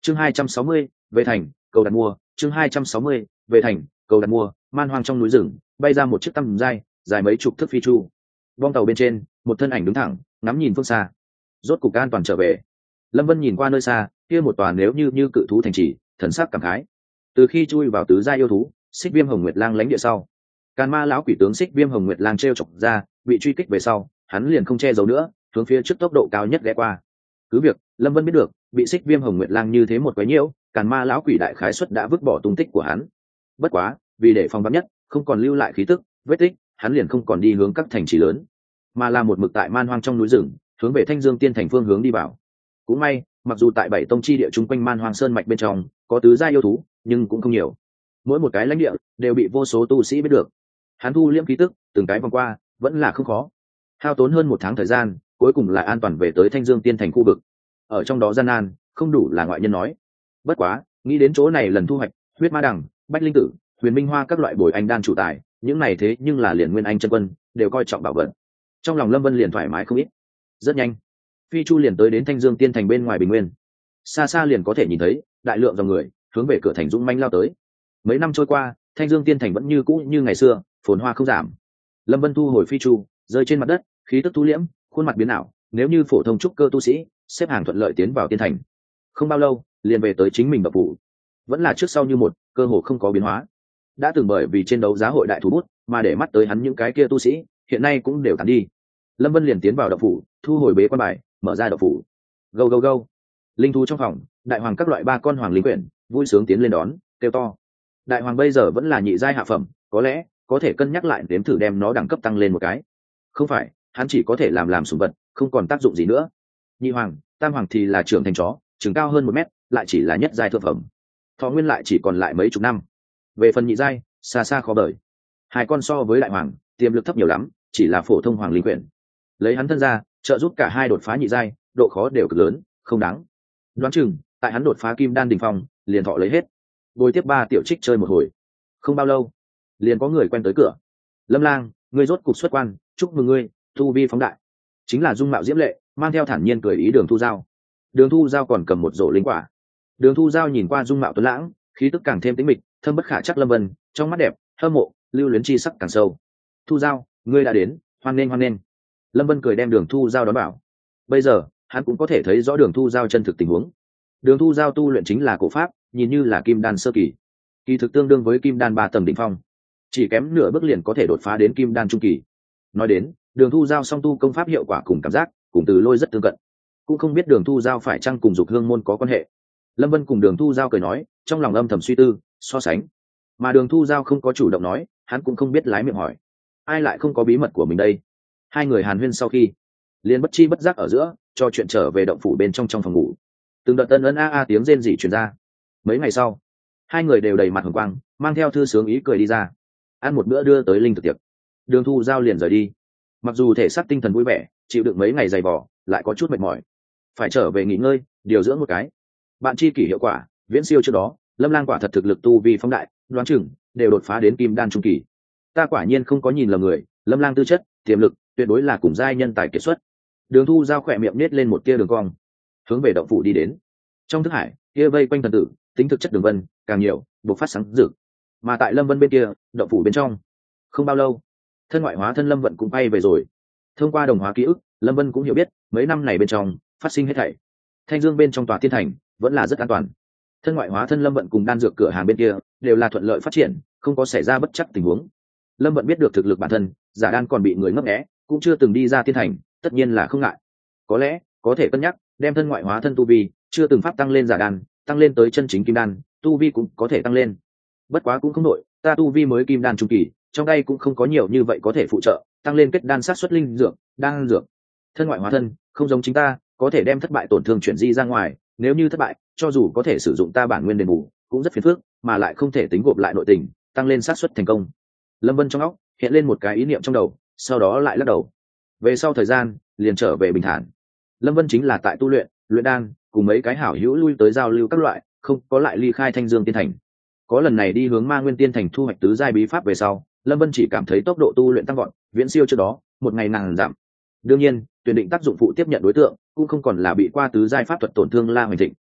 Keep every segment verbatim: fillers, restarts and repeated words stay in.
chương hai trăm sáu mươi về thành cầu đặt mua chương hai trăm sáu mươi về thành cầu đặt mua man hoang trong núi rừng bay ra một chiếc tăm dai dài mấy chục thước phi chu. Bong tàu bên trên một thân ảnh đứng thẳng ngắm nhìn phương xa. Rốt cục an toàn trở về. Lâm Vân nhìn qua nơi xa kia một tòa nếu như như cự thú thành trì, thần sắc cảm khái. Từ khi chui vào tứ gia yêu thú Xích Viêm Hồng Nguyệt Lang lãnh địa sau, Càn Ma lão quỷ tướng Xích Viêm Hồng Nguyệt Lang treo chọc ra bị truy kích về sau, hắn liền không che giấu nữa, hướng phía trước tốc độ cao nhất ghé qua. Cứ việc Lâm Vân biết được bị Xích Viêm Hồng Nguyệt Lang như thế một quái nhiễu, Càn Ma lão quỷ đại khái suất đã vứt bỏ tung tích của hắn. Bất quá vì để phòng vắn nhất không còn lưu lại khí tức vết tích, hắn liền không còn đi hướng các thành trì lớn, mà là một mực tại man hoang trong núi rừng hướng về Thanh Dương Tiên thành phương hướng đi vào. Cũng may mặc dù tại bảy tông chi địa chung quanh man hoang sơn mạch bên trong có tứ gia yêu thú, nhưng cũng không nhiều. Mỗi một cái lãnh địa đều bị vô số tu sĩ biết được. Hắn thu liễm khí tức từng cái vòng qua vẫn là không khó, hao tốn hơn một tháng thời gian cuối cùng là an toàn về tới Thanh Dương Tiên thành khu vực. Ở trong đó gian nan không đủ là ngoại nhân nói. Bất quá nghĩ đến chỗ này lần thu hoạch huyết ma đằng, bách linh tử, huyền minh hoa các loại bồi anh đan chủ tài, những này thế nhưng là liền nguyên anh chân quân đều coi trọng bảo vật. Trong lòng Lâm Vân liền thoải mái không ít. Rất nhanh phi chu liền tới đến Thanh Dương Tiên thành bên ngoài bình nguyên. Xa xa liền có thể nhìn thấy đại lượng dòng người hướng về cửa thành dũng manh lao tới. Mấy năm trôi qua Thanh Dương Tiên thành vẫn như cũ như ngày xưa, phồn hoa không giảm. Lâm Vân thu hồi phi chu rơi trên mặt đất, khí tức thu liễm, khuôn mặt biến ảo, nếu như phổ thông trúc cơ tu sĩ xếp hàng thuận lợi tiến vào tiên thành. Không bao lâu liền về tới chính mình độc phủ, vẫn là trước sau như một, cơ hồ không có biến hóa. Đã từng bởi vì trên đấu giá hội đại thủ bút mà để mắt tới hắn những cái kia tu sĩ hiện nay cũng đều tàn đi. Lâm Vân liền tiến vào độc phủ, thu hồi bế quan bài, mở ra độc phủ. Go go go. Linh thú trong phòng, đại hoàng các loại ba con hoàng linh quyển vui sướng tiến lên đón, kêu to. Đại hoàng bây giờ vẫn là nhị giai hạ phẩm, có lẽ có thể cân nhắc lại đếm thử đem nó đẳng cấp tăng lên một cái. Không phải, hắn chỉ có thể làm làm sủng vật, không còn tác dụng gì nữa. Nhị hoàng, tam hoàng thì là trưởng thành chó, trưởng cao hơn một mét, lại chỉ là nhất giai thượng phẩm. Thọ nguyên lại chỉ còn lại mấy chục năm. Về phần nhị giai, xa xa khó đợi. Hai con so với đại hoàng, tiềm lực thấp nhiều lắm, chỉ là phổ thông hoàng linh quyển. Lấy hắn thân ra, trợ giúp cả hai đột phá nhị giai, độ khó đều cực lớn, không đáng. Đoán chừng, tại hắn đột phá kim đan đỉnh phong, liền thọ lấy hết. Bồi tiếp ba tiểu trích chơi một hồi. Không bao lâu, liền có người quen tới cửa. Lâm Lang, ngươi rốt cục xuất quan, chúc mừng ngươi, tu vi phóng đại. Chính là dung mạo diễm lệ, mang theo thản nhiên cười ý Đường Thu Giao. Đường Thu Giao còn cầm một rổ linh quả. Đường Thu Giao nhìn qua dung mạo tuấn lãng, khí tức càng thêm tĩnh mịch, thâm bất khả chắc Lâm Vân, trong mắt đẹp, hâm mộ, lưu luyến chi sắc càng sâu. Thu Giao, ngươi đã đến, hoan nghênh hoan nghênh. Lâm Vân cười đem Đường Thu Giao đón bảo. Bây giờ hắn cũng có thể thấy rõ Đường Thu Giao chân thực tình huống. Đường Thu Giao tu luyện chính là cổ pháp, nhìn như là kim đan sơ kỳ, kỳ thực tương đương với kim đan ba tầng đỉnh phong, chỉ kém nửa bước liền có thể đột phá đến kim đan trung kỳ. Nói đến Đường Thu Giao song tu công pháp hiệu quả cùng cảm giác cùng Từ Lôi rất tương cận, cũng không biết Đường Thu Giao phải chăng cùng Dục Hương môn có quan hệ. Lâm Vân cùng Đường Thu Giao cười nói, trong lòng âm thầm suy tư so sánh, mà Đường Thu Giao không có chủ động nói, hắn cũng không biết lái miệng hỏi, ai lại không có bí mật của mình đây. Hai người hàn huyên sau khi liền bất chi bất giác ở giữa cho chuyện trở về động phủ bên trong trong phòng ngủ. Từng đợt tân ân a a tiếng rên rỉ truyền ra. Mấy ngày sau, hai người đều đầy mặt hồng quang, mang theo thư sướng ý cười đi ra, ăn một bữa đưa tới linh thực tiệc. Đường Thu Giao liền rời đi. Mặc dù thể xác tinh thần vui vẻ, chịu đựng mấy ngày dày vò, lại có chút mệt mỏi, phải trở về nghỉ ngơi, điều dưỡng một cái. Bạn chi kỷ hiệu quả viễn siêu trước đó, Lâm Lang quả thật thực lực tu vi phóng đại, đoán chừng đều đột phá đến kim đan trung kỳ. Ta quả nhiên không có nhìn lầm người, Lâm Lang tư chất, tiềm lực tuyệt đối là cùng giai nhân tài kiệt xuất. Đường Thu Giao khỏe miệng nết lên một tia đường cong, hướng về động phủ đi đến. Trong thức hải kia vây quanh thần tử, tính thực chất đường vân càng nhiều, bộc phát sáng rực. Mà tại Lâm Vân bên kia, động phủ bên trong, không bao lâu, thân ngoại hóa thân Lâm Vận cũng bay về rồi. Thông qua đồng hóa ký ức, Lâm Vân cũng hiểu biết mấy năm này bên trong phát sinh hết thảy. Thanh Dương bên trong tòa tiên thành vẫn là rất an toàn. Thân ngoại hóa thân Lâm Vận cùng đan dược cửa hàng bên kia đều là thuận lợi phát triển, không có xảy ra bất chắc tình huống. Lâm Vận biết được thực lực bản thân, giả đan còn bị người ngấp nghé, cũng chưa từng đi ra tiên thành, tất nhiên là không ngại. Có lẽ có thể cân nhắc đem thân ngoại hóa thân tu vi chưa từng pháp tăng lên giả đan, tăng lên tới chân chính kim đan, tu vi cũng có thể tăng lên. Bất quá cũng không nội, ta tu vi mới kim đan trung kỳ, trong tay cũng không có nhiều như vậy có thể phụ trợ tăng lên kết đan sát xuất linh dược, đan dược. Thân ngoại hóa thân không giống chính ta, có thể đem thất bại tổn thương chuyển di ra ngoài, nếu như thất bại, cho dù có thể sử dụng ta bản nguyên đền bù, cũng rất phiền phức, mà lại không thể tính gộp lại nội tình, tăng lên sát xuất thành công. Lâm Vân trong óc hiện lên một cái ý niệm trong đầu, sau đó lại lắc đầu. Về sau thời gian liền trở về bình thản. Lâm Vân chính là tại tu luyện, luyện đan, cùng mấy cái hảo hữu lui tới giao lưu các loại, không có lại ly khai Thanh Dương tiên thành. Có lần này đi hướng Ma Nguyên tiên thành thu hoạch tứ giai bí pháp về sau, Lâm Vân chỉ cảm thấy tốc độ tu luyện tăng vọt, viễn siêu trước đó, một ngày nàng giảm. Đương nhiên, tuyển định tác dụng phụ tiếp nhận đối tượng cũng không còn là bị qua tứ giai pháp thuật tổn thương La Hoành Thịnh,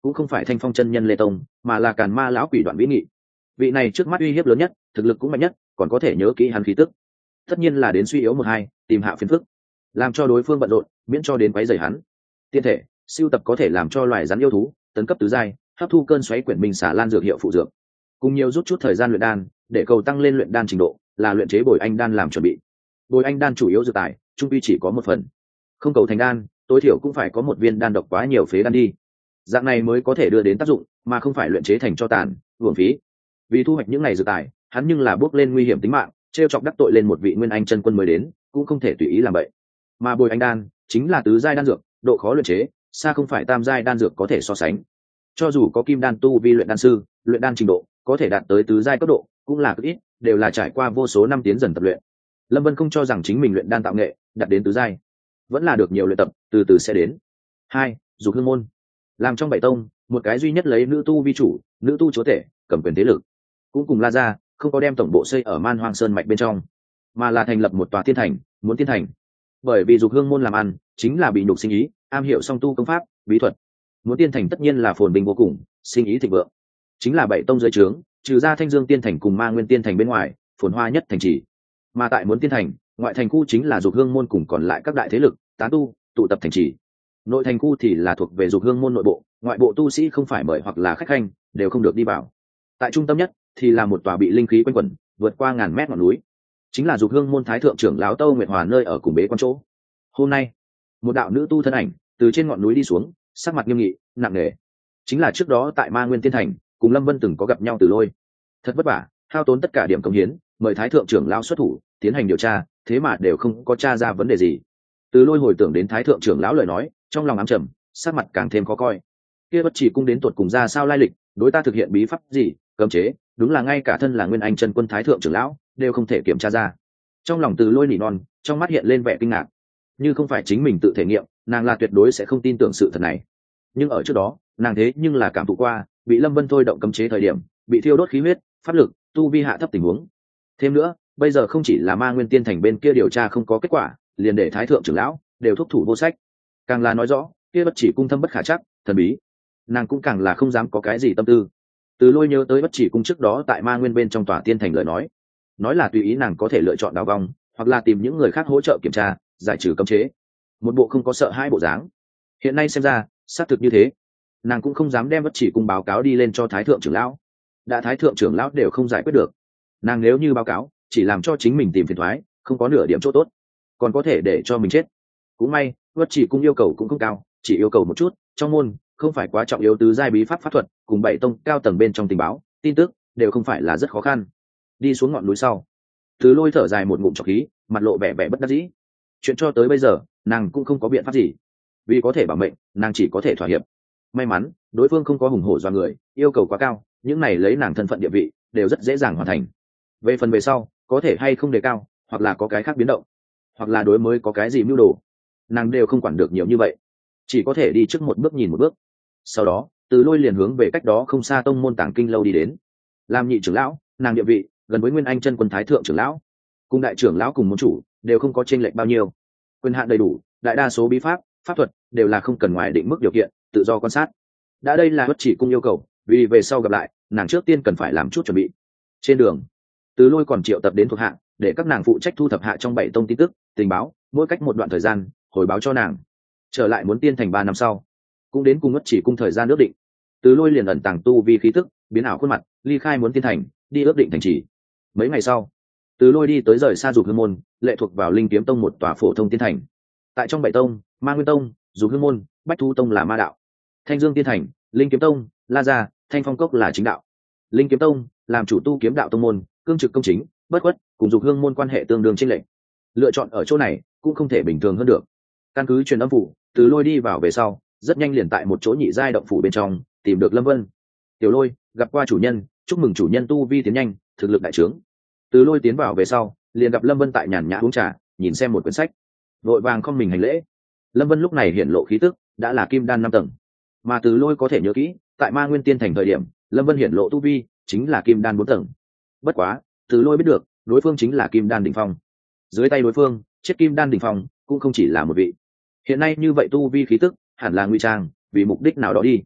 cũng không phải Thanh Phong chân nhân Lê Tông, mà là Càn Ma lão quỷ Đoạn Vĩ Nghị. Vị này trước mắt uy hiếp lớn nhất, thực lực cũng mạnh nhất, còn có thể nhớ kỹ hắn khí tức. Tất nhiên là đến suy yếu một hai, tìm hạ phiền phức, làm cho đối phương bận rộn, miễn cho đến quấy rầy hắn. Tiên thể, siêu tập có thể làm cho loài rắn yêu thú tấn cấp tứ giai, hấp thu cơn xoáy quyển minh xả lan dược hiệu phụ dược. Cùng nhiều rút chút thời gian luyện đan, để cầu tăng lên luyện đan trình độ, là luyện chế bồi anh đan làm chuẩn bị. Bồi anh đan chủ yếu dược tài, trung quy chỉ có một phần. Không cầu thành đan, tối thiểu cũng phải có một viên đan độc quá nhiều phế đan đi. Dạng này mới có thể đưa đến tác dụng, mà không phải luyện chế thành cho tàn, uổng phí. Vì thu hoạch những này dược tài, hắn nhưng là bước lên nguy hiểm tính mạng, trêu chọc đắc tội lên một vị nguyên anh chân quân mới đến, cũng không thể tùy ý làm vậy. Mà bồi anh đan chính là tứ giai đan dược, độ khó luyện chế xa không phải tam giai đan dược có thể so sánh. Cho dù có kim đan tu vi luyện đan sư, luyện đan trình độ có thể đạt tới tứ giai cấp độ, cũng là cực ít, đều là trải qua vô số năm tiến dần tập luyện. Lâm Vân không cho rằng chính mình luyện đan tạo nghệ đạt đến tứ giai, vẫn là được nhiều luyện tập, từ từ sẽ đến. Hai, Dục Hương môn, làm trong bảy tông một cái duy nhất lấy nữ tu vi chủ, nữ tu chúa tể cầm quyền thế lực, cũng cùng La Gia không có đem tổng bộ xây ở Man Hoang Sơn mạch bên trong, mà là thành lập một tòa tiên thành, muốn tiên thành. Bởi vì Dục Hương môn làm ăn chính là bị nhục sinh ý, am hiểu song tu công pháp, bí thuật. Muốn tiên thành tất nhiên là phồn bình vô cùng, sinh ý thịnh vượng. Chính là bảy tông dưới trướng, trừ ra Thanh Dương tiên thành cùng Ma Nguyên tiên thành bên ngoài, phồn hoa nhất thành trì. Mà tại muốn tiên thành, ngoại thành khu chính là Dục Hương môn cùng còn lại các đại thế lực, tán tu, tụ tập thành trì. Nội thành khu thì là thuộc về Dục Hương môn nội bộ, ngoại bộ tu sĩ không phải mời hoặc là khách khanh, đều không được đi vào. Tại trung tâm nhất thì là một tòa bị linh khí quanh quẩn, vượt qua ngàn mét ngọn núi, chính là Dục Hương môn thái thượng trưởng lão Tâu Nguyệt Hòa nơi ở cùng bế quan chỗ. Hôm nay, một đạo nữ tu thân ảnh từ trên ngọn núi đi xuống, sắc mặt nghiêm nghị, nặng nề. Chính là trước đó tại Ma Nguyên tiên thành, cùng Lâm Vân từng có gặp nhau Từ Lôi. Thật vất vả, hao tốn tất cả điểm công hiến, mời thái thượng trưởng lão xuất thủ, tiến hành điều tra, thế mà đều không có tra ra vấn đề gì. Từ Lôi hồi tưởng đến thái thượng trưởng lão lời nói, trong lòng ám trầm, sắc mặt càng thêm khó coi. Kia Bất Chỉ cung đến tuột cùng ra sao lai lịch, đối ta thực hiện bí pháp gì, cấm chế, đúng là ngay cả thân là Nguyên Anh chân quân thái thượng trưởng lão đều không thể kiểm tra ra. Trong lòng Từ Lôi nỉ non, trong mắt hiện lên vẻ kinh ngạc. Như không phải chính mình tự thể nghiệm, nàng là tuyệt đối sẽ không tin tưởng sự thật này. Nhưng ở trước đó, nàng thế nhưng là cảm thụ qua, bị Lâm Vân thôi động cấm chế thời điểm, bị thiêu đốt khí huyết, pháp lực, tu vi hạ thấp tình huống. Thêm nữa, bây giờ không chỉ là Ma Nguyên tiên thành bên kia điều tra không có kết quả, liền để thái thượng trưởng lão đều thúc thủ vô sách. Càng là nói rõ, kia Bất Chỉ cung thâm bất khả trắc, thần bí. Nàng cũng càng là không dám có cái gì tâm tư. Từ Lôi nhớ tới Bất Chỉ cung trước đó tại Ma Nguyên bên trong tòa tiên thành lời nói, nói là tùy ý nàng có thể lựa chọn đào vong, hoặc là tìm những người khác hỗ trợ kiểm tra, giải trừ cấm chế. Một bộ không có sợ hai bộ dáng. Hiện nay xem ra, xác thực như thế. Nàng cũng không dám đem Bất Chỉ cung báo cáo đi lên cho thái thượng trưởng lão. Đã thái thượng trưởng lão đều không giải quyết được, nàng nếu như báo cáo, chỉ làm cho chính mình tìm phiền toái, không có nửa điểm chỗ tốt, còn có thể để cho mình chết. Cũng may, Bất Chỉ cung yêu cầu cũng không cao, chỉ yêu cầu một chút, trong môn không phải quá trọng yếu tứ giai bí pháp pháp thuật, cùng bảy tông cao tầng bên trong tình báo, tin tức đều không phải là rất khó khăn. Đi xuống ngọn núi sau, Từ Lôi thở dài một ngụm trọc khí, mặt lộ vẻ vẻ bất đắc dĩ. Chuyện cho tới bây giờ, nàng cũng không có biện pháp gì. Vì có thể bảo mệnh, nàng chỉ có thể thỏa hiệp. May mắn, đối phương không có hùng hổ doa người, yêu cầu quá cao, những này lấy nàng thân phận địa vị, đều rất dễ dàng hoàn thành. Về phần về sau, có thể hay không đề cao, hoặc là có cái khác biến động, hoặc là đối mới có cái gì mưu đồ, nàng đều không quản được nhiều như vậy, chỉ có thể đi trước một bước nhìn một bước. Sau đó, Từ Lôi liền hướng về cách đó không xa tông môn Tàng Kinh lâu đi đến. Làm nhị trưởng lão, nàng địa vị gần với Nguyên Anh chân quân thái thượng trưởng lão, cùng đại trưởng lão cùng môn chủ đều không có chênh lệch bao nhiêu, quyền hạn đầy đủ, đại đa số bí pháp, pháp thuật đều là không cần ngoài định mức điều kiện, tự do quan sát. Đã đây là Bất Chỉ cung yêu cầu, vì về sau gặp lại, nàng trước tiên cần phải làm chút chuẩn bị. Trên đường, Từ Lôi còn triệu tập đến thuộc hạ, để các nàng phụ trách thu thập hạ trong bảy tông tin tức, tình báo, mỗi cách một đoạn thời gian hồi báo cho nàng. Trở lại muốn tiên thành ba năm sau, cũng đến cùng Bất Chỉ cung thời gian ước định. Từ Lôi liền ẩn tàng tu vi khí tức, biến ảo khuôn mặt, ly khai muốn tiên thành, đi ước định thành trì. Mấy ngày sau, Từ Lôi đi tới rời xa Dục Hương môn, lệ thuộc vào Linh Kiếm tông một tòa phổ thông tiên thành. Tại trong bảy tông, Ma Nguyên tông, Dục Hương môn, Bách Thu tông là ma đạo, Thanh Dương tiên thành, Linh Kiếm tông, La Gia, Thanh Phong cốc là chính đạo. Linh Kiếm tông làm chủ tu kiếm đạo tông môn, cương trực công chính, bất khuất, cùng Dục Hương môn quan hệ tương đương chênh lệch. Lựa chọn ở chỗ này cũng không thể bình thường hơn được. Căn cứ truyền âm phủ, Từ Lôi đi vào về sau, rất nhanh liền tại một chỗ nhị giai động phủ bên trong tìm được Lâm Vân. Tiểu Lôi, gặp qua chủ nhân, chúc mừng chủ nhân tu vi tiến nhanh, thực lực đại trướng. Từ Lôi tiến vào về sau, liền gặp Lâm Vân tại nhàn nhã uống trà, nhìn xem một quyển sách, vội vàng không mình hành lễ. Lâm Vân lúc này hiển lộ khí tức, đã là kim đan năm tầng, mà Từ Lôi có thể nhớ kỹ, tại Ma Nguyên tiên thành thời điểm, Lâm Vân hiển lộ tu vi chính là kim đan bốn tầng. Bất quá, Từ Lôi biết được, đối phương chính là kim đan đỉnh phong. Dưới tay đối phương, chết kim đan đỉnh phong cũng không chỉ là một vị. Hiện nay như vậy tu vi khí tức, hẳn là nguy trang, vì mục đích nào đó đi.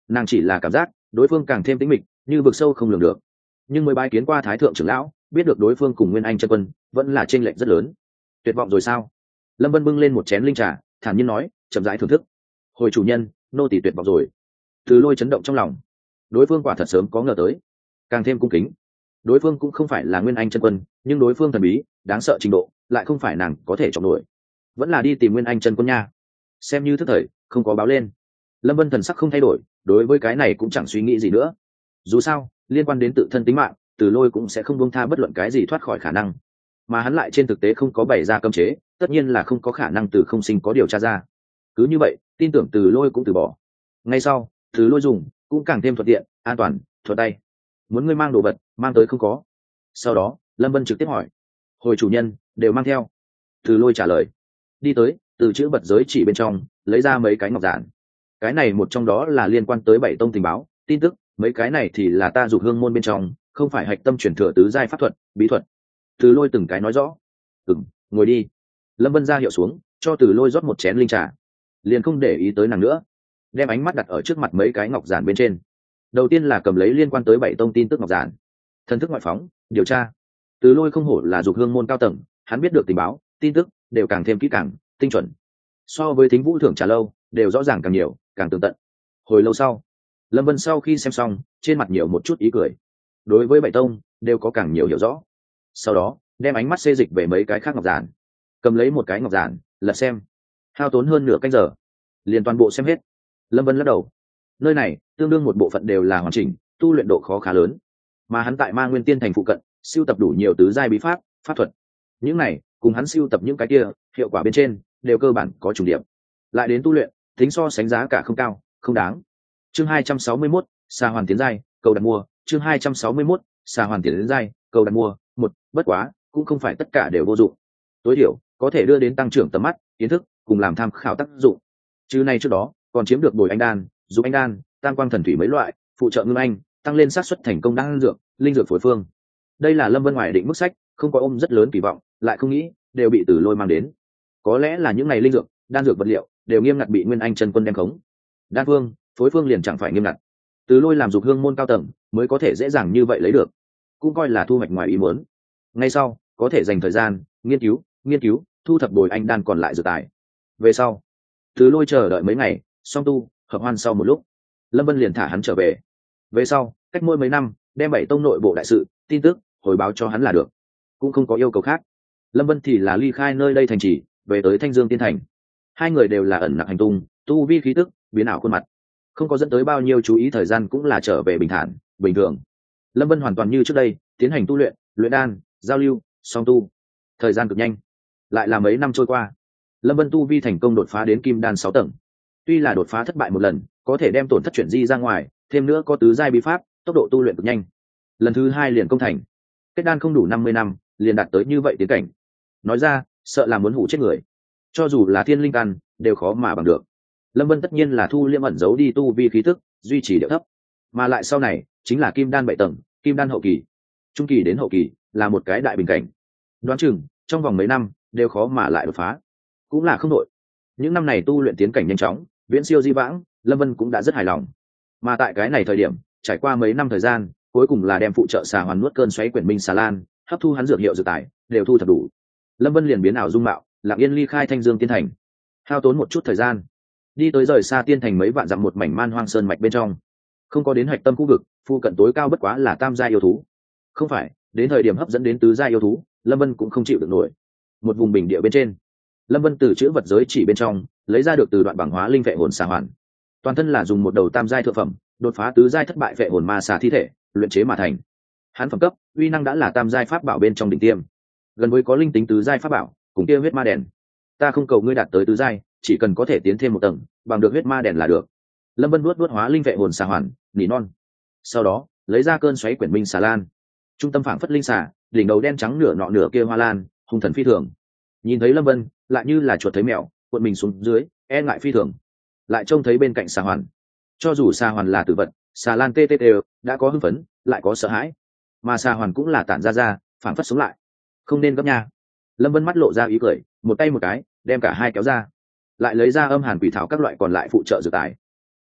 nàng chỉ là cảm giác đối phương càng thêm tĩnh mịch, như vực sâu không lường được. Nhưng mới bái kiến qua thái thượng trưởng lão, biết được đối phương cùng nguyên anh chân quân vẫn là chênh lệch rất lớn. Tuyệt vọng rồi sao? Lâm Vân bưng lên một chén linh trà, thản nhiên nói, chậm rãi thưởng thức. Hồi chủ nhân, nô tỳ tuyệt vọng rồi. Từ Lôi chấn động trong lòng, đối phương quả thật sớm có ngờ tới, càng thêm cung kính. Đối phương cũng không phải là nguyên anh chân quân, nhưng đối phương thần bí đáng sợ trình độ lại không phải nàng có thể chọn nổi. Vẫn là đi tìm nguyên anh chân quân nha. Xem như thức thời không có báo lên. Lâm Vân thần sắc không thay đổi, đối với cái này cũng chẳng suy nghĩ gì nữa. Dù sao liên quan đến tự thân tính mạng, Từ Lôi cũng sẽ không buông tha bất luận cái gì thoát khỏi khả năng, mà hắn lại trên thực tế không có bày ra cấm chế, tất nhiên là không có khả năng từ không sinh có điều tra ra. Cứ như vậy tin tưởng Từ Lôi cũng từ bỏ. Ngay sau Từ Lôi dùng cũng càng thêm thuận tiện, an toàn, thuận tay. Muốn ngươi mang đồ vật mang tới không có? Sau đó Lâm Vân trực tiếp hỏi. Hồi chủ nhân, đều mang theo. Từ Lôi trả lời. Đi tới từ chữ vật giới chỉ bên trong lấy ra mấy cái ngọc giản. Cái này một trong đó là liên quan tới bảy tông tình báo tin tức, mấy cái này thì là ta dục hương môn bên trong không phải hạch tâm truyền thừa tứ giai pháp thuật bí thuật. Từ Lôi từng cái nói rõ. Ừm, ngồi đi. Lâm Vân ra hiệu xuống, cho Từ Lôi rót một chén linh trà, liền không để ý tới nàng nữa, đem ánh mắt đặt ở trước mặt mấy cái ngọc giản bên trên. Đầu tiên là cầm lấy liên quan tới bảy tông tin tức ngọc giản. Thần thức ngoại phóng, điều tra. Từ Lôi không hổ là dục hương môn cao tầng, hắn biết được tình báo tin tức đều càng thêm kỹ càng tinh chuẩn, so với Thính Vũ thưởng trả lâu đều rõ ràng càng nhiều càng tường tận. Hồi lâu sau, Lâm Vân sau khi xem xong, trên mặt nhiều một chút ý cười. Đối với bảy tông đều có càng nhiều hiểu rõ. Sau đó đem ánh mắt xê dịch về mấy cái khác ngọc giản, cầm lấy một cái ngọc giản lật xem, hao tốn hơn nửa canh giờ liền toàn bộ xem hết. Lâm Vân lắc đầu, nơi này tương đương một bộ phận đều là hoàn chỉnh, tu luyện độ khó khá lớn, mà hắn tại Ma Nguyên Tiên thành phụ cận siêu tập đủ nhiều tứ giai bí pháp pháp thuật, những này cùng hắn siêu tập những cái kia hiệu quả bên trên đều cơ bản có trùng điểm. Lại đến tu luyện, tính so sánh giá cả không cao, không đáng. Chương hai trăm sáu mươi mốt, Xà Hoàn tiến giai, cầu đặt mua. Chương hai trăm sáu mươi mốt, Xà Hoàn tiến giai, cầu đặt mua. Một, bất quá cũng không phải tất cả đều vô dụng, tối thiểu có thể đưa đến tăng trưởng tầm mắt, kiến thức cùng làm tham khảo tác dụng. Chứ này trước đó còn chiếm được bồi anh đan, giúp anh đan, tam quang thần thủy mấy loại phụ trợ ngưng anh, tăng lên xác suất thành công đan dược, linh dược phối phương. Đây là Lâm Vân ngoài định mức sách, không có ôm rất lớn kỳ vọng, lại không nghĩ đều bị Từ Lôi mang đến. Có lẽ là những ngày linh dược, đan dược vật liệu đều nghiêm ngặt bị nguyên anh chân quân đem khống, đan phương phối phương liền chẳng phải nghiêm ngặt. Từ Lôi làm dục hương môn cao tầng mới có thể dễ dàng như vậy lấy được, cũng coi là thu hoạch ngoài ý muốn. Ngay sau có thể dành thời gian nghiên cứu nghiên cứu thu thập bồi anh đan còn lại dược tài. Về sau Từ Lôi chờ đợi mấy ngày, song tu hợp hoan sau một lúc, Lâm Vân liền thả hắn trở về. Về sau cách mỗi mấy năm đem bảy tông nội bộ đại sự tin tức hồi báo cho hắn là được, cũng không có yêu cầu khác. Lâm Vân thì là ly khai nơi đây thành trì, về tới Thanh Dương Tiên thành. Hai người đều là ẩn nặc hành tung, tu vi khí tức biến ảo khuôn mặt, không có dẫn tới bao nhiêu chú ý, thời gian cũng là trở về bình thản bình thường. Lâm Vân hoàn toàn như trước đây tiến hành tu luyện, luyện đan, giao lưu, song tu. Thời gian cực nhanh, lại là mấy năm trôi qua, Lâm Vân tu vi thành công đột phá đến kim đan sáu tầng. Tuy là đột phá thất bại một lần, có thể đem tổn thất chuyển di ra ngoài, thêm nữa có tứ giai bí pháp, tốc độ tu luyện cực nhanh. Lần thứ hai liền công thành. Kết đan không đủ năm mươi năm liền đạt tới như vậy tiến cảnh, nói ra sợ là muốn hủ chết người, cho dù là thiên linh căn đều khó mà bằng được. Lâm Vân tất nhiên là thu liêm ẩn giấu đi tu vi khí tức, duy trì điệu thấp, mà lại sau này chính là kim đan bảy tầng, kim đan hậu kỳ, trung kỳ đến hậu kỳ là một cái đại bình cảnh. Đoán chừng trong vòng mấy năm đều khó mà lại đột phá, cũng là không đội. Những năm này tu luyện tiến cảnh nhanh chóng, viễn siêu di vãng, Lâm Vân cũng đã rất hài lòng. Mà tại cái này thời điểm, trải qua mấy năm thời gian, cuối cùng là đem phụ trợ xà hoàn nuốt cơn xoáy quyển minh xà lan, hấp thu hắn dược hiệu dược tài đều thu thập đủ. Lâm Vân liền biến ảo dung mạo, lặng yên ly khai Thanh Dương Tiên thành. Hao tốn một chút thời gian, đi tới rời xa tiên thành mấy vạn dặm một mảnh man hoang sơn mạch bên trong. Không có đến hạch tâm khu vực, phụ cận tối cao bất quá là tam gia yêu thú. Không phải đến thời điểm hấp dẫn đến tứ gia yêu thú, Lâm Vân cũng không chịu được nổi. Một vùng bình địa bên trên, Lâm Vân từ chữ vật giới chỉ bên trong lấy ra được từ đoạn bằng hóa linh vệ hồn xà hoàn, toàn thân là dùng một đầu tam giai thượng phẩm đột phá tứ giai thất bại vệ hồn ma xà thi thể luyện chế mà thành. Hắn phẩm cấp uy năng đã là tam giai pháp bảo bên trong đỉnh tiêm, gần với có linh tính tứ giai pháp bảo cùng kia huyết ma đèn. Ta không cầu ngươi đạt tới tứ giai, chỉ cần có thể tiến thêm một tầng bằng được huyết ma đèn là được. Lâm Vân nuốt nuốt hóa linh vệ hồn xà hoàn, nỉ non. Sau đó lấy ra cơn xoáy quyển minh xà lan, trung tâm phảng phất linh xà, đỉnh đầu đen trắng nửa nọ nửa kia hoa lan, hung thần phi thường. Nhìn thấy Lâm Vân lại như là chuột thấy mèo, cuộn mình xuống dưới, e ngại phi thường. Lại trông thấy bên cạnh xà hoàn, cho dù xà hoàn là tử vật, xà lan tê tê tê đã có hưng phấn lại có sợ hãi, mà xà hoàn cũng là tản ra ra phảng phất sống lại. Không nên gấp nha. Lâm Vân mắt lộ ra ý cười, một tay một cái đem cả hai kéo ra, lại lấy ra âm hàn quỷ thảo các loại còn lại phụ trợ dược tài.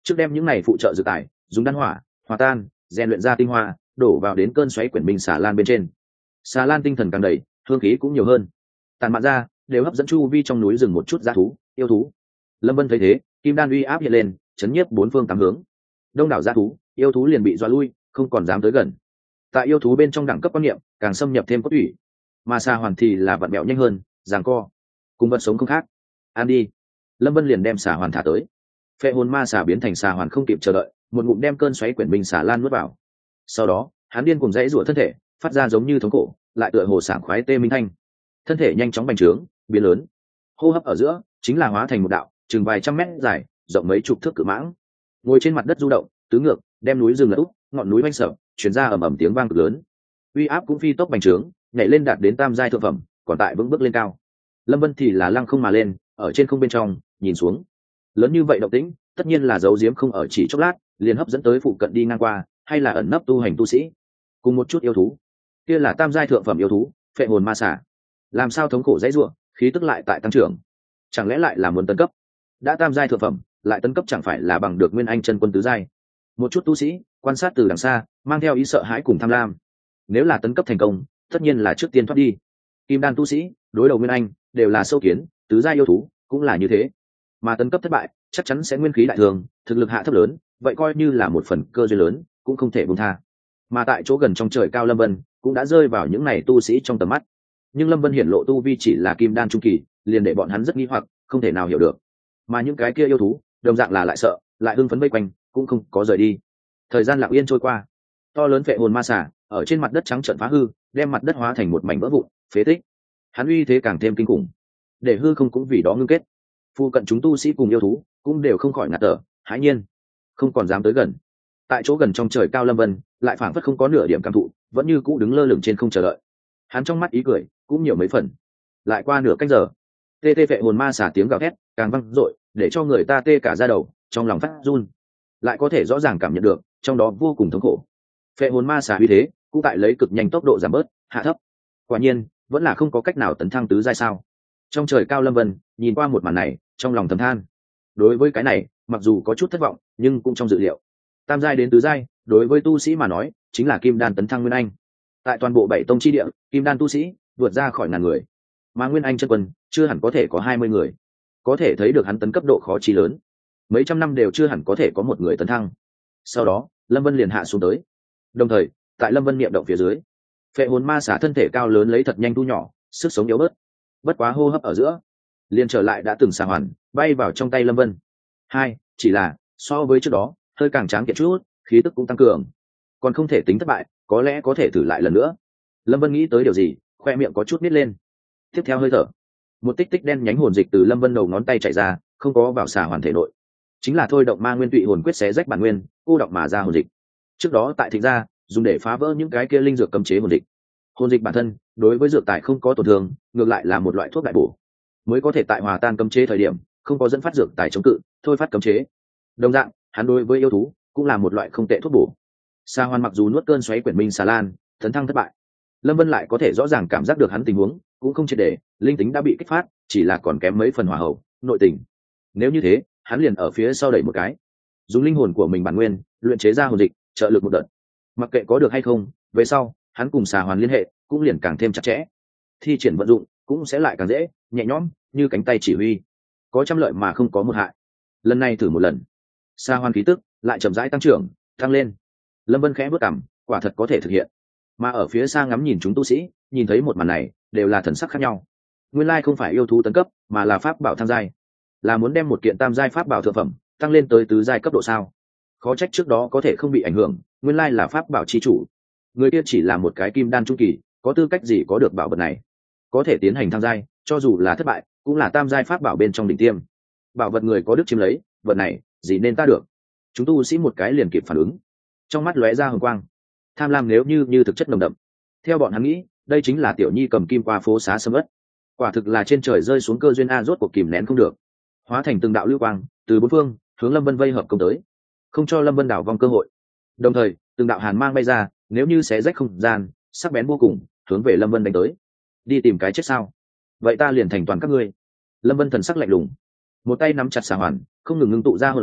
trước đem những này phụ trợ dự tải dùng đan hỏa hòa tan rèn luyện ra tinh hoa đổ vào đến cơn xoáy quyển minh xà lan bên trên. Xà lan tinh thần càng đầy, hương khí cũng nhiều hơn, tàn mạn ra đều hấp dẫn chu vi trong núi rừng một chút dã thú yêu thú. Lâm Vân thấy thế, kim đan uy áp hiện lên, chấn nhiếp bốn phương tám hướng. Đông đảo dã thú yêu thú liền bị dọa lui, không còn dám tới gần. Tại yêu thú bên trong đẳng cấp quan niệm càng xâm nhập thêm cốt thủy, mà xà hoàn thì là vặn mẹo nhanh hơn, giằng co cùng vật sống không khác. Ăn đi. Lâm Vân liền đem xà hoàn thả tới. Phệ hồn ma xà biến thành xà hoàn không kịp chờ đợi, một ngụm đem cơn xoáy quyển minh xà lan nuốt vào. Sau đó hắn điên cùng dãy rủa thân thể, phát ra giống như thống cổ, lại tựa hồ sảng khoái tê minh thanh. Thân thể nhanh chóng bành trướng biến lớn, hô hấp ở giữa chính là hóa thành một đạo chừng vài trăm mét dài rộng mấy chục thước cự mãng, ngồi trên mặt đất du động tứ ngược, đem núi rừng lật úp, ngọn núi oanh sập, chuyển ra ầm ầm tiếng vang cực lớn. Uy áp cũng phi tốc bành trướng, nhảy lên đạt đến tam giai thượng phẩm, còn tại vững bước lên cao. Lâm Vân thì là lăng không mà lên, ở trên không bên trong nhìn xuống, lớn như vậy động tĩnh tất nhiên là giấu giếm không ở chỉ chốc lát, liền hấp dẫn tới phụ cận đi ngang qua hay là ẩn nấp tu hành tu sĩ cùng một chút yêu thú. Kia là tam giai thượng phẩm yêu thú phệ hồn ma xà, làm sao thống khổ dãy ruộng, khí tức lại tại tăng trưởng, chẳng lẽ lại là muốn tấn cấp? Đã tam giai thượng phẩm lại tấn cấp chẳng phải là bằng được nguyên anh chân quân tứ giai? Một chút tu sĩ quan sát từ đằng xa, mang theo ý sợ hãi cùng tham lam. Nếu là tấn cấp thành công, tất nhiên là trước tiên thoát đi. Kim đan tu sĩ đối đầu nguyên anh đều là sâu kiến, tứ giai yêu thú cũng là như thế. Mà tấn cấp thất bại, chắc chắn sẽ nguyên khí đại thường, thực lực hạ thấp lớn, vậy coi như là một phần cơ duyên lớn, cũng không thể buông tha. Mà tại chỗ gần trong trời cao Lâm Vân cũng đã rơi vào những này tu sĩ trong tầm mắt. Nhưng Lâm Vân hiển lộ tu vi chỉ là kim đan trung kỳ, liền để bọn hắn rất nghi hoặc, không thể nào hiểu được. Mà những cái kia yêu thú đồng dạng là lại sợ lại hưng phấn vây quanh, cũng không có rời đi. Thời gian lặng yên trôi qua, to lớn phệ hồn ma xà ở trên mặt đất trắng trợn phá hư, đem mặt đất hóa thành một mảnh vỡ vụn phế tích. Hắn uy thế càng thêm kinh khủng, để hư không cũng vì đó ngưng kết. Phu cận chúng tu sĩ cùng yêu thú cũng đều không khỏi ngạt thở hãi nhiên, không còn dám tới gần. Tại chỗ gần trong trời cao Lâm Vân lại phảng phất không có nửa điểm cảm thụ, vẫn như cũ đứng lơ lửng trên không chờ đợi. Hắn trong mắt ý cười cũng nhiều mấy phần. Lại qua nửa canh giờ, tê tê phệ hồn ma xả tiếng gào thét càng vang dội, để cho người ta tê cả da đầu, trong lòng phát run. Lại có thể rõ ràng cảm nhận được trong đó vô cùng thống khổ. Phệ hồn ma xả uy thế cũng tại lấy cực nhanh tốc độ giảm bớt hạ thấp. Quả nhiên vẫn là không có cách nào tấn thăng tứ giai sao? Trong trời cao Lâm Vân nhìn qua một màn này, trong lòng thầm than. Đối với cái này mặc dù có chút thất vọng, nhưng cũng trong dự liệu. Tam giai đến tứ giai đối với tu sĩ mà nói chính là kim đan tấn thăng nguyên anh. Tại toàn bộ bảy tông chi địa, kim đan tu sĩ vượt ra khỏi ngàn người, mà nguyên anh chân quân chưa hẳn có thể có hai mươi người. Có thể thấy được hắn tấn cấp độ khó chi lớn, mấy trăm năm đều chưa hẳn có thể có một người tấn thăng. Sau đó Lâm Vân liền hạ xuống tới, đồng thời tại Lâm Vân niệm động phía dưới, phệ hồn ma xả thân thể cao lớn lấy thật nhanh thu nhỏ, sức sống yếu bớt. Bất quá hô hấp ở giữa liền trở lại đã từng xà hoàn bay vào trong tay Lâm Vân. Hai chỉ là so với trước đó hơi càng tráng kiện chút, khí tức cũng tăng cường, còn không thể tính thất bại, có lẽ có thể thử lại lần nữa. Lâm Vân nghĩ tới điều gì, khoe miệng có chút nít lên. Tiếp theo hơi thở, một tích tích đen nhánh hồn dịch từ Lâm Vân đầu ngón tay chạy ra, không có vào xà hoàn thể nội, chính là thôi động ma nguyên tụy hồn quyết xé rách bản nguyên, cô động mà ra hồn dịch. Trước đó tại Thịnh gia dùng để phá vỡ những cái kia linh dược cấm chế hồn dịch. Hồn dịch bản thân đối với dược tài không có tổn thương, ngược lại là một loại thuốc đại bổ, mới có thể tại hòa tan cấm chế thời điểm không có dẫn phát dược tài chống cự, thôi phát cấm chế. Đồng dạng, hắn đối với yêu thú cũng là một loại không tệ thuốc bổ. Sa Hoan mặc dù nuốt cơn xoáy quyển minh xà lan, tấn thăng thất bại, Lâm Vân lại có thể rõ ràng cảm giác được hắn tình huống cũng không triệt để, linh tính đã bị kích phát, chỉ là còn kém mấy phần hỏa hậu, nội tình. Nếu như thế, hắn liền ở phía sau đẩy một cái, dùng linh hồn của mình bản nguyên luyện chế ra hồn dịch, trợ lực một đợt. Mặc kệ có được hay không, về sau hắn cùng Xà Hoàn liên hệ cũng liền càng thêm chặt chẽ, thi triển vận dụng cũng sẽ lại càng dễ, nhẹ nhõm như cánh tay chỉ huy, có trăm lợi mà không có một hại. Lần này thử một lần, Xà Hoàn khí tức lại chậm rãi tăng trưởng, tăng lên. Lâm Vân khẽ bước cằm, quả thật có thể thực hiện. Mà ở phía xa ngắm nhìn chúng tu sĩ, nhìn thấy một màn này đều là thần sắc khác nhau. Nguyên lai không phải yêu thú tấn cấp, mà là pháp bảo thăng giai, là muốn đem một kiện tam giai pháp bảo thượng phẩm tăng lên tới tứ giai cấp độ sao? Khó trách trước đó có thể không bị ảnh hưởng, nguyên lai là pháp bảo chi chủ. Người kia chỉ là một cái kim đan trung kỳ, có tư cách gì có được bảo vật này? Có thể tiến hành thăng giai, cho dù là thất bại, cũng là tam giai pháp bảo bên trong đỉnh tiêm. Bảo vật người có đức chiếm lấy, vật này gì nên ta được? Chúng tu sĩ một cái liền kịp phản ứng, trong mắt lóe ra hồng quang. Tham lam nếu như như thực chất nồng đậm. Theo bọn hắn nghĩ, đây chính là tiểu nhi cầm kim qua phố xá sầm uất. Quả thực là trên trời rơi xuống cơ duyên a, rốt cuộc kìm nén không được, hóa thành từng đạo lưu quang, từ bốn phương hướng Lâm Vân vây hợp công tới, không cho Lâm Vân đảo vong cơ hội. Đồng thời, từng đạo hàn mang bay ra, nếu như xé rách không gian, sắc bén vô cùng, hướng về Lâm Vân đánh tới. Đi tìm cái chết sao? Vậy ta liền thành toàn các ngươi. Lâm Vân thần sắc lạnh lùng, một tay nắm chặt Xà Hoàn, không ngừng ngưng tụ ra hồn dịch,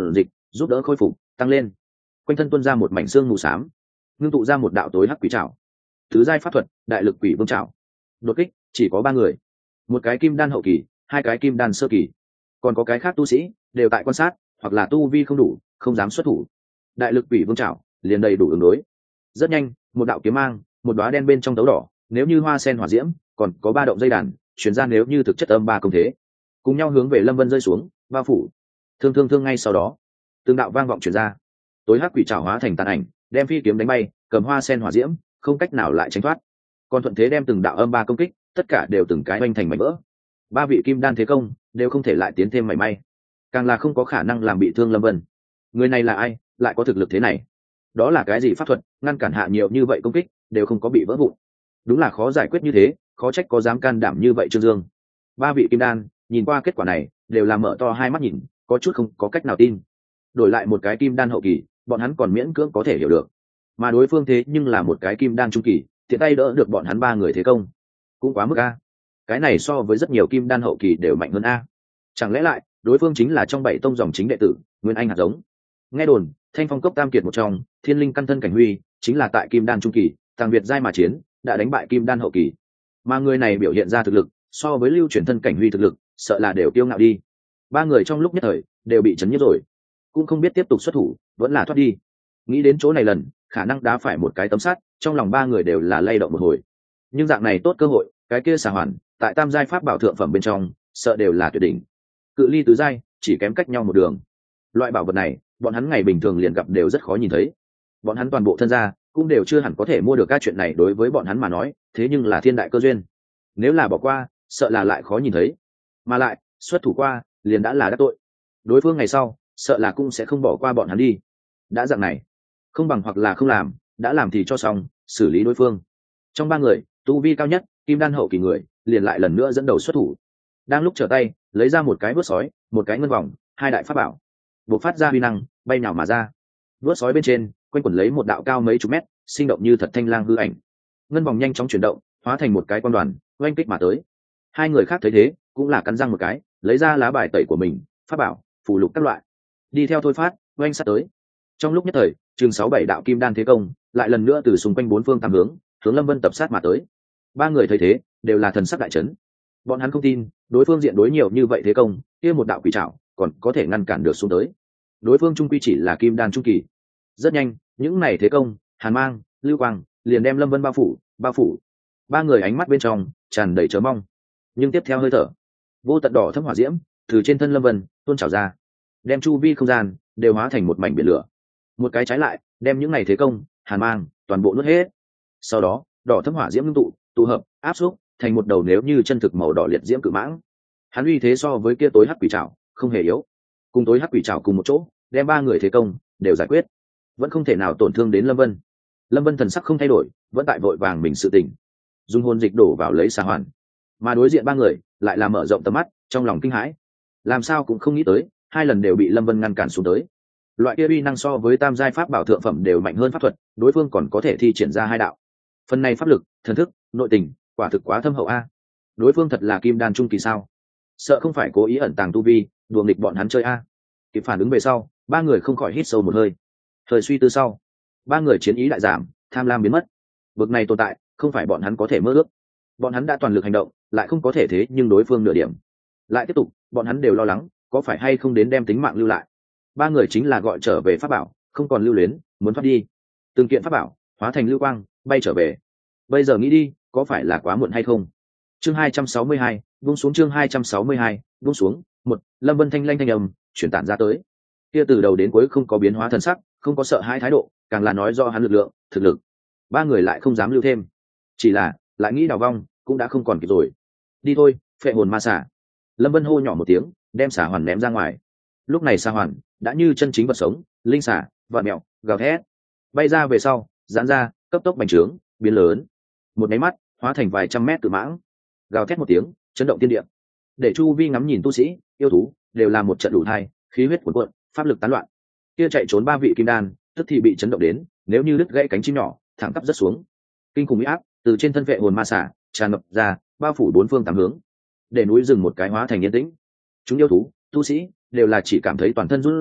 giúp đỡ khôi phục tăng lên. Quanh thân tuôn ra một mảnh xương mù xám, ngưng tụ ra một đạo tối hắc quỷ trảo. Thứ giai pháp thuật, đại lực quỷ vương trảo. Đột kích chỉ có ba người, một cái kim đan hậu kỳ, hai cái kim đan sơ kỳ, còn có cái khác tu sĩ đều tại quan sát, hoặc là tu vi không đủ không dám xuất thủ. Đại lực quỷ vương trảo liền đầy đủ ứng đối. Rất nhanh, một đạo kiếm mang, một đóa đen bên trong tấu đỏ, nếu như hoa sen hỏa diễm, còn có ba động dây đàn chuyển ra, nếu như thực chất âm ba công thế, cùng nhau hướng về Lâm Vân rơi xuống, bao phủ. Thương thương thương ngay sau đó, từng đạo vang vọng chuyển ra, tối hắc quỷ trảo hóa thành tàn ảnh, đem phi kiếm đánh bay, cầm hoa sen hỏa diễm, không cách nào lại tránh thoát. Còn thuận thế đem từng đạo âm ba công kích, tất cả đều từng cái oanh thành mảnh vỡ. Ba vị kim đan thế công đều không thể lại tiến thêm mảy may, càng là không có khả năng làm bị thương Lâm Vân. Người này là ai, lại có thực lực thế này? Đó là cái gì pháp thuật ngăn cản hạ nhiều như vậy công kích đều không có bị vỡ vụn? Đúng là khó giải quyết như thế, khó trách có dám can đảm như vậy Trương Dương. Ba vị kim đan nhìn qua kết quả này đều là mở to hai mắt nhìn, có chút không có cách nào tin. Đổi lại một cái kim đan hậu kỳ, bọn hắn còn miễn cưỡng có thể hiểu được, mà đối phương thế nhưng là một cái kim đan trung kỳ, tiện tay đỡ được bọn hắn ba người thế công, cũng quá mức a. Cái này so với rất nhiều kim đan hậu kỳ đều mạnh hơn a. Chẳng lẽ lại đối phương chính là trong bảy tông dòng chính đệ tử Nguyên Anh hạt giống? Nghe đồn Thanh Phong cốc tam kiệt một trong Thiên Linh căn thân Cảnh Huy chính là tại kim đan trung kỳ tàng việt giai mà chiến, đã đánh bại kim đan hậu kỳ, mà người này biểu hiện ra thực lực so với lưu chuyển thân Cảnh Huy thực lực sợ là đều tiêu ngạo đi. Ba người trong lúc nhất thời đều bị chấn nhiếp rồi, cũng không biết tiếp tục xuất thủ vẫn là thoát đi. Nghĩ đến chỗ này lần khả năng đá phải một cái tấm sắt, trong lòng ba người đều là lay động một hồi. Nhưng dạng này tốt cơ hội, cái kia xà hoàn tại tam giai pháp bảo thượng phẩm bên trong sợ đều là tuyệt đỉnh, cự ly tứ giai chỉ kém cách nhau một đường. Loại bảo vật này bọn hắn ngày bình thường liền gặp đều rất khó nhìn thấy, bọn hắn toàn bộ thân gia cũng đều chưa hẳn có thể mua được. Các chuyện này đối với bọn hắn mà nói thế nhưng là thiên đại cơ duyên, nếu là bỏ qua sợ là lại khó nhìn thấy, mà lại xuất thủ qua liền đã là đắc tội đối phương, ngày sau sợ là cũng sẽ không bỏ qua bọn hắn đi. Đã dạng này, không bằng hoặc là không làm, đã làm thì cho xong, xử lý đối phương. Trong ba người tu vi cao nhất kim đan hậu kỳ người liền lại lần nữa dẫn đầu xuất thủ, đang lúc trở tay lấy ra một cái vớt sói, một cái ngân vòng, hai đại pháp bảo buộc phát ra huy năng bay nào mà ra. Vớt sói bên trên quanh quẩn lấy một đạo cao mấy chục mét, sinh động như thật thanh lang hư ảnh. Ngân vòng nhanh chóng chuyển động, hóa thành một cái quan đoàn oanh kích mà tới. Hai người khác thấy thế cũng là cắn răng một cái, lấy ra lá bài tẩy của mình, pháp bảo, phù lục các loại, đi theo thôi phát oanh sát tới. Trong lúc nhất thời chừng sáu bảy đạo kim đan thế công lại lần nữa từ xung quanh bốn phương tám hướng hướng Lâm Vân tập sát mà tới. Ba người thấy thế đều là thần sắc đại chấn, bọn hắn không tin đối phương diện đối nhiều như vậy thế công, kia một đạo quỷ trảo còn có thể ngăn cản được xuống tới. Đối phương trung quy chỉ là kim đan trung kỳ. Rất nhanh những này thế công, hàn mang, lưu quang liền đem Lâm Vân bao phủ bao phủ. Ba người ánh mắt bên trong tràn đầy chờ mong, nhưng tiếp theo hơi thở vô tận đỏ thấm hỏa diễm từ trên thân Lâm Vân tuôn trào ra, đem chu vi không gian đều hóa thành một mảnh biển lửa. Một cái trái lại đem những này thế công, hàn mang toàn bộ nuốt hết. Sau đó đỏ thấm hỏa diễm ngưng tụ tụ hợp áp xúc thành một đầu nếu như chân thực màu đỏ liệt diễm cự mãng. Hắn uy thế so với kia tối hắc quỷ trảo không hề yếu, cùng tối hắc quỷ trảo cùng một chỗ đem ba người thế công đều giải quyết, vẫn không thể nào tổn thương đến Lâm Vân. Lâm Vân thần sắc không thay đổi, vẫn tại vội vàng mình sự tỉnh, dùng hồn dịch đổ vào lấy xà hoàn. Mà đối diện ba người lại là mở rộng tầm mắt, trong lòng kinh hãi, làm sao cũng không nghĩ tới hai lần đều bị Lâm Vân ngăn cản xuống tới. Loại kia uy năng so với tam giai pháp bảo thượng phẩm đều mạnh hơn pháp thuật, đối phương còn có thể thi triển ra hai đạo. Phần này pháp lực, thần thức, nội tình quả thực quá thâm hậu a. Đối phương thật là kim đan trung kỳ sao? Sợ không phải cố ý ẩn tàng tu vi đùa nghịch bọn hắn chơi a. Kịp phản ứng về sau, ba người không khỏi hít sâu một hơi. Thời suy tư sau, ba người chiến ý đại giảm, tham lam biến mất. Bực này tồn tại không phải bọn hắn có thể mơ ước. Bọn hắn đã toàn lực hành động, lại không có thể thế nhưng đối phương nửa điểm. Lại tiếp tục, bọn hắn đều lo lắng có phải hay không đến đem tính mạng lưu lại. Ba người chính là gọi trở về pháp bảo, không còn lưu luyến, muốn thoát đi. Từng kiện pháp bảo hóa thành lưu quang bay trở về. Bây giờ nghĩ đi có phải là quá muộn hay không? Chương hai trăm sáu mươi hai, buông xuống. Chương hai trăm sáu mươi hai, buông xuống. Một, Lâm Vân thanh lanh thanh âm chuyển tản ra tới. Kia từ đầu đến cuối không có biến hóa thần sắc, không có sợ hãi thái độ, càng là nói do hắn lực lượng, thực lực. Ba người lại không dám lưu thêm, chỉ là lại nghĩ đào vong cũng đã không còn kịp rồi. Đi thôi, phệ hồn ma xả. Lâm Vân hô nhỏ một tiếng, đem xả hoàn ném ra ngoài. Lúc này xả hoàn đã như chân chính vật sống, linh xả, vạn mẹo, gào thét, bay ra về sau, giãn ra, cấp tốc bành trướng, biến lớn. Một máy mắt hóa thành vài trăm mét cự mãng, gào thét một tiếng, chấn động thiên địa. Để chu vi ngắm nhìn tu sĩ, yêu thú đều là một trận đủ thai, khí huyết cuồn cuộn, pháp lực tán loạn. Kia chạy trốn ba vị kim đan, tức thì bị chấn động đến, nếu như đứt gãy cánh chim nhỏ, thẳng tắp rất xuống. Kinh khủng uy áp từ trên thân vệ hồn ma xả tràn ngập ra, bao phủ bốn phương tám hướng, để núi rừng một cái hóa thành yên tĩnh. Chúng yêu thú, tu sĩ đều là chỉ cảm thấy toàn thân run rẩy,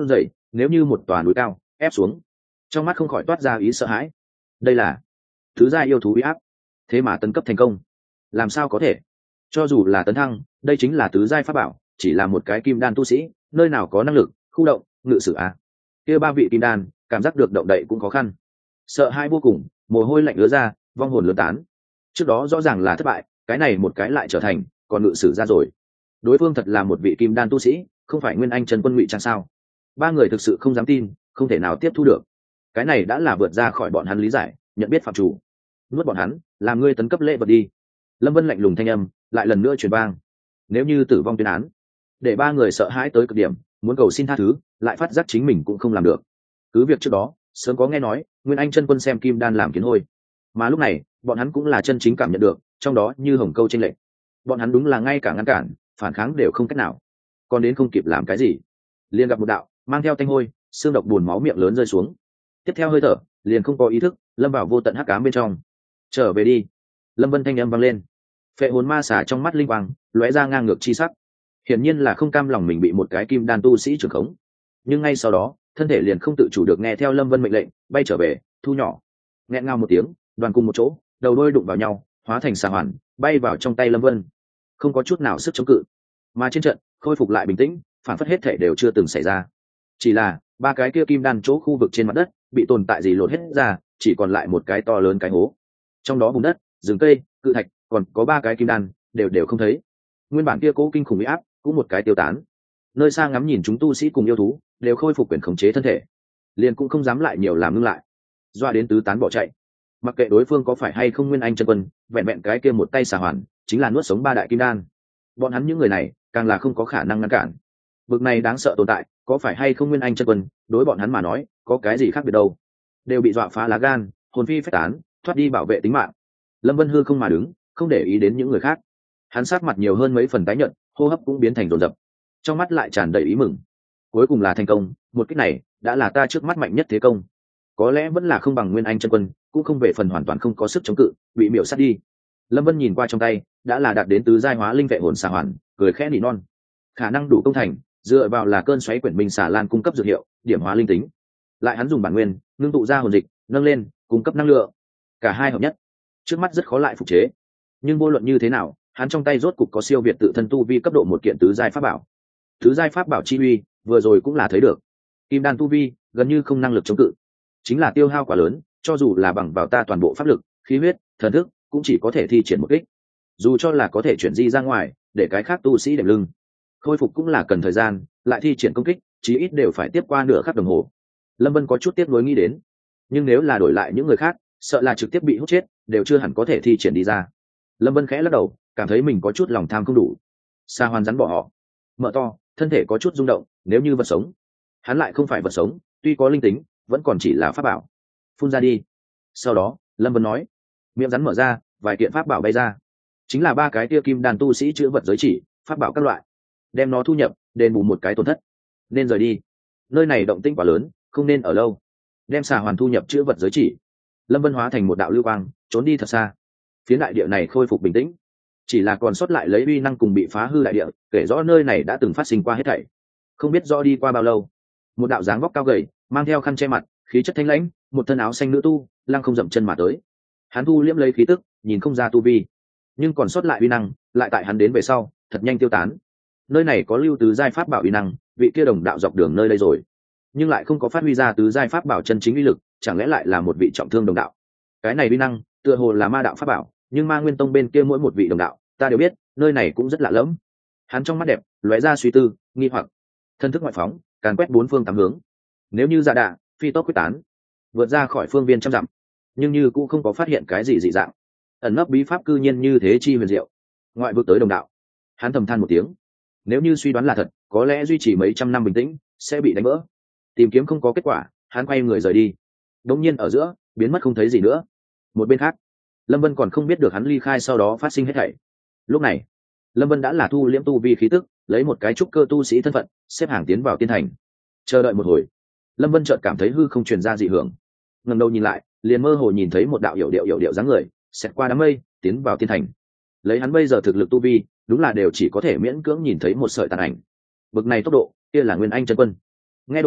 nếu như một tòa núi cao ép xuống. Trong mắt không khỏi toát ra ý sợ hãi. Đây là thứ gia yêu thú uy áp, thế mà tấn cấp thành công, làm sao có thể? Cho dù là tấn thăng, đây chính là tứ giai pháp bảo, chỉ là một cái kim đan tu sĩ, nơi nào có năng lực khu động ngự sử à? Kia ba vị kim đan cảm giác được động đậy cũng khó khăn, sợ hãi vô cùng, mồ hôi lạnh ứa ra, vong hồn lửa tán. Trước đó rõ ràng là thất bại, cái này một cái lại trở thành còn ngự sử ra rồi. Đối phương thật là một vị kim đan tu sĩ, không phải nguyên anh chân quân ngụy trang sao? Ba người thực sự không dám tin, không thể nào tiếp thu được. Cái này đã là vượt ra khỏi bọn hắn lý giải, nhận biết phạm chủ. Nuốt bọn hắn, làm ngươi tấn cấp lễ vật đi. Lâm Vân lạnh lùng thanh âm lại lần nữa truyền vang. Nếu như tử vong tuyên án, để ba người sợ hãi tới cực điểm, muốn cầu xin tha thứ, lại phát giác chính mình cũng không làm được. Cứ việc trước đó sớm có nghe nói nguyên anh chân quân xem kim đan làm kiến hôi, mà lúc này bọn hắn cũng là chân chính cảm nhận được trong đó như hồng câu tranh lệch. Bọn hắn đúng là ngay cả ngăn cản phản kháng đều không cách nào, còn đến không kịp làm cái gì, liền gặp một đạo mang theo tanh hôi xương độc buồn máu miệng lớn rơi xuống. Tiếp theo hơi thở liền không có ý thức lâm vào vô tận hắc ám bên trong. Trở về đi. Lâm Vân thanh âm vang lên. Phệ hồn ma xà trong mắt linh quang lóe ra ngang ngược chi sắc, hiển nhiên là không cam lòng mình bị một cái kim đan tu sĩ trưởng khống. Nhưng ngay sau đó thân thể liền không tự chủ được nghe theo Lâm Vân mệnh lệnh bay trở về, thu nhỏ. Nghẹn ngào một tiếng, đoàn cùng một chỗ, đầu đôi đụng vào nhau, hóa thành xà hoàn bay vào trong tay Lâm Vân, không có chút nào sức chống cự. Mà trên trận khôi phục lại bình tĩnh, phản phất hết thể đều chưa từng xảy ra. Chỉ là ba cái kia kim đan chỗ khu vực trên mặt đất bị tồn tại gì lột hết ra, chỉ còn lại một cái to lớn cái hố. Trong đó bùn đất, rừng cây, cự thạch, còn có ba cái kim đan đều đều không thấy. Nguyên bản kia cố kinh khủng uy áp cũng một cái tiêu tán. Nơi xa ngắm nhìn chúng tu sĩ cùng yêu thú đều khôi phục quyền khống chế thân thể, liền cũng không dám lại nhiều làm ngưng lại, doa đến tứ tán bỏ chạy. Mặc kệ đối phương có phải hay không nguyên anh chân quân, vẹn vẹn cái kia một tay xà hoàn chính là nuốt sống ba đại kim đan. Bọn hắn những người này càng là không có khả năng ngăn cản. Vực này đáng sợ tồn tại, có phải hay không nguyên anh chân quân, đối bọn hắn mà nói có cái gì khác biệt đâu, đều bị dọa phá lá gan, hồn phi phách tán, thoát đi bảo vệ tính mạng. Lâm Vân hư không mà đứng, không để ý đến những người khác. Hắn sát mặt nhiều hơn mấy phần tái nhợt, hô hấp cũng biến thành dồn dập, trong mắt lại tràn đầy ý mừng. Cuối cùng là thành công, một kích này đã là ta trước mắt mạnh nhất thế công. Có lẽ vẫn là không bằng nguyên anh chân quân, cũng không về phần hoàn toàn không có sức chống cự, bị miểu sát đi. Lâm Vân nhìn qua trong tay, đã là đạt đến tứ giai hóa linh vệ hồn xà hoàn, cười khẽ nỉ non. Khả năng đủ công thành, dựa vào là cơn xoáy quyển minh xà lan cung cấp dược hiệu, điểm hóa linh tính. Lại hắn dùng bản nguyên, ngưng tụ ra hồn dịch, nâng lên, cung cấp năng lượng. Cả hai hợp nhất, trước mắt rất khó lại phục chế. Nhưng vô luận như thế nào, hắn trong tay rốt cục có siêu việt tự thân tu vi cấp độ một kiện tứ giai pháp bảo. Tứ giai pháp bảo chi uy, vừa rồi cũng là thấy được. Kim đan tu vi, gần như không năng lực chống cự. Chính là tiêu hao quá lớn, cho dù là bằng vào ta toàn bộ pháp lực, khí huyết, thần thức, cũng chỉ có thể thi triển một kích. Dù cho là có thể chuyển di ra ngoài, để cái khác tu sĩ đệm lưng, khôi phục cũng là cần thời gian, lại thi triển công kích, chí ít đều phải tiếp qua nửa khắc đồng hồ. Lâm Vân có chút tiếc nuối nghĩ đến, nhưng nếu là đổi lại những người khác, sợ là trực tiếp bị hút chết, đều chưa hẳn có thể thi triển đi ra. Lâm Vân khẽ lắc đầu, cảm thấy mình có chút lòng tham không đủ. Sa Hoan rắn bỏ họ, mở to, thân thể có chút rung động. Nếu như vật sống, hắn lại không phải vật sống, tuy có linh tính, vẫn còn chỉ là pháp bảo. Phun ra đi. Sau đó Lâm Vân nói, miệng rắn mở ra, vài kiện pháp bảo bay ra, chính là ba cái tia kim đàn tu sĩ chữ vật giới chỉ, pháp bảo các loại. Đem nó thu nhập, đền bù một cái tổn thất, nên rời đi. Nơi này động tĩnh quá lớn, không nên ở lâu. Đem xà hoàn thu nhập chữ vật giới chỉ, Lâm Vân hóa thành một đạo lưu quang, trốn đi thật xa. Phía đại địa này khôi phục bình tĩnh, chỉ là còn sót lại lấy uy năng cùng bị phá hư đại địa, kể rõ nơi này đã từng phát sinh qua hết thảy. Không biết rõ đi qua bao lâu, một đạo dáng vóc cao gầy, mang theo khăn che mặt, khí chất thanh lãnh, một thân áo xanh nữ tu, lăng không dậm chân mà tới. Hắn thu liễm lấy khí tức, nhìn không ra tu vi, nhưng còn sót lại uy năng, lại tại hắn đến về sau, thật nhanh tiêu tán. Nơi này có lưu tứ giai pháp bảo uy năng, vị kia đồng đạo dọc đường nơi đây rồi, nhưng lại không có phát huy ra tứ giai pháp bảo chân chính uy lực, chẳng lẽ lại là một vị trọng thương đồng đạo? Cái này uy năng, tựa hồ là ma đạo pháp bảo, nhưng Ma Nguyên Tông bên kia mỗi một vị đồng đạo, ta đều biết, nơi này cũng rất lạ lẫm. Hắn trong mắt đẹp lóe ra suy tư, nghi hoặc, thân thức ngoại phóng, càn quét bốn phương tám hướng. Nếu như giả đạ, phi tốc quyết tán, vượt ra khỏi phương viên trăm dặm, nhưng như cũng không có phát hiện cái gì dị dạng. Ẩn nấp bí pháp cư nhiên như thế chi huyền diệu. Ngoại vực tới đồng đạo, hắn thầm than một tiếng. Nếu như suy đoán là thật, có lẽ duy trì mấy trăm năm bình tĩnh sẽ bị đánh vỡ. Tìm kiếm không có kết quả, hắn quay người rời đi. Đống nhiên ở giữa, biến mất không thấy gì nữa. Một bên khác, Lâm Vân còn không biết được hắn ly khai sau đó phát sinh hết thảy. Lúc này, Lâm Vân đã là thu liễm tu vi khí tức, lấy một cái trúc cơ tu sĩ thân phận, xếp hàng tiến vào tiên thành. Chờ đợi một hồi, Lâm Vân chợt cảm thấy hư không truyền ra dị hưởng. Ngẩng đầu nhìn lại, liền mơ hồ nhìn thấy một đạo hiểu điệu hiểu điệu dáng người, xẹt qua đám mây, tiến vào tiên thành. Lấy hắn bây giờ thực lực tu vi, đúng là đều chỉ có thể miễn cưỡng nhìn thấy một sợi tàn ảnh. Bực này tốc độ, kia là Nguyên Anh chân quân. Nghe đồn,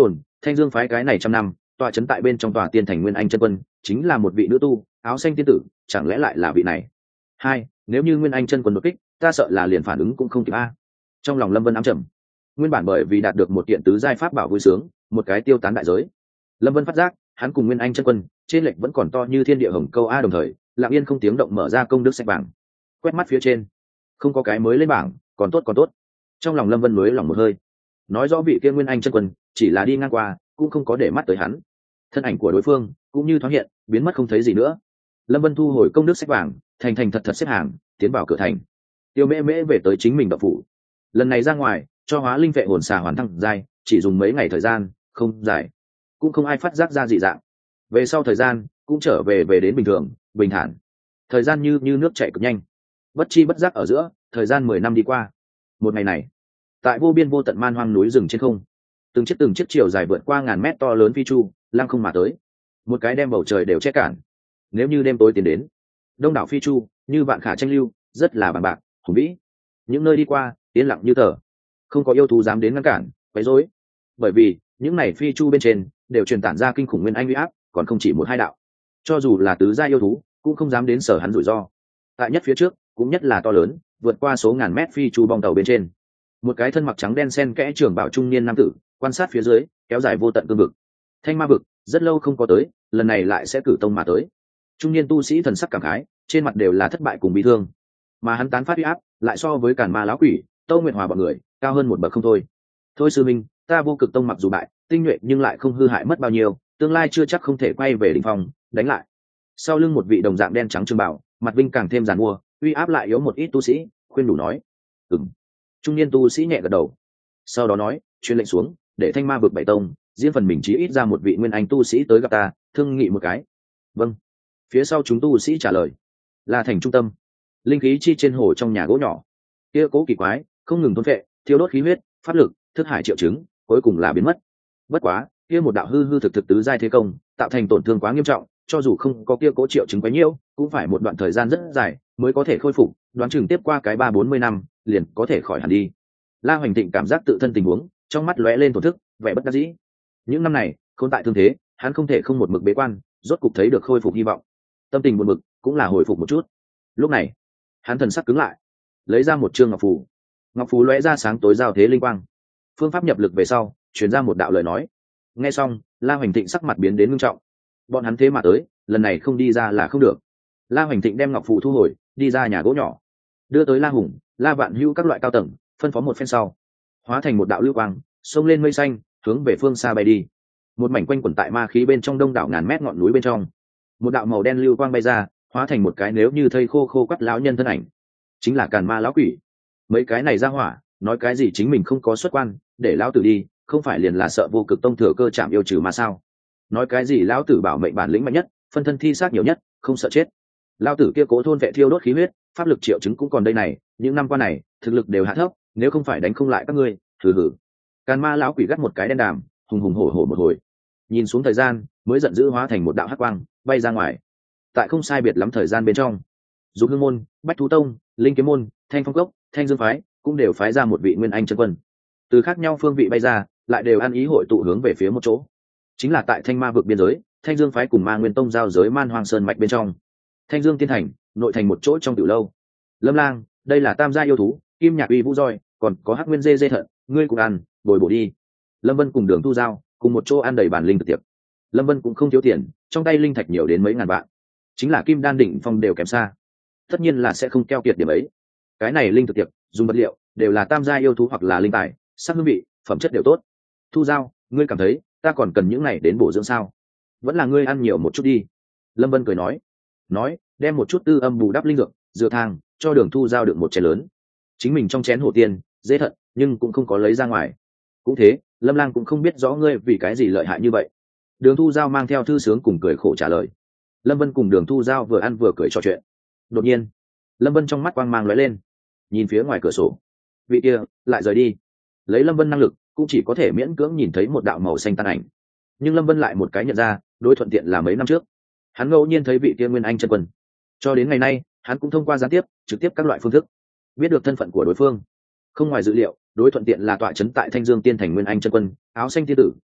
Thanh Dương phái cái này trăm năm tọa trấn tại bên trong tòa tiên thành Nguyên Anh chân quân chính là một vị nữ tu áo xanh tiên tử, chẳng lẽ lại là vị này? Hai, nếu như Nguyên Anh chân quân đột kích, ta sợ là liền phản ứng cũng không kịp a. Trong lòng Lâm Vân ám trầm. Nguyên bản bởi vì đạt được một kiện tứ giai pháp bảo vui sướng, một cái tiêu tán đại giới. Lâm Vân phát giác, hắn cùng Nguyên Anh chân quân, trên lệch vẫn còn to như thiên địa hồng câu a, đồng thời, lặng yên không tiếng động mở ra công đức sách bảng. Quét mắt phía trên, không có cái mới lên bảng, còn tốt còn tốt. Trong lòng Lâm Vân mới lòng một hơi. Nói rõ vị kia Nguyên Anh chân quân chỉ là đi ngang qua, cũng không có để mắt tới hắn. Thân ảnh của đối phương cũng như thoáng hiện, biến mất không thấy gì nữa. Lâm Vân thu hồi công đức sách vàng, thành thành thật thật xếp hàng, tiến vào cửa thành. Tiêu Mễ Mễ về tới chính mình đạo phủ. Lần này ra ngoài, cho hóa linh vệ hồn xà hoàn thăng giai, chỉ dùng mấy ngày thời gian, không dài, cũng không ai phát giác ra dị dạng. Về sau thời gian, cũng trở về về đến bình thường, bình thản. Thời gian như như nước chảy cực nhanh. Bất chi bất giác ở giữa, thời gian mười năm đi qua. Một ngày này, tại vô biên vô tận man hoang núi rừng trên không, từng chiếc từng chiếc chiều dài vượt qua ngàn mét to lớn phi chu, lăng không mà tới. Một cái đem bầu trời đều che cản. Nếu như đêm tối tiến đến, đông đảo phi chu như vạn khả tranh lưu, rất là bằng bạc, hùng vĩ. Những nơi đi qua, yên lặng như tờ, không có yêu thú dám đến ngăn cản, quấy rối. Bởi vì những này phi chu bên trên đều truyền tản ra kinh khủng nguyên anh uy áp, còn không chỉ một hai đạo. Cho dù là tứ gia yêu thú, cũng không dám đến sở hắn rủi ro. Tại nhất phía trước, cũng nhất là to lớn, vượt qua số ngàn mét phi chu bong tàu bên trên. Một cái thân mặc trắng đen xen kẽ trưởng bảo trung niên nam tử, quan sát phía dưới, kéo dài vô tận cương vực. Thanh ma vực, rất lâu không có tới, lần này lại sẽ cử tông mà tới. Trung niên tu sĩ thần sắc cảm khái, trên mặt đều là thất bại cùng bi thương. Mà hắn tán phát uy áp, lại so với Càn Ma lão quỷ, Tâu Nguyệt Hòa bọn người, cao hơn một bậc không thôi. Thôi sư minh, ta vô cực tông mặc dù bại, tinh nhuệ nhưng lại không hư hại mất bao nhiêu, tương lai chưa chắc không thể quay về đỉnh phong, đánh lại. Sau lưng một vị đồng dạng đen trắng trường bảo, mặt vinh càng thêm giàn mua, uy áp lại yếu một ít tu sĩ, khuyên đủ nói. Ừm. Trung niên tu sĩ nhẹ gật đầu. Sau đó nói, truyền lệnh xuống, để Thanh Ma vực bảy tông, riêng phần mình chí ít ra một vị nguyên anh tu sĩ tới gặp ta, thương nghị một cái. Vâng. Phía sau chúng tu sĩ trả lời. Là thành trung tâm. Linh khí chi trên hồ trong nhà gỗ nhỏ. Kia cố kỳ quái, không ngừng thôn phệ, thiêu đốt khí huyết, pháp lực, thức hải triệu chứng, cuối cùng là biến mất. Bất quá, kia một đạo hư hư thực thực tứ giai thế công, tạo thành tổn thương quá nghiêm trọng, cho dù không có kia cố triệu chứng quá nhiều, cũng phải một đoạn thời gian rất dài mới có thể khôi phục, đoán chừng tiếp qua cái ba bốn mươi năm, liền có thể khỏi hẳn đi. La Hoành Tịnh cảm giác tự thân tình huống, trong mắt lóe lên thổn thức, vẻ bất đắc dĩ. Những năm này, khốn tại thương thế, hắn không thể không một mực bế quan, rốt cục thấy được khôi phục hy vọng. Tâm tình buồn bực, cũng là hồi phục một chút. Lúc này, hắn thần sắc cứng lại, lấy ra một trương ngọc phù. Ngọc phù lóe ra sáng tối giao thế linh quang. Phương pháp nhập lực về sau, truyền ra một đạo lời nói. Nghe xong, La Hoành Tịnh sắc mặt biến đến nghiêm trọng. Bọn hắn thế mà tới, lần này không đi ra là không được. La Hoành Tịnh đem ngọc phù thu hồi, đi ra nhà gỗ nhỏ, đưa tới La Hùng, La Vạn Hữu các loại cao tầng, phân phó một phen sau, hóa thành một đạo lưu quang, xông lên mây xanh, hướng về phương xa bay đi. Một mảnh quanh quẩn tại ma khí bên trong đông đảo ngàn mét ngọn núi bên trong, một đạo màu đen lưu quang bay ra, hóa thành một cái nếu như thây khô khô quắt lão nhân thân ảnh, chính là Càn Ma lão quỷ. Mấy cái này ra hỏa, nói cái gì chính mình không có xuất quan, để lão tử đi, không phải liền là sợ vô cực tông thừa cơ chạm yêu trừ mà sao? Nói cái gì lão tử bảo mệnh bản lĩnh mạnh nhất, phân thân thi xác nhiều nhất, không sợ chết. Lão tử kia cố thôn vệ thiêu đốt khí huyết, pháp lực triệu chứng cũng còn đây này, những năm qua này, thực lực đều hạ thấp, nếu không phải đánh không lại các ngươi, thử hử. Càn Ma lão quỷ gắt một cái đen đàm, hùng hùng hổ hổ một hồi. Nhìn xuống thời gian, mới giận dữ hóa thành một đạo hắc quang, bay ra ngoài. Tại không sai biệt lắm thời gian bên trong, Dục Hương môn, Bách Thú tông, Linh Kiếm môn, Thanh Phong cốc, Thanh Dương phái cũng đều phái ra một vị nguyên anh chân quân. Từ khác nhau phương vị bay ra, lại đều ăn ý hội tụ hướng về phía một chỗ. Chính là tại Thanh Ma vực biên giới, Thanh Dương phái cùng Ma Nguyên tông giao giới Man Hoang Sơn mạch bên trong. Thanh Dương tiên thành, nội thành một chỗ trong tiểu lâu. Lâm Lang, đây là tam gia yêu thú, Kim Nhạc Uy Vũ roi, còn có Hắc Nguyên dê dê thận, ngươi cũng ăn, bồi bổ đi. Lâm Vân cùng Đường Thu Giao, cùng một chỗ ăn đầy bản linh thực tiệc. Lâm Vân cũng không thiếu tiền, trong tay linh thạch nhiều đến mấy ngàn vạn, chính là Kim Đan đỉnh phong đều kém xa, tất nhiên là sẽ không keo kiệt điểm ấy. Cái này linh thực tiệc, dùng vật liệu đều là tam gia yêu thú hoặc là linh tài, sắc hương vị, phẩm chất đều tốt. Thu Giao, ngươi cảm thấy ta còn cần những này đến bổ dưỡng sao? Vẫn là ngươi ăn nhiều một chút đi. Lâm Vân cười nói, nói đem một chút tư âm bù đắp linh dược, dựa thang cho Đường Thu Giao được một chén lớn. Chính mình trong chén hổ tiên, dễ thận, nhưng cũng không có lấy ra ngoài. Cũng thế, Lâm Lang cũng không biết rõ ngươi vì cái gì lợi hại như vậy. Đường Thu Giao mang theo thư sướng cùng cười khổ trả lời. Lâm Vân cùng Đường Thu Giao vừa ăn vừa cười trò chuyện. Đột nhiên, Lâm Vân trong mắt quang mang lóe lên, nhìn phía ngoài cửa sổ. Vị kia lại rời đi. Lấy Lâm Vân năng lực, cũng chỉ có thể miễn cưỡng nhìn thấy một đạo màu xanh tan ảnh. Nhưng Lâm Vân lại một cái nhận ra, đối thuận tiện là mấy năm trước, hắn ngẫu nhiên thấy vị kia nguyên anh chân quân. Cho đến ngày nay, hắn cũng thông qua gián tiếp, trực tiếp các loại phương thức, biết được thân phận của đối phương. Không ngoài dự liệu, đối thuận tiện là tọa trấn tại Thanh Dương tiên thành nguyên anh chân quân, áo xanh tiên tử,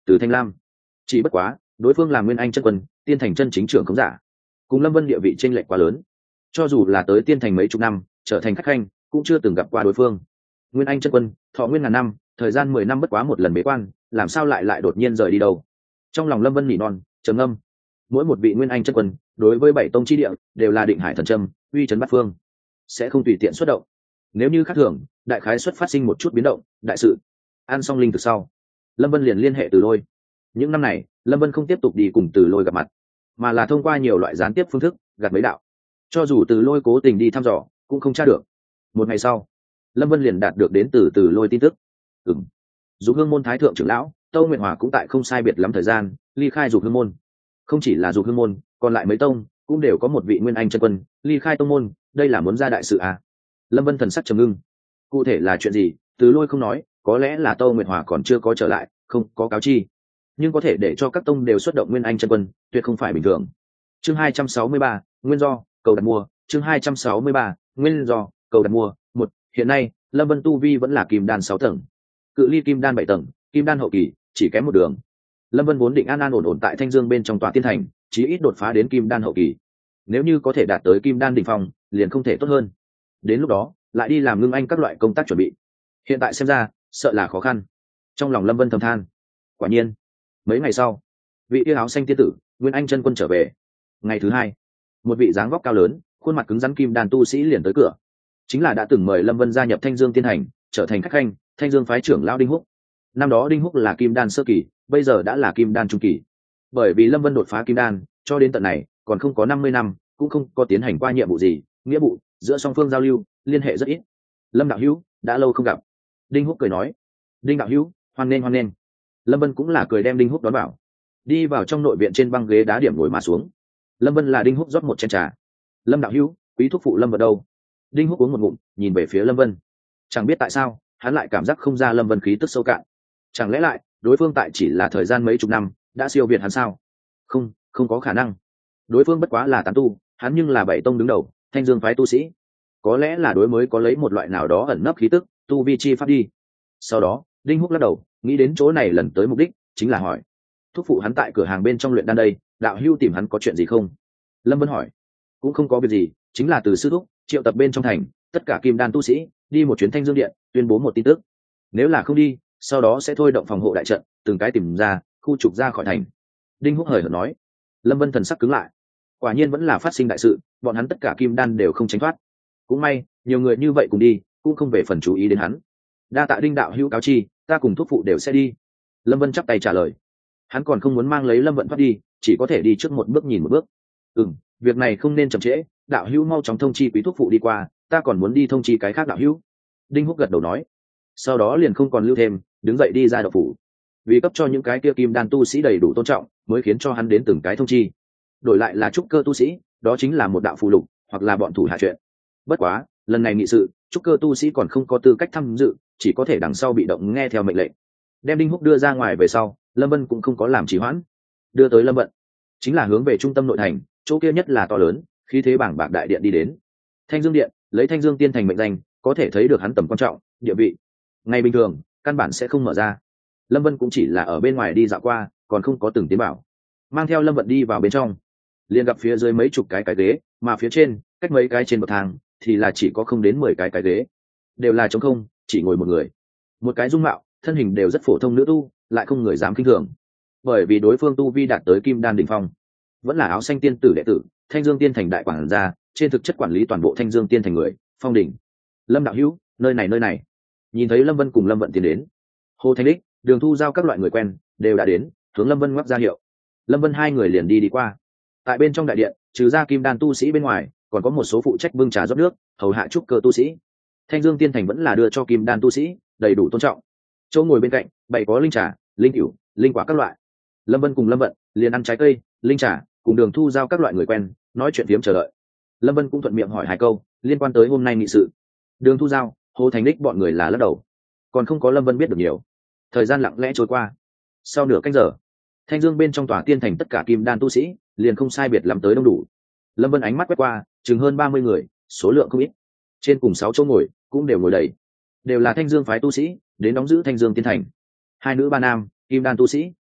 từ Thanh Lam. Chỉ bất quá đối phương là nguyên anh chân quân, tiên thành chân chính trưởng khống giả, cùng Lâm Vân địa vị chênh lệch quá lớn, cho dù là tới tiên thành mấy chục năm trở thành khách khanh cũng chưa từng gặp qua đối phương. Nguyên anh chân quân thọ nguyên ngàn năm, thời gian mười năm bất quá một lần bế quan, làm sao lại lại đột nhiên rời đi đâu? Trong lòng Lâm Vân nỉ non trầm ngâm. Mỗi một vị nguyên anh chân quân đối với bảy tông chi địa đều là định hải thần châm, uy chấn bát phương, sẽ không tùy tiện xuất động. Nếu như khác thường, đại khái xuất phát sinh một chút biến động đại sự. Ăn xong linh thực sau, Lâm Vân liền liên hệ Từ Lôi. Những năm này Lâm Vân không tiếp tục đi cùng Từ Lôi gặp mặt, mà là thông qua nhiều loại gián tiếp phương thức gạt mấy đạo. Cho dù Từ Lôi cố tình đi thăm dò cũng không tra được. Một ngày sau, Lâm Vân liền đạt được đến từ Từ Lôi tin tức. Ừm, Dục Hương môn thái thượng trưởng lão Tâu Nguyện Hòa cũng tại không sai biệt lắm thời gian ly khai Dục Hương môn. Không chỉ là Dục Hương môn, còn lại mấy tông cũng đều có một vị nguyên anh chân quân ly khai tông môn, đây là muốn ra đại sự à? Lâm Vân thần sắc trầm ngưng. Cụ thể là chuyện gì, Từ Lôi không nói, có lẽ là Tâu Nguyệt Hòa còn chưa có trở lại, không có cáo chi. Nhưng có thể để cho các tông đều xuất động nguyên anh chân quân, tuyệt không phải bình thường. Chương hai trăm sáu mươi ba, nguyên do cầu đặt mua. Chương hai trăm sáu mươi ba, nguyên do cầu đặt mua. Một, hiện nay Lâm Vân tu vi vẫn là kim đan sáu tầng, cự ly kim đan bảy tầng, kim đan hậu kỳ chỉ kém một đường. Lâm Vân vốn định an an ổn ổn tại Thanh Dương bên trong tòa tiên thành, chí ít đột phá đến kim đan hậu kỳ. Nếu như có thể đạt tới kim đan đỉnh phong, liền không thể tốt hơn. Đến lúc đó lại đi làm ngưng anh các loại công tác chuẩn bị. Hiện tại xem ra sợ là khó khăn. Trong lòng Lâm Vân thầm than. Quả nhiên mấy ngày sau, vị yêu áo xanh tiên tử nguyên anh chân quân trở về. Ngày thứ hai, một vị dáng vóc cao lớn, khuôn mặt cứng rắn kim đan tu sĩ liền tới cửa. Chính là đã từng mời Lâm Vân gia nhập Thanh Dương tiên thành, trở thành khách khanh Thanh Dương phái trưởng lão Đinh Húc. Năm đó Đinh Húc là kim đan sơ kỳ, bây giờ đã là kim đan trung kỳ. Bởi vì Lâm Vân đột phá kim đan, cho đến tận này còn không có năm mươi năm, cũng không có tiến hành qua nhiệm vụ gì, nghĩa vụ giữa song phương giao lưu liên hệ rất ít. Lâm đạo hữu, đã lâu không gặp. Đinh Húc cười nói. Đinh đạo hữu, hoan nghênh hoan nghênh. Lâm Vân cũng là cười đem Đinh Húc đón vào, đi vào trong nội viện trên băng ghế đá điểm ngồi mà xuống. Lâm Vân là Đinh Húc rót một chén trà. Lâm đạo hữu, quý thúc phụ Lâm Vân đâu? Đinh Húc uống một ngụm, nhìn về phía Lâm Vân. Chẳng biết tại sao hắn lại cảm giác không ra Lâm Vân khí tức sâu cạn. Chẳng lẽ lại đối phương tại chỉ là thời gian mấy chục năm đã siêu việt hắn sao? Không, không có khả năng. Đối phương bất quá là tán tu, hắn nhưng là bảy tông đứng đầu Thanh Dương phái tu sĩ. Có lẽ là đối mới có lấy một loại nào đó ẩn nấp khí tức, tu vi chi pháp đi. Sau đó Đinh Húc lắc đầu, nghĩ đến chỗ này lần tới mục đích chính là hỏi thúc phụ hắn tại cửa hàng bên trong luyện đan đây, đạo hưu tìm hắn có chuyện gì không? Lâm Vân hỏi. Cũng không có việc gì, chính là từ sư thúc triệu tập bên trong thành tất cả kim đan tu sĩ đi một chuyến Thanh Dương điện, tuyên bố một tin tức. Nếu là không đi, sau đó sẽ thôi động phòng hộ đại trận, từng cái tìm ra khu trục ra khỏi thành. Đinh Húc hời hợt nói. Lâm Vân thần sắc cứng lại. Quả nhiên vẫn là phát sinh đại sự, bọn hắn tất cả kim đan đều không tránh thoát. Cũng may nhiều người như vậy cùng đi, cũng không về phần chú ý đến hắn. Đa tạ Đinh đạo hữu cáo chi, ta cùng thúc phụ đều sẽ đi. Lâm Vân chắp tay trả lời. Hắn còn không muốn mang lấy Lâm Vận thoát đi, chỉ có thể đi trước một bước nhìn một bước. Ừm, việc này không nên chậm trễ, đạo hữu mau chóng thông chi quý thúc phụ đi qua, ta còn muốn đi thông chi cái khác đạo hữu. Đinh Húc gật đầu nói. Sau đó liền không còn lưu thêm, đứng dậy đi ra đậu phủ. Vì cấp cho những cái kia kim đan tu sĩ đầy đủ tôn trọng, mới khiến cho hắn đến từng cái thông chi. Đổi lại là trúc cơ tu sĩ, đó chính là một đạo phù lục, hoặc là bọn thủ hạ chuyện. Bất quá lần này nghị sự, trúc cơ tu sĩ còn không có tư cách tham dự, chỉ có thể đằng sau bị động nghe theo mệnh lệnh. Đem Đinh Húc đưa ra ngoài về sau, Lâm Vân cũng không có làm trì hoãn, đưa tới Lâm Vận, chính là hướng về trung tâm nội thành, chỗ kia nhất là to lớn, khí thế bảng bạc đại điện đi đến. Thanh Dương điện, lấy Thanh Dương tiên thành mệnh danh, có thể thấy được hắn tầm quan trọng, địa vị. Ngày bình thường căn bản sẽ không mở ra. Lâm Vân cũng chỉ là ở bên ngoài đi dạo qua, còn không có từng tiến bảo. Mang theo Lâm Vận đi vào bên trong, liền gặp phía dưới mấy chục cái cái ghế, mà phía trên cách mấy cái trên bậc thang thì là chỉ có không đến mười cái cái ghế, đều là trống không, chỉ ngồi một người. Một cái dung mạo thân hình đều rất phổ thông nữ tu, lại không người dám kinh thường, bởi vì đối phương tu vi đạt tới kim đan đỉnh phong, vẫn là áo xanh tiên tử đệ tử Thanh Dương tiên thành đại quản gia, trên thực chất quản lý toàn bộ Thanh Dương tiên thành người. Phong Đình, Lâm đạo hữu, nơi này nơi này. Nhìn thấy Lâm Vân cùng Lâm Vận tiến đến, Hồ Thanh Đích, Đường Thu Giao các loại người quen đều đã đến, hướng Lâm Vân ngoắc ra hiệu. Lâm Vân hai người liền đi đi qua. Tại bên trong đại điện, trừ ra kim đan tu sĩ bên ngoài, còn có một số phụ trách bưng trà rót nước, hầu hạ trúc cơ tu sĩ. Thanh Dương tiên thành vẫn là đưa cho kim đan tu sĩ đầy đủ tôn trọng. Chỗ ngồi bên cạnh bày có linh trà, linh cửu, linh quả các loại. Lâm Vân cùng Lâm Vận liền ăn trái cây, linh trà, cùng Đường Thu Giao các loại người quen nói chuyện phiếm chờ đợi. Lâm Vân cũng thuận miệng hỏi hai câu liên quan tới hôm nay nghị sự. Đường Thu Giao, Hồ Thành Đích bọn người là lắc đầu, còn không có Lâm Vân biết được nhiều. Thời gian lặng lẽ trôi qua. Sau nửa canh giờ, Thanh Dương bên trong tòa tiên thành tất cả kim đan tu sĩ liền không sai biệt lắm tới đông đủ. Lâm Vân ánh mắt quét qua, chừng hơn ba mươi người, số lượng không ít. Trên cùng sáu chỗ ngồi cũng đều ngồi đầy, đều là Thanh Dương phái tu sĩ đến đóng giữ Thanh Dương tiên thành. Hai nữ ba nam kim đan tu sĩ.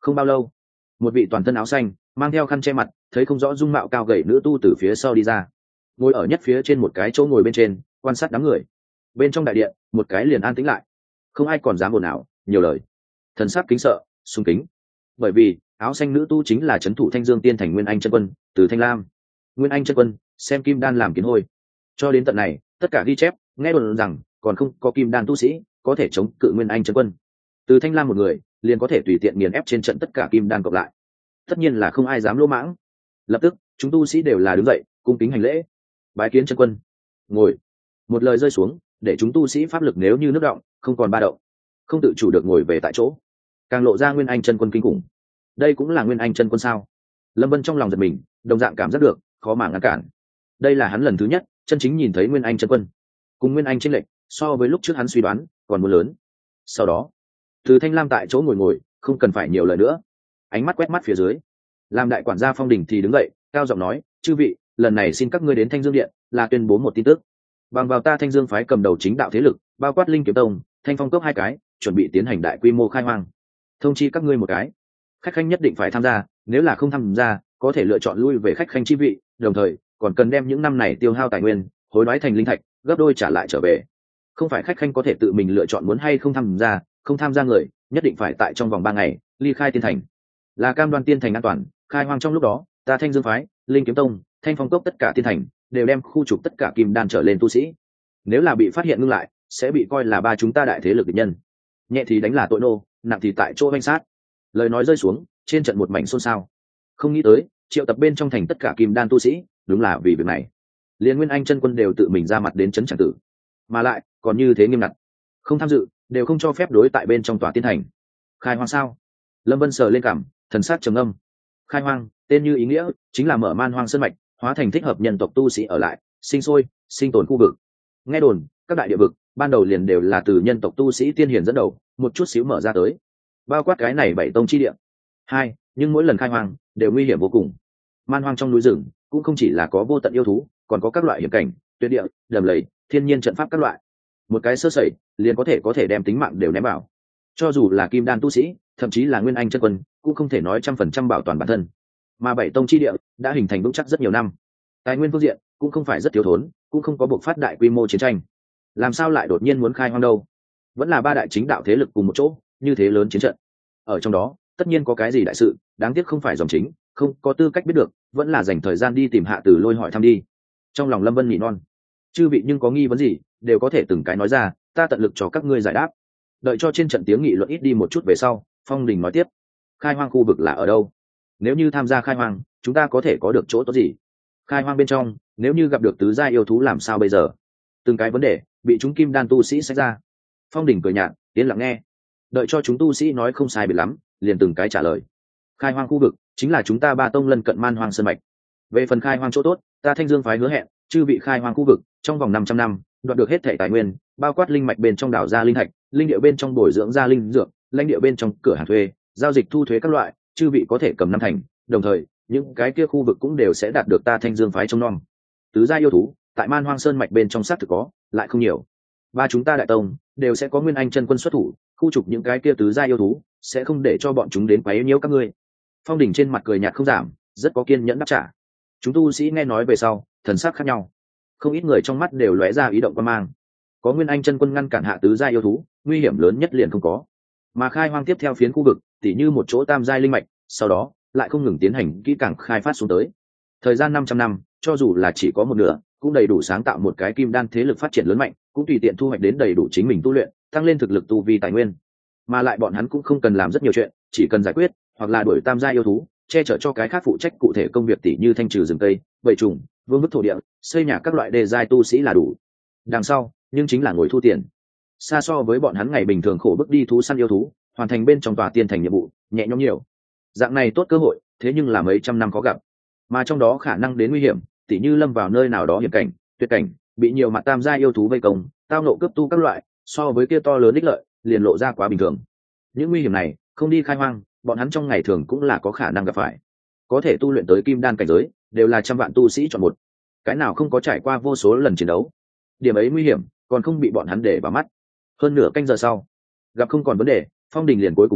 Không bao lâu, một vị toàn thân áo xanh mang theo khăn che mặt, thấy không rõ dung mạo cao gầy nữ tu từ phía sau đi ra, ngồi ở nhất phía trên một cái chỗ ngồi bên trên, quan sát đám người. Bên trong đại điện, một cái liền an tĩnh lại, không ai còn dám ồn ào nhiều lời, thần sắc kính sợ sung kính. Bởi vì áo xanh nữ tu chính là trấn thủ Thanh Dương Tiên Thành Nguyên Anh chân quân từ Thanh Lam. Nguyên Anh chân quân xem kim đan làm kiến hôi, cho đến tận này tất cả ghi chép nghe đồn rằng còn không có kim đan tu sĩ có thể chống cự Nguyên Anh chân quân. Từ Thanh Lam một người liền có thể tùy tiện nghiền ép trên trận tất cả kim đan cộng lại, tất nhiên là không ai dám lỗ mãng. Lập tức chúng tu sĩ đều là đứng dậy cung kính hành lễ, bái kiến chân quân. Ngồi. Một lời rơi xuống, để chúng tu sĩ pháp lực nếu như nước động, không còn ba động, không tự chủ được ngồi về tại chỗ, càng lộ ra Nguyên Anh chân quân kinh khủng. Đây cũng là Nguyên Anh chân quân sao? Lâm Vân trong lòng giật mình, đồng dạng cảm giác được khó mà ngăn cản. Đây là hắn lần thứ nhất chân chính nhìn thấy Nguyên Anh chân quân, cùng Nguyên Anh chênh lệch so với lúc trước hắn suy đoán còn muốn lớn. Sau đó, từ Thanh Lam tại chỗ ngồi ngồi, không cần phải nhiều lời nữa, ánh mắt quét mắt phía dưới, làm đại quản gia Phong Đình thì đứng dậy, cao giọng nói: chư vị, lần này xin các ngươi đến Thanh Dương Điện là tuyên bố một tin tức. Bằng vào ta Thanh Dương phái cầm đầu chính đạo thế lực, bao quát Linh Kiếm Tông, Thanh Phong Cốc hai cái, chuẩn bị tiến hành đại quy mô khai hoang. Thông chi các ngươi một cái, khách khanh nhất định phải tham gia, nếu là không tham gia, có thể lựa chọn lui về khách khanh chi vị, đồng thời còn cần đem những năm này tiêu hao tài nguyên hối đoái thành linh thạch, gấp đôi trả lại trở về. Không phải khách khanh có thể tự mình lựa chọn muốn hay không tham gia, không tham gia người nhất định phải tại trong vòng ba ngày ly khai tiên thành, là cam đoan tiên thành an toàn. Khai hoang trong lúc đó, ta Thanh Dương phái, Linh Kiếm Tông, Thanh Phong Cốc tất cả tiên thành đều đem khu trục tất cả kim đan trở lên tu sĩ. Nếu là bị phát hiện ngưng lại, sẽ bị coi là ba chúng ta đại thế lực địch nhân, nhẹ thì đánh là tội nô, nặng thì tại chỗ oanh sát. Lời nói rơi xuống, trên trận một mảnh xôn xao. Không nghĩ tới triệu tập bên trong thành tất cả kim đan tu sĩ, đúng là vì việc này, liên Nguyên Anh chân quân đều tự mình ra mặt đến trấn tràng tử, mà lại còn như thế nghiêm ngặt, không tham dự đều không cho phép đối tại bên trong tòa tiên thành. Khai hoang sao? Lâm Vân sờ lên cảm, thần sắc trầm âm. Khai hoang tên như ý nghĩa, chính là mở man hoang sơn mạch, hóa thành thích hợp nhân tộc tu sĩ ở lại, sinh sôi, sinh tồn khu vực. Nghe đồn các đại địa vực ban đầu liền đều là từ nhân tộc tu sĩ tiên hiền dẫn đầu, một chút xíu mở ra tới, bao quát cái này bảy tông chi địa. Hai, nhưng mỗi lần khai hoang đều nguy hiểm vô cùng. Man hoang trong núi rừng cũng không chỉ là có vô tận yêu thú, còn có các loại hiểm cảnh, tuyệt địa, đầm lầy, thiên nhiên trận pháp các loại. Một cái sơ sẩy liền có thể có thể đem tính mạng đều ném vào. Cho dù là kim đan tu sĩ, thậm chí là Nguyên Anh chân quân, cũng không thể nói trăm phần trăm bảo toàn bản thân. Mà bảy tông chi địa đã hình thành vững chắc rất nhiều năm, tài nguyên phương diện cũng không phải rất thiếu thốn, cũng không có buộc phát đại quy mô chiến tranh. Làm sao lại đột nhiên muốn khai hoang đâu? Vẫn là ba đại chính đạo thế lực cùng một chỗ, như thế lớn chiến trận. Ở trong đó, tất nhiên có cái gì đại sự, đáng tiếc không phải dòng chính, không có tư cách biết được, vẫn là dành thời gian đi tìm Hạ Tử Lôi hỏi thăm đi. Trong lòng Lâm Vân nhị non, chư vị nhưng có nghi vấn gì, đều có thể từng cái nói ra, ta tận lực cho các ngươi giải đáp. Đợi cho trên trận tiếng nghị luận ít đi một chút về sau, Phong Đình nói tiếp: khai hoang khu vực là ở đâu? Nếu như tham gia khai hoang, chúng ta có thể có được chỗ tốt gì? Khai hoang bên trong, nếu như gặp được tứ gia yêu thú làm sao bây giờ? Từng cái vấn đề bị chúng kim đan tu sĩ xét ra. Phong Đình cười nhạt, yên lặng nghe. Đợi cho chúng tu sĩ nói không sai biệt lắm, liền từng cái trả lời. Khai hoang khu vực chính là chúng ta ba tông lân cận man hoang sơn mạch. Về phần khai hoang chỗ tốt, ta Thanh Dương phái hứa hẹn, chư vị khai hoang khu vực trong vòng năm trăm năm đoạt được hết thảy tài nguyên, bao quát linh mạch bên trong đảo ra linh thạch, linh địa bên trong bồi dưỡng ra linh dược, lãnh địa bên trong cửa hàng thuê, giao dịch thu thuế các loại, chư vị có thể cầm năm thành. Đồng thời, những cái kia khu vực cũng đều sẽ đạt được ta Thanh Dương phái trông nom. Tứ gia yêu thú tại man hoang sơn mạch bên trong xác thực có, lại không nhiều. Ba chúng ta đại tông đều sẽ có Nguyên Anh chân quân xuất thủ, khu trục những cái kia tứ gia yêu thú, sẽ không để cho bọn chúng đến quấy nhiễu các ngươi. Phong Đình trên mặt cười nhạt không giảm, rất có kiên nhẫn đáp trả. Chúng tu sĩ nghe nói về sau, thần sắc khác nhau, không ít người trong mắt đều lóe ra ý động quan mang. Có Nguyên Anh chân quân ngăn cản hạ tứ gia yêu thú, nguy hiểm lớn nhất liền không có. Mà khai hoang tiếp theo phiến khu vực, tỉ như một chỗ tam giai linh mạch, sau đó lại không ngừng tiến hành kỹ càng khai phát xuống tới. Thời gian năm trăm năm, cho dù là chỉ có một nửa, cũng đầy đủ sáng tạo một cái kim đan thế lực phát triển lớn mạnh, cũng tùy tiện thu hoạch đến đầy đủ chính mình tu luyện, tăng lên thực lực tu vi tài nguyên. Mà lại bọn hắn cũng không cần làm rất nhiều chuyện, chỉ cần giải quyết hoặc là đuổi tam gia yêu thú, che chở cho cái khác phụ trách cụ thể công việc tỉ như thanh trừ rừng cây, bầy trùng, vương vức thổ địa, xây nhà các loại đề giai tu sĩ là đủ. Đằng sau, nhưng chính là ngồi thu tiền. Xa so với bọn hắn ngày bình thường khổ bức đi thú săn yêu thú, hoàn thành bên trong tòa tiên thành nhiệm vụ, nhẹ nhõm nhiều. Dạng này tốt cơ hội, thế nhưng là mấy trăm năm khó gặp. Mà trong đó khả năng đến nguy hiểm, tỉ như lâm vào nơi nào đó hiểm cảnh, tuyệt cảnh, bị nhiều mặt tam gia yêu thú vây công, tao nộ cướp tu các loại, so với kia to lớn ích lợi, liền lộ ra quá bình thường. Những nguy hiểm này, không đi khai hoang, bọn hắn trong ngày thường cũng là có khả năng gặp phải. Có thể tu luyện tới kim đan cảnh giới, đều là trăm vạn tu sĩ chọn một. Cái nào không có trải qua vô số lần chiến đấu. Điểm ấy nguy hiểm, còn không bị bọn hắn để vào mắt. Hơn nửa canh giờ sau, gặp không còn vấn đề, Phong Đình liền cuối cùng nói,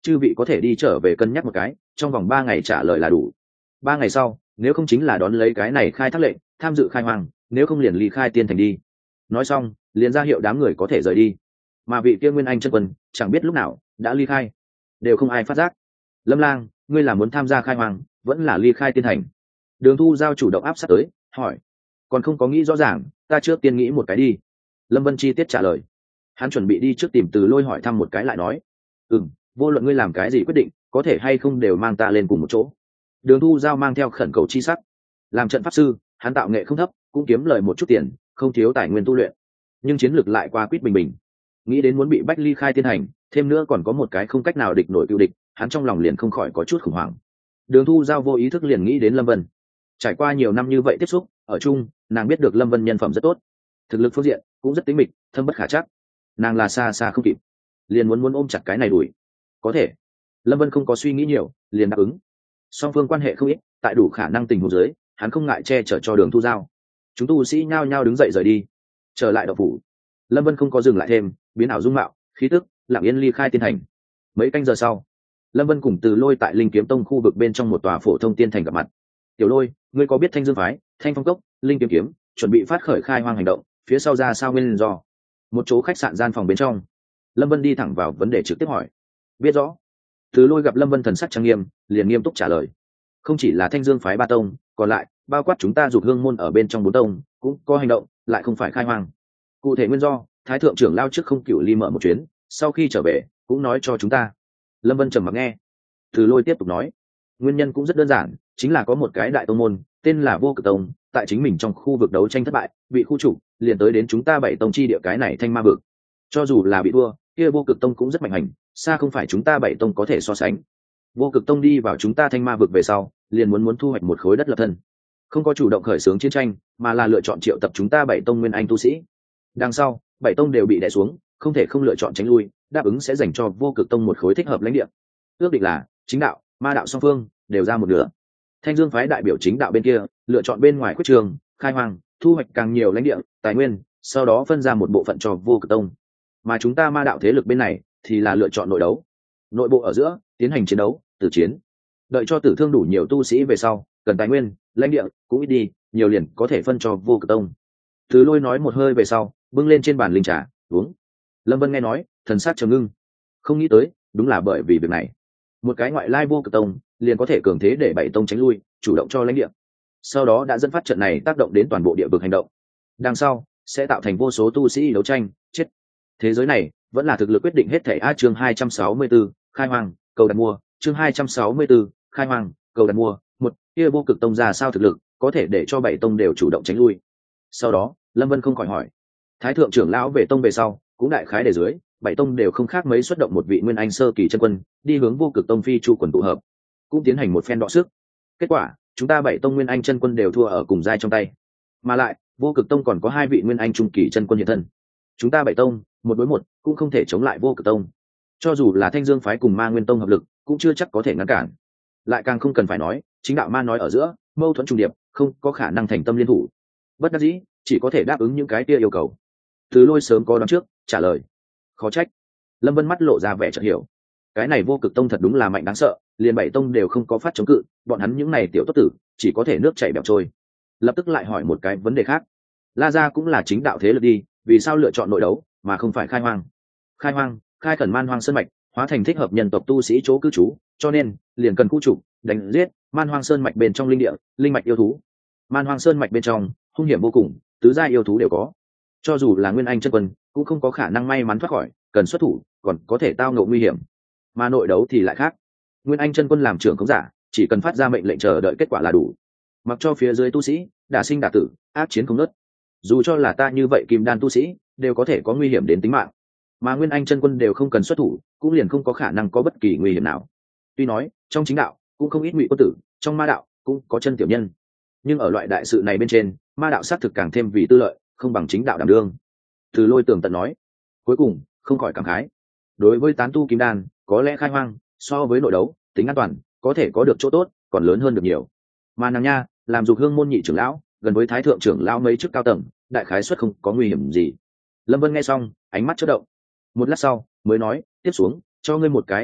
chư vị có thể đi trở về cân nhắc một cái, trong vòng ba ngày trả lời là đủ. Ba ngày sau, nếu không chính là đón lấy cái này khai thác lệnh, tham dự khai hoang, nếu không liền ly khai tiên thành đi. Nói xong, liền ra hiệu đám người có thể rời đi. Mà vị kia Nguyên Anh chân quân chẳng biết lúc nào đã ly khai, đều không ai phát giác. Lâm Lang, ngươi là muốn tham gia khai hoang, vẫn là ly khai tiên thành? Đường Thu Giao chủ động áp sát tới, hỏi. Còn không có nghĩ rõ ràng, ta trước tiên nghĩ một cái đi. Lâm Vân chi tiết trả lời. Hắn chuẩn bị đi trước tìm Từ Lôi hỏi thăm một cái lại nói. Ừm, vô luận ngươi làm cái gì quyết định, có thể hay không đều mang ta lên cùng một chỗ. Đường Thu Giao mang theo khẩn cầu chi sắc. Làm trận pháp sư, hắn tạo nghệ không thấp, cũng kiếm lời một chút tiền, không thiếu tài nguyên tu luyện, nhưng chiến lược lại qua quýt bình bình. Nghĩ đến muốn bị bách ly khai tiên hành, thêm nữa còn có một cái không cách nào địch nổi cựu địch, hắn trong lòng liền không khỏi có chút khủng hoảng. Đường Thu Giao vô ý thức liền nghĩ đến Lâm Vân. Trải qua nhiều năm như vậy tiếp xúc ở chung, nàng biết được Lâm Vân nhân phẩm rất tốt, thực lực phương diện cũng rất tính mịch, thâm bất khả chắc. Nàng là xa xa không kịp, liền muốn muốn ôm chặt cái này đuổi. Có thể. Lâm Vân không có suy nghĩ nhiều, liền đáp ứng. Song phương quan hệ không ít, tại đủ khả năng tình huống dưới, hắn không ngại che chở cho Đường Thu Giao. Chúng tu sĩ nhao nhao đứng dậy rời đi, trở lại đậu phủ. Lâm Vân không có dừng lại thêm, biến ảo dung mạo, khí tức, lặng yên ly khai tiên thành. Mấy canh giờ sau, Lâm Vân cùng Từ Lôi tại Linh Kiếm Tông khu vực bên trong một tòa phổ thông tiên thành gặp mặt. Tiểu Lôi, ngươi có biết Thanh Dương phái, Thanh Phong cốc, Linh Kiếm kiếm chuẩn bị phát khởi khai hoang hành động, phía sau ra sao nguyên do? Một chỗ khách sạn gian phòng bên trong, Lâm Vân đi thẳng vào vấn đề trực tiếp hỏi. Biết rõ. Từ Lôi gặp Lâm Vân thần sắc trang nghiêm, liền nghiêm túc trả lời. Không chỉ là Thanh Dương phái ba tông, còn lại bao quát chúng ta Dục Hương môn ở bên trong bốn tông cũng có hành động, lại không phải khai hoang. Cụ thể nguyên do, Thái thượng trưởng lao trước không cửu ly mở một chuyến, sau khi trở về cũng nói cho chúng ta. Lâm Vân trầm mặc nghe. Từ Lôi tiếp tục nói, nguyên nhân cũng rất đơn giản, chính là có một cái đại tông môn tên là Vô Cực Tông, tại chính mình trong khu vực đấu tranh thất bại, bị khu trục, liền tới đến chúng ta bảy tông chi địa cái này Thanh Ma vực. Cho dù là bị thua, kia Vô Cực Tông cũng rất mạnh hành, xa không phải chúng ta bảy tông có thể so sánh. Vô Cực Tông đi vào chúng ta Thanh Ma vực về sau, liền muốn muốn thu hoạch một khối đất lập thân, không có chủ động khởi xướng chiến tranh, mà là lựa chọn triệu tập chúng ta bảy tông nguyên anh tu sĩ. Đằng sau, bảy tông đều bị đè xuống, không thể không lựa chọn tránh lui, đáp ứng sẽ dành cho Vô Cực Tông một khối thích hợp lãnh địa. Ước định là chính đạo, ma đạo song phương đều ra một nửa. Thanh Dương phái đại biểu chính đạo bên kia lựa chọn bên ngoài quyết trường, khai hoang, thu hoạch càng nhiều lãnh địa, tài nguyên, sau đó phân ra một bộ phận cho Vô Cực Tông. Mà chúng ta ma đạo thế lực bên này thì là lựa chọn nội đấu, nội bộ ở giữa tiến hành chiến đấu, tử chiến. Đợi cho tử thương đủ nhiều tu sĩ về sau, cần tài nguyên, lãnh địa cũng ít đi, nhiều liền có thể phân cho Vô Cực Tông. Từ Lôi nói một hơi về sau, bưng lên trên bàn linh trà uống. Lâm Vân nghe nói, thần sắc trầm ngưng. Không nghĩ tới, đúng là bởi vì việc này, một cái ngoại lai Vô Cực Tông liền có thể cường thế để bảy tông tránh lui, chủ động cho lãnh địa. Sau đó đã dẫn phát trận này tác động đến toàn bộ địa vực hành động. Đằng sau sẽ tạo thành vô số tu sĩ đấu tranh, chết. Thế giới này vẫn là thực lực quyết định hết thảy. A chương hai trăm sáu mươi tư, khai hoang, cầu đặt mua, chương hai trăm sáu mươi tư, khai hoang, cầu đặt mua. Một, kia Vô Cực Tông ra sao thực lực, có thể để cho bảy tông đều chủ động tránh lui. Sau đó, Lâm Vân không khỏi hỏi, Thái thượng trưởng lão về tông về sau, cũng đại khái để dưới, bảy tông đều không khác mấy xuất động một vị nguyên anh sơ kỳ chân quân, đi hướng Vô Cực Tông phi chu quần tụ hợp, cũng tiến hành một phen đọ sức. Kết quả, chúng ta bảy tông nguyên anh chân quân đều thua ở cùng giai trong tay. Mà lại, Vô Cực Tông còn có hai vị nguyên anh trung kỳ chân quân hiện thân. Chúng ta bảy tông, một đối một, cũng không thể chống lại Vô Cực Tông. Cho dù là Thanh Dương phái cùng Ma Nguyên Tông hợp lực, cũng chưa chắc có thể ngăn cản. Lại càng không cần phải nói, chính đạo ma nói ở giữa, mâu thuẫn trùng điệp, không có khả năng thành tâm liên thủ. Bất đắc dĩ, chỉ có thể đáp ứng những cái kia yêu cầu. Từ Lôi sớm có đoán trước, trả lời. Khó trách. Lâm Vân mắt lộ ra vẻ chợt hiểu. Cái này Vô Cực Tông thật đúng là mạnh đáng sợ, liền bảy tông đều không có phát chống cự, bọn hắn những này tiểu tốt tử, chỉ có thể nước chảy bèo trôi. Lập tức lại hỏi một cái vấn đề khác. La gia cũng là chính đạo thế lực đi, vì sao lựa chọn nội đấu mà không phải khai hoang? Khai hoang, khai khẩn man hoang sơn mạch, hóa thành thích hợp nhân tộc tu sĩ chỗ cư trú, cho nên liền cần khu trục, đánh giết man hoang sơn mạch bên trong linh địa, linh mạch yêu thú. Man hoang sơn mạch bên trong hung hiểm vô cùng, tứ gia yêu thú đều có. Cho dù là nguyên anh chân quân, cũng không có khả năng may mắn thoát khỏi, cần xuất thủ, còn có thể tao ngộ nguy hiểm. Mà nội đấu thì lại khác. Nguyên anh chân quân làm trưởng khống giả, chỉ cần phát ra mệnh lệnh chờ đợi kết quả là đủ. Mặc cho phía dưới tu sĩ đả sinh đả tử, ác chiến không ngớt. Dù cho là ta như vậy kim đan tu sĩ, đều có thể có nguy hiểm đến tính mạng. Mà nguyên anh chân quân đều không cần xuất thủ, cũng liền không có khả năng có bất kỳ nguy hiểm nào. Tuy nói, trong chính đạo cũng không ít ngụy quân tử, trong ma đạo cũng có chân tiểu nhân. Nhưng ở loại đại sự này bên trên, ma đạo xác thực càng thêm vì tư lợi, không bằng chính đạo đảm đương. Từ Lôi tường tận nói. Cuối cùng, không khỏi cảm khái. Đối với tán tu kim đan, có lẽ khai hoang so với nội đấu, tính an toàn có thể có được chỗ tốt còn lớn hơn được nhiều. Mà nàng nha, làm Dục Hương môn nhị trưởng lão, gần với Thái thượng trưởng lão mấy chức cao tầng, đại khái suất không có nguy hiểm gì. Lâm Vân nghe xong, ánh mắt chớp động. Một lát sau, mới nói, tiếp xuống cho ngươi một cái nhiệm vụ,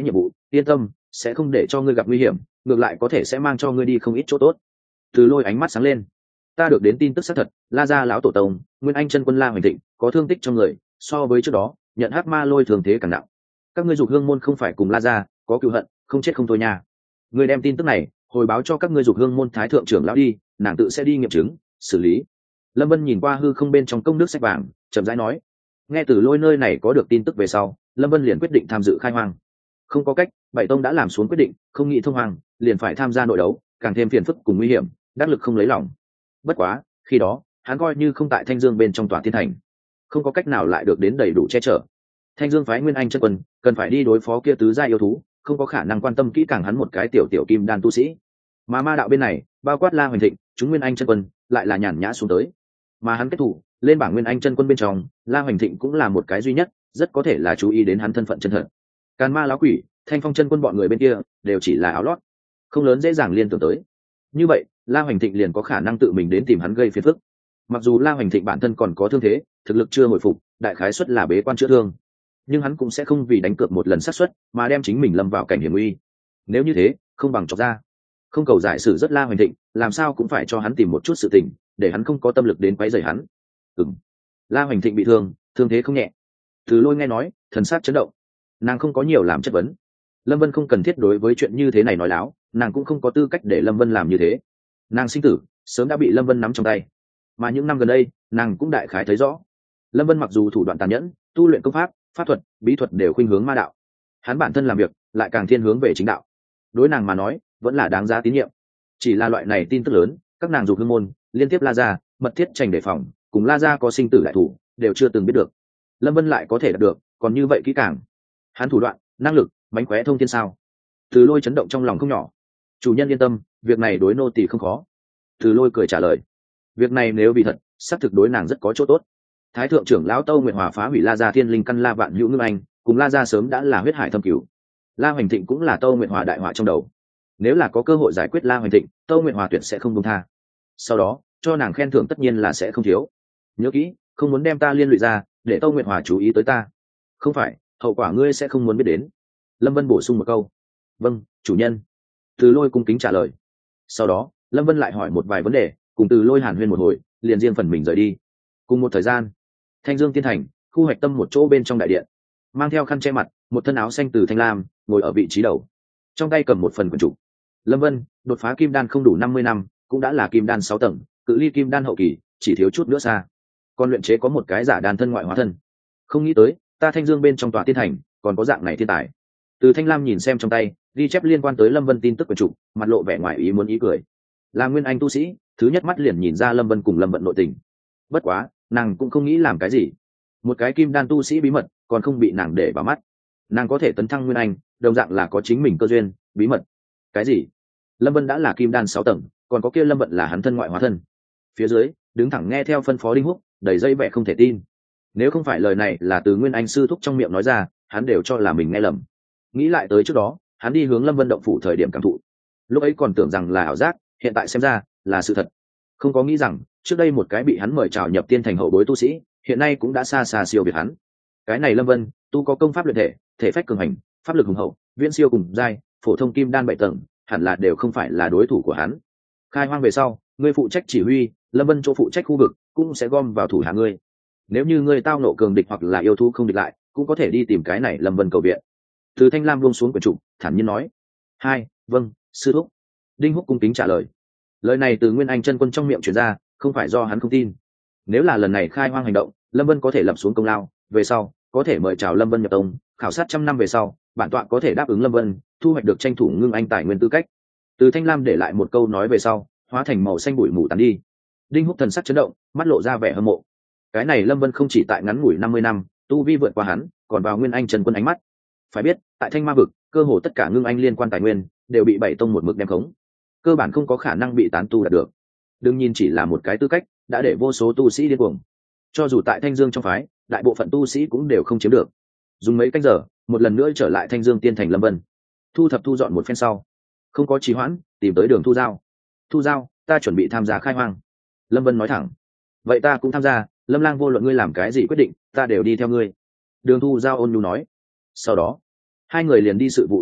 yên tâm, sẽ không để cho ngươi gặp nguy hiểm, ngược lại có thể sẽ mang cho ngươi đi không ít chỗ tốt. Từ Lôi ánh mắt sáng lên. Ta được đến tin tức xác thật, La gia lão tổ tông, Nguyên Anh chân quân La Hoành Thịnh, có thương tích trong người, so với trước đó, nhận hắc ma lôi thường thế càng nặng. Các ngươi dục hương môn không phải cùng La gia có cừu hận, không chết không thôi nha. Ngươi đem tin tức này hồi báo cho các ngươi dục hương môn thái thượng trưởng lão đi, nàng tự sẽ đi nghiệm chứng, xử lý. Lâm Vân nhìn qua hư không bên trong công đức sách vàng, chậm rãi nói. Nghe Từ Lôi nơi này có được tin tức về sau, Lâm Vân liền quyết định tham dự khai hoang. Không có cách, bảy tông đã làm xuống quyết định, không nghĩ thông hoàng, liền phải tham gia nội đấu, càng thêm phiền phức cùng nguy hiểm, đắc lực không lấy lòng. Bất quá, khi đó, hắn coi như không tại Thanh Dương bên trong tòa thiên thành, không có cách nào lại được đến đầy đủ che chở. Thanh Dương phái Nguyên Anh chân quân, cần phải đi đối phó kia tứ gia yêu thú, không có khả năng quan tâm kỹ càng hắn một cái tiểu tiểu kim đan tu sĩ. Mà ma đạo bên này, bao quát La Hoành Thịnh, chúng Nguyên Anh chân quân, lại là nhàn nhã xuống tới. Mà hắn kết thủ, lên bảng Nguyên Anh chân quân bên trong, La Hoành Thịnh cũng là một cái duy nhất, rất có thể là chú ý đến hắn thân phận chân thật. Càn Ma lão quỷ, Thanh Phong chân quân bọn người bên kia, đều chỉ là áo lót, không lớn dễ dàng liên tưởng tới. Như vậy, La Hoành Thịnh liền có khả năng tự mình đến tìm hắn gây phiền phức. Mặc dù La Hoành Thịnh bản thân còn có thương thế, thực lực chưa hồi phục, đại khái suất là bế quan chữa thương, nhưng hắn cũng sẽ không vì đánh cược một lần xác suất mà đem chính mình lâm vào cảnh hiểm nguy. Nếu như thế, không bằng chọc ra, không cầu giải sự rất La Hoành Thịnh, làm sao cũng phải cho hắn tìm một chút sự tình, để hắn không có tâm lực đến quấy rầy hắn. Ừm, La Hoành Thịnh bị thương, thương thế không nhẹ. Từ Lôi nghe nói, thần sắc chấn động. Nàng không có nhiều làm chất vấn. Lâm Vân không cần thiết đối với chuyện như thế này nói láo, nàng cũng không có tư cách để Lâm Vân làm như thế. Nàng sinh tử sớm đã bị Lâm Vân nắm trong tay, mà những năm gần đây nàng cũng đại khái thấy rõ, Lâm Vân mặc dù thủ đoạn tàn nhẫn, tu luyện công pháp, pháp thuật, bí thuật đều khuynh hướng ma đạo, hắn bản thân làm việc lại càng thiên hướng về chính đạo. Đối nàng mà nói vẫn là đáng giá tín nhiệm. Chỉ là loại này tin tức lớn, các nàng dục hương môn liên tiếp La gia mật thiết trành đề phòng, cùng La gia có sinh tử đại thủ, đều chưa từng biết được. Lâm Vân lại có thể đạt được, còn như vậy kỹ càng. Hắn thủ đoạn, năng lực, mánh khóe thông thiên sao? Từ Lôi chấn động trong lòng không nhỏ. Chủ nhân yên tâm, việc này đối nô tỳ không khó. Từ Lôi cười trả lời. Việc này nếu vì thật, xác thực đối nàng rất có chỗ tốt. Thái thượng trưởng lão Tâu Nguyệt Hòa phá hủy La gia thiên linh căn La Vạn Hữu Ngưng Anh, cùng La gia sớm đã là huyết hải thâm cửu. La Hoành Thịnh cũng là Tâu Nguyệt Hòa đại họa trong đầu. Nếu là có cơ hội giải quyết La Hoành Thịnh, Tâu Nguyệt Hòa tuyệt sẽ không buông tha. Sau đó, cho nàng khen thưởng tất nhiên là sẽ không thiếu. Nhớ kỹ, không muốn đem ta liên lụy ra, để Tâu Nguyệt Hòa chú ý tới ta. Không phải, hậu quả ngươi sẽ không muốn biết đến. Lâm Vân bổ sung một câu. Vâng, chủ nhân. Từ Lôi cung kính trả lời. Sau đó, Lâm Vân lại hỏi một vài vấn đề, cùng Từ Lôi hàn huyên một hồi, liền riêng phần mình rời đi. Cùng một thời gian, Thanh Dương Tiên Thành, khu hoạch tâm một chỗ bên trong đại điện, mang theo khăn che mặt, một thân áo xanh từ thanh lam, ngồi ở vị trí đầu, trong tay cầm một phần quyển trục. Lâm Vân đột phá kim đan không đủ năm mươi năm, cũng đã là kim đan sáu tầng, cự ly kim đan hậu kỳ chỉ thiếu chút nữa xa. Còn luyện chế có một cái giả đan thân ngoại hóa thân. Không nghĩ tới, ta Thanh Dương bên trong tòa tiên thành, còn có dạng này thiên tài. Từ thanh lam nhìn xem trong tay ghi chép liên quan tới Lâm Vân tin tức quyển trục, mặt lộ vẻ ngoài ý muốn ý cười. Là nguyên anh tu sĩ, thứ nhất mắt liền nhìn ra Lâm Vân cùng Lâm Vận nội tình. Bất quá, nàng cũng không nghĩ làm cái gì. Một cái kim đan tu sĩ bí mật, còn không bị nàng để vào mắt. Nàng có thể tấn thăng nguyên anh, đồng dạng là có chính mình cơ duyên, bí mật. Cái gì? Lâm Vân đã là kim đan sáu tầng, còn có kia Lâm Vận là hắn thân ngoại hóa thân. Phía dưới, đứng thẳng nghe theo phân phó Đinh Húc, đầy dây vẻ không thể tin. Nếu không phải lời này là từ nguyên anh sư thúc trong miệng nói ra, hắn đều cho là mình nghe lầm. Nghĩ lại tới trước đó, hắn đi hướng Lâm Vân động phủ thời điểm cảm thụ, lúc ấy còn tưởng rằng là ảo giác, hiện tại xem ra là sự thật. Không có nghĩ rằng trước đây một cái bị hắn mời chào nhập tiên thành hậu bối tu sĩ, hiện nay cũng đã xa xa siêu việt hắn. Cái này Lâm Vân tu có công pháp luyện thể, thể phách cường hành, pháp lực hùng hậu, viễn siêu cùng giai, phổ thông kim đan bảy tầng, hẳn là đều không phải là đối thủ của hắn. Khai hoang về sau, ngươi phụ trách chỉ huy, Lâm Vân chỗ phụ trách khu vực cũng sẽ gom vào thủ hạ ngươi. Nếu như ngươi tao nộ cường địch hoặc là yêu thú không địch lại, cũng có thể đi tìm cái này Lâm Vân cầu viện. Từ thanh lam buông xuống quyển trục, thản nhiên nói. Hai, vâng, sư thúc. Đinh Húc cung kính trả lời. Lời này từ nguyên anh chân quân trong miệng truyền ra, không phải do hắn không tin. Nếu là lần này khai hoang hành động, Lâm Vân có thể lập xuống công lao, về sau có thể mời chào Lâm Vân nhập tông, khảo sát trăm năm về sau, bản tọa có thể đáp ứng Lâm Vân, thu hoạch được tranh thủ ngưng anh tài nguyên tư cách. Từ thanh lam để lại một câu nói về sau, hóa thành màu xanh bụi mù tàn đi. Đinh Húc thần sắc chấn động, mắt lộ ra vẻ hâm mộ. Cái này Lâm Vân không chỉ tại ngắn ngủi năm mươi năm, tu vi vượt qua hắn, còn vào nguyên anh chân quân ánh mắt. Phải biết, tại Thanh Ma vực, cơ hồ tất cả ngưng anh liên quan tài nguyên đều bị bảy tông một mực đem khống, cơ bản không có khả năng bị tán tu đạt được. Đương nhiên chỉ là một cái tư cách, đã để vô số tu sĩ điên cuồng. Cho dù tại Thanh Dương trong phái, đại bộ phận tu sĩ cũng đều không chiếm được. Dùng mấy canh giờ, một lần nữa trở lại Thanh Dương tiên thành Lâm Vân, thu thập thu dọn một phen sau, không có trì hoãn, tìm tới Đường Thu Giao. Thu Giao, ta chuẩn bị tham gia khai hoang. Lâm Vân nói thẳng. Vậy ta cũng tham gia, Lâm Lang vô luận ngươi làm cái gì quyết định, ta đều đi theo ngươi. Đường Thu Giao ôn nhu nói. Sau đó, hai người liền đi sự vụ đại điện,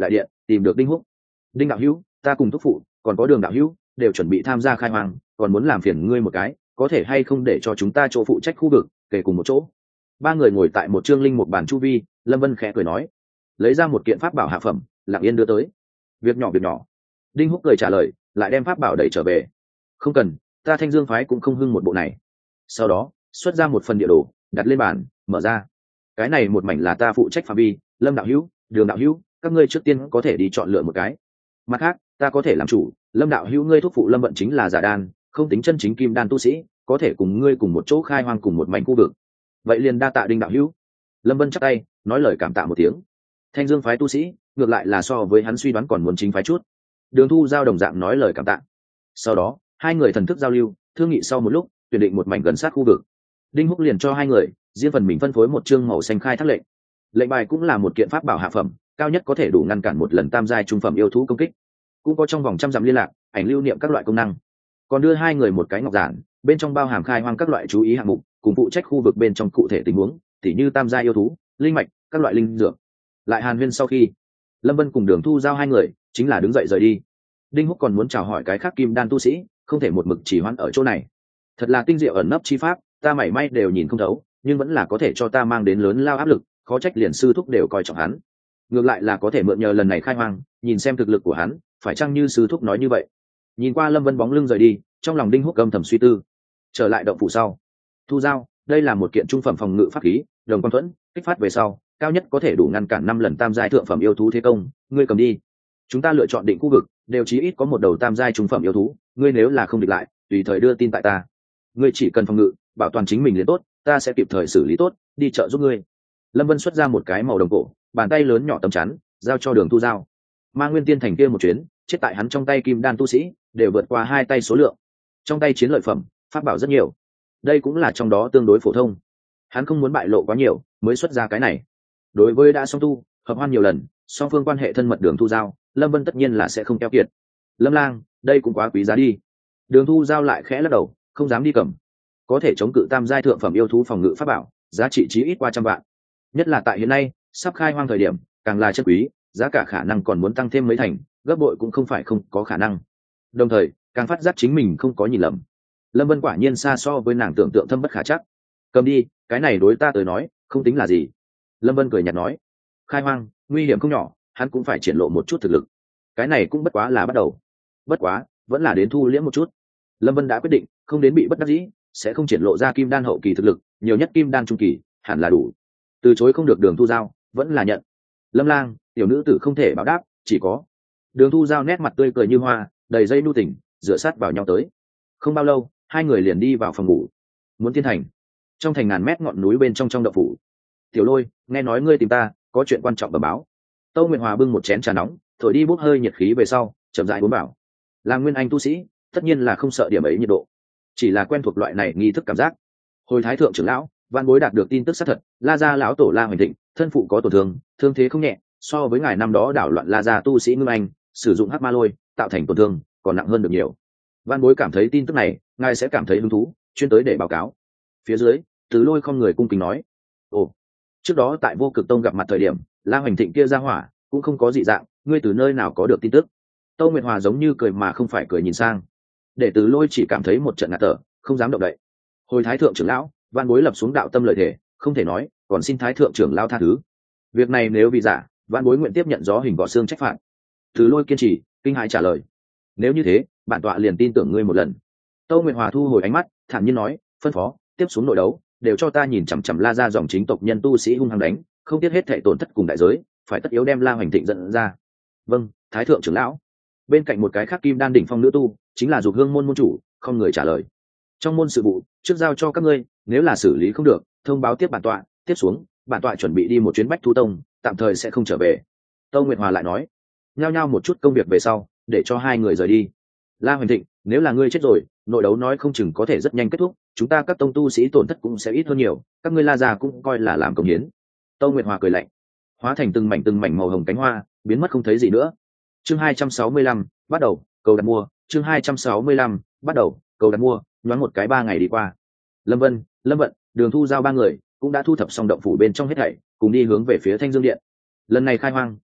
tìm được đinh húc. Đinh đạo hữu, ta cùng thúc phụ còn có Đường đạo hữu đều chuẩn bị tham gia khai hoang, còn muốn làm phiền ngươi một cái, có thể hay không để cho chúng ta chỗ phụ trách khu vực kể cùng một chỗ. Ba người ngồi tại một trương linh một bàn chu vi, Lâm Vân khẽ cười nói, lấy ra một kiện pháp bảo hạ phẩm, lặng yên đưa tới. Việc nhỏ việc nhỏ. Đinh húc cười trả lời, lại đem pháp bảo đẩy trở về. Không cần, ta Thanh Dương phái cũng không hưng một bộ này. Sau đó xuất ra một phần địa đồ, đặt lên bàn, mở ra. Cái này một mảnh là ta phụ trách phạm vi, Lâm đạo hữu, Đường đạo hữu, các ngươi trước tiên có thể đi chọn lựa một cái. Mặt khác, ta có thể làm chủ, Lâm đạo hữu ngươi thúc phụ Lâm Vận chính là giả đan, không tính chân chính kim đan tu sĩ, có thể cùng ngươi cùng một chỗ khai hoang cùng một mảnh khu vực. Vậy liền đa tạ Đinh đạo hữu. Lâm Vân chắp tay nói lời cảm tạ một tiếng. Thanh Dương phái tu sĩ ngược lại là so với hắn suy đoán còn muốn chính phái chút. Đường Thu Giao đồng dạng nói lời cảm tạ. Sau đó hai người thần thức giao lưu, thương nghị sau một lúc tuyển định một mảnh gần sát khu vực. Đinh Húc liền cho hai người riêng phần mình phân phối một chương màu xanh khai thác lệnh. Lệnh bài cũng là một kiện pháp bảo hạ phẩm, cao nhất có thể đủ ngăn cản một lần tam giai trung phẩm yêu thú công kích, cũng có trong vòng trăm dặm liên lạc, ảnh lưu niệm các loại công năng. Còn đưa hai người một cái ngọc giản, bên trong bao hàm khai hoang các loại chú ý hạng mục, cùng phụ trách khu vực bên trong cụ thể tình huống, tỉ như tam giai yêu thú, linh mạch, các loại linh dược. Lại hàn huyên sau khi, Lâm Vân cùng Đường Thu Giao hai người chính là đứng dậy rời đi. Đinh Húc còn muốn chào hỏi cái khác kim đan tu sĩ, không thể một mực chỉ hoãn ở chỗ này. Thật là tinh diệu ẩn nấp chi pháp, ta mảy may đều nhìn không thấu, nhưng vẫn là có thể cho ta mang đến lớn lao áp lực, khó trách liền sư thúc đều coi trọng hắn. Ngược lại là có thể mượn nhờ lần này khai hoang, nhìn xem thực lực của hắn, phải chăng như sư thúc nói như vậy. Nhìn qua Lâm Vân bóng lưng rời đi, trong lòng Đinh Húc âm thầm suy tư. Trở lại động phủ sau, Thu Giao, đây là một kiện trung phẩm phòng ngự pháp khí, đồng quang thuẫn, kích phát về sau, cao nhất có thể đủ ngăn cản năm lần tam giai thượng phẩm yêu thú thế công, ngươi cầm đi. Chúng ta lựa chọn định khu vực, đều chí ít có một đầu tam giai trung phẩm yêu thú, ngươi nếu là không địch lại, tùy thời đưa tin tại ta. Ngươi chỉ cần phòng ngự, bảo toàn chính mình liền tốt, ta sẽ kịp thời xử lý tốt, đi chợ giúp ngươi. Lâm Vân xuất ra một cái màu đồng cổ, bàn tay lớn nhỏ tấm chắn, giao cho Đường Thu Giao. Ma Nguyên Tiên Thành kia một chuyến, chết tại hắn trong tay kim đan tu sĩ, đều vượt qua hai tay số lượng. Trong tay chiến lợi phẩm, pháp bảo rất nhiều. Đây cũng là trong đó tương đối phổ thông. Hắn không muốn bại lộ quá nhiều, mới xuất ra cái này. Đối với đã song tu, hợp hoan nhiều lần, song phương quan hệ thân mật Đường Thu Giao, Lâm Vân tất nhiên là sẽ không keo kiệt. Lâm Lang, đây cũng quá quý giá đi. Đường Thu Giao lại khẽ lắc đầu, không dám đi cầm. Có thể chống cự tam giai thượng phẩm yêu thú phòng ngự pháp bảo, giá trị chí ít qua trăm vạn. Nhất là tại hiện nay, sắp khai hoang thời điểm, càng là chất quý, giá cả khả năng còn muốn tăng thêm mấy thành, gấp bội cũng không phải không có khả năng. Đồng thời, càng phát giác chính mình không có nhìn lầm. Lâm Vân quả nhiên xa so với nàng tưởng tượng thâm bất khả chắc. Cầm đi, cái này đối ta tới nói, không tính là gì. Lâm Vân cười nhạt nói, khai hoang, nguy hiểm không nhỏ, hắn cũng phải triển lộ một chút thực lực. Cái này cũng bất quá là bắt đầu. Bất quá, vẫn là đến thu liễm một chút. Lâm Vân đã quyết định, không đến bị bất đắc dĩ, sẽ không triển lộ ra kim đan hậu kỳ thực lực, nhiều nhất kim đan trung kỳ, hẳn là đủ. Từ chối không được Đường Thu Giao, vẫn là nhận. Lâm Lang, tiểu nữ tử không thể báo đáp, chỉ có. Đường Thu Giao nét mặt tươi cười như hoa, đầy dây nu tình, dựa sát vào nhau tới. Không bao lâu, hai người liền đi vào phòng ngủ. Muốn Thiên Thành, trong thành ngàn mét ngọn núi bên trong trong động phủ. Tiểu Lôi, nghe nói ngươi tìm ta, có chuyện quan trọng bẩm báo. Tâu Nguyệt Hòa bưng một chén trà nóng, thổi đi bốc hơi nhiệt khí về sau, chậm rãi uống bảo. Là nguyên anh tu sĩ, tất nhiên là không sợ điểm ấy nhiệt độ, chỉ là quen thuộc loại này nghi thức cảm giác. Hồi Thái thượng trưởng lão, Văn Bối đạt được tin tức xác thật, La gia lão tổ La Hoành Thịnh, thân phụ có tổn thương, thương thế không nhẹ, so với ngài năm đó đảo loạn La gia tu sĩ Ngưng Anh, sử dụng hắc ma lôi, tạo thành tổn thương, còn nặng hơn được nhiều. Văn Bối cảm thấy tin tức này, ngài sẽ cảm thấy hứng thú, chuyên tới để báo cáo. Phía dưới, Từ Lôi không người cung kính nói, ồ, trước đó tại Vô Cực Tông gặp mặt thời điểm, La Hoành Thịnh kia ra hỏa, cũng không có dị dạng, ngươi từ nơi nào có được tin tức? Tâu Nguyệt Hòa giống như cười mà không phải cười nhìn sang, để Từ Lôi chỉ cảm thấy một trận ngạt thở, không dám động đậy. Hồi Thái thượng trưởng lão, Văn Bối lập xuống đạo tâm lời thể, không thể nói, còn xin Thái thượng trưởng lão tha thứ. Việc này nếu vì giả, Văn Bối nguyện tiếp nhận gió hình gõ xương trách phạt. Từ Lôi kiên trì, kinh hãi trả lời, nếu như thế, bản tọa liền tin tưởng ngươi một lần. Tâu Nguyệt Hòa thu hồi ánh mắt, thản nhiên nói, phân phó, tiếp xuống nội đấu, đều cho ta nhìn chằm chằm La gia dòng chính tộc nhân tu sĩ hung hăng đánh, không tiếc hết thảy tổn thất cùng đại giới, phải tất yếu đem La Hoành Thịnh dẫn ra. Vâng, Thái thượng trưởng lão. Bên cạnh một cái khác kim đan đỉnh phong nữ tu, chính là Dục Hương môn môn chủ, không người trả lời. Trong môn sự vụ, trước giao cho các ngươi, nếu là xử lý không được, thông báo tiếp bản tọa, tiếp xuống, bản tọa chuẩn bị đi một chuyến Bách Thú Tông, tạm thời sẽ không trở về. Tâu Nguyệt Hòa lại nói, nhao nhao một chút công việc về sau, để cho hai người rời đi. La Hoành Thịnh, nếu là ngươi chết rồi, nội đấu nói không chừng có thể rất nhanh kết thúc, chúng ta các tông tu sĩ tổn thất cũng sẽ ít hơn nhiều, các ngươi La gia cũng coi là làm công hiến. Tâu Nguyệt Hòa cười lạnh, hóa thành từng mảnh từng mảnh màu hồng cánh hoa, biến mất không thấy gì nữa. Chương hai trăm sáu mươi lăm, bắt đầu, cầu đặt mua, chương hai trăm sáu mươi lăm, bắt đầu, cầu đặt mua, nhoáng một cái ba ngày đi qua. Lâm Vân, Lâm Vận, Đường Thu Giao ba người cũng đã thu thập xong động phủ bên trong hết thảy, cùng đi hướng về phía Thanh Dương Điện. Lần này khai hoang,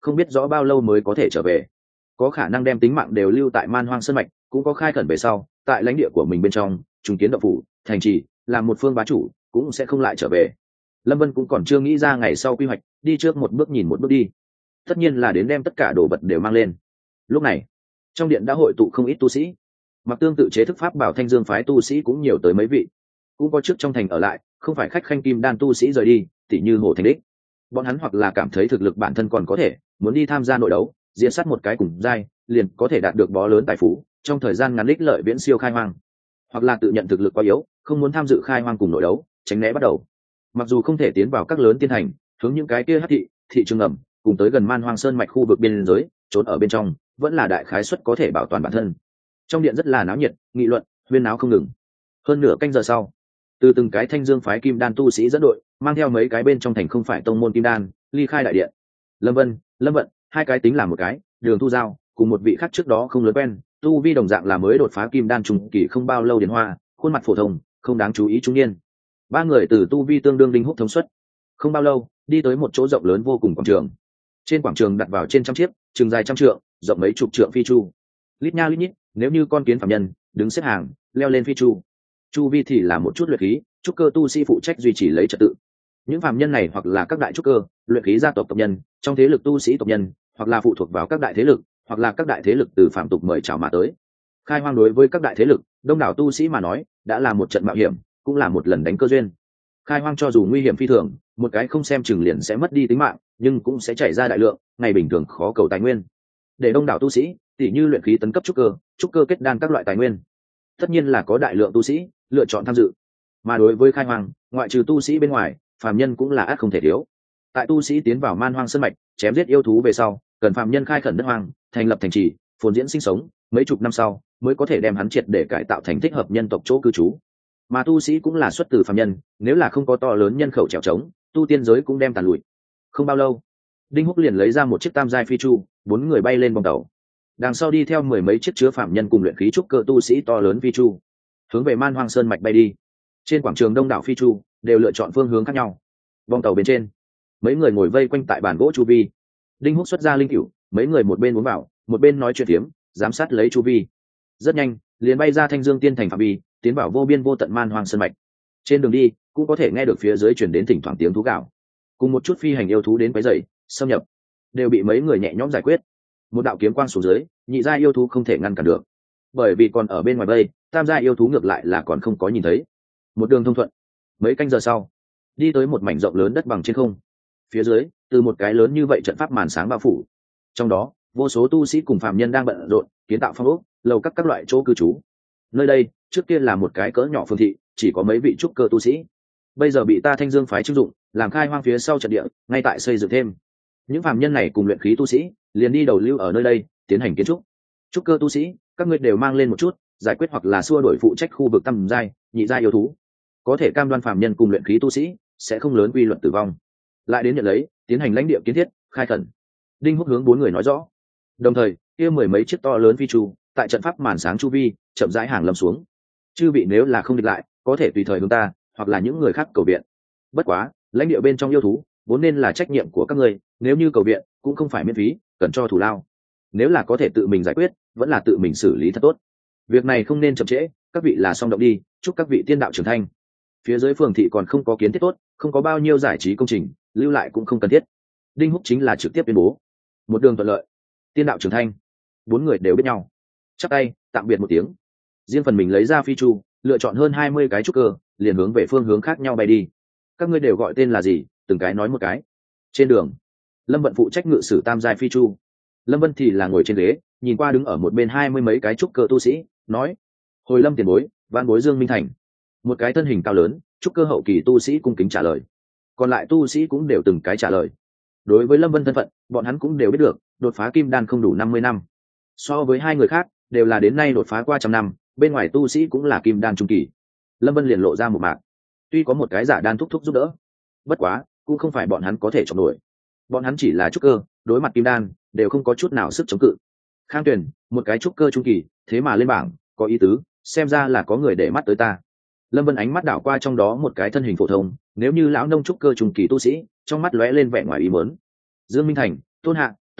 không biết rõ bao lâu mới có thể trở về, có khả năng đem tính mạng đều lưu tại man hoang sơn mạch, cũng có khai khẩn về sau tại lãnh địa của mình bên trong trùng kiến động phủ thành trì, làm một phương bá chủ cũng sẽ không lại trở về. Lâm Vân cũng còn chưa nghĩ ra ngày sau quy hoạch, đi trước một bước nhìn một bước đi, tất nhiên là đến đem tất cả đồ vật đều mang lên. Lúc này trong điện đã hội tụ không ít tu sĩ, mặc tương tự chế thức pháp bảo Thanh Dương phái tu sĩ cũng nhiều tới mấy vị, cũng có trước trong thành ở lại, không phải khách khanh kim đan tu sĩ rời đi, tỉ như Hồ Thành Đích. Bọn hắn hoặc là cảm thấy thực lực bản thân còn có thể, muốn đi tham gia nội đấu, diễn sát một cái cùng giai, liền có thể đạt được bó lớn tài phú, trong thời gian ngắn đích lợi viễn siêu khai hoang, hoặc là tự nhận thực lực quá yếu, không muốn tham dự khai hoang cùng nội đấu, tránh né bắt đầu. Mặc dù không thể tiến vào các lớn tiên thành, hướng những cái kia hắc thị, thị trường ngầm, cùng tới gần man hoang sơn mạch khu vực biên giới, trốn ở bên trong, vẫn là đại khái suất có thể bảo toàn bản thân. Trong điện rất là náo nhiệt, nghị luận, huyên náo không ngừng. Hơn nửa canh giờ sau, từ từng cái Thanh Dương phái kim đan tu sĩ dẫn đội, mang theo mấy cái bên trong thành không phải tông môn kim đan, ly khai đại điện. Lâm Vân, Lâm Vận, hai cái tính làm một cái, Đường Thu Giao, cùng một vị khác trước đó không lớn quen, tu vi đồng dạng là mới đột phá kim đan trùng kỳ không bao lâu điển hoa, khuôn mặt phổ thông, không đáng chú ý trung niên. Ba người từ tu vi tương đương đinh húc thống suất, không bao lâu đi tới một chỗ rộng lớn vô cùng quảng trường. Trên quảng trường đặt vào trên trăm chiếc, chừng dài trăm trượng, rộng mấy chục trượng phi chu, lít nha lít nhít, nếu như con kiến phạm nhân đứng xếp hàng leo lên phi chu. Chu vi thì là một chút luyện khí trúc cơ tu sĩ phụ trách duy trì lấy trật tự. Những phạm nhân này hoặc là các đại trúc cơ luyện khí gia tộc tộc nhân, trong thế lực tu sĩ tộc nhân, hoặc là phụ thuộc vào các đại thế lực, hoặc là các đại thế lực từ phạm tục mời chào mà tới. Khai hoang đối với các đại thế lực, đông đảo tu sĩ mà nói đã là một trận mạo hiểm, cũng là một lần đánh cơ duyên. Khai hoang cho dù nguy hiểm phi thường, một cái không xem chừng liền sẽ mất đi tính mạng, nhưng cũng sẽ chảy ra đại lượng ngày bình thường khó cầu tài nguyên, để đông đảo tu sĩ tỉ như luyện khí tấn cấp trúc cơ, trúc cơ kết đan các loại tài nguyên. Tất nhiên là có đại lượng tu sĩ lựa chọn tham dự. Mà đối với khai hoang, ngoại trừ tu sĩ bên ngoài, phàm nhân cũng là ắt không thể thiếu. Tại tu sĩ tiến vào man hoang sơn mạch, chém giết yêu thú về sau, cần phàm nhân khai khẩn đất hoang, thành lập thành trì, phồn diễn sinh sống, mấy chục năm sau mới có thể đem hắn triệt để cải tạo thành thích hợp nhân tộc chỗ cư trú. Mà tu sĩ cũng là xuất từ phàm nhân, nếu là không có to lớn nhân khẩu trèo trống, tu tiên giới cũng đem tàn lụi. Không bao lâu, Đinh Húc liền lấy ra một chiếc tam giai phi chu, bốn người bay lên bong tàu. Đằng sau đi theo mười mấy chiếc chứa phạm nhân cùng luyện khí trúc cơ tu sĩ to lớn phi chu, hướng về man hoang sơn mạch bay đi. Trên quảng trường đông đảo phi chu đều lựa chọn phương hướng khác nhau. Bong tàu bên trên, mấy người ngồi vây quanh tại bàn gỗ chu vi. Đinh Húc xuất ra linh cửu, mấy người một bên uống vào, một bên nói chuyện tiếm, giám sát lấy chu vi. Rất nhanh, liền bay ra Thanh Dương tiên thành phạm vi, tiến vào vô biên vô tận man hoang sơn mạch. Trên đường đi, cũng có thể nghe được phía dưới truyền đến thỉnh thoảng tiếng thú gào, cùng một chút phi hành yêu thú đến quấy rầy, xâm nhập, đều bị mấy người nhẹ nhõm giải quyết. Một đạo kiếm quang xuống dưới, nhị gia yêu thú không thể ngăn cản được, bởi vì còn ở bên ngoài bay, tam gia yêu thú ngược lại là còn không có nhìn thấy. Một đường thông thuận. Mấy canh giờ sau, đi tới một mảnh rộng lớn đất bằng trên không. Phía dưới, từ một cái lớn như vậy trận pháp màn sáng bao phủ, trong đó vô số tu sĩ cùng phàm nhân đang bận rộn kiến tạo phong ốc, lầu các các loại chỗ cư trú. Nơi đây trước kia là một cái cỡ nhỏ phường thị, chỉ có mấy vị trúc cơ tu sĩ, bây giờ bị ta Thanh Dương phái trưng dụng làm khai hoang phía sau trận địa, ngay tại xây dựng thêm. Những phàm nhân này cùng luyện khí tu sĩ liền đi đầu lưu ở nơi đây tiến hành kiến trúc. Trúc cơ tu sĩ, các ngươi đều mang lên một chút, giải quyết hoặc là xua đổi phụ trách khu vực tầm giai, nhị giai yêu thú, có thể cam đoan phàm nhân cùng luyện khí tu sĩ sẽ không lớn quy luật tử vong. Lại đến nhận lấy, tiến hành lãnh địa kiến thiết, khai khẩn. Đinh Húc hướng bốn người nói rõ. Đồng thời, kia mười mấy chiếc to lớn phi chu, tại trận pháp màn sáng chu vi, chậm rãi hàng lâm xuống. Chư vị nếu là không địch lại, có thể tùy thời hướng ta, hoặc là những người khác cầu viện. Bất quá, lãnh địa bên trong yêu thú, vốn nên là trách nhiệm của các ngươi, nếu như cầu viện, cũng không phải miễn phí, cần cho thù lao. Nếu là có thể tự mình giải quyết, vẫn là tự mình xử lý thật tốt. Việc này không nên chậm trễ, các vị là xong động đi, chúc các vị tiên đạo trưởng thành. Phía dưới phường thị còn không có kiến thiết tốt, không có bao nhiêu giải trí công trình, lưu lại cũng không cần thiết. Đinh Húc chính là trực tiếp tuyên bố, một đường thuận lợi, tiên đạo trưởng thành. Bốn người đều biết nhau, chắp tay tạm biệt một tiếng, riêng phần mình lấy ra phi chu, lựa chọn hơn hai mươi cái trúc cơ, liền hướng về phương hướng khác nhau bay đi. Các ngươi đều gọi tên là gì? Từng cái nói một cái. Trên đường, Lâm Vận phụ trách ngự sử tam giai phi chu, Lâm Vân thì là ngồi trên ghế, nhìn qua đứng ở một bên hai mươi mấy cái trúc cơ tu sĩ, nói: hồi Lâm tiền bối, van bối Dương Minh Thành. Một cái thân hình cao lớn, trúc cơ hậu kỳ tu sĩ cung kính trả lời. Còn lại tu sĩ cũng đều từng cái trả lời. Đối với Lâm Vân thân phận, bọn hắn cũng đều biết được, đột phá kim đan không đủ năm mươi năm. So với hai người khác, đều là đến nay đột phá qua trăm năm, bên ngoài tu sĩ cũng là kim đan trung kỳ. Lâm Vân liền lộ ra một mạc. Tuy có một cái giả đan thúc thúc giúp đỡ, bất quá cũng không phải bọn hắn có thể chống nổi. Bọn hắn chỉ là trúc cơ, đối mặt kim đan đều không có chút nào sức chống cự. Khang Tuyền, một cái trúc cơ trung kỳ, thế mà lên bảng, có ý tứ, xem ra là có người để mắt tới ta. Lâm Vân ánh mắt đảo qua trong đó một cái thân hình phổ thông, nếu như lão nông trúc cơ trung kỳ tu sĩ, trong mắt lóe lên vẻ ngoài ý muốn. Dương Minh Thành, Tôn Hạ,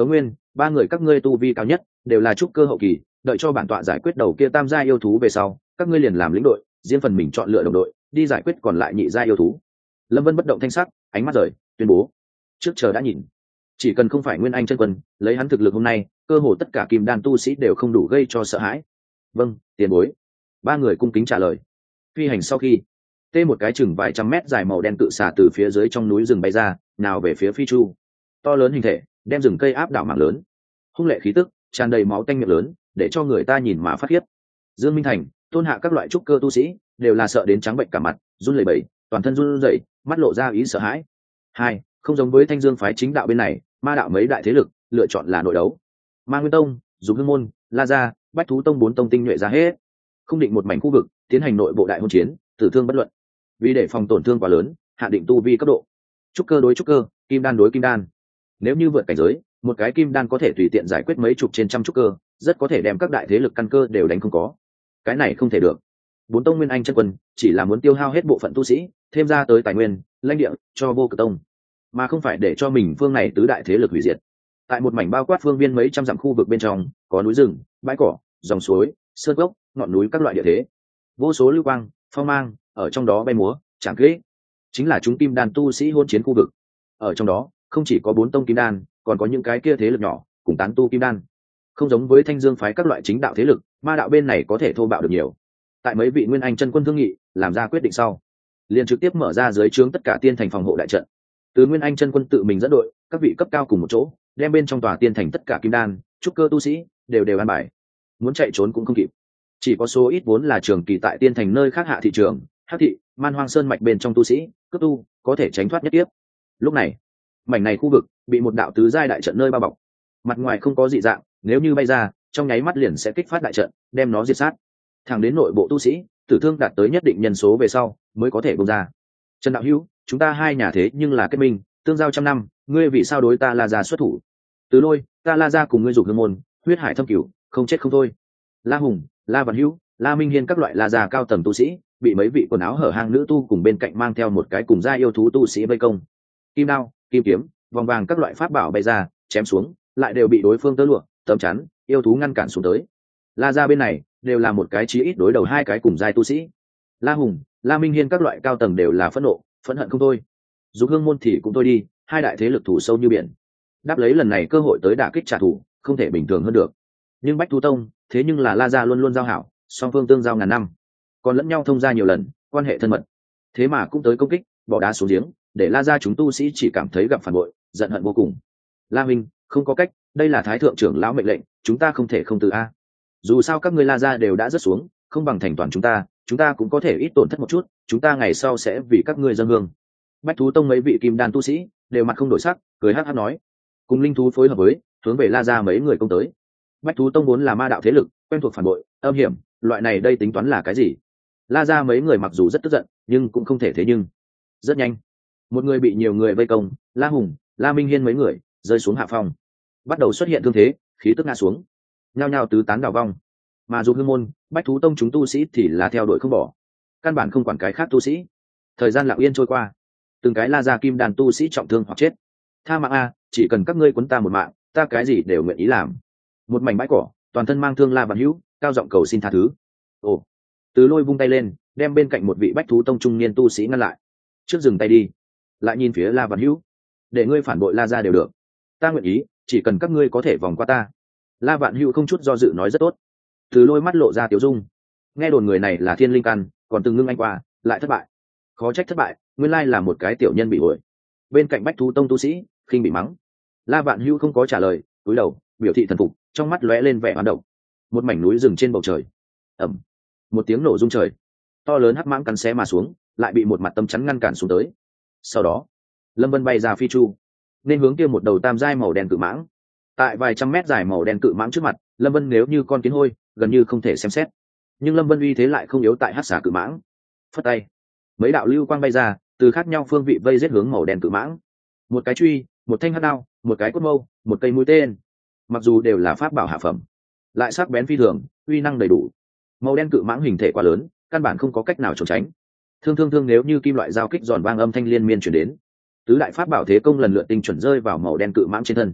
Tống Nguyên, ba người các ngươi tu vi cao nhất đều là trúc cơ hậu kỳ, đợi cho bản tọa giải quyết đầu kia tam gia yêu thú về sau, các ngươi liền làm lĩnh đội, riêng phần mình chọn lựa đồng đội đi giải quyết còn lại nhị gia yêu thú. Lâm Vân bất động thanh sắc, ánh mắt rời, tuyên bố: trước chờ đã nhìn, chỉ cần không phải Nguyên Anh chân quân, lấy hắn thực lực hôm nay, cơ hồ tất cả kim đan tu sĩ đều không đủ gây cho sợ hãi. Vâng, tiền bối. Ba người cung kính trả lời. Phi hành sau khi, tê một cái chừng vài trăm mét dài màu đen cự xà từ phía dưới trong núi rừng bay ra, nào về phía Phi Chu. To lớn hình thể, đem rừng cây áp đảo mảng lớn, hung lệ khí tức, tràn đầy máu tanh miệng lớn, để cho người ta nhìn mà phát khiếp. Dương Minh Thành, Tôn Hạ các loại trúc cơ tu sĩ đều là sợ đến trắng bệnh cả mặt, run lẩy bẩy, toàn thân run rẩy, mắt lộ ra ý sợ hãi. Hai, không giống với Thanh Dương phái chính đạo bên này, ma đạo mấy đại thế lực lựa chọn là nội đấu. Ma Nguyên Tông, Dục Hương môn, La Gia, Bách Thú Tông bốn tông tinh nhuệ ra hết, không định một mảnh khu vực tiến hành nội bộ đại hôn chiến, tử thương bất luận. Vì để phòng tổn thương quá lớn, hạ định tu vi cấp độ. Trúc cơ đối trúc cơ, kim đan đối kim đan. Nếu như vượt cảnh giới, một cái kim đan có thể tùy tiện giải quyết mấy chục trên trăm trúc cơ, rất có thể đem các đại thế lực căn cơ đều đánh không có. Cái này không thể được. Bốn tông Nguyên Anh chân quân chỉ là muốn tiêu hao hết bộ phận tu sĩ, thêm ra tới tài nguyên, lãnh địa cho Vô Cực Tông, mà không phải để cho mình phương này tứ đại thế lực hủy diệt. Tại một mảnh bao quát phương viên mấy trăm dặm khu vực bên trong, có núi rừng, bãi cỏ, dòng suối, sơn cốc, ngọn núi các loại địa thế, vô số lưu quang, phong mang ở trong đó bay múa, chẳng kỹ, chính là chúng kim đan tu sĩ hôn chiến khu vực. Ở trong đó, không chỉ có bốn tông kim đan, còn có những cái kia thế lực nhỏ cùng tán tu kim đan. Không giống với Thanh Dương phái các loại chính đạo thế lực, ma đạo bên này có thể thô bạo được nhiều. Tại mấy vị Nguyên Anh chân quân thương nghị, làm ra quyết định sau, liền trực tiếp mở ra dưới trướng tất cả tiên thành phòng hộ đại trận. Từ Nguyên Anh chân quân tự mình dẫn đội, các vị cấp cao cùng một chỗ, đem bên trong tòa tiên thành tất cả kim đan, trúc cơ tu sĩ đều đều an bài. Muốn chạy trốn cũng không kịp. Chỉ có số ít vốn là trường kỳ tại tiên thành nơi khác hạ thị trường, hắc thị, Man Hoang Sơn mạch bên trong tu sĩ, cấp tu có thể tránh thoát nhất tiếp. Lúc này, mảnh này khu vực bị một đạo tứ giai đại trận nơi bao bọc, mặt ngoài không có dị dạng, nếu như bay ra, trong nháy mắt liền sẽ kích phát đại trận, đem nó diệt sát. Thẳng đến nội bộ tu sĩ, tử thương đạt tới nhất định nhân số về sau, mới có thể bung ra. Trần đạo hữu, chúng ta hai nhà thế nhưng là kết minh, tương giao trăm năm, ngươi vì sao đối ta La Gia xuất thủ? Từ Lôi, ta La Gia cùng ngươi Dục Hương môn, huyết hải thâm cửu, không chết không thôi. La Hùng, La Văn Hữu, La Minh Hiên các loại La Gia cao tầng tu sĩ, bị mấy vị quần áo hở hang nữ tu cùng bên cạnh mang theo một cái cùng gia yêu thú tu sĩ vây công. Kim đao, kim kiếm, vòng vàng các loại pháp bảo bay ra, chém xuống, lại đều bị đối phương tơ lụa, tấm chắn, yêu thú ngăn cản xuống tới. La Gia bên này đều là một cái chí ít đối đầu hai cái cùng giai tu sĩ. La Hùng, La Minh Hiên các loại cao tầng đều là phẫn nộ, phẫn hận không thôi. Dục Hương môn thì cũng thôi đi, hai đại thế lực thủ sâu như biển, đáp lấy lần này cơ hội tới đả kích trả thù, không thể bình thường hơn được. Nhưng Bách Thú Tông, thế nhưng là La Gia luôn luôn giao hảo, song phương tương giao ngàn năm, còn lẫn nhau thông gia nhiều lần, quan hệ thân mật, thế mà cũng tới công kích, bỏ đá xuống giếng, để La Gia chúng tu sĩ chỉ cảm thấy gặp phản bội, giận hận vô cùng. La Minh, không có cách, đây là thái thượng trưởng lão mệnh lệnh, chúng ta không thể không từ a. Dù sao các ngươi La Gia đều đã rớt xuống, không bằng thành toàn chúng ta, chúng ta cũng có thể ít tổn thất một chút, chúng ta ngày sau sẽ vì các ngươi dâng hương. Bách Thú Tông mấy vị kim đan tu sĩ đều mặt không đổi sắc, cười hắc hắc nói, cùng linh thú phối hợp với, hướng về La Gia mấy người công tới. Bách Thú Tông vốn là ma đạo thế lực, quen thuộc phản bội, âm hiểm, loại này đây tính toán là cái gì? La Gia mấy người mặc dù rất tức giận, nhưng cũng không thể thế nhưng. Rất nhanh, một người bị nhiều người vây công, La Hùng, La Minh Hiên mấy người rơi xuống hạ phong, bắt đầu xuất hiện thương thế, khí tức ngã xuống, nhao nhao tứ tán đảo vong. Mà Dục Hương môn, Bách Thú Tông chúng tu sĩ thì là theo đuổi không bỏ, căn bản không quản cái khác tu sĩ. Thời gian lặng yên trôi qua, từng cái La Gia kim đàn tu sĩ trọng thương hoặc chết. Tha mạng a, chỉ cần các ngươi quấn ta một mạng, ta cái gì đều nguyện ý làm. Một mảnh bãi cỏ, toàn thân mang thương La Vạn Hữu cao giọng cầu xin tha thứ. Ồ, Từ Lôi vung tay lên, đem bên cạnh một vị Bách Thú Tông trung niên tu sĩ ngăn lại. Trước dừng tay đi, lại nhìn phía La Vạn Hữu, để ngươi phản bội La Gia đều được, ta nguyện ý, chỉ cần các ngươi có thể vòng qua ta. La Vạn Hữu không chút do dự nói rất tốt. Từ Lôi mắt lộ ra tiểu dung, nghe đồn người này là thiên linh căn, còn từng ngưng anh qua, lại thất bại. Khó trách thất bại, nguyên lai là một cái tiểu nhân bị ổi. Bên cạnh Bách Thú Tông tu sĩ khinh bị mắng. La Vạn Hữu không có trả lời, cúi đầu biểu thị thần phục, trong mắt lóe lên vẻ hoán độc. Một mảnh núi rừng trên bầu trời, ầm, một tiếng nổ rung trời, to lớn hắc mãng cắn xé mà xuống, lại bị một mặt tâm chắn ngăn cản xuống tới. Sau đó, Lâm Vân bay ra phi chu, nên hướng kia một đầu tam giai màu đen cự mãng. Tại vài trăm mét dài màu đen cự mãng trước mặt, Lâm Vân nếu như con kiến hôi, gần như không thể xem xét. Nhưng Lâm Vân uy thế lại không yếu tại hắc xà cự mãng. Phất tay, mấy đạo lưu quang bay ra, từ khác nhau phương vị vây giết hướng màu đen cự mãng. Một cái truy, một thanh hắc đao, một cái cốt mâu, một cây mũi tên. Mặc dù đều là pháp bảo hạ phẩm, lại sắc bén phi thường, uy năng đầy đủ. Màu đen cự mãng hình thể quá lớn, căn bản không có cách nào trốn tránh. Thương thương thương nếu như kim loại giao kích giòn vang âm thanh liên miên truyền đến. Tứ đại pháp bảo thế công lần lượt tinh chuẩn rơi vào màu đen cự mãng trên thân.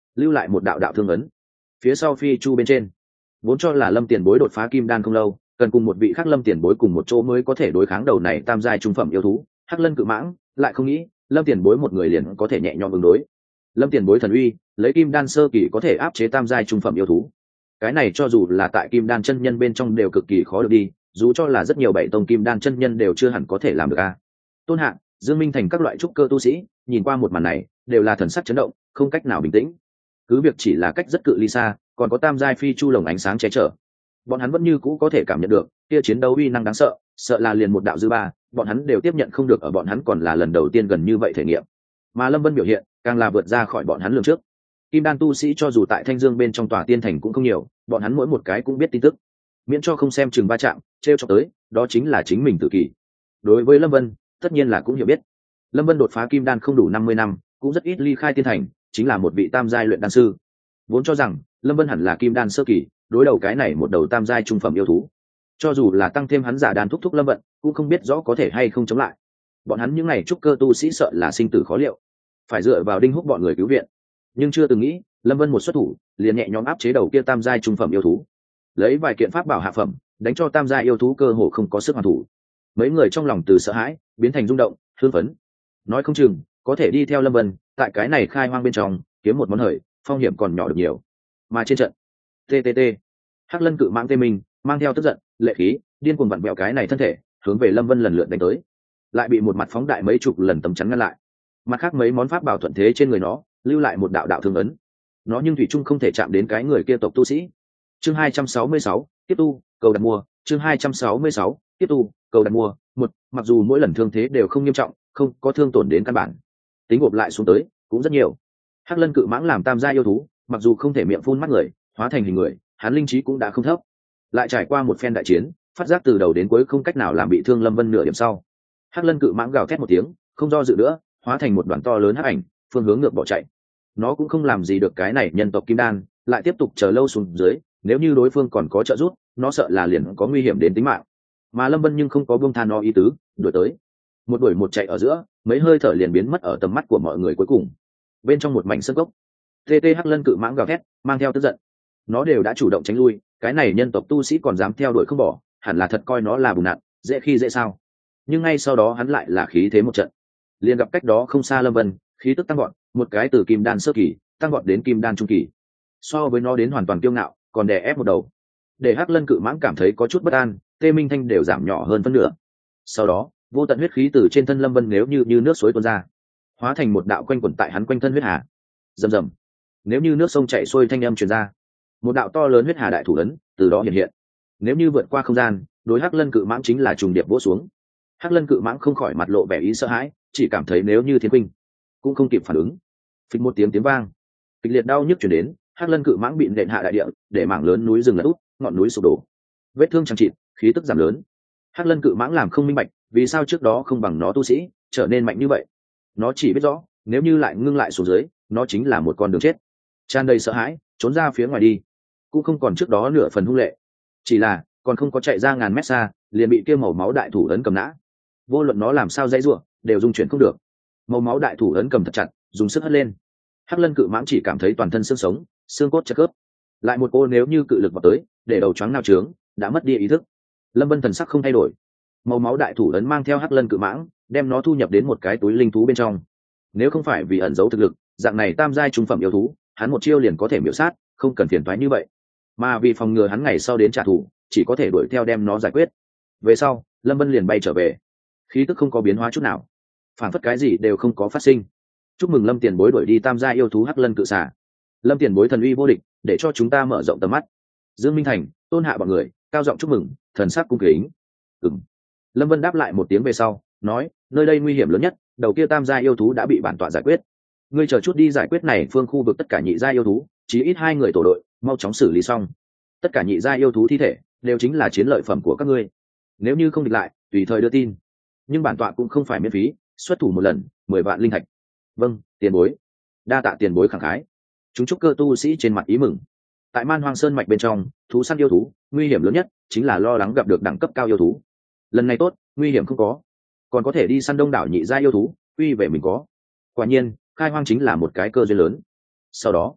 lưu lại một đạo đạo thương ấn. Phía sau phi chu bên trên vốn cho là Lâm Tiền Bối đột phá kim đan không lâu, cần cùng một vị khác Lâm Tiền Bối cùng một chỗ mới có thể đối kháng đầu này tam giai trung phẩm yêu thú Hắc Lân Cự Mãng, lại không nghĩ Lâm Tiền Bối một người liền có thể nhẹ nhõm ứng đối. Lâm Tiền Bối thần uy, lấy kim đan sơ kỳ có thể áp chế tam giai trung phẩm yêu thú, cái này cho dù là tại kim đan chân nhân bên trong đều cực kỳ khó được đi, dù cho là rất nhiều bảy tông kim đan chân nhân đều chưa hẳn có thể làm được a. Tôn Hạng, Dương Minh Thành các loại trúc cơ tu sĩ nhìn qua một màn này đều là thần sắc chấn động, không cách nào bình tĩnh. Cứ việc chỉ là cách rất cự ly xa, còn có tam giai phi chu lồng ánh sáng che chở, bọn hắn vẫn như cũ có thể cảm nhận được kia chiến đấu uy năng đáng sợ, sợ là liền một đạo dư ba bọn hắn đều tiếp nhận không được, ở bọn hắn còn là lần đầu tiên gần như vậy thể nghiệm. Mà Lâm Vân biểu hiện càng là vượt ra khỏi bọn hắn lường trước. Kim đan tu sĩ cho dù tại Thanh Dương bên trong tòa tiên thành cũng không nhiều, bọn hắn mỗi một cái cũng biết tin tức, miễn cho không xem chừng va chạm treo cho tới, đó chính là chính mình tự kỷ. Đối với Lâm Vân tất nhiên là cũng hiểu biết, Lâm Vân đột phá kim đan không đủ năm mươi năm, cũng rất ít ly khai tiên thành, chính là một vị tam giai luyện đan sư. Vốn cho rằng Lâm Vân hẳn là kim đan sơ kỳ, đối đầu cái này một đầu tam giai trung phẩm yêu thú, cho dù là tăng thêm hắn giả đan thúc thúc Lâm Vận, cũng không biết rõ có thể hay không chống lại. Bọn hắn những ngày trúc cơ tu sĩ sợ là sinh tử khó liệu, phải dựa vào Đinh Húc bọn người cứu viện. Nhưng chưa từng nghĩ Lâm Vân một xuất thủ liền nhẹ nhõm áp chế đầu kia tam giai trung phẩm yêu thú, lấy vài kiện pháp bảo hạ phẩm đánh cho tam giai yêu thú cơ hồ không có sức hoàn thủ. Mấy người trong lòng từ sợ hãi biến thành rung động, hưng phấn, nói không chừng có thể đi theo Lâm Vân tại cái này khai hoang bên trong kiếm một món hời, phong hiểm còn nhỏ được nhiều. Mà trên trận ttt Hắc Lân Cự Mãng tê mình mang theo tức giận, lệ khí điên cuồng vặn vẹo cái này thân thể hướng về Lâm Vân lần lượt đánh tới, lại bị một mặt phóng đại mấy chục lần tấm chắn ngăn lại. Mặt khác mấy món pháp bảo thuận thế trên người nó lưu lại một đạo đạo thương ấn, nó nhưng thủy chung không thể chạm đến cái người kia tộc tu sĩ. Chương hai trăm sáu mươi sáu, tiếp tu cầu đặt mua. Chương hai trăm sáu mươi sáu, tiếp tu cầu đặt mua. Một, mặc dù mỗi lần thương thế đều không nghiêm trọng, không có thương tổn đến căn bản, tính gộp lại xuống tới cũng rất nhiều. Hắc Lân Cự Mãng làm tam gia yêu thú, mặc dù không thể miệng phun mắt người hóa thành hình người, hắn linh trí cũng đã không thấp, lại trải qua một phen đại chiến, phát giác từ đầu đến cuối không cách nào làm bị thương Lâm Vân nửa điểm sau, Hắc Lân Cự Mãng gào thét một tiếng, không do dự nữa, hóa thành một đoàn to lớn hắc ảnh, phương hướng ngược bỏ chạy. Nó cũng không làm gì được cái này nhân tộc kim đan, lại tiếp tục chờ lâu xuống dưới, nếu như đối phương còn có trợ giúp, nó sợ là liền có nguy hiểm đến tính mạng. Mà Lâm Vân nhưng không có buông tha nó ý tứ, đuổi tới. Một đuổi một chạy ở giữa, mấy hơi thở liền biến mất ở tầm mắt của mọi người cuối cùng. Bên trong một mảnh sân cốc, tê tê Hắc Lân Cự Mãng gào thét, mang theo tức giận. Nó đều đã chủ động tránh lui, cái này nhân tộc tu sĩ còn dám theo đuổi không bỏ, hẳn là thật coi nó là bùn nặn, dễ khi dễ sao. Nhưng ngay sau đó hắn lại là khí thế một trận, liền gặp cách đó không xa Lâm Vân, khí tức tăng gọn, một cái từ kim đan sơ kỳ tăng gọn đến kim đan trung kỳ, so với nó đến hoàn toàn kiêu ngạo, còn đè ép một đầu, để Hắc Lân Cự Mãng cảm thấy có chút bất an, tê minh thanh đều giảm nhỏ hơn phân nửa. Sau đó vô tận huyết khí từ trên thân Lâm Vân nếu như như nước suối tuôn ra, hóa thành một đạo quanh quẩn tại hắn quanh thân huyết hà, rầm rầm, nếu như nước sông chảy xuôi thanh âm truyền ra, một đạo to lớn huyết hà đại thủ ấn từ đó hiện hiện, nếu như vượt qua không gian, đối Hắc Lân Cự Mãng chính là trùng điệp vỗ xuống. Hắc Lân Cự Mãng không khỏi mặt lộ vẻ ý sợ hãi, chỉ cảm thấy nếu như thiên huynh cũng không kịp phản ứng. Phịch một tiếng tiếng vang, kịch liệt đau nhức truyền đến, Hắc Lân Cự Mãng bị nện hạ đại địa, để mảng lớn núi rừng lật úp, ngọn núi sụp đổ, vết thương chẳng chịt, khí tức giảm lớn. Hắc Lân Cự Mãng làm không minh bạch, vì sao trước đó không bằng nó tu sĩ trở nên mạnh như vậy. Nó chỉ biết rõ, nếu như lại ngưng lại xuống dưới, nó chính là một con đường chết. Tràn đầy sợ hãi, trốn ra phía ngoài đi, cũng không còn trước đó nửa phần hung lệ. Chỉ là còn không có chạy ra ngàn mét xa, liền bị kia màu máu đại thủ ấn cầm nã. Vô luận nó làm sao dãy rủa, đều dung chuyển không được. Màu máu đại thủ ấn cầm thật chặt, dùng sức hất lên. Hắc Lân Cự Mãng chỉ cảm thấy toàn thân xương sống, xương cốt chật khớp. Lại một cô nếu như cự lực vào tới, để đầu choáng nao trướng, đã mất đi ý thức. Lâm Vân thần sắc không thay đổi, màu máu đại thủ ấn mang theo Hắc Lân Cự Mãng, đem nó thu nhập đến một cái túi linh thú bên trong. Nếu không phải vì ẩn giấu thực lực, dạng này tam giai trung phẩm yêu thú, hắn một chiêu liền có thể miểu sát, không cần phiền toái như vậy. Mà vì phòng ngừa hắn ngày sau đến trả thù, chỉ có thể đuổi theo đem nó giải quyết. Về sau, Lâm Vân liền bay trở về, khí tức không có biến hóa chút nào, phản phất cái gì đều không có phát sinh. Chúc mừng Lâm tiền bối đuổi đi tam gia yêu thú Hắc Lân Cự Xà. Lâm tiền bối thần uy vô địch, để cho chúng ta mở rộng tầm mắt. Dương Minh Thành, Tôn Hạ bọn người cao giọng chúc mừng, thần sắc cung kính. Ừm. Lâm Vân đáp lại một tiếng về sau, nói, nơi đây nguy hiểm lớn nhất, đầu kia tam gia yêu thú đã bị bản tọa giải quyết. Ngươi chờ chút đi giải quyết này phương khu vực tất cả nhị gia yêu thú, chí ít hai người tổ đội, mau chóng xử lý xong. Tất cả nhị gia yêu thú thi thể đều chính là chiến lợi phẩm của các ngươi. Nếu như không địch lại, tùy thời đưa tin. Nhưng bản tọa cũng không phải miễn phí, xuất thủ một lần, mười vạn linh thạch. Vâng, tiền bối. Đa tạ tiền bối khẳng khái. Chúng trúc cơ tu sĩ trên mặt ý mừng. Tại Man Hoang Sơn mạch bên trong, thú săn yêu thú, nguy hiểm lớn nhất chính là lo lắng gặp được đẳng cấp cao yêu thú. Lần này tốt, nguy hiểm không có, còn có thể đi săn đông đảo nhị gia yêu thú, quy về mình có. Quả nhiên, khai hoang chính là một cái cơ duyên lớn. Sau đó,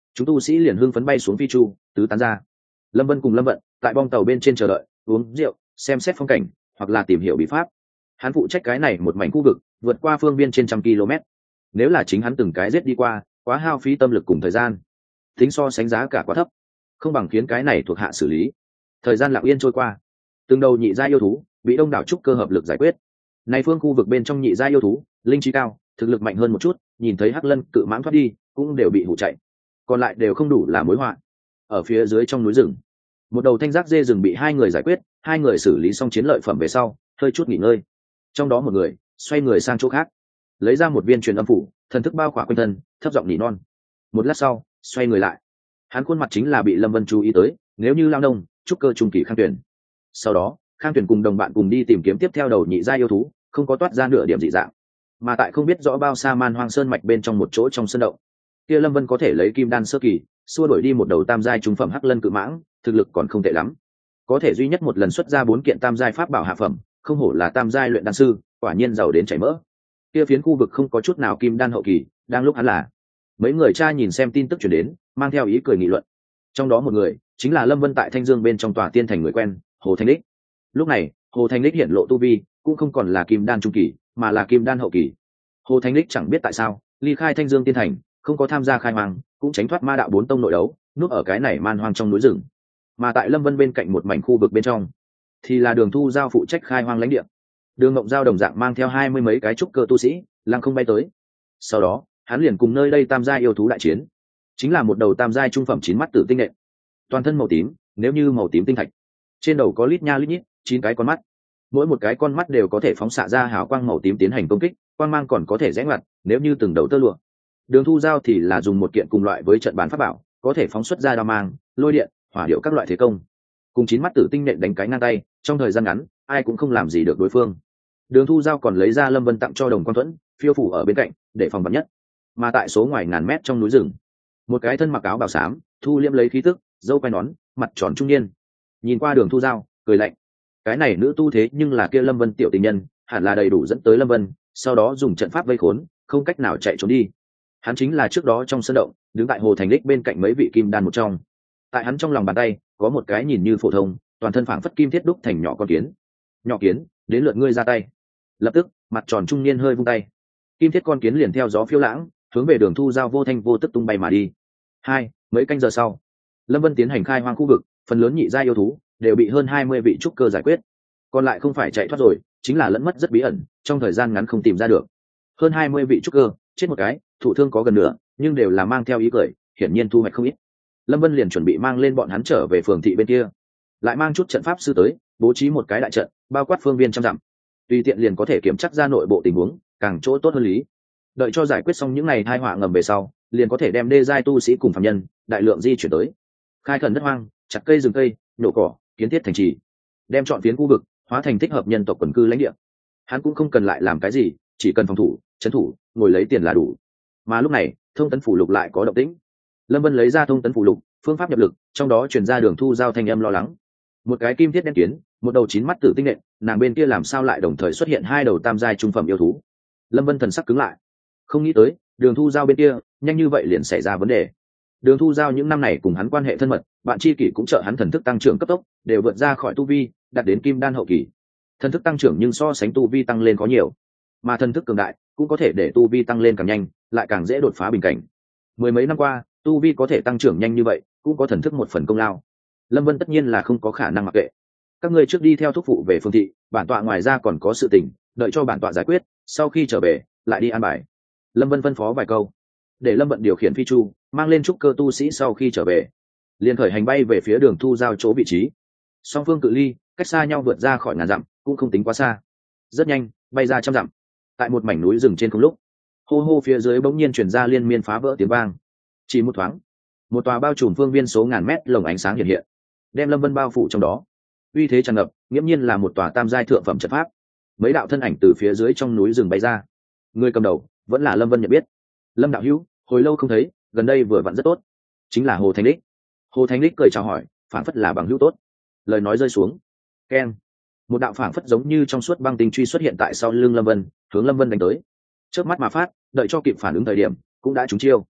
chúng tu sĩ liền hưng phấn bay xuống phi chu tứ tán ra. Lâm Vân cùng Lâm Vận tại bong tàu bên trên chờ đợi, uống rượu, xem xét phong cảnh hoặc là tìm hiểu bí pháp. Hắn phụ trách cái này một mảnh khu vực vượt qua phương viên trên trăm km. Nếu là chính hắn từng cái giết đi qua, quá hao phí tâm lực cùng thời gian, tính so sánh giá cả quá thấp, không bằng khiến cái này thuộc hạ xử lý. Thời gian lặng yên trôi qua, từng đầu nhị gia yêu thú bị đông đảo trúc cơ hợp lực giải quyết. Này phương khu vực bên trong nhị gia yêu thú linh trí cao, thực lực mạnh hơn một chút, nhìn thấy hắc lân cự mãng thoát đi cũng đều bị hủ chạy, còn lại đều không đủ là mối họa. Ở phía dưới trong núi rừng, một đầu thanh giác dê rừng bị hai người giải quyết, hai người xử lý xong chiến lợi phẩm về sau hơi chút nghỉ ngơi. Trong đó một người xoay người sang chỗ khác, lấy ra một viên truyền âm phủ, thần thức bao khỏa quanh thân, thấp giọng nỉ non. Một lát sau xoay người lại, hắn khuôn mặt chính là bị Lâm Vân chú ý tới, nếu như lao nông trúc cơ trung kỳ Khang Tuyển. Sau đó Khang Tuyển cùng đồng bạn cùng đi tìm kiếm tiếp theo đầu nhị gia yêu thú, không có toát ra nửa điểm dị dạng. Mà tại không biết rõ bao xa Man Hoang Sơn mạch bên trong một chỗ trong sơn động, kia Lâm Vân có thể lấy kim đan sơ kỳ xua đuổi đi một đầu tam giai trung phẩm hắc lân cự mãng, thực lực còn không tệ lắm, có thể duy nhất một lần xuất ra bốn kiện tam giai pháp bảo hạ phẩm, không hổ là tam giai luyện đan sư, quả nhiên giàu đến chảy mỡ. Kia phiến khu vực không có chút nào kim đan hậu kỳ, đang lúc hắn là mấy người cha nhìn xem tin tức truyền đến, mang theo ý cười nghị luận. Trong đó một người chính là Lâm Vân tại Thanh Dương bên trong tòa tiên thành người quen, Hồ Thanh Đích. Lúc này Hồ Thanh Đích hiện lộ tu vi cũng không còn là kim đan trung kỳ, mà là kim đan hậu kỳ. Hồ Thanh Đích chẳng biết tại sao ly khai Thanh Dương tiên thành, không có tham gia khai hoang, cũng tránh thoát ma đạo bốn tông nội đấu, núp ở cái này man hoang trong núi rừng. Mà tại Lâm Vân bên cạnh một mảnh khu vực bên trong thì là Đường Thu Giao phụ trách khai hoang lãnh địa. Đường Ngộng Giao đồng dạng mang theo hai mươi mấy cái trúc cơ tu sĩ lăng không bay tới. Sau đó hắn liền cùng nơi đây tam giai yêu thú đại chiến, chính là một đầu tam giai trung phẩm chín mắt tử tinh nện, toàn thân màu tím, nếu như màu tím tinh thạch, trên đầu có lít nha lít nhít chín cái con mắt, mỗi một cái con mắt đều có thể phóng xạ ra hào quang màu tím tiến hành công kích, quang mang còn có thể rẽ ngoặt nếu như từng đầu tơ lụa. Đường Thu Giao thì là dùng một kiện cùng loại với trận bàn pháp bảo, có thể phóng xuất ra đao mang, lôi điện, hỏa điệu các loại thế công, cùng chín mắt tử tinh nện đánh cái ngang tay, trong thời gian ngắn ai cũng không làm gì được đối phương. Đường Thu Giao còn lấy ra Lâm Vân tặng cho Đồng Quang Thuẫn, phiêu phủ ở bên cạnh để phòng vắn nhất. Mà tại số ngoài ngàn mét trong núi rừng, một cái thân mặc áo bào xám, thu liễm lấy khí tức, dâu quai nón, mặt tròn trung niên, nhìn qua Đường Thu Giao cười lạnh. Cái này nữ tu thế nhưng là kia Lâm Vân tiểu tình nhân, hẳn là đầy đủ dẫn tới Lâm Vân, sau đó dùng trận pháp vây khốn, không cách nào chạy trốn đi. Hắn chính là trước đó trong sân động đứng tại Hồ Thành Đích bên cạnh mấy vị kim đan một trong. Tại hắn trong lòng bàn tay có một cái nhìn như phổ thông, toàn thân phảng phất kim thiết đúc thành nhỏ con kiến. Nhỏ kiến, đến lượt ngươi ra tay. Lập tức mặt tròn trung niên hơi vung tay, kim thiết con kiến liền theo gió phiêu lãng hướng về Đường Thu Giao vô thanh vô tức tung bay mà đi. Hai mấy canh giờ sau, Lâm Vân tiến hành khai hoang khu vực, phần lớn nhị gia yêu thú đều bị hơn hai mươi vị trúc cơ giải quyết, còn lại không phải chạy thoát rồi, chính là lẫn mất rất bí ẩn, trong thời gian ngắn không tìm ra được. Hơn hai mươi vị trúc cơ chết một cái, thụ thương có gần nửa, nhưng đều là mang theo ý cười, hiển nhiên thu hoạch không ít. Lâm Vân liền chuẩn bị mang lên bọn hắn trở về phường thị bên kia, lại mang chút trận pháp sư tới, bố trí một cái đại trận bao quát phương viên trăm dặm, tùy tiện liền có thể kiểm chắc ra nội bộ tình huống, càng chỗ tốt hơn lý. Đợi cho giải quyết xong những ngày tai họa ngầm về sau, liền có thể đem đê giai tu sĩ cùng phạm nhân đại lượng di chuyển tới, khai khẩn đất hoang, chặt cây rừng cây, nhổ cỏ, kiến thiết thành trì, đem chọn phiến khu vực hóa thành thích hợp nhân tộc quần cư lãnh địa. Hắn cũng không cần lại làm cái gì, chỉ cần phòng thủ, trấn thủ, ngồi lấy tiền là đủ. Mà lúc này thông tấn phủ lục lại có động tĩnh. Lâm Vân lấy ra thông tấn phủ lục, phương pháp nhập lực, trong đó truyền ra Đường Thu Giao thanh âm lo lắng. Một cái kim thiết đen kiến, một đầu chín mắt tử tinh nện, nàng bên kia làm sao lại đồng thời xuất hiện hai đầu tam giai trung phẩm yêu thú? Lâm Vân thần sắc cứng lại, không nghĩ tới Đường Thu Giao bên kia nhanh như vậy liền xảy ra vấn đề. Đường Thu Giao những năm này cùng hắn quan hệ thân mật, bạn tri kỷ cũng trợ hắn thần thức tăng trưởng cấp tốc, đều vượt ra khỏi tu vi, đạt đến kim đan hậu kỳ. Thần thức tăng trưởng nhưng so sánh tu vi tăng lên có nhiều, mà thần thức cường đại cũng có thể để tu vi tăng lên càng nhanh, lại càng dễ đột phá bình cảnh. Mười mấy năm qua, tu vi có thể tăng trưởng nhanh như vậy, cũng có thần thức một phần công lao. Lâm Vân tất nhiên là không có khả năng mặc kệ. Các ngươi trước đi theo thúc phụ về phương thị, bản tọa ngoài ra còn có sự tình, đợi cho bản tọa giải quyết, sau khi trở về lại đi an bài. Lâm Vân phân phó vài câu, để Lâm Vận điều khiển phi chu, mang lên trúc cơ tu sĩ, sau khi trở về liền khởi hành bay về phía Đường Thu Giao chỗ vị trí. Song phương cự ly cách xa nhau vượt ra khỏi ngàn dặm, cũng không tính quá xa. Rất nhanh bay ra trăm dặm, tại một mảnh núi rừng trên không lúc, hô hô phía dưới bỗng nhiên truyền ra liên miên phá vỡ tiếng vang. Chỉ một thoáng, một tòa bao trùm phương viên số ngàn mét lồng ánh sáng hiện hiện, đem Lâm Vân bao phủ trong đó. Uy thế tràn ngập, nghiễm nhiên là một tòa tam giai thượng phẩm trận pháp. Mấy đạo thân ảnh từ phía dưới trong núi rừng bay ra, người cầm đầu vẫn là Lâm Vân nhận biết. Lâm đạo hữu, hồi lâu không thấy, gần đây vừa vặn rất tốt. Chính là Hồ Thành Đích. Hồ Thành Đích cười chào hỏi, phảng phất là bằng hữu tốt. Lời nói rơi xuống, keng, một đạo phảng phất giống như trong suốt băng tinh truy xuất hiện tại sau lưng Lâm Vân, hướng Lâm Vân đánh tới. Chớp mắt mà phát, đợi cho kịp phản ứng thời điểm, cũng đã trúng chiêu.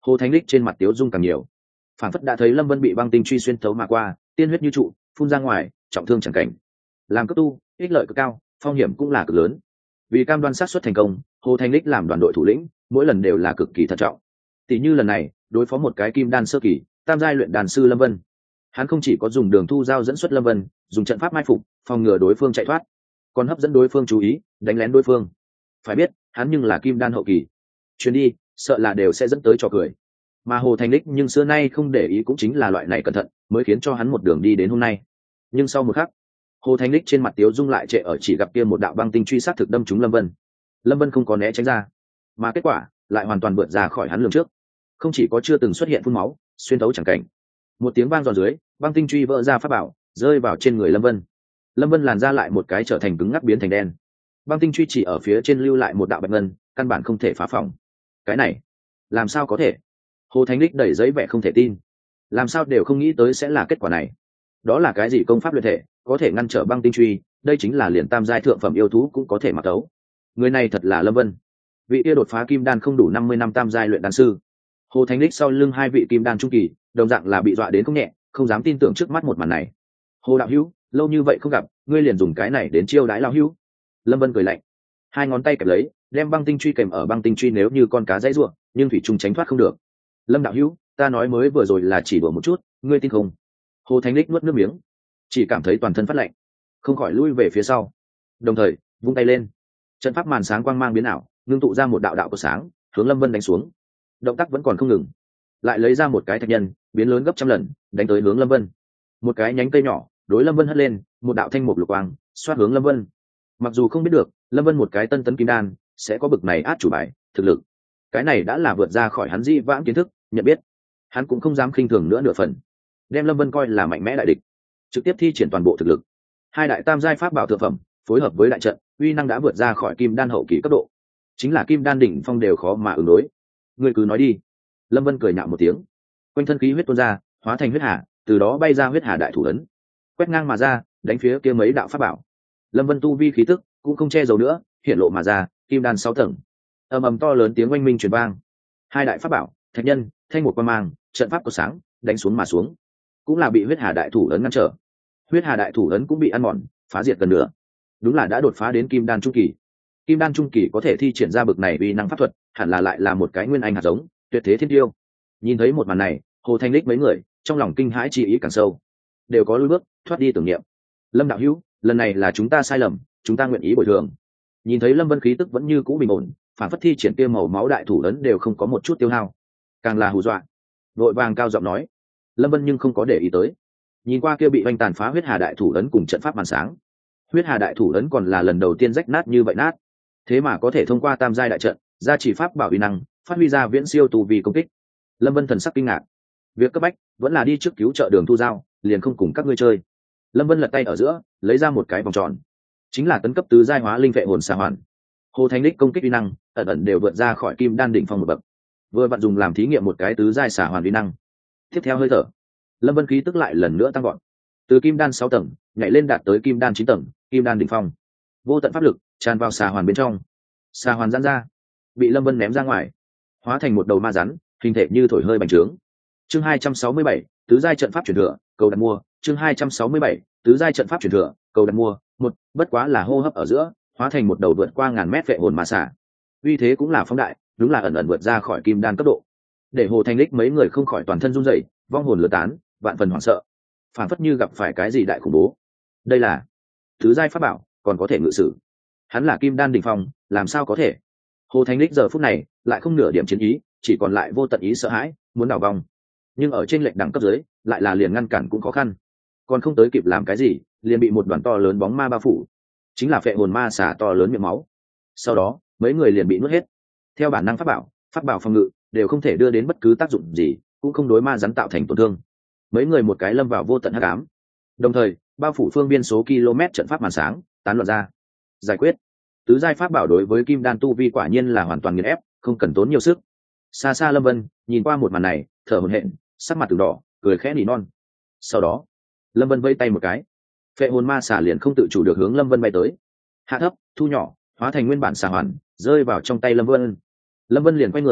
Hồ Thánh Lịch trên mặt tiếu dung càng nhiều, phản phất đã thấy Lâm Vân bị băng tinh truy xuyên thấu mà qua, tiên huyết như trụ phun ra ngoài, trọng thương chẳng cảnh. Làm cấp tu, ích lợi cực cao, phong hiểm cũng là cực lớn. Vì cam đoan xác suất thành công, Hồ Thánh Lịch làm đoàn đội thủ lĩnh, mỗi lần đều là cực kỳ thận trọng. Tỷ như lần này, đối phó một cái kim đan sơ kỳ, tam giai luyện đàn sư Lâm Vân, hắn không chỉ có dùng đường thu giao dẫn xuất Lâm Vân, dùng trận pháp mai phục, phòng ngừa đối phương chạy thoát, còn hấp dẫn đối phương chú ý, đánh lén đối phương. Phải biết, hắn nhưng là kim đan hậu kỳ, chuyến đi sợ là đều sẽ dẫn tới trò cười. Mà Hồ Thành Lịch nhưng xưa nay không để ý, cũng chính là loại này cẩn thận mới khiến cho hắn một đường đi đến hôm nay. Nhưng sau một khắc, Hồ Thành Lịch trên mặt tiếu dung lại trệ ở chỉ gặp kia một đạo băng tinh truy sát thực đâm trúng Lâm Vân. Lâm Vân không có né tránh ra, mà kết quả lại hoàn toàn vượt ra khỏi hắn lường trước. Không chỉ có chưa từng xuất hiện phun máu, xuyên thấu chẳng cảnh, một tiếng vang giòn dưới, băng tinh truy vỡ ra pháp bảo, rơi vào trên người Lâm Vân. Lâm Vân làn ra lại một cái trở thành cứng ngắc biến thành đen. Băng tinh truy chỉ ở phía trên lưu lại một đạo bạch ngân, căn bản không thể phá phòng. Cái này làm sao có thể? Hồ Thánh Lịch đẩy giấy vẻ không thể tin, làm sao đều không nghĩ tới sẽ là kết quả này. Đó là cái gì công pháp luyện thể có thể ngăn trở băng tinh truy? Đây chính là liền tam giai thượng phẩm yêu thú cũng có thể mặc tấu. Người này thật là Lâm Vân, vị kia đột phá kim đan không đủ năm mươi năm tam giai luyện đan sư. Hồ Thánh Lịch sau lưng hai vị kim đan trung kỳ, đồng dạng là bị dọa đến không nhẹ, không dám tin tưởng trước mắt một màn này. Hồ đạo hữu, lâu như vậy không gặp, ngươi liền dùng cái này đến chiêu đãi lão hữu? Lâm Vân cười lạnh, hai ngón tay kẹp lấy, đem băng tinh truy kèm ở băng tinh truy, nếu như con cá dãy ruộng, nhưng thủy trung tránh thoát không được. Lâm đạo hữu, ta nói mới vừa rồi là chỉ đùa một chút, ngươi tin không? Hồ Thánh Lịch nuốt nước miếng, chỉ cảm thấy toàn thân phát lạnh, không khỏi lui về phía sau, đồng thời vung tay lên, trận pháp màn sáng quang mang biến ảo, ngưng tụ ra một đạo đạo của sáng, hướng Lâm Vân đánh xuống. Động tác vẫn còn không ngừng, lại lấy ra một cái thạch nhân, biến lớn gấp trăm lần, đánh tới hướng Lâm Vân. Một cái nhánh cây nhỏ đối Lâm Vân hất lên, một đạo thanh mục lục quang xoát hướng Lâm Vân. Mặc dù không biết được Lâm Vân một cái tân tấn kim đan sẽ có bực này át chủ bài thực lực, cái này đã là vượt ra khỏi hắn di vãng kiến thức nhận biết, hắn cũng không dám khinh thường nữa nửa phần, đem Lâm Vân coi là mạnh mẽ đại địch, trực tiếp thi triển toàn bộ thực lực. Hai đại tam giai pháp bảo thượng phẩm phối hợp với đại trận, uy năng đã vượt ra khỏi kim đan hậu kỳ cấp độ, chính là kim đan đỉnh phong đều khó mà ứng đối. Ngươi cứ nói đi. Lâm Vân cười nhạo một tiếng, quanh thân khí huyết tuôn ra, hóa thành huyết hà, từ đó bay ra huyết hà đại thủ ấn, quét ngang mà ra, đánh phía kia mấy đạo pháp bảo. Lâm Vân tu vi khí tức cũng không che giấu nữa, hiện lộ mà ra, kim đan sáu tầng. Ầm ầm to lớn tiếng oanh minh truyền vang, hai đại pháp bảo, thạch nhân, thanh một quan mang, trận pháp của sáng, đánh xuống mà xuống, cũng là bị huyết hà đại thủ ấn ngăn trở. Huyết hà đại thủ ấn cũng bị ăn mòn, phá diệt gần nửa. Đúng là đã đột phá đến kim đan trung kỳ. Kim đan trung kỳ có thể thi triển ra bực này uy năng pháp thuật, hẳn là lại là một cái nguyên anh hạt giống, tuyệt thế thiên tiêu. Nhìn thấy một màn này, Hồ Thanh Lịch mấy người trong lòng kinh hãi chi ý càng sâu, đều có lùi bước thoát đi tưởng niệm. Lâm đạo hữu, lần này là chúng ta sai lầm, chúng ta nguyện ý bồi thường. Nhìn thấy Lâm Vân khí tức vẫn như cũ bình ổn, phản phất thi triển kia màu máu đại thủ ấn đều không có một chút tiêu hao, càng là hù dọa, vội vàng cao giọng nói. Lâm Vân nhưng không có để ý tới, nhìn qua kia bị oanh tàn phá huyết hà đại thủ ấn cùng trận pháp màn sáng. Huyết hà đại thủ ấn còn là lần đầu tiên rách nát như vậy nát, thế mà có thể thông qua tam giai đại trận gia trì pháp bảo uy năng, phát huy ra viễn siêu tù vì công kích. Lâm Vân thần sắc kinh ngạc, việc cấp bách vẫn là đi trước cứu trợ Đường Thu Giao, liền không cùng các ngươi chơi. Lâm Vân lật tay ở giữa, lấy ra một cái vòng tròn, chính là tấn cấp tứ giai hóa linh vệ hồn xà hoàn. Hồ Thánh Lịch công kích uy năng ẩn ẩn đều vượt ra khỏi kim đan đỉnh phong một bậc, vừa vặn dùng làm thí nghiệm một cái tứ giai xà hoàn uy năng. Tiếp theo hơi thở, Lâm Vân khí tức lại lần nữa tăng gọn, từ kim đan sáu tầng nhảy lên đạt tới kim đan chín tầng, kim đan đỉnh phong. Vô tận pháp lực tràn vào xà hoàn bên trong, xà hoàn giãn ra, bị Lâm Vân ném ra ngoài, hóa thành một đầu ma rắn, hình thể như thổi hơi bành trướng. Chương hai trăm sáu mươi bảy, tứ giai trận pháp truyền thừa, cầu đặt mua. Chương hai trăm sáu mươi bảy, tứ giai trận pháp truyền thừa, cầu đặt mua. Một, bất quá là hô hấp ở giữa, hóa thành một đầu vượt qua ngàn mét vệ hồn ma xà. Uy thế cũng là phóng đại, đúng là ẩn ẩn vượt ra khỏi kim đan cấp độ. Để Hồ Thanh Lịch mấy người không khỏi toàn thân run rẩy, vong hồn lửa tán, vạn phần hoảng sợ, phản phất như gặp phải cái gì đại khủng bố. Đây là tứ giai pháp bảo, còn có thể ngự sử. Hắn là kim đan đỉnh phong, làm sao có thể? Hồ Thanh Lịch giờ phút này lại không nửa điểm chiến ý, chỉ còn lại vô tận ý sợ hãi, muốn đảo vòng. Nhưng ở trên lệnh đẳng cấp dưới, lại là liền ngăn cản cũng khó khăn, còn không tới kịp làm cái gì, liền bị một đoàn to lớn bóng ma bao phủ, chính là phệ hồn ma xà to lớn miệng máu. Sau đó mấy người liền bị nuốt hết. Theo bản năng pháp bảo, pháp bảo phòng ngự đều không thể đưa đến bất cứ tác dụng gì, cũng không đối ma rắn tạo thành tổn thương. Mấy người một cái lâm vào vô tận hắc ám, đồng thời bao phủ phương biên số km trận pháp màn sáng tán loạn ra. Giải quyết. Tứ giai pháp bảo đối với kim đan tu vi quả nhiên là hoàn toàn nghiền ép, không cần tốn nhiều sức. Xa xa Lâm Vân nhìn qua một màn này, thở hổn hển, sắc mặt từng đỏ, cười khẽ nỉ non. Sau đó Lâm Vân vây tay một cái, phệ hồn ma xà liền không tự chủ được hướng Lâm Vân bay tới, hạ thấp thu nhỏ, hóa thành nguyên bản xà hoàn rơi vào trong tay Lâm Vân. Lâm Vân liền quay người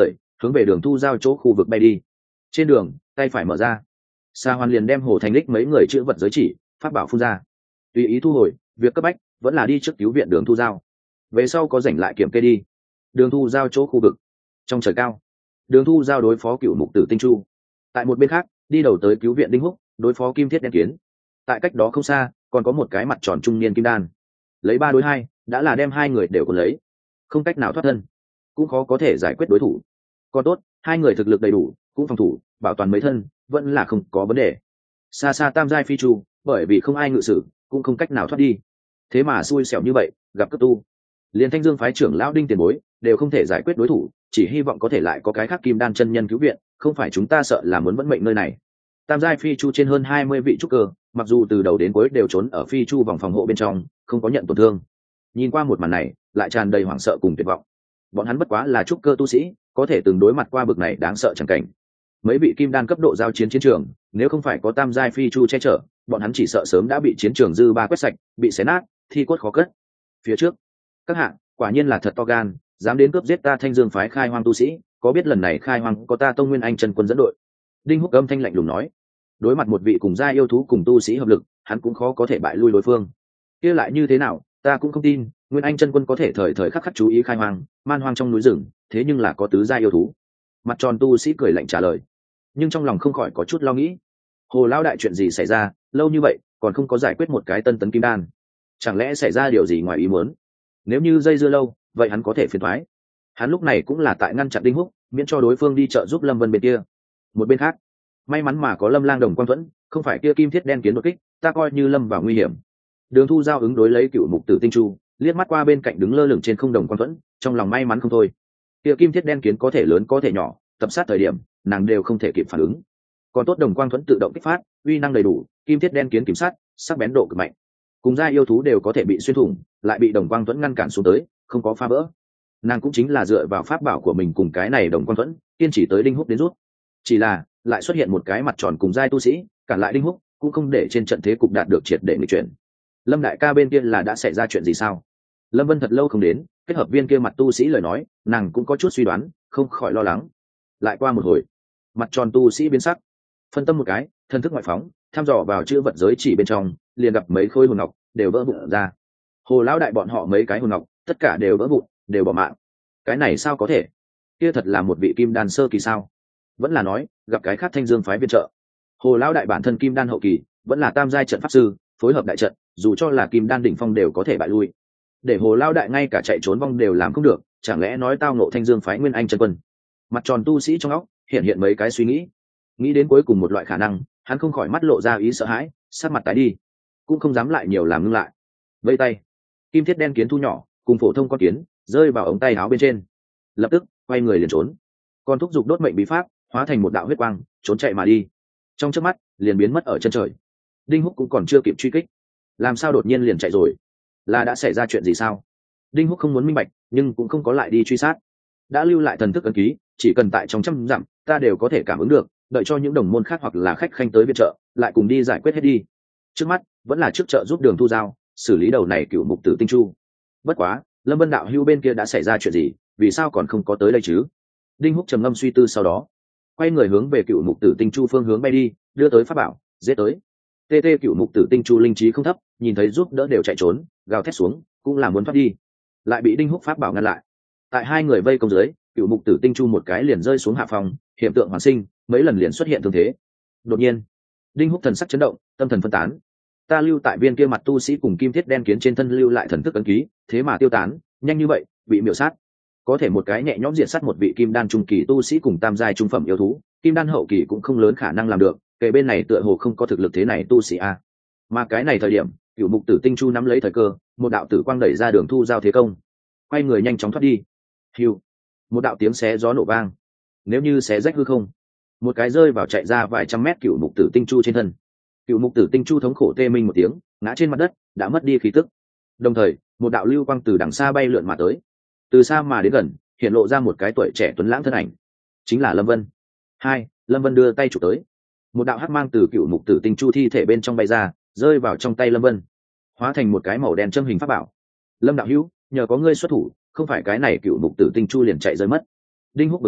hướng về đường thu giao chỗ khu vực bay đi. Trên đường tay phải mở ra, Sa Hoàn liền đem Hồ Thành Lích mấy người chữ vật giới chỉ pháp bảo phun ra, tùy ý thu hồi. Việc cấp bách vẫn là đi trước cứu viện đường thu giao, về sau có rảnh lại kiểm kê đi. Đường thu giao chỗ khu vực trong trời cao, đường thu giao đối phó cựu mục tử tinh chu. Tại một bên khác đi đầu tới cứu viện Đinh Húc đối phó kim thiết đen kiến. Tại cách đó không xa còn có một cái mặt tròn trung niên kim đan, lấy ba đối hai đã là đem hai người đều còn lấy, không cách nào thoát thân, cũng khó có thể giải quyết đối thủ. Còn tốt hai người thực lực đầy đủ, cũng phòng thủ bảo toàn mấy thân, vẫn là không có vấn đề. Xa xa tam giai phi chu bởi vì không ai ngự sử cũng không cách nào thoát đi, thế mà xui xẻo như vậy gặp cấp tu. Liên Thanh Dương phái trưởng lão Đinh tiền bối đều không thể giải quyết đối thủ, chỉ hy vọng có thể lại có cái khác kim đan chân nhân cứu viện, không phải chúng ta sợ là muốn vẫn mệnh nơi này. Tam giai phi chu trên hơn hai mươi vị trúc cơ, mặc dù từ đầu đến cuối đều trốn ở phi chu vòng phòng hộ bên trong, không có nhận tổn thương. Nhìn qua một màn này lại tràn đầy hoảng sợ cùng tuyệt vọng. Bọn hắn bất quá là trúc cơ tu sĩ, có thể từng đối mặt qua bực này đáng sợ chẳng cảnh. Mấy vị kim đan cấp độ giao chiến chiến trường, nếu không phải có tam giai phi chu che chở, bọn hắn chỉ sợ sớm đã bị chiến trường dư ba quét sạch, bị xé nát, thi cốt khó cất. Phía trước các hạng quả nhiên là thật to gan, dám đến cướp giết ta Thanh Dương phái khai hoang tu sĩ, có biết lần này khai hoang có ta Tông Nguyên Anh chân quân dẫn đội. Đinh Húc âm thanh lạnh lùng nói, đối mặt một vị cùng gia yêu thú cùng tu sĩ hợp lực, hắn cũng khó có thể bại lui đối phương. Kia lại như thế nào, ta cũng không tin Nguyên Anh chân quân có thể thời thời khắc khắc chú ý khai hoang man hoang trong núi rừng, thế nhưng là có tứ gia yêu thú. Mặt tròn tu sĩ cười lạnh trả lời, nhưng trong lòng không khỏi có chút lo nghĩ. Hồ lão đại chuyện gì xảy ra, lâu như vậy còn không có giải quyết một cái tân tấn kim đan, chẳng lẽ xảy ra điều gì ngoài ý muốn? Nếu như dây dưa lâu vậy hắn có thể phiền thoái. Hắn lúc này cũng là tại ngăn chặn Đinh Húc, miễn cho đối phương đi trợ giúp Lâm Vân bên kia. Một bên khác may mắn mà có Lâm Lang Đồng Quang Thuẫn, không phải kia kim thiết đen kiến đột kích, ta coi như lâm vào nguy hiểm. Đường Thu giao ứng đối lấy cựu mục tử tinh chu, liếc mắt qua bên cạnh đứng lơ lửng trên không Đồng Quang Thuẫn, trong lòng may mắn không thôi. Kia kim thiết đen kiến có thể lớn có thể nhỏ, tập sát thời điểm nàng đều không thể kịp phản ứng. Còn tốt Đồng Quang Thuẫn tự động kích phát, uy năng đầy đủ, kim thiết đen kiến kiểm sát, sắc bén độ cực mạnh. Cùng gia yêu thú đều có thể bị xuyên thủng, lại bị Đồng Quang Thuẫn ngăn cản xuống tới, không có phá vỡ. Nàng cũng chính là dựa vào pháp bảo của mình cùng cái này Đồng Quang Thuẫn, kiên trì tới Đinh Húc đến rút. Chỉ là lại xuất hiện một cái mặt tròn cùng giai tu sĩ, cản lại Đinh Húc, cũng không để trên trận thế cục đạt được triệt để nghịch chuyển. Lâm đại ca bên kia là đã xảy ra chuyện gì sao? Lâm Vân thật lâu không đến, kết hợp viên kia mặt tu sĩ lời nói, nàng cũng có chút suy đoán, không khỏi lo lắng. Lại qua một hồi, mặt tròn tu sĩ biến sắc, phân tâm một cái, thân thức ngoại phóng, thăm dò vào chữ vật giới chỉ bên trong, liền gặp mấy khối hồn ngọc đều vỡ vụn ra. Hồ lão đại bọn họ mấy cái hồn ngọc, tất cả đều vỡ vụn, đều bỏ mạng. Cái này sao có thể? Kia thật là một vị kim đan sơ kỳ sao? Vẫn là nói gặp cái khác Thanh Dương phái viện trợ. Hồ lão đại bản thân kim đan hậu kỳ, vẫn là tam giai trận pháp sư, phối hợp đại trận, dù cho là kim đan đỉnh phong đều có thể bại lui. Để Hồ lão đại ngay cả chạy trốn vong đều làm không được, chẳng lẽ nói tao ngộ Thanh Dương phái Nguyên Anh chân quân? Mặt tròn tu sĩ trong óc hiện hiện mấy cái suy nghĩ, nghĩ đến cuối cùng một loại khả năng, hắn không khỏi mắt lộ ra ý sợ hãi, sát mặt tái đi, cũng không dám lại nhiều làm ngưng lại. Vây tay, kim thiết đen kiến thu nhỏ cùng phổ thông con kiến rơi vào ống tay áo bên trên, lập tức quay người liền trốn. Còn thúc giục đốt mệnh bí pháp, hóa thành một đạo huyết quang trốn chạy mà đi, trong chớp mắt liền biến mất ở chân trời. Đinh Húc cũng còn chưa kịp truy kích, làm sao đột nhiên liền chạy rồi? Là đã xảy ra chuyện gì sao? Đinh Húc không muốn minh bạch, nhưng cũng không có lại đi truy sát. Đã lưu lại thần thức ấn ký, chỉ cần tại trong trăm dặm, ta đều có thể cảm ứng được, đợi cho những đồng môn khác hoặc là khách khanh tới viện trợ, lại cùng đi giải quyết hết đi. Trước mắt vẫn là trước trợ giúp Đường Thu giao xử lý đầu này cựu mục tử tinh chu. Bất quá, Lâm Vân đạo hưu bên kia đã xảy ra chuyện gì, vì sao còn không có tới đây chứ? Đinh Húc trầm ngâm suy tư, sau đó quay người hướng về cựu mục tử tinh chu phương hướng bay đi, đưa tới pháp bảo, giết tới. Tê tê cựu mục tử tinh chu linh trí không thấp, nhìn thấy giúp đỡ đều chạy trốn, gào thét xuống, cũng là muốn thoát đi, lại bị Đinh Húc pháp bảo ngăn lại. Tại hai người vây công dưới, cựu mục tử tinh chu một cái liền rơi xuống hạ phòng, hiện tượng hoàn sinh, mấy lần liền xuất hiện thương thế. Đột nhiên, Đinh Húc thần sắc chấn động, tâm thần phân tán. Ta lưu tại viên kia mặt tu sĩ cùng kim thiết đen kiến trên thân lưu lại thần thức ấn ký, thế mà tiêu tán, nhanh như vậy, bị miểu sát. Có thể một cái nhẹ nhõm diệt sát một vị kim đan trung kỳ tu sĩ cùng tam giai trung phẩm yêu thú, kim đan hậu kỳ cũng không lớn khả năng làm được, kể bên này tựa hồ không có thực lực thế này tu sĩ a. Mà cái này thời điểm, cựu mục tử tinh chu nắm lấy thời cơ, một đạo tử quang đẩy ra Đường Thu giao thế công, quay người nhanh chóng thoát đi. Hiu, một đạo tiếng xé gió nổ vang, nếu như xé rách hư không, một cái rơi vào chạy ra vài trăm mét cựu mục tử tinh chu trên thân. Cựu mục tử tinh chu thống khổ tê minh một tiếng, ngã trên mặt đất, đã mất đi khí tức. Đồng thời, một đạo lưu quang từ đằng xa bay lượn mà tới, từ xa mà đến gần, hiện lộ ra một cái tuổi trẻ tuấn lãng thân ảnh, chính là Lâm Vân. Hai, Lâm Vân đưa tay chụp tới, một đạo hắc mang từ cựu mục tử tinh chu thi thể bên trong bay ra, rơi vào trong tay Lâm Vân, hóa thành một cái màu đen châm hình pháp bảo. Lâm đạo hữu, nhờ có ngươi xuất thủ, không phải cái này cựu mục tử tinh chu liền chạy rơi mất. Đinh Húc bừng tỉnh,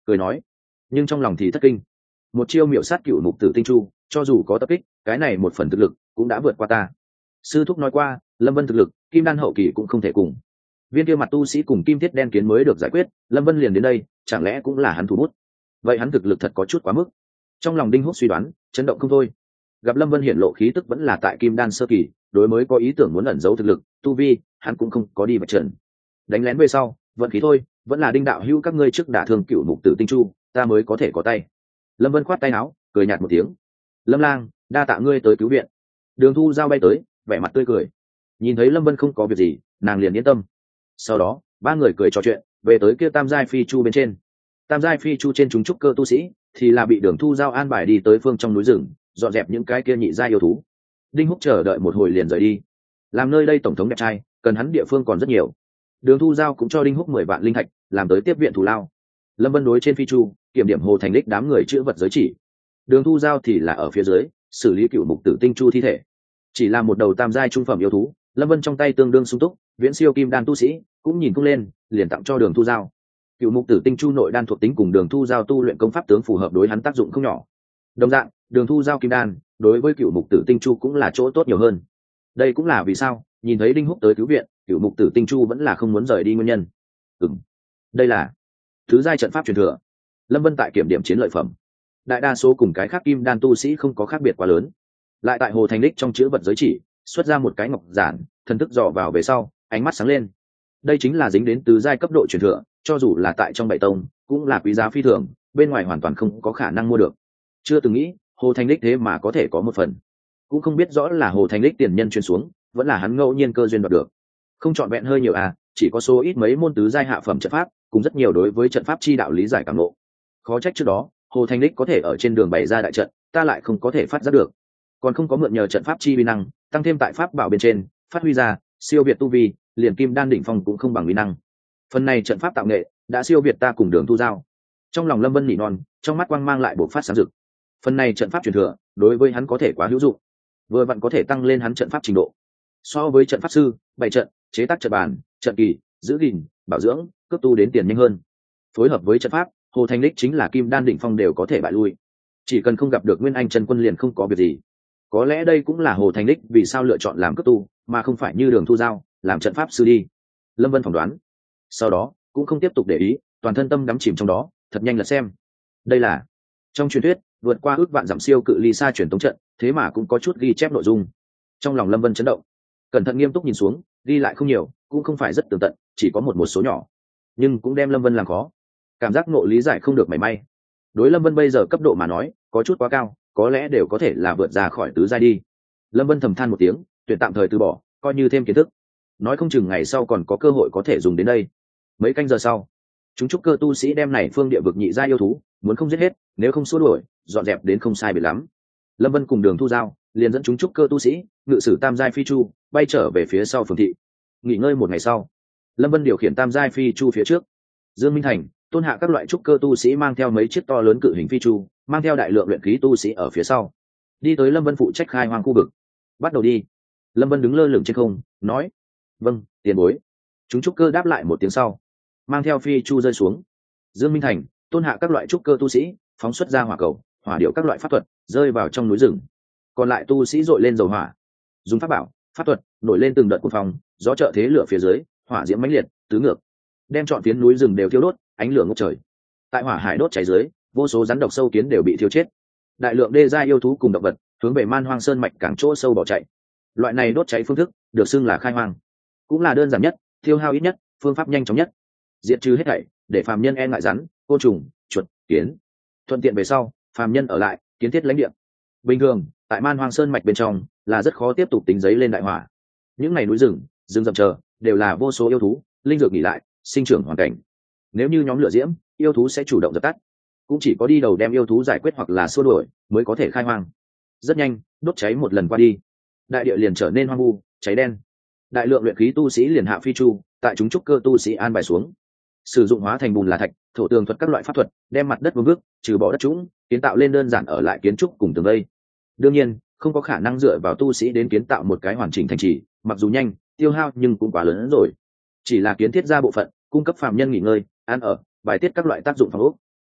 cười nói, nhưng trong lòng thì thất kinh. Một chiêu miểu sát cựu mục tử tinh chu, cho dù có tập kích, cái này một phần thực lực cũng đã vượt qua ta. Sư thúc nói qua, Lâm Vân thực lực kim đan hậu kỳ cũng không thể cùng viên kia mặt tu sĩ cùng kim thiết đen kiến mới được giải quyết, Lâm Vân liền đến đây, chẳng lẽ cũng là hắn thủ bút? Vậy hắn thực lực thật có chút quá mức. Trong lòng Đinh Húc suy đoán, chấn động không thôi. Gặp Lâm Vân hiển lộ khí tức vẫn là tại kim đan sơ kỳ, đối mới có ý tưởng muốn ẩn giấu thực lực tu vi, hắn cũng không có đi vạch trần. Đánh lén về sau, vận khí thôi, vẫn là Đinh đạo hữu các ngươi trước đả thương cựu mục tử tinh chu, ta mới có thể có tay. Lâm Vân khoát tay áo, cười nhạt một tiếng. Lâm lang, đa tạ ngươi tới cứu viện. Đường Thu Giao bay tới, vẻ mặt tươi cười. Nhìn thấy Lâm Vân không có việc gì, nàng liền yên tâm. Sau đó ba người cười trò chuyện về tới kia tam giai phi chu bên trên. Tam giai phi chu trên chúng trúc cơ tu sĩ thì là bị Đường Thu Giao an bài đi tới phương trong núi rừng, dọn dẹp những cái kia nhị giai yêu thú. Đinh Húc chờ đợi một hồi liền rời đi. Làm nơi đây tổng thống đẹp trai, cần hắn địa phương còn rất nhiều. Đường Thu Giao cũng cho Đinh Húc mười vạn linh thạch làm tới tiếp viện thù lao. Lâm Vân đối trên phi chu kiểm điểm Hồ Thành Đích đám người chữ vật giới chỉ. Đường Thu Giao thì là ở phía dưới xử lý cựu mục tử tinh chu thi thể. Chỉ là một đầu tam giai trung phẩm yêu thú, Lâm Vân trong tay tương đương sung túc, viễn siêu kim đan tu sĩ cũng nhìn cũng lên, liền tặng cho Đường Thu Giao. Cựu mục tử tinh chu nội đan thuộc tính cùng Đường Thu Giao tu luyện công pháp tướng phù hợp, đối hắn tác dụng không nhỏ. Đồng dạng, Đường Thu Giao kim đan đối với cựu mục tử tinh chu cũng là chỗ tốt nhiều hơn. Đây cũng là vì sao nhìn thấy Đinh Húc tới cứu viện, cựu mục tử tinh chu vẫn là không muốn rời đi nguyên nhân. Ừm, đây là thứ giai trận pháp truyền thừa. Lâm Vân tại kiểm điểm chiến lợi phẩm, đại đa số cùng cái khác kim đan tu sĩ không có khác biệt quá lớn. Lại tại Hồ Thành Đích trong chữ vật giới chỉ xuất ra một cái ngọc giản, thần thức dò vào về sau, ánh mắt sáng lên. Đây chính là dính đến tứ giai cấp độ truyền thừa, cho dù là tại trong bảy tông cũng là quý giá phi thường, bên ngoài hoàn toàn không có khả năng mua được. Chưa từng nghĩ Hồ Thành Đích thế mà có thể có một phần, cũng không biết rõ là Hồ Thành Đích tiền nhân truyền xuống, vẫn là hắn ngẫu nhiên cơ duyên đoạt được. Không chọn vẹn hơi nhiều à, chỉ có số ít mấy môn tứ giai hạ phẩm trận pháp, cùng rất nhiều đối với trận pháp chi đạo lý giải cảm ngộ. Khó trách trước đó Hồ Thành Đích có thể ở trên đường bày ra đại trận, ta lại không có thể phát giác được. Còn không có mượn nhờ trận pháp chi uy năng, tăng thêm tại pháp bảo bên trên phát huy ra siêu việt tu vi, liền kim đan đỉnh phong cũng không bằng uy năng. Phần này trận pháp tạo nghệ đã siêu việt ta cùng Đường Thu Giao. Trong lòng Lâm Vân nỉ non, trong mắt quang mang lại bộc phát sáng rực. Phần này trận pháp truyền thừa đối với hắn có thể quá hữu dụng, vừa vặn có thể tăng lên hắn trận pháp trình độ. So với trận pháp sư bày trận, chế tác trận bàn, trận kỳ, giữ gìn, bảo dưỡng, cấp tu đến tiền nhanh hơn. Phối hợp với trận pháp, Hồ Thành Đích chính là kim đan đỉnh phong đều có thể bại lui. Chỉ cần không gặp được Nguyên Anh chân quân liền không có việc gì. Có lẽ đây cũng là Hồ Thành Đích vì sao lựa chọn làm cấp tu, mà không phải như Đường Thu Giao làm trận pháp sư đi. Lâm Vân phỏng đoán. Sau đó cũng không tiếp tục để ý, toàn thân tâm đắm chìm trong đó, thật nhanh là xem. Đây là trong truyền thuyết vượt qua ước vạn dặm siêu cự ly xa truyền tống trận, thế mà cũng có chút ghi chép nội dung. Trong lòng Lâm Vân chấn động, cẩn thận nghiêm túc nhìn xuống, ghi lại không nhiều, cũng không phải rất tường tận, chỉ có một một số nhỏ, nhưng cũng đem Lâm Vân làm khó. Cảm giác ngộ lý giải không được mảy may. Đối Lâm Vân bây giờ cấp độ mà nói, có chút quá cao, có lẽ đều có thể là vượt ra khỏi tứ giai đi. Lâm Vân thầm than một tiếng, tuyển tạm thời từ bỏ, coi như thêm kiến thức. Nói không chừng ngày sau còn có cơ hội có thể dùng đến đây. Mấy canh giờ sau, chúng trúc cơ tu sĩ đem này phương địa vực nhị giai yêu thú, muốn không giết hết, nếu không xua đuổi, dọn dẹp đến không sai biệt lắm. Lâm Vân cùng Đường Thu Giao liền dẫn chúng trúc cơ tu sĩ ngự sử tam giai phi chu bay trở về phía sau phường thị. Nghỉ ngơi một ngày sau, Lâm Vân điều khiển tam giai phi chu phía trước. Dương Minh Thành, Tôn Hạ các loại trúc cơ tu sĩ mang theo mấy chiếc to lớn cự hình phi chu, mang theo đại lượng luyện khí tu sĩ ở phía sau, đi tới Lâm Vân phụ trách khai hoang khu vực. Bắt đầu đi. Lâm Vân đứng lơ lửng trên không, nói: "Vâng, tiền bối." Chúng trúc cơ đáp lại một tiếng sau, mang theo phi chu rơi xuống. Dương Minh Thành, Tôn Hạ các loại trúc cơ tu sĩ phóng xuất ra hỏa cầu, hỏa điệu các loại pháp thuật rơi vào trong núi rừng. Còn lại tu sĩ dội lên dầu hỏa, dùng pháp bảo, pháp thuật nổi lên từng đợt cuồng phong, gió trợ thế lửa phía dưới, hỏa diễm mãnh liệt, tứ ngược, đem trọn phiến núi rừng đều thiêu đốt, ánh lửa ngút trời. Tại hỏa hải đốt cháy dưới, vô số rắn độc sâu kiến đều bị thiêu chết. Đại lượng đê gia yêu thú cùng động vật hướng về Man Hoang Sơn mạch càng chỗ sâu bỏ chạy. Loại này đốt cháy phương thức được xưng là khai hoang, cũng là đơn giản nhất, tiêu hao ít nhất, phương pháp nhanh chóng nhất, diệt trừ hết thảy, để phàm nhân e ngại rắn, côn trùng, chuột, kiến. Thuận tiện về sau, phàm nhân ở lại, kiến thiết lãnh địa. Bình thường, tại Man Hoang Sơn mạch bên trong là rất khó tiếp tục tính giấy lên đại hỏa. Những ngày núi rừng, rừng rậm chờ đều là vô số yêu thú, linh dược nghỉ lại, sinh trưởng hoàn cảnh. Nếu như nhóm lửa diễm, yêu thú sẽ chủ động dập tắt. Cũng chỉ có đi đầu đem yêu thú giải quyết hoặc là xua đuổi mới có thể khai hoang. Rất nhanh, đốt cháy một lần qua đi, đại địa liền trở nên hoang vu, cháy đen. Đại lượng luyện khí tu sĩ liền hạ phi chu, tại chúng trúc cơ tu sĩ an bài xuống, sử dụng hóa thành bùn là thạch, thổ tường thuật các loại pháp thuật, đem mặt đất vương vước, trừ bỏ đất trũng, kiến tạo lên đơn giản ở lại kiến trúc cùng tường vây. Đương nhiên, không có khả năng dựa vào tu sĩ đến kiến tạo một cái hoàn chỉnh thành trì, mặc dù nhanh, tiêu hao nhưng cũng quá lớn hơn rồi. Chỉ là kiến thiết ra bộ phận, cung cấp phàm nhân nghỉ ngơi, ăn ở, bài tiết các loại tác dụng phòng ốc.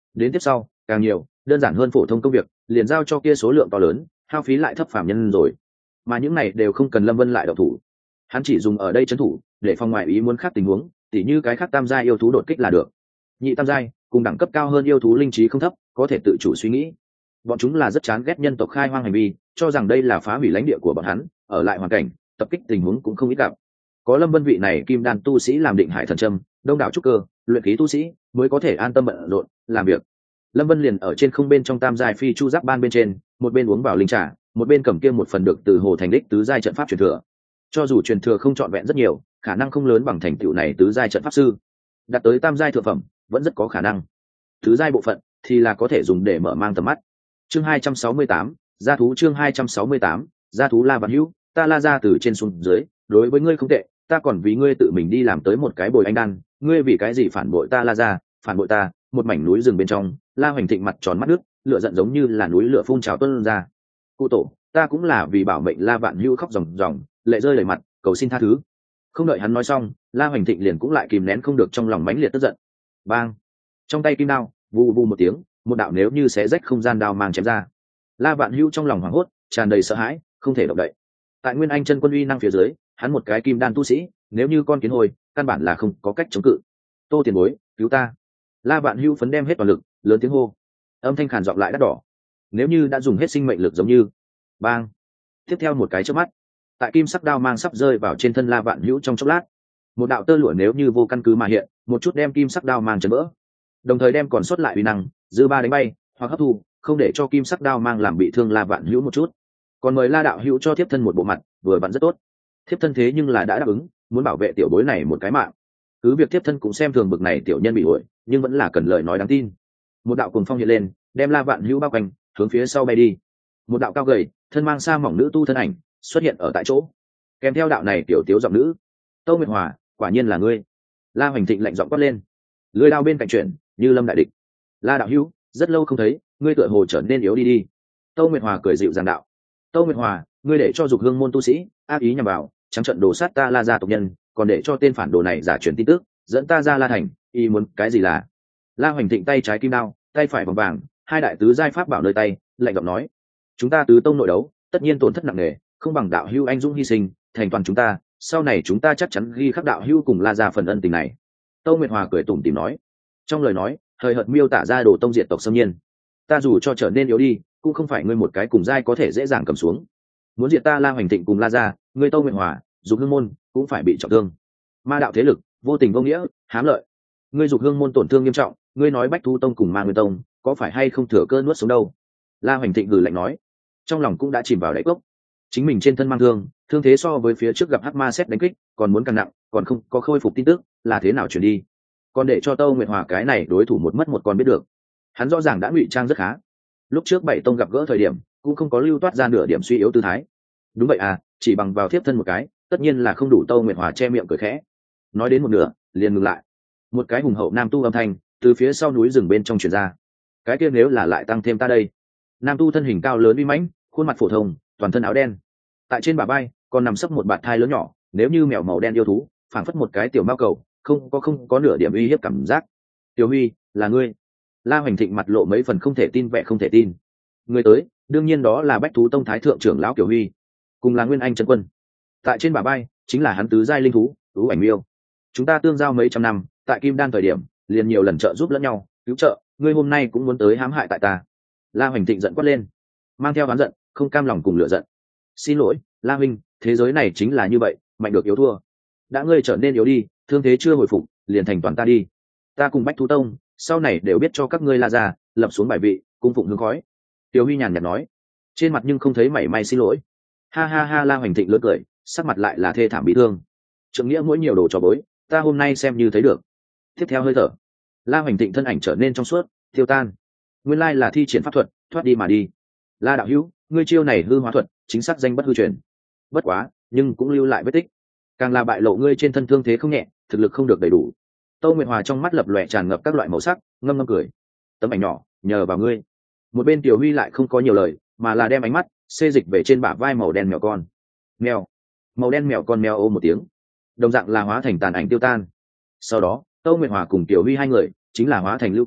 đến tiếp sau càng nhiều đơn giản hơn phổ thông công việc liền giao cho kia số lượng to lớn, hao phí lại thấp phàm nhân rồi, mà những này đều không cần Lâm Vân lại đậu thủ, hắn chỉ dùng ở đây trấn thủ để phòng ngoại ý muốn khác tình huống, tỉ như cái khác tam giai yêu thú đột kích là được. Nhị tam giai cùng đẳng cấp cao hơn yêu thú linh trí không thấp, có thể tự chủ suy nghĩ. Bọn chúng là rất chán ghét nhân tộc khai hoang hành vi, cho rằng đây là phá hủy lãnh địa của bọn hắn, ở lại hoàn cảnh tập kích tình huống cũng không ít gặp. Có Lâm Vân vị này kim đan tu sĩ làm định hải thần châm, đông đảo trúc cơ luyện khí tu sĩ mới có thể an tâm bận rộn làm việc. Lâm Vân liền ở trên không bên trong tam giai phi chu giáp ban bên trên, một bên uống vào linh trà, một bên cầm kia một phần được từ hồ thành đích tứ giai trận pháp truyền thừa. Cho dù truyền thừa không trọn vẹn rất nhiều, khả năng không lớn bằng thành tựu này tứ giai trận pháp sư, đạt tới tam giai thượng phẩm vẫn rất có khả năng. Tứ giai bộ phận thì là có thể dùng để mở mang tầm mắt. Chương hai trăm sáu mươi tám, gia thú chương hai trăm sáu mươi tám, gia thú La Vạn Hữu, ta La ra từ trên xuống dưới, đối với ngươi không tệ, ta còn vì ngươi tự mình đi làm tới một cái bồi anh đan, ngươi vì cái gì phản bội ta La ra, phản bội ta? Một mảnh núi rừng bên trong, La Hoành Thịnh mặt tròn mắt nước, lửa giận giống như là núi lửa phun trào tuôn ra. Cụ tổ, ta cũng là vì bảo mệnh La Vạn Hữu khóc ròng ròng, lệ rơi đầy mặt, cầu xin tha thứ. Không đợi hắn nói xong, La Hoành Thịnh liền cũng lại kìm nén không được trong lòng mãnh liệt tức giận. Bang! Trong tay kim đao, vù vù một tiếng, một đạo nếu như xé rách không gian đao mang chém ra. La Vạn Hữu trong lòng hoảng hốt, tràn đầy sợ hãi, không thể động đậy. Tại Nguyên Anh chân quân uy năng phía dưới, hắn một cái kim đan tu sĩ, nếu như con kiến hồi, căn bản là không có cách chống cự. Tô tiền bối, cứu ta! La Vạn Hữu phấn đem hết toàn lực, lớn tiếng hô. Âm thanh khàn giọng lại đắt đỏ. Nếu như đã dùng hết sinh mệnh lực giống như, bang! Tiếp theo một cái chớp mắt, tại kim sắc đao mang sắp rơi vào trên thân La Vạn Hữu trong chốc lát, một đạo tơ lụa nếu như vô căn cứ mà hiện, một chút đem kim sắc đao mang chấn vỡ, đồng thời đem còn sót lại uy năng dư ba đánh bay hoặc hấp thu, không để cho kim sắc đao mang làm bị thương La Vạn Hữu một chút. Còn mời La đạo hữu cho thiếp thân một bộ mặt, vừa vặn rất tốt. Thiếp thân thế nhưng là đã đáp ứng, muốn bảo vệ tiểu bối này một cái mạng. Cứ việc thiếp thân cũng xem thường bực này tiểu nhân bị ổi, nhưng vẫn là cần lời nói đáng tin. Một đạo cuồng phong hiện lên, đem La Vạn Hữu bao quanh, hướng phía sau bay đi. Một đạo cao gầy, thân mang sa mỏng nữ tu thân ảnh xuất hiện ở tại chỗ, kèm theo đạo này tiểu tiếu giọng nữ. Tâu Nguyệt Hòa, quả nhiên là ngươi. La Hoành Thịnh lạnh giọng quát lên, lưỡi đao bên cạnh chuyển như lâm đại địch. La đạo hữu, rất lâu không thấy, ngươi tựa hồ trở nên yếu đi đi. Tâu Nguyệt Hòa cười dịu dàng đạo. Tâu Nguyệt Hòa, ngươi để cho dục hương môn tu sĩ ác ý nhằm vào, trắng trận đổ sát ta La gia tộc nhân, còn để cho tên phản đồ này giả truyền tin tức, dẫn ta ra La thành, y muốn cái gì là? La Hoành Thịnh tay trái kim đao, tay phải vòng vàng, hai đại tứ giai pháp bảo nơi tay, lạnh giọng nói, chúng ta tứ tông nội đấu, tất nhiên tổn thất nặng nề, không bằng đạo hữu anh dũng hy sinh, thành toàn chúng ta, sau này chúng ta chắc chắn ghi khắc đạo hữu cùng La gia phần ân tình này. Tâu Nguyệt Hòa cười tủm tỉm nói, trong lời nói hời hợt miêu tả ra đồ tông diệt tộc xâm nhiên. Ta dù cho trở nên yếu đi, cũng không phải ngươi một cái cùng giai có thể dễ dàng cầm xuống. Muốn diệt ta La Hoành Thịnh cùng La gia, ngươi Tâu Nguyệt Hòa, Dục Hương môn cũng phải bị trọng thương. Ma đạo thế lực vô tình vô nghĩa, hám lợi. Ngươi Dục Hương môn tổn thương nghiêm trọng, ngươi nói Bách Thu tông cùng Ma Nguyên tông có phải hay không thừa cơ nuốt sống đâu? La Hoành Thịnh gừ lạnh nói, trong lòng cũng đã chìm vào đáy cốc. Chính mình trên thân mang thương, thương thế so với phía trước gặp hắc ma xét đánh kích còn muốn càng nặng, còn không có khôi phục tin tức, là thế nào chuyển đi? Còn để cho Tâu Nguyệt Hòa cái này đối thủ một mất một còn biết được. Hắn rõ ràng đã ngụy trang rất khá. Lúc trước bảy tông gặp gỡ thời điểm, cũng không có lưu toát ra nửa điểm suy yếu tư thái. Đúng vậy à, chỉ bằng vào thiếp thân một cái, tất nhiên là không đủ. Tâu Nguyệt Hòa che miệng cười khẽ. Nói đến một nửa, liền ngừng lại. Một cái hùng hậu nam tu âm thanh từ phía sau núi rừng bên trong truyền ra. Cái kia nếu là lại tăng thêm ta đây. Nam tu thân hình cao lớn uy mãnh, khuôn mặt phổ thông, toàn thân áo đen. Tại trên bả vai còn nằm sấp một bạt thai lớn nhỏ, nếu như mèo màu đen yêu thú, phảng phất một cái tiểu mao cầu, không có không có nửa điểm uy hiếp cảm giác. Tiểu Huy, là ngươi? La Hoành Thịnh mặt lộ mấy phần không thể tin vẻ không thể tin. Người tới, đương nhiên đó là Bách Thú tông thái thượng trưởng lão Tiểu Huy, cùng là Nguyên Anh chân quân. Tại trên bả vai chính là hắn tứ giai linh thú, Ú Ảnh Miêu. Chúng ta tương giao mấy trăm năm, tại Kim Đan thời điểm, liền nhiều lần trợ giúp lẫn nhau, cứu trợ, ngươi hôm nay cũng muốn tới hãm hại tại ta. La Hoành Thịnh giận quát lên, mang theo oán giận, không cam lòng cùng lửa giận. Xin lỗi, La huynh, thế giới này chính là như vậy, mạnh được yếu thua. Đã ngươi trở nên yếu đi, thương thế chưa hồi phục, liền thành toàn ta đi. Ta cùng Bách Thú tông sau này đều biết cho các ngươi La gia lập xuống bài vị, cung phụng hương khói. Tiểu Huy nhàn nhạt nói, trên mặt nhưng không thấy mảy may xin lỗi. Ha ha ha, La Hoành Thịnh lớn cười, sắc mặt lại là thê thảm bị thương. Trượng nghĩa mỗi nhiều đồ trò bối, ta hôm nay xem như thấy được. Tiếp theo hơi thở, La Hoành Thịnh thân ảnh trở nên trong suốt, tiêu tan. Nguyên lai là thi triển pháp thuật, thoát đi mà đi. La đạo hữu, ngươi chiêu này hư hóa thuật, chính xác danh bất hư truyền. Bất quá, nhưng cũng lưu lại vết tích, càng là bại lộ ngươi trên thân thương thế không nhẹ, thực lực không được đầy đủ. Tâu Nguyệt Hòa trong mắt lập lòe tràn ngập các loại màu sắc, ngâm ngâm cười. Tấm ảnh nhỏ, nhờ vào ngươi. Một bên Tiểu Huy lại không có nhiều lời, mà là đem ánh mắt xê dịch về trên bả vai màu đen mèo con. Mèo, màu đen mèo con mèo ô một tiếng, đồng dạng là hóa thành tàn ảnh tiêu tan. Sau đó, Tâu Nguyệt Hòa cùng Tiểu Huy hai người chính là hóa thành lưu quang,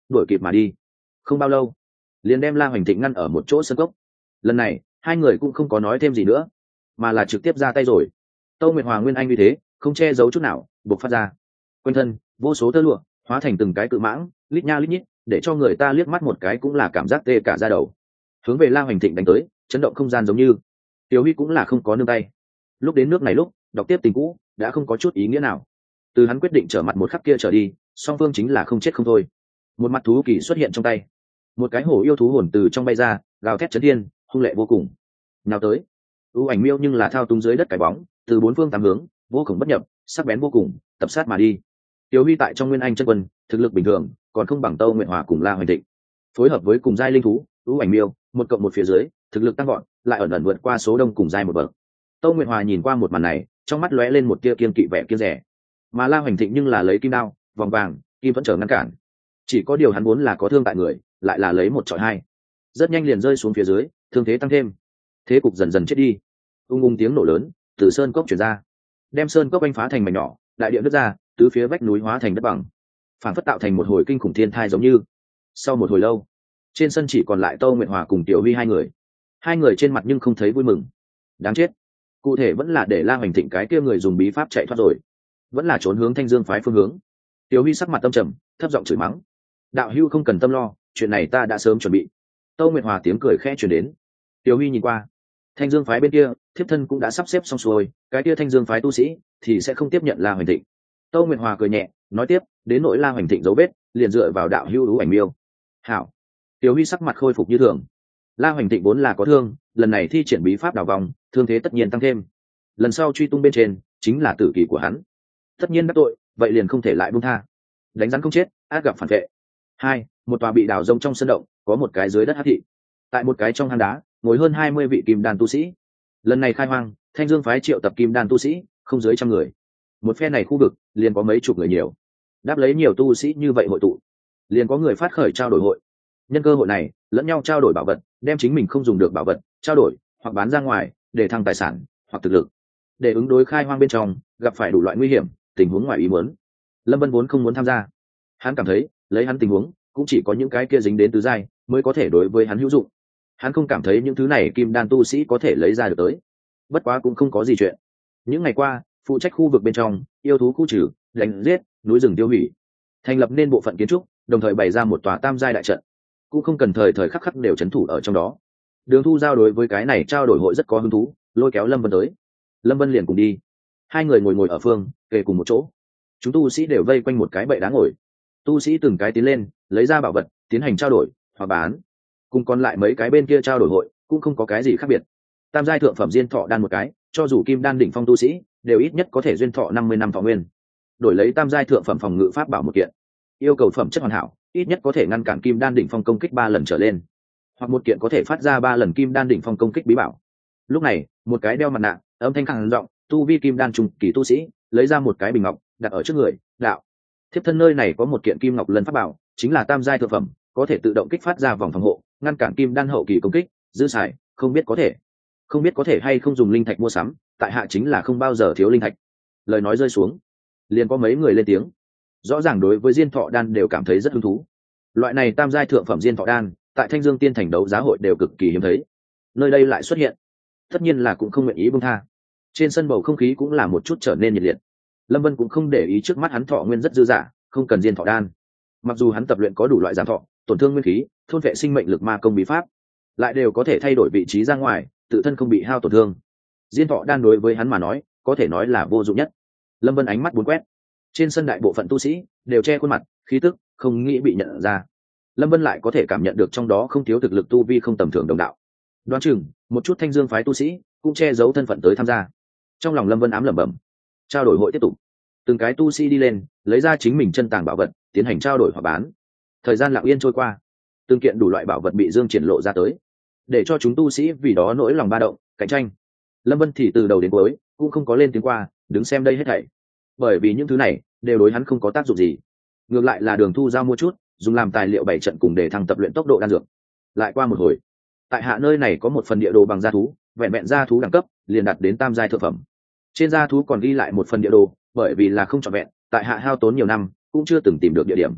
đuổi kịp mà đi. Không bao lâu liền đem La Hoành Thịnh ngăn ở một chỗ sân cốc. Lần này hai người cũng không có nói thêm gì nữa, mà là trực tiếp ra tay rồi. Tâu Nguyệt Hòa nguyên anh như thế không che giấu chút nào buộc phát ra, quanh thân vô số tơ lụa hóa thành từng cái cự mãng, lít nha lít nhít, để cho người ta liếc mắt một cái cũng là cảm giác tê cả da đầu, hướng về La Hoành Thịnh đánh tới, chấn động không gian giống như. Tiểu Huy cũng là không có nương tay. Lúc đến nước này lúc đọc tiếp tình cũ đã không có chút ý nghĩa nào. Từ hắn quyết định trở mặt một khắc kia trở đi, song phương chính là không chết không thôi. Một mặt thú kỳ xuất hiện trong tay, một cái hổ yêu thú hồn từ trong bay ra, gào thét chấn thiên, hung lệ vô cùng. Nào tới, ưu ảnh miêu nhưng là thao túng dưới đất cái bóng, từ bốn phương tám hướng, vô cùng bất nhập, sắc bén vô cùng, tập sát mà đi. Tiểu Huy tại trong nguyên anh chân quân, thực lực bình thường, còn không bằng Tâu Nguyệt Hòa cùng La Hoành Thịnh. Phối hợp với cùng giai linh thú, ưu ảnh miêu, một cộng một phía dưới, thực lực tăng gọn, lại ẩn ẩn vượt qua số đông cùng giai một bậc. Tâu Nguyệt Hòa nhìn qua một màn này, trong mắt lóe lên một tia kiên kỵ vẻ kiêng rẻ. Mà La Hoành Thịnh nhưng là lấy kim đao, vòng vàng, kim vẫn chờ ngăn cản. Chỉ có điều hắn muốn là có thương tại người, lại là lấy một chọi hai, rất nhanh liền rơi xuống phía dưới, thương thế tăng thêm, thế cục dần dần chết đi. Ung ung tiếng nổ lớn từ sơn cốc truyền ra, đem sơn cốc anh phá thành mảnh nhỏ, đại địa nứt ra, tứ phía vách núi hóa thành đất bằng, phản phất tạo thành một hồi kinh khủng thiên thai giống như. Sau một hồi lâu, trên sân chỉ còn lại Tâu Nguyệt Hòa cùng Tiểu Huy hai người. Hai người trên mặt nhưng không thấy vui mừng. Đáng chết, cụ thể vẫn là để La Hoành Thịnh cái kia người dùng bí pháp chạy thoát rồi, vẫn là trốn hướng Thanh Dương phái phương hướng. Tiểu Huy sắc mặt tâm trầm, thấp giọng chửi mắng: đạo hưu không cần tâm lo, chuyện này ta đã sớm chuẩn bị. Tâu Nguyệt Hòa tiếng cười khẽ truyền đến. Tiểu Huy nhìn qua, Thanh Dương phái bên kia thiếp thân cũng đã sắp xếp xong xuôi, cái kia Thanh Dương phái tu sĩ thì sẽ không tiếp nhận La Hoành Thịnh. Tâu Nguyệt Hòa cười nhẹ nói tiếp, đến nỗi La Hoành Thịnh dấu vết liền dựa vào đạo hưu ưu ảnh miêu. Hảo. Tiểu Huy sắc mặt khôi phục như thường. La Hoành Thịnh vốn là có thương, lần này thi triển bí pháp đào vòng, thương thế tất nhiên tăng thêm. Lần sau truy tung bên trên chính là tử kỳ của hắn, tất nhiên đắc tội, vậy liền không thể lại buông tha. Đánh rắn không chết, át gặp phản vệ. Hai, một tòa bị đào rông trong sân động, có một cái dưới đất hắc thị. Tại một cái trong hang đá, ngồi hơn hai mươi vị kim đan tu sĩ. Lần này khai hoang, Thanh Dương phái triệu tập kim đan tu sĩ, không dưới trăm người. Một phe này khu vực, liền có mấy chục người nhiều. Đáp lấy nhiều tu sĩ như vậy hội tụ, liền có người phát khởi trao đổi hội. Nhân cơ hội này, lẫn nhau trao đổi bảo vật, đem chính mình không dùng được bảo vật trao đổi hoặc bán ra ngoài để thăng tài sản hoặc thực lực, để ứng đối khai hoang bên trong gặp phải đủ loại nguy hiểm, tình huống ngoài ý muốn. Lâm Vân vốn không muốn tham gia, hắn cảm thấy lấy hắn tình huống cũng chỉ có những cái kia dính đến tứ giai mới có thể đối với hắn hữu dụng. Hắn không cảm thấy những thứ này kim đan tu sĩ có thể lấy ra được tới. Bất quá cũng không có gì chuyện. Những ngày qua phụ trách khu vực bên trong yêu thú khu trừ, đánh giết, núi rừng tiêu hủy, thành lập nên bộ phận kiến trúc, đồng thời bày ra một tòa tam giai đại trận, cũng không cần thời thời khắc khắc đều trấn thủ ở trong đó. Đường Thu Giao đối với cái này trao đổi hội rất có hứng thú, lôi kéo Lâm Vân tới. Lâm Vân liền cùng đi. Hai người ngồi ngồi ở phương kề cùng một chỗ. Chúng tu sĩ đều vây quanh một cái bệ đá ngồi. Tu sĩ từng cái tiến lên, lấy ra bảo vật, tiến hành trao đổi hoặc bán. Cùng còn lại mấy cái bên kia trao đổi hội cũng không có cái gì khác biệt. Tam giai thượng phẩm diên thọ đan một cái, cho dù kim đan đỉnh phong tu sĩ, đều ít nhất có thể duyên thọ năm mươi năm thọ nguyên. Đổi lấy tam giai thượng phẩm phòng ngự pháp bảo một kiện. Yêu cầu phẩm chất hoàn hảo, ít nhất có thể ngăn cản kim đan đỉnh phong công kích ba lần trở lên, hoặc một kiện có thể phát ra ba lần kim đan đỉnh phong công kích bí bảo. Lúc này, một cái đeo mặt nạ, âm thanh khàn giọng, tu vi kim đan trung kỳ tu sĩ, lấy ra một cái bình ngọc, đặt ở trước người, đạo: thiếp thân nơi này có một kiện kim ngọc lân pháp bảo, chính là tam giai thượng phẩm, có thể tự động kích phát ra vòng phòng hộ, ngăn cản kim đan hậu kỳ công kích, dư xài, không biết có thể, không biết có thể hay không dùng linh thạch mua sắm, tại hạ chính là không bao giờ thiếu linh thạch. Lời nói rơi xuống, liền có mấy người lên tiếng. Rõ ràng đối với diên thọ đan đều cảm thấy rất hứng thú. Loại này tam giai thượng phẩm diên thọ đan, tại Thanh Dương Tiên Thành đấu giá hội đều cực kỳ hiếm thấy. Nơi đây lại xuất hiện, tất nhiên là cũng không nguyện ý buông tha. Trên sân bầu không khí cũng là một chút trở nên nhiệt liệt. Lâm Vân cũng không để ý trước mắt hắn thọ nguyên rất dư dả, không cần diên thọ đan. Mặc dù hắn tập luyện có đủ loại giảm thọ, tổn thương nguyên khí, thôn vệ sinh mệnh lực ma công bí pháp, lại đều có thể thay đổi vị trí ra ngoài, tự thân không bị hao tổn thương. Diên thọ đan đối với hắn mà nói, có thể nói là vô dụng nhất. Lâm Vân ánh mắt bốn quét, trên sân đại bộ phận tu sĩ đều che khuôn mặt, khí tức không nghĩ bị nhận ra. Lâm Vân lại có thể cảm nhận được trong đó không thiếu thực lực tu vi không tầm thường đồng đạo. Đoán chừng một chút Thanh Dương phái tu sĩ cũng che giấu thân phận tới tham gia. Trong lòng Lâm Vân ám lẩm bẩm. Trao đổi hội tiếp tục, từng cái tu sĩ đi lên, lấy ra chính mình chân tàng bảo vật, tiến hành trao đổi hoặc bán. Thời gian lặng yên trôi qua, từng kiện đủ loại bảo vật bị dương triển lộ ra tới, để cho chúng tu sĩ vì đó nỗi lòng ba động, cạnh tranh. Lâm Vân thì từ đầu đến cuối cũng không có lên tiếng qua, đứng xem đây hết thảy, bởi vì những thứ này đều đối hắn không có tác dụng gì. Ngược lại là Đường Thu Giao mua chút, dùng làm tài liệu bày trận cùng để thăng tập luyện tốc độ đan dược. Lại qua một hồi, tại hạ nơi này có một phần địa đồ bằng da thú, vẹn vẹn da thú đẳng cấp liền đạt đến tam giai thượng phẩm. Trên da thú còn ghi lại một phần địa đồ, bởi vì là không trọn vẹn, tại hạ hao tốn nhiều năm cũng chưa từng tìm được địa điểm.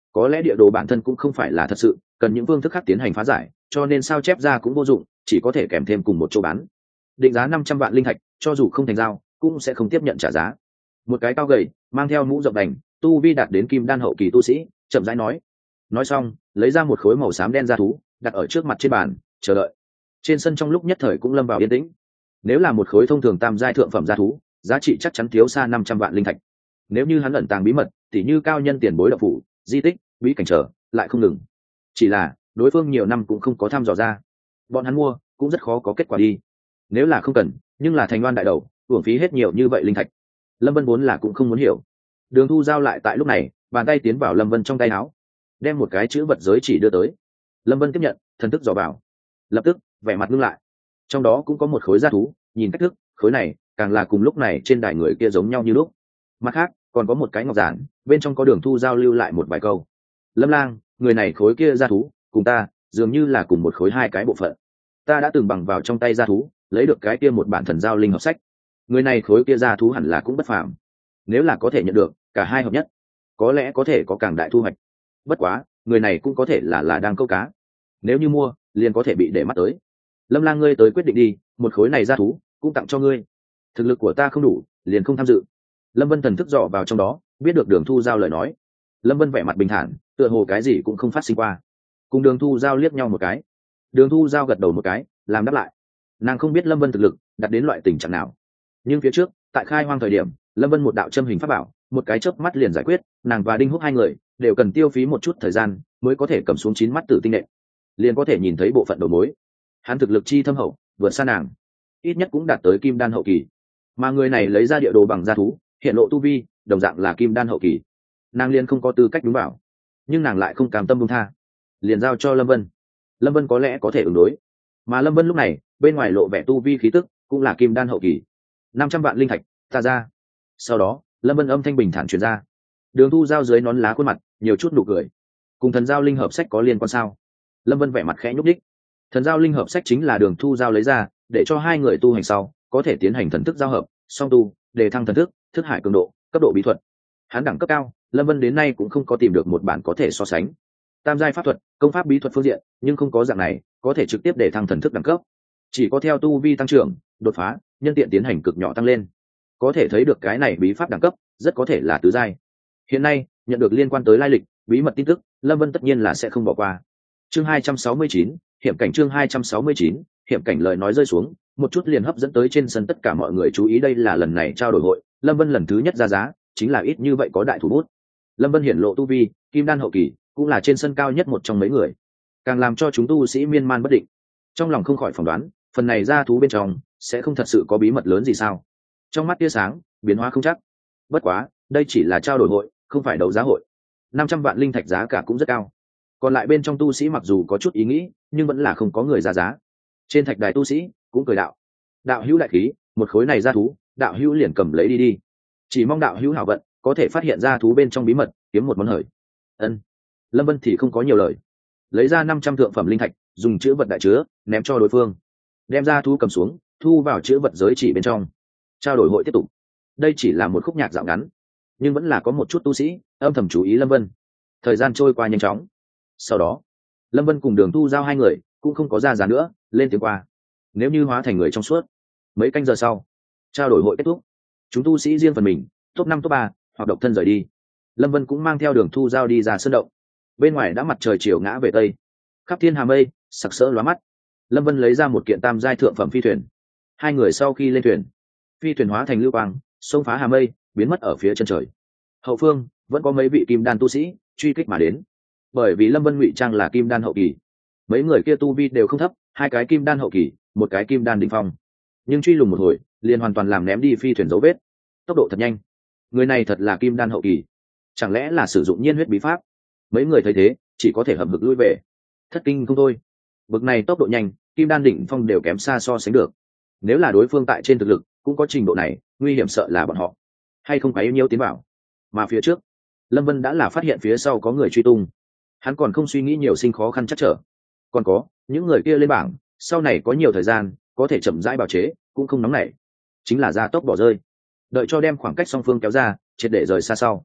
có lẽ địa đồ bản thân cũng không phải là thật sự, cần những phương thức khác tiến hành phá giải, cho nên sao chép ra cũng vô dụng, chỉ có thể kèm thêm cùng một chỗ bán. Định giá năm trăm vạn linh thạch, cho dù không thành giao cũng sẽ không tiếp nhận trả giá. Một cái cao gầy, mang theo mũ rộng đành, tu vi đạt đến kim đan hậu kỳ tu sĩ, chậm rãi nói. Nói xong, lấy ra một khối màu xám đen da thú, đặt ở trước mặt trên bàn, chờ đợi. Trên sân trong lúc nhất thời cũng lâm vào yên tĩnh. Nếu là một khối thông thường tam giai thượng phẩm da thú, giá trị chắc chắn thiếu xa năm trăm vạn linh thạch. Nếu như hắn ẩn tàng bí mật, tỉ như cao nhân tiền bối độc phủ, di tích, bí cảnh trở, lại không ngừng. Chỉ là đối phương nhiều năm cũng không có thăm dò ra, bọn hắn mua cũng rất khó có kết quả đi. Nếu là không cần, nhưng là thành oan đại đầu, uổng phí hết nhiều như vậy linh thạch. Lâm Vân vốn là cũng không muốn hiểu. Đường Thu giao lại tại lúc này, bàn tay tiến vào Lâm Vân trong tay áo, đem một cái chữ vật giới chỉ đưa tới. Lâm Vân tiếp nhận, thần thức dò vào, lập tức vẻ mặt ngưng lại. Trong đó cũng có một khối da thú, nhìn cách thức, khối này càng là cùng lúc này trên đài người kia giống nhau như lúc. Mặt khác, còn có một cái ngọc giản, bên trong có Đường Thu giao lưu lại một vài câu. Lâm Lang, người này khối kia da thú, cùng ta dường như là cùng một khối hai cái bộ phận. Ta đã từng bằng vào trong tay da thú, lấy được cái kia một bản thần giao linh hợp sách. Người này khối kia da thú hẳn là cũng bất phàm. Nếu là có thể nhận được cả hai hợp nhất, có lẽ có thể có càng đại thu hoạch. Bất quá, người này cũng có thể là là đang câu cá. Nếu như mua, liền có thể bị để mắt tới. Lâm Lang ngươi tới quyết định đi, một khối này da thú cũng tặng cho ngươi. Thực lực của ta không đủ, liền không tham dự. Lâm Vân thần thức dò vào trong đó, biết được Đường Thu giao lời nói. Lâm Vân vẻ mặt bình thản, tựa hồ cái gì cũng không phát sinh qua. Cùng Đường Thu giao liếc nhau một cái. Đường Thu giao gật đầu một cái, làm đáp lại. Nàng không biết Lâm Vân thực lực đạt đến loại tình trạng nào, nhưng phía trước tại khai hoang thời điểm, Lâm Vân một đạo châm hình pháp bảo, một cái chớp mắt liền giải quyết. Nàng và Đinh Húc hai người đều cần tiêu phí một chút thời gian mới có thể cầm xuống chín mắt tử tinh nện, liền có thể nhìn thấy bộ phận đầu mối. Hắn thực lực chi thâm hậu, vượt xa nàng, ít nhất cũng đạt tới kim đan hậu kỳ. Mà người này lấy ra địa đồ bằng da thú, hiện lộ tu vi đồng dạng là kim đan hậu kỳ. Nàng liền không có tư cách đúng bảo, nhưng nàng lại không cam tâm buông tha, liền giao cho Lâm Vân. Lâm Vân có lẽ có thể ứng đối, mà Lâm Vân lúc này bên ngoài lộ vẻ tu vi khí tức cũng là kim đan hậu kỳ. Năm trăm vạn linh thạch ta ra. Sau đó Lâm Vân âm thanh bình thản truyền ra. Đường Thu giao dưới nón lá khuôn mặt nhiều chút nụ cười. Cùng thần giao linh hợp sách có liên quan sao? Lâm Vân vẻ mặt khẽ nhúc đích. Thần giao linh hợp sách chính là Đường Thu giao lấy ra để cho hai người tu hành sau có thể tiến hành thần thức giao hợp, song tu, để thăng thần thức, thức hải cường độ, cấp độ bí thuật. Hắn đẳng cấp cao, Lâm Vân đến nay cũng không có tìm được một bản có thể so sánh. Tam giai pháp thuật, công pháp bí thuật phương diện, nhưng không có dạng này có thể trực tiếp để thăng thần thức đẳng cấp. Chỉ có theo tu vi tăng trưởng, đột phá, nhân tiện tiến hành cực nhỏ tăng lên. Có thể thấy được cái này bí pháp đẳng cấp rất có thể là tứ giai. Hiện nay nhận được liên quan tới lai lịch, bí mật tin tức, Lâm Vân tất nhiên là sẽ không bỏ qua. Chương hai trăm sáu mươi chín, hiểm cảnh. Chương hai trăm sáu mươi chín, hiểm cảnh. Lời nói rơi xuống, một chút liền hấp dẫn tới trên sân tất cả mọi người chú ý. Đây là lần này trao đổi hội, Lâm Vân lần thứ nhất ra giá, chính là ít như vậy có đại thủ bút. Lâm Vân hiển lộ tu vi kim đan hậu kỳ, cũng là trên sân cao nhất một trong mấy người, càng làm cho chúng tu sĩ miên man bất định. Trong lòng không khỏi phỏng đoán, phần này ra thú bên trong sẽ không thật sự có bí mật lớn gì sao? Trong mắt tia sáng biến hóa không chắc. Bất quá đây chỉ là trao đổi hội, không phải đấu giá hội. Năm trăm vạn linh thạch giá cả cũng rất cao. Còn lại bên trong tu sĩ mặc dù có chút ý nghĩ, nhưng vẫn là không có người ra giá. Trên thạch đài tu sĩ cũng cười đạo: đạo hữu đại khí, một khối này ra thú, đạo hữu liền cầm lấy đi đi. Chỉ mong đạo hữu hảo vận, có thể phát hiện ra thú bên trong bí mật, kiếm một món hời. Ân. Lâm Vân thì không có nhiều lời, lấy ra năm trăm thượng phẩm linh thạch, dùng chữ vật đại chứa ném cho đối phương, đem ra thú cầm xuống, thu vào chữ vật giới chỉ bên trong. Trao đổi hội tiếp tục. Đây chỉ là một khúc nhạc dạo ngắn, nhưng vẫn là có một chút tu sĩ âm thầm chú ý Lâm Vân. Thời gian trôi qua nhanh chóng. Sau đó Lâm Vân cùng Đường Thu giao hai người cũng không có ra giá nữa, lên tiếng qua. Nếu như hóa thành người trong suốt. Mấy canh giờ sau, trao đổi hội kết thúc. Chúng tu sĩ riêng phần mình, top năm top ba hoặc độc thân rời đi. Lâm Vân cũng mang theo Đường Thu giao đi ra sơn động. Bên ngoài đã mặt trời chiều ngã về tây, khắp thiên hà mây sặc sỡ lóa mắt. Lâm Vân lấy ra một kiện tam giai thượng phẩm phi thuyền. Hai người sau khi lên thuyền, phi thuyền hóa thành lưu quang, xông phá hà mây, biến mất ở phía chân trời. Hậu phương vẫn có mấy vị kim đan tu sĩ truy kích mà đến. Bởi vì Lâm Vân ngụy trang là kim đan hậu kỳ, mấy người kia tu vi đều không thấp, hai cái kim đan hậu kỳ, một cái kim đan đỉnh phong, nhưng truy lùng một hồi liền hoàn toàn làm ném đi phi thuyền dấu vết. Tốc độ thật nhanh, người này thật là kim đan hậu kỳ, chẳng lẽ là sử dụng nhiên huyết bí pháp? Mấy người thấy thế chỉ có thể hậm hực lui về, thất kinh không thôi. Bực này tốc độ nhanh, kim đan đỉnh phong đều kém xa so sánh được. Nếu là đối phương tại trên thực lực cũng có trình độ này, nguy hiểm sợ là bọn họ hay không phải yêu nhiêu tiến vào. Mà phía trước Lâm Vân đã là phát hiện phía sau có người truy tung, hắn còn không suy nghĩ nhiều sinh khó khăn chắc trở. Còn có những người kia lên bảng, sau này có nhiều thời gian có thể chậm rãi bào chế, cũng không nóng nảy, chính là ra tốc bỏ rơi, đợi cho đem khoảng cách song phương kéo ra, triệt để rời xa sau.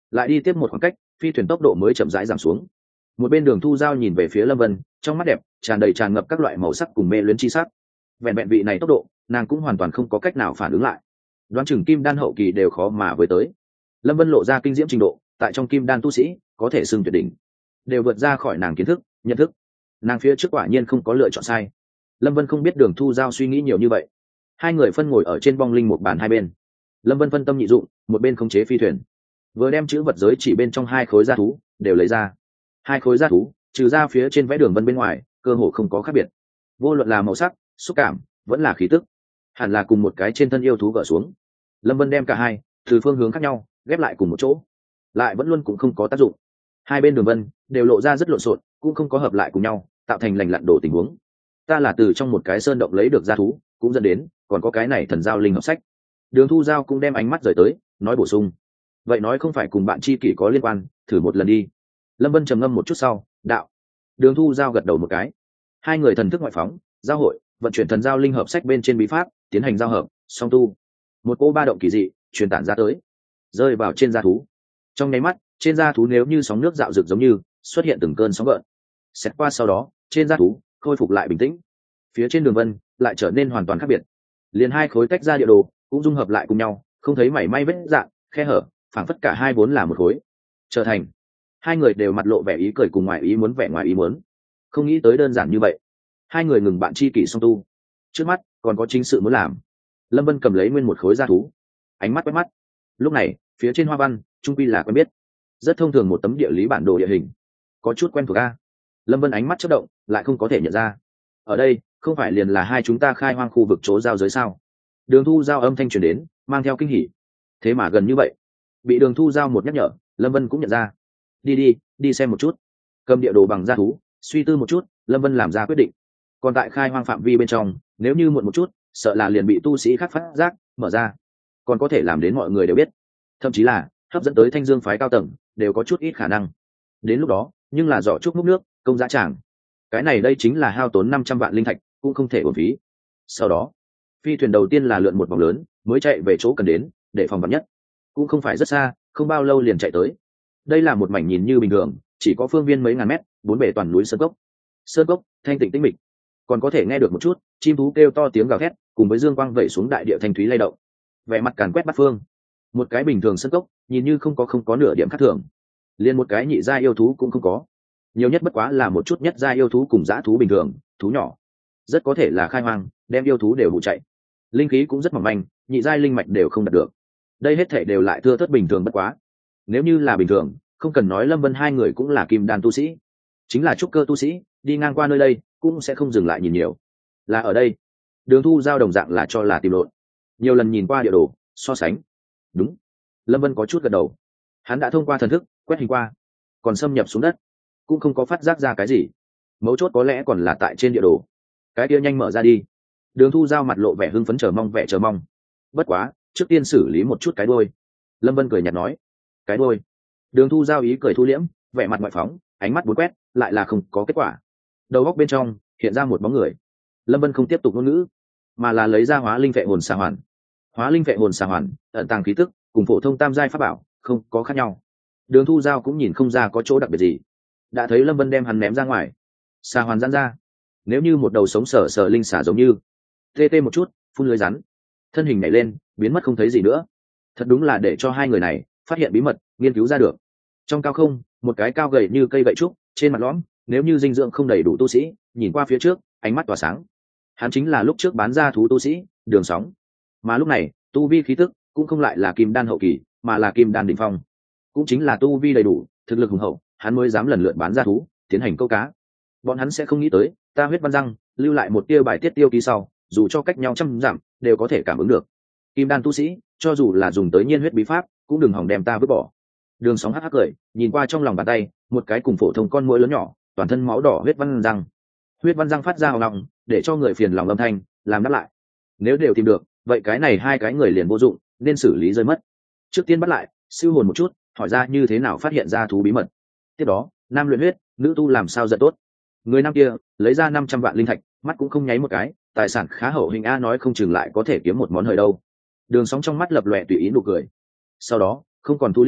lại đi tiếp một khoảng cách, phi thuyền tốc độ mới chậm rãi giảm xuống. Một bên Đường Thu Giao nhìn về phía Lâm Vân, trong mắt đẹp tràn đầy tràn ngập các loại màu sắc cùng mê luyến chi sắc. Vẹn vẹn vị này tốc độ, nàng cũng hoàn toàn không có cách nào phản ứng lại. Đoán chừng kim đan hậu kỳ đều khó mà với tới. Lâm Vân lộ ra kinh diễm trình độ, tại trong kim đan tu sĩ có thể xưng tuyệt đỉnh, đều vượt ra khỏi nàng kiến thức, nhận thức. Nàng phía trước quả nhiên không có lựa chọn sai. Lâm Vân không biết Đường Thu Giao suy nghĩ nhiều như vậy. Hai người phân ngồi ở trên bong linh một bàn hai bên. Lâm Vân phân tâm nhị dụng, một bên khống chế phi thuyền, vừa đem chữ vật giới chỉ bên trong hai khối da thú đều lấy ra. Hai khối da thú trừ ra phía trên vẽ đường vân bên ngoài, cơ hồ không có khác biệt. Vô luận là màu sắc, xúc cảm, vẫn là khí tức, hẳn là cùng một cái trên thân yêu thú gỡ xuống. Lâm Vân đem cả hai từ phương hướng khác nhau ghép lại cùng một chỗ, lại vẫn luôn cũng không có tác dụng. Hai bên đường vân đều lộ ra rất lộn xộn, cũng không có hợp lại cùng nhau, tạo thành lành lặn đổ tình huống. Ta là từ trong một cái sơn động lấy được da thú, cũng dẫn đến còn có cái này thần giao linh hợp sách. Đường Thu Giao cũng đem ánh mắt rời tới, nói bổ sung, vậy nói không phải cùng bạn tri kỷ có liên quan, thử một lần đi. Lâm Vân trầm ngâm một chút sau, đạo. Đường Thu Giao gật đầu một cái. Hai người thần thức ngoại phóng, giao hội, vận chuyển thần giao linh hợp sách bên trên bí pháp, tiến hành giao hợp, song tu. Một cỗ ba động kỳ dị truyền tản ra tới, rơi vào trên da thú. Trong nháy mắt, trên da thú nếu như sóng nước dạo rực giống như xuất hiện từng cơn sóng gợn. Xét qua sau đó, trên da thú khôi phục lại bình tĩnh. Phía trên đường vân lại trở nên hoàn toàn khác biệt. Liền hai khối tách ra địa đồ cũng dung hợp lại cùng nhau, không thấy mảy may vết dạn, khe hở, phảng phất cả hai vốn là một khối. Trở thành hai người đều mặt lộ vẻ ý cười cùng ngoài ý muốn vẻ ngoài ý muốn. Không nghĩ tới đơn giản như vậy. Hai người ngừng bạn tri kỷ song tu. Trước mắt còn có chính sự muốn làm. Lâm Vân cầm lấy nguyên một khối da thú, ánh mắt quét mắt. Lúc này phía trên hoa văn trung quy là quen biết, rất thông thường một tấm địa lý bản đồ địa hình, có chút quen thuộc a. Lâm Vân ánh mắt chớp động, lại không có thể nhận ra. Ở đây không phải liền là hai chúng ta khai hoang khu vực chỗ giao giới sao? Đường Thu Giao âm thanh truyền đến, mang theo kinh hỉ. Thế mà gần như vậy. Bị Đường Thu Giao một nhắc nhở, Lâm Vân cũng nhận ra. Đi đi, đi xem một chút. Cầm địa đồ bằng da thú, suy tư một chút, Lâm Vân làm ra quyết định. Còn tại khai hoang phạm vi bên trong, nếu như muộn một chút, sợ là liền bị tu sĩ khác phát giác, mở ra. Còn có thể làm đến mọi người đều biết. Thậm chí là hấp dẫn tới Thanh Dương phái cao tầng, đều có chút ít khả năng. Đến lúc đó, nhưng là giỏ trúc múc nước, công dã tràng. Cái này đây chính là hao tốn năm trăm vạn linh thạch, cũng không thể uổng phí. Sau đó, phi thuyền đầu tiên là lượn một vòng lớn, mới chạy về chỗ cần đến, để phòng vắn nhất. Cũng không phải rất xa, không bao lâu liền chạy tới. Đây là một mảnh nhìn như bình thường, chỉ có phương viên mấy ngàn mét, bốn bề toàn núi sơn cốc. Sơn cốc thanh tịnh tĩnh mịch, còn có thể nghe được một chút chim thú kêu to tiếng gào thét, cùng với dương quang vẩy xuống đại địa thanh thúy lay động. Vẻ mặt càn quét bát phương. Một cái bình thường sơn cốc, nhìn như không có không có nửa điểm khác thường. Liên một cái nhị gia yêu thú cũng không có. Nhiều nhất bất quá là một chút nhất gia yêu thú cùng dã thú bình thường, thú nhỏ. Rất có thể là khai hoang, đem yêu thú đều vụ chạy. Linh khí cũng rất mỏng manh, nhị giai linh mạch đều không đạt được. Đây hết thể đều lại thưa thớt bình thường bất quá. Nếu như là bình thường, không cần nói Lâm Vân hai người cũng là kim đan tu sĩ, chính là trúc cơ tu sĩ, đi ngang qua nơi đây cũng sẽ không dừng lại nhìn nhiều. Là ở đây, Đường Thu Giao đồng dạng là cho là tìm lộn. Nhiều lần nhìn qua địa đồ, so sánh. Đúng. Lâm Vân có chút gật đầu. Hắn đã thông qua thần thức quét hình qua, còn xâm nhập xuống đất, cũng không có phát giác ra cái gì. Mấu chốt có lẽ còn là tại trên địa đồ. Cái kia nhanh mở ra đi. Đường Thu Giao mặt lộ vẻ hưng phấn chờ mong vẻ chờ mong. Bất quá, trước tiên xử lý một chút cái đuôi. Lâm Vân cười nhạt nói. Cái đuôi. Đường Thu Giao ý cười thu liễm, vẻ mặt ngoại phóng, ánh mắt bốn quét, lại là không có kết quả. Đầu góc bên trong hiện ra một bóng người. Lâm Vân không tiếp tục ngôn ngữ, mà là lấy ra hóa linh vệ hồn xà hoàn. Hóa linh vệ hồn xà hoàn ẩn tàng khí tức, cùng phổ thông tam giai pháp bảo không có khác nhau. Đường Thu Giao cũng nhìn không ra có chỗ đặc biệt gì. Đã thấy Lâm Vân đem hắn ném ra ngoài, xà hoàn giãn ra, nếu như một đầu sống sờ sờ linh xà giống như tê tê một chút, phun lưới rắn, thân hình nhảy lên, biến mất không thấy gì nữa. Thật đúng là để cho hai người này phát hiện bí mật, nghiên cứu ra được. Trong cao không, một cái cao gầy như cây gậy trúc, trên mặt lõm, nếu như dinh dưỡng không đầy đủ tu sĩ, nhìn qua phía trước, ánh mắt tỏa sáng. Hắn chính là lúc trước bán ra thú tu sĩ, Đường Sóng. Mà lúc này, tu vi khí tức cũng không lại là kim đan hậu kỳ, mà là kim đan đỉnh phong. Cũng chính là tu vi đầy đủ, thực lực hùng hậu, hắn mới dám lần lượt bán ra thú, tiến hành câu cá. Bọn hắn sẽ không nghĩ tới, ta huyết văn răng lưu lại một tia bài tiết tiêu ký sau, dù cho cách nhau trăm dặm, đều có thể cảm ứng được. Kim đan tu sĩ, cho dù là dùng tới nhiên huyết bí pháp, cũng đừng hỏng đem ta vứt bỏ. Đường Sóng hắc hắc cười, nhìn qua trong lòng bàn tay, một cái cùng phổ thông con muỗi lớn nhỏ, toàn thân máu đỏ huyết văn răng. Huyết văn răng phát ra hào lòng, để cho người phiền lòng âm thanh, làm đáp lại. Nếu đều tìm được, vậy cái này hai cái người liền vô dụng, nên xử lý rơi mất. Trước tiên bắt lại, siêu hồn một chút, hỏi ra như thế nào phát hiện ra thú bí mật. Tiếp đó, nam luyện huyết, nữ tu làm sao giận tốt. Người nam kia lấy ra năm trăm vạn linh thạch, mắt cũng không nháy một cái, tài sản khá hậu hình a, nói không chừng lại có thể kiếm một món hời đâu. Đường Sóng trong mắt lập lòe tùy ý nụ cười. Sau đó, không còn thu liễm,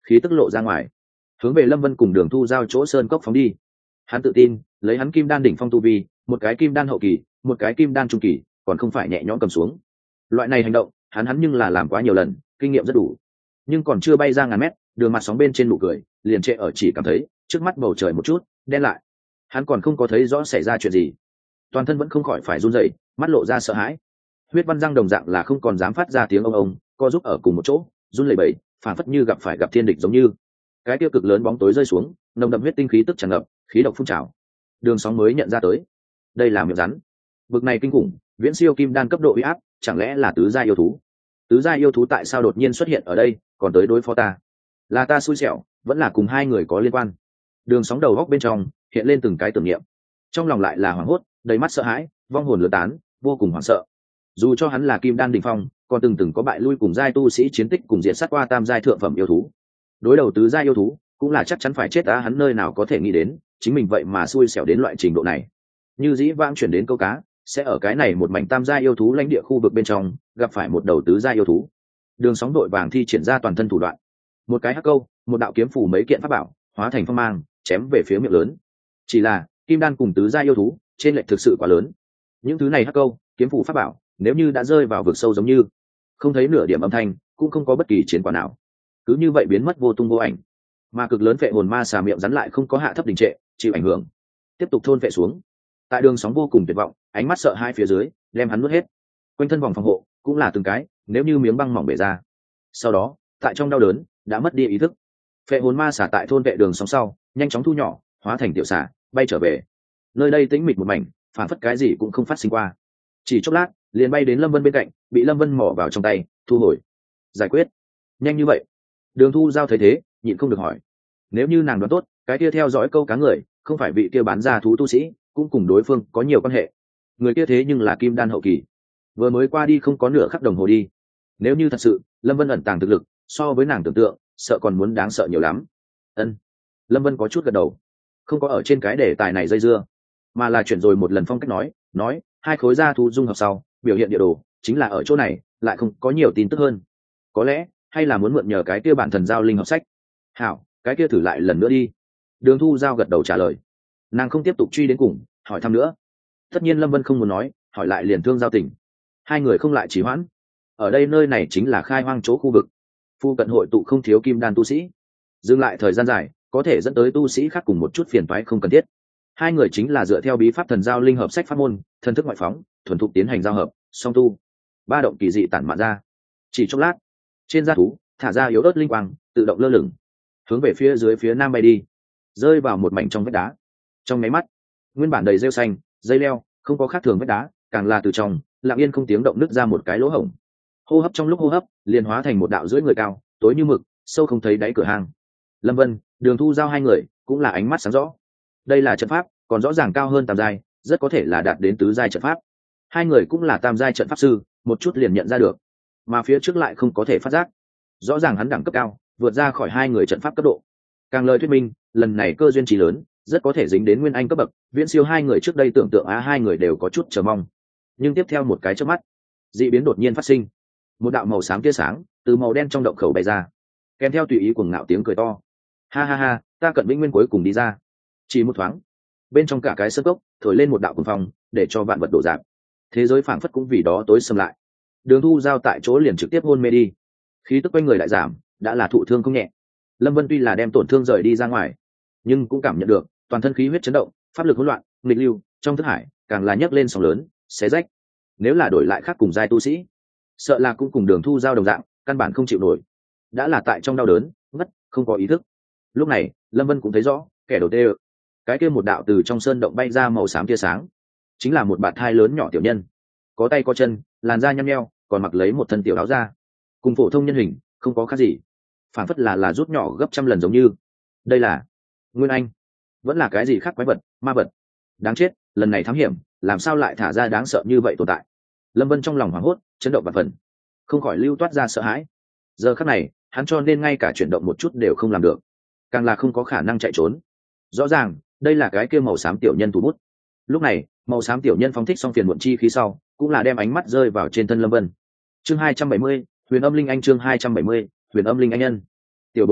khí tức lộ ra ngoài, hướng về Lâm Vân cùng Đường Thu Giao chỗ sơn cốc phóng đi. Hắn tự tin lấy hắn kim đan đỉnh phong tu vi, một cái kim đan hậu kỳ, một cái kim đan trung kỳ, còn không phải nhẹ nhõm cầm xuống. Loại này hành động hắn hắn nhưng là làm quá nhiều lần, kinh nghiệm rất đủ. Nhưng còn chưa bay ra ngàn mét, đường mặt sóng bên trên nụ cười liền trệ ở chỉ cảm thấy trước mắt bầu trời một chút đen lại. Hắn còn không có thấy rõ xảy ra chuyện gì, toàn thân vẫn không khỏi phải run rẩy, mắt lộ ra sợ hãi. Huyết văn răng đồng dạng là không còn dám phát ra tiếng ông ông, co giúp ở cùng một chỗ, run lẩy bẩy, phản phất như gặp phải gặp thiên địch giống như. Cái tiêu cực lớn bóng tối rơi xuống, nồng đậm huyết tinh khí tức tràn ngập, khí độc phun trào. Đường Sóng mới nhận ra tới, đây là miệng rắn. Bực này kinh khủng, viễn siêu kim đan cấp độ uy áp, chẳng lẽ là tứ gia yêu thú? Tứ gia yêu thú tại sao đột nhiên xuất hiện ở đây, còn tới đối phó ta? Là ta xui xẻo, vẫn là cùng hai người có liên quan? Đường Sóng đầu góc bên trong hiện lên từng cái tưởng niệm, trong lòng lại là hoảng hốt, đầy mắt sợ hãi, vong hồn lửa tán, vô cùng hoảng sợ. Dù cho hắn là kim đan đỉnh phong, còn từng từng có bại lui cùng giai tu sĩ chiến tích cùng diệt sát qua tam giai thượng phẩm yêu thú. Đối đầu tứ giai yêu thú, cũng là chắc chắn phải chết á, hắn nơi nào có thể nghĩ đến, chính mình vậy mà xui xẻo đến loại trình độ này. Như dĩ vãng chuyển đến câu cá, sẽ ở cái này một mảnh tam giai yêu thú lãnh địa khu vực bên trong, gặp phải một đầu tứ giai yêu thú. Đường Sóng đội vàng thi triển ra toàn thân thủ đoạn. Một cái hắc câu, một đạo kiếm phủ mấy kiện pháp bảo, hóa thành phong mang, chém về phía miệng lớn. Chỉ là, kim đan cùng tứ giai yêu thú, trên lệch thực sự quá lớn. Những thứ này hắc câu, kiếm phủ pháp bảo, nếu như đã rơi vào vực sâu giống như, không thấy nửa điểm âm thanh, cũng không có bất kỳ chiến quả nào, cứ như vậy biến mất vô tung vô ảnh. Mà cực lớn phệ hồn ma xà miệng rắn lại không có hạ thấp đình trệ, chịu ảnh hưởng, tiếp tục thôn phệ xuống. Tại Đường Sóng vô cùng tuyệt vọng, ánh mắt sợ hai phía dưới, đem hắn nuốt hết. Quanh thân vòng phòng hộ cũng là từng cái, nếu như miếng băng mỏng bể ra. Sau đó, tại trong đau đớn, đã mất đi ý thức. Phệ hồn ma xà tại thôn vệ Đường Sóng sau, nhanh chóng thu nhỏ, hóa thành tiểu xà, bay trở về. Nơi đây tĩnh mịch một mảnh, phản phất cái gì cũng không phát sinh qua. Chỉ chốc lát, liền bay đến Lâm Vân bên cạnh, bị Lâm Vân mỏ vào trong tay, thu hồi. Giải quyết nhanh như vậy? Đường Thu Giao thấy thế, nhịn không được hỏi. Nếu như nàng đoán tốt, cái kia theo dõi câu cá người, không phải vị kia bán ra thú tu sĩ, cũng cùng đối phương có nhiều quan hệ. Người kia thế nhưng là kim đan hậu kỳ, vừa mới qua đi không có nửa khắc đồng hồ đi. Nếu như thật sự, Lâm Vân ẩn tàng thực lực, so với nàng tưởng tượng, sợ còn muốn đáng sợ nhiều lắm. Ân. Lâm Vân có chút gật đầu, không có ở trên cái đề tài này dây dưa, mà là chuyển rồi một lần phong cách nói, nói hai khối da thú dung hợp sau, biểu hiện địa đồ chính là ở chỗ này, lại không có nhiều tin tức hơn. Có lẽ hay là muốn mượn nhờ cái kia bản thần giao linh hợp sách. Hảo, cái kia thử lại lần nữa đi. Đường Thu Giao gật đầu trả lời, nàng không tiếp tục truy đến cùng, hỏi thăm nữa. Tất nhiên Lâm Vân không muốn nói, hỏi lại liền thương giao tình. Hai người không lại trì hoãn. Ở đây nơi này chính là khai hoang chỗ khu vực, phu cận hội tụ không thiếu kim đan tu sĩ, dừng lại thời gian dài có thể dẫn tới tu sĩ khác cùng một chút phiền toái không cần thiết. Hai người chính là dựa theo bí pháp thần giao linh hợp sách pháp môn, thần thức ngoại phóng, thuần thục tiến hành giao hợp, song tu. Ba động kỳ dị tản mạn ra. Chỉ chốc lát, trên da thú thả ra yếu ớt linh quang, tự động lơ lửng, hướng về phía dưới phía nam bay đi, rơi vào một mảnh trong vách đá. Trong máy mắt, nguyên bản đầy rêu xanh, dây leo, không có khác thường vách đá, càng là từ trong lặng yên không tiếng động nứt ra một cái lỗ hổng. Hô hấp trong lúc hô hấp, liền hóa thành một đạo rưỡi người cao, tối như mực, sâu không thấy đáy cửa hang. Lâm Vân, Đường Thu Giao hai người cũng là ánh mắt sáng rõ. Đây là trận pháp, còn rõ ràng cao hơn tam giai, rất có thể là đạt đến tứ giai trận pháp. Hai người cũng là tam giai trận pháp sư, một chút liền nhận ra được, mà phía trước lại không có thể phát giác. Rõ ràng hắn đẳng cấp cao, vượt ra khỏi hai người trận pháp cấp độ. Càng lời thuyết minh, lần này cơ duyên trí lớn, rất có thể dính đến nguyên anh cấp bậc, viễn siêu hai người trước đây tưởng tượng á. Hai người đều có chút chờ mong. Nhưng tiếp theo một cái chớp mắt, dị biến đột nhiên phát sinh. Một đạo màu xám tia sáng từ màu đen trong động khẩu bay ra, kèm theo tùy ý cuồng ngạo tiếng cười to. Ha ha ha, ta Cận Vĩnh Nguyên cuối cùng đi ra. Chỉ một thoáng, bên trong cả cái sân cốc thổi lên một đạo cuồng phong, để cho vạn vật đổ rạp. Thế giới phảng phất cũng vì đó tối sầm lại. Đường Thu Giao tại chỗ liền trực tiếp hôn mê đi, khí tức quanh người lại giảm, đã là thụ thương không nhẹ. Lâm Vân tuy là đem tổn thương rời đi ra ngoài, nhưng cũng cảm nhận được toàn thân khí huyết chấn động, pháp lực hỗn loạn, nghịch lưu, trong thức hải càng là nhấc lên sóng lớn, xé rách. Nếu là đổi lại khác cùng giai tu sĩ, sợ là cũng cùng Đường Thu Giao đồng dạng, căn bản không chịu nổi, đã là tại trong đau đớn, ngất, không có ý thức. Lúc này, Lâm Vân cũng thấy rõ, kẻ đầu tê ự. Cái kia một đạo từ trong sơn động bay ra màu xám tia sáng, chính là một bạt thai lớn nhỏ tiểu nhân, có tay có chân, làn da nhăn nheo, còn mặc lấy một thân tiểu áo da, cùng phổ thông nhân hình không có khác gì, phản phất là là rút nhỏ gấp trăm lần giống như. Đây là Nguyên Anh, vẫn là cái gì khác quái vật, ma vật? Đáng chết, lần này thám hiểm, làm sao lại thả ra đáng sợ như vậy tồn tại? Lâm Vân trong lòng hoảng hốt, chấn động vạn phần, không khỏi lưu toát ra sợ hãi. Giờ khắc này, hắn cho nên ngay cả chuyển động một chút đều không làm được, càng là không có khả năng chạy trốn. Rõ ràng, đây là cái kia màu xám tiểu nhân thủ bút. Lúc này, màu xám tiểu nhân phóng thích xong phiền muộn chi khí sau, cũng là đem ánh mắt rơi vào trên thân Lâm Vân. Chương hai trăm bảy mươi, Huyền Âm Linh Anh. Chương hai trăm bảy mươi, Huyền Âm Linh Anh nhân. Tiểu bối này,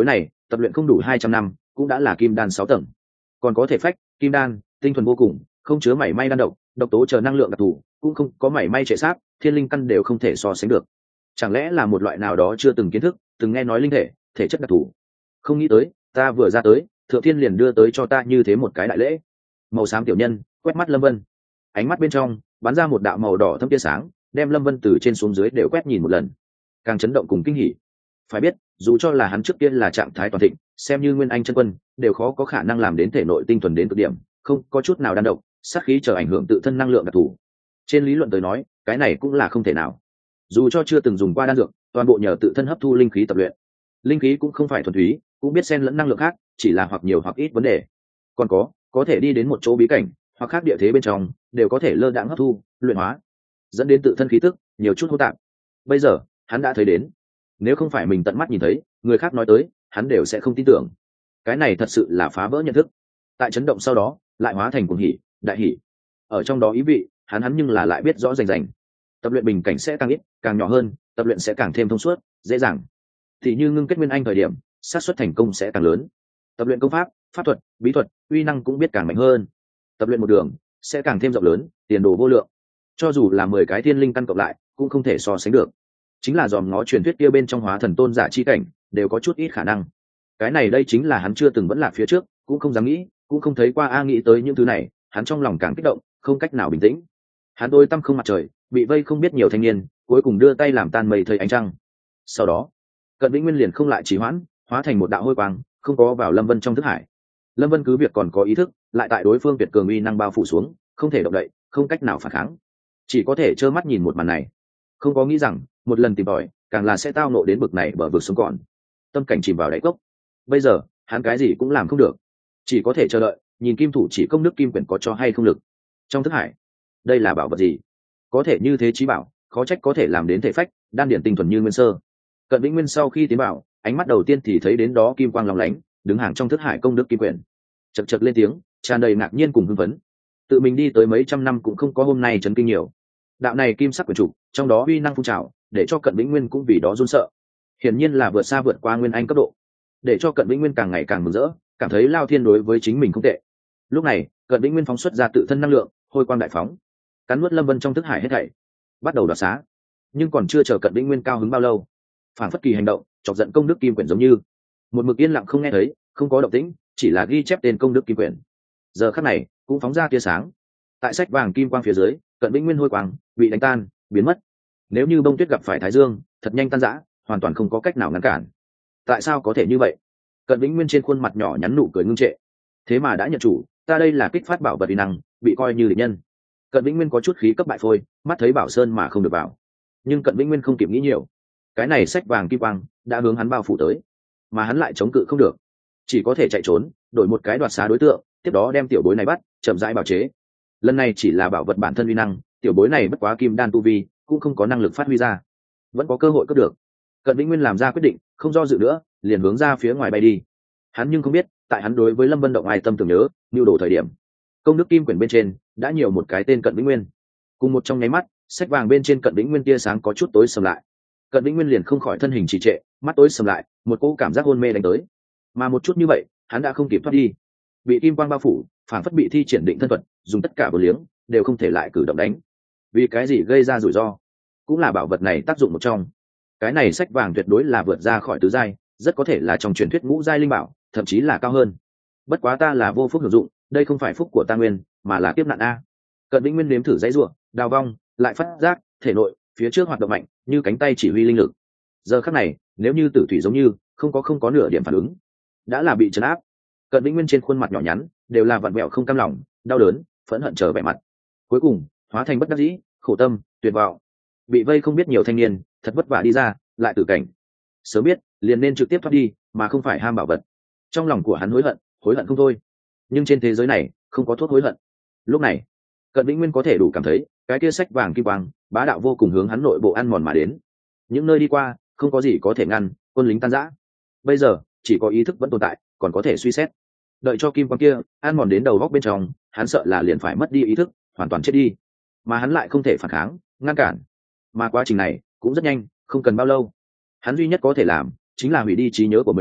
tập luyện không đủ hai trăm năm cũng đã là kim đan sáu tầng, còn có thể phách kim đan tinh thuần vô cùng, không chứa mảy may đan độc, độc tố chờ năng lượng đặc thù cũng không có mảy may trệ sát, thiên linh căn đều không thể so sánh được. Chẳng lẽ là một loại nào đó chưa từng kiến thức, từng nghe nói linh thể thể chất đặc thù? Không nghĩ tới ta vừa ra tới, thượng thiên liền đưa tới cho ta như thế một cái đại lễ. Màu xám tiểu nhân quét mắt Lâm Vân, ánh mắt bên trong bắn ra một đạo màu đỏ thâm tia sáng, đem Lâm Vân từ trên xuống dưới đều quét nhìn một lần, càng chấn động cùng kinh hỉ. Phải biết dù cho là hắn trước tiên là trạng thái toàn thịnh, xem như nguyên anh chân quân đều khó có khả năng làm đến thể nội tinh thuần đến cực điểm, không có chút nào đan độc, sát khí chờ ảnh hưởng tự thân năng lượng đặc thù. Trên lý luận tới nói cái này cũng là không thể nào, dù cho chưa từng dùng qua đan dược, toàn bộ nhờ tự thân hấp thu linh khí tập luyện. Linh khí cũng không phải thuần túy, cũng biết xen lẫn năng lượng khác, chỉ là hoặc nhiều hoặc ít vấn đề. Còn có có thể đi đến một chỗ bí cảnh hoặc khác địa thế bên trong, đều có thể lơ đãng hấp thu luyện hóa, dẫn đến tự thân khí tức nhiều chút hỗn tạp. Bây giờ hắn đã thấy đến, nếu không phải mình tận mắt nhìn thấy, người khác nói tới hắn đều sẽ không tin tưởng. Cái này thật sự là phá vỡ nhận thức. Tại chấn động sau đó lại hóa thành cuồng hỉ đại hỉ, ở trong đó ý vị hắn hắn nhưng là lại biết rõ rành rành. Tập luyện bình cảnh sẽ càng ít càng nhỏ hơn, tập luyện sẽ càng thêm thông suốt dễ dàng, thì như ngưng kết nguyên anh thời điểm xác suất thành công sẽ càng lớn. Tập luyện công pháp pháp thuật bí thuật uy năng cũng biết càng mạnh hơn. Tập luyện một đường sẽ càng thêm rộng lớn, tiền đồ vô lượng, cho dù là mười cái thiên linh căn cộng lại cũng không thể so sánh được. Chính là dòm ngó truyền thuyết kia bên trong hóa thần tôn giả chi cảnh đều có chút ít khả năng. Cái này đây chính là hắn chưa từng vẫn lạc phía trước cũng không dám nghĩ, cũng không thấy qua a. Nghĩ tới những thứ này hắn trong lòng càng kích động, không cách nào bình tĩnh. Hắn tối tăm không mặt trời, bị vây không biết nhiều thanh niên, cuối cùng đưa tay làm tan mây thời ánh trăng. Sau đó Cận Vĩnh Nguyên liền không lại trì hoãn, hóa thành một đạo hôi quang, không có vào Lâm Vân trong thức hải. Lâm Vân cứ việc còn có ý thức, lại tại đối phương tuyệt cường uy năng bao phủ xuống, không thể động đậy, không cách nào phản kháng, chỉ có thể trơ mắt nhìn một màn này. Không có nghĩ rằng một lần tìm tòi càng là sẽ tao nộ đến bực này bờ vực sống còn, tâm cảnh chìm vào đáy cốc. Bây giờ hắn cái gì cũng làm không được, chỉ có thể chờ đợi, nhìn kim thủ chỉ công đức kim quyển có cho hay không lực. Trong thức hải, đây là bảo vật gì? Có thể như thế trí bảo, khó trách có thể làm đến thể phách đan điển tinh thuần như nguyên sơ. Cận Vĩnh Nguyên sau khi tiến bảo, ánh mắt đầu tiên thì thấy đến đó kim quang long lánh, đứng hàng trong thức hải công đức kim quyển, chật chật lên tiếng, tràn đầy ngạc nhiên cùng hưng phấn. Tự mình đi tới mấy trăm năm cũng không có hôm nay chấn kinh nhiều. Đạo này kim sắc quyển trục, trong đó uy năng phun trào, để cho Cận Vĩnh Nguyên cũng vì đó run sợ. Hiển nhiên là vượt xa vượt qua nguyên anh cấp độ, để cho Cận Vĩnh Nguyên càng ngày càng mừng rỡ, cảm thấy Lao Thiên đối với chính mình không tệ. Lúc này Cận Vĩnh Nguyên phóng xuất ra tự thân năng lượng, hôi quang đại phóng, cắn nuốt Lâm Vân trong thức hải hết thảy, bắt đầu đoạt xá. Nhưng còn chưa chờ Cận Vĩnh Nguyên cao hứng bao lâu, phản phất kỳ hành động chọc giận công đức kim quyển giống như một mực yên lặng không nghe thấy, không có động tĩnh, chỉ là ghi chép tên công đức kim quyển, giờ khắc này cũng phóng ra tia sáng. Tại sách vàng kim quang phía dưới, Cận Vĩnh Nguyên hôi quang bị đánh tan biến mất. Nếu như bông tuyết gặp phải thái dương, thật nhanh tan rã, hoàn toàn không có cách nào ngăn cản. Tại sao có thể như vậy? Cận Vĩnh Nguyên trên khuôn mặt nhỏ nhắn nụ cười ngưng trệ. Thế mà đã nhận chủ, ta đây là kích phát bảo vật uy năng, bị coi như địch nhân. Cận Vĩnh Nguyên có chút khí cấp bại phôi, mắt thấy bảo sơn mà không được vào. Nhưng Cận Vĩnh Nguyên không kịp nghĩ nhiều, cái này sách vàng kim quang đã hướng hắn bao phủ tới, mà hắn lại chống cự không được, chỉ có thể chạy trốn, đổi một cái đoạt xá đối tượng, tiếp đó đem tiểu bối này bắt, chậm rãi bào chế. Lần này chỉ là bảo vật bản thân uy năng, tiểu bối này bất quá kim đan tu vi, cũng không có năng lực phát huy ra, vẫn có cơ hội cướp được. Cận Vĩnh Nguyên làm ra quyết định, không do dự nữa, liền hướng ra phía ngoài bay đi. Hắn nhưng không biết, tại hắn đối với Lâm Vân động ai tâm tưởng nhớ, nưu đồ thời điểm, công đức kim quyển bên trên đã nhiều một cái tên Cận Vĩnh Nguyên. Cùng một trong nháy mắt, sách vàng bên trên Cận Vĩnh Nguyên tia sáng có chút tối sầm lại. Cận Vĩnh Nguyên liền không khỏi thân hình trì trệ, mắt tối sầm lại, một cỗ cảm giác hôn mê đánh tới. Mà một chút như vậy, hắn đã không kịp thoát đi, bị kim quang bao phủ, phản phất bị thi triển định thân thuật, dùng tất cả bờ liếng đều không thể lại cử động đánh. Vì cái gì gây ra rủi ro, cũng là bảo vật này tác dụng một trong. Cái này sách vàng tuyệt đối là vượt ra khỏi tứ giai, rất có thể là trong truyền thuyết ngũ giai linh bảo, thậm chí là cao hơn. Bất quá ta là vô phúc hưởng dụng, đây không phải phúc của ta nguyên, mà là kiếp nạn a. Cận Vĩnh Nguyên nếm thử dãy rủa, đào vong, lại phát giác thể nội phía trước hoạt động mạnh, như cánh tay chỉ huy linh lực. Giờ khắc này, nếu như tử thủy giống như không có không có nửa điểm phản ứng, đã là bị trấn áp. Cận Vĩnh Nguyên trên khuôn mặt nhỏ nhắn đều là vặn vẹo không cam lòng, đau đớn, phẫn hận trở vẻ mặt. Cuối cùng hóa thành bất đắc dĩ, khổ tâm, tuyệt vọng. Bị vây không biết nhiều thanh niên, thật vất vả đi ra, lại tử cảnh. Sớm biết, liền nên trực tiếp thoát đi, mà không phải ham bảo vật. Trong lòng của hắn hối hận, hối hận không thôi. Nhưng trên thế giới này, không có thuốc hối hận. Lúc này, Cận Vĩnh Nguyên có thể đủ cảm thấy, cái kia sách vàng kim quang, bá đạo vô cùng hướng hắn nội bộ ăn mòn mà đến. Những nơi đi qua, không có gì có thể ngăn, quân lính tan rã. Bây giờ, chỉ có ý thức vẫn tồn tại, còn có thể suy xét. Đợi cho kim quang kia ăn mòn đến đầu góc bên trong, hắn sợ là liền phải mất đi ý thức, hoàn toàn chết đi. Mà hắn lại không thể phản kháng, ngăn cản. Mà quá trình này cũng rất nhanh, không cần bao lâu. Hắn duy nhất có thể làm chính là hủy đi trí nhớ của mình,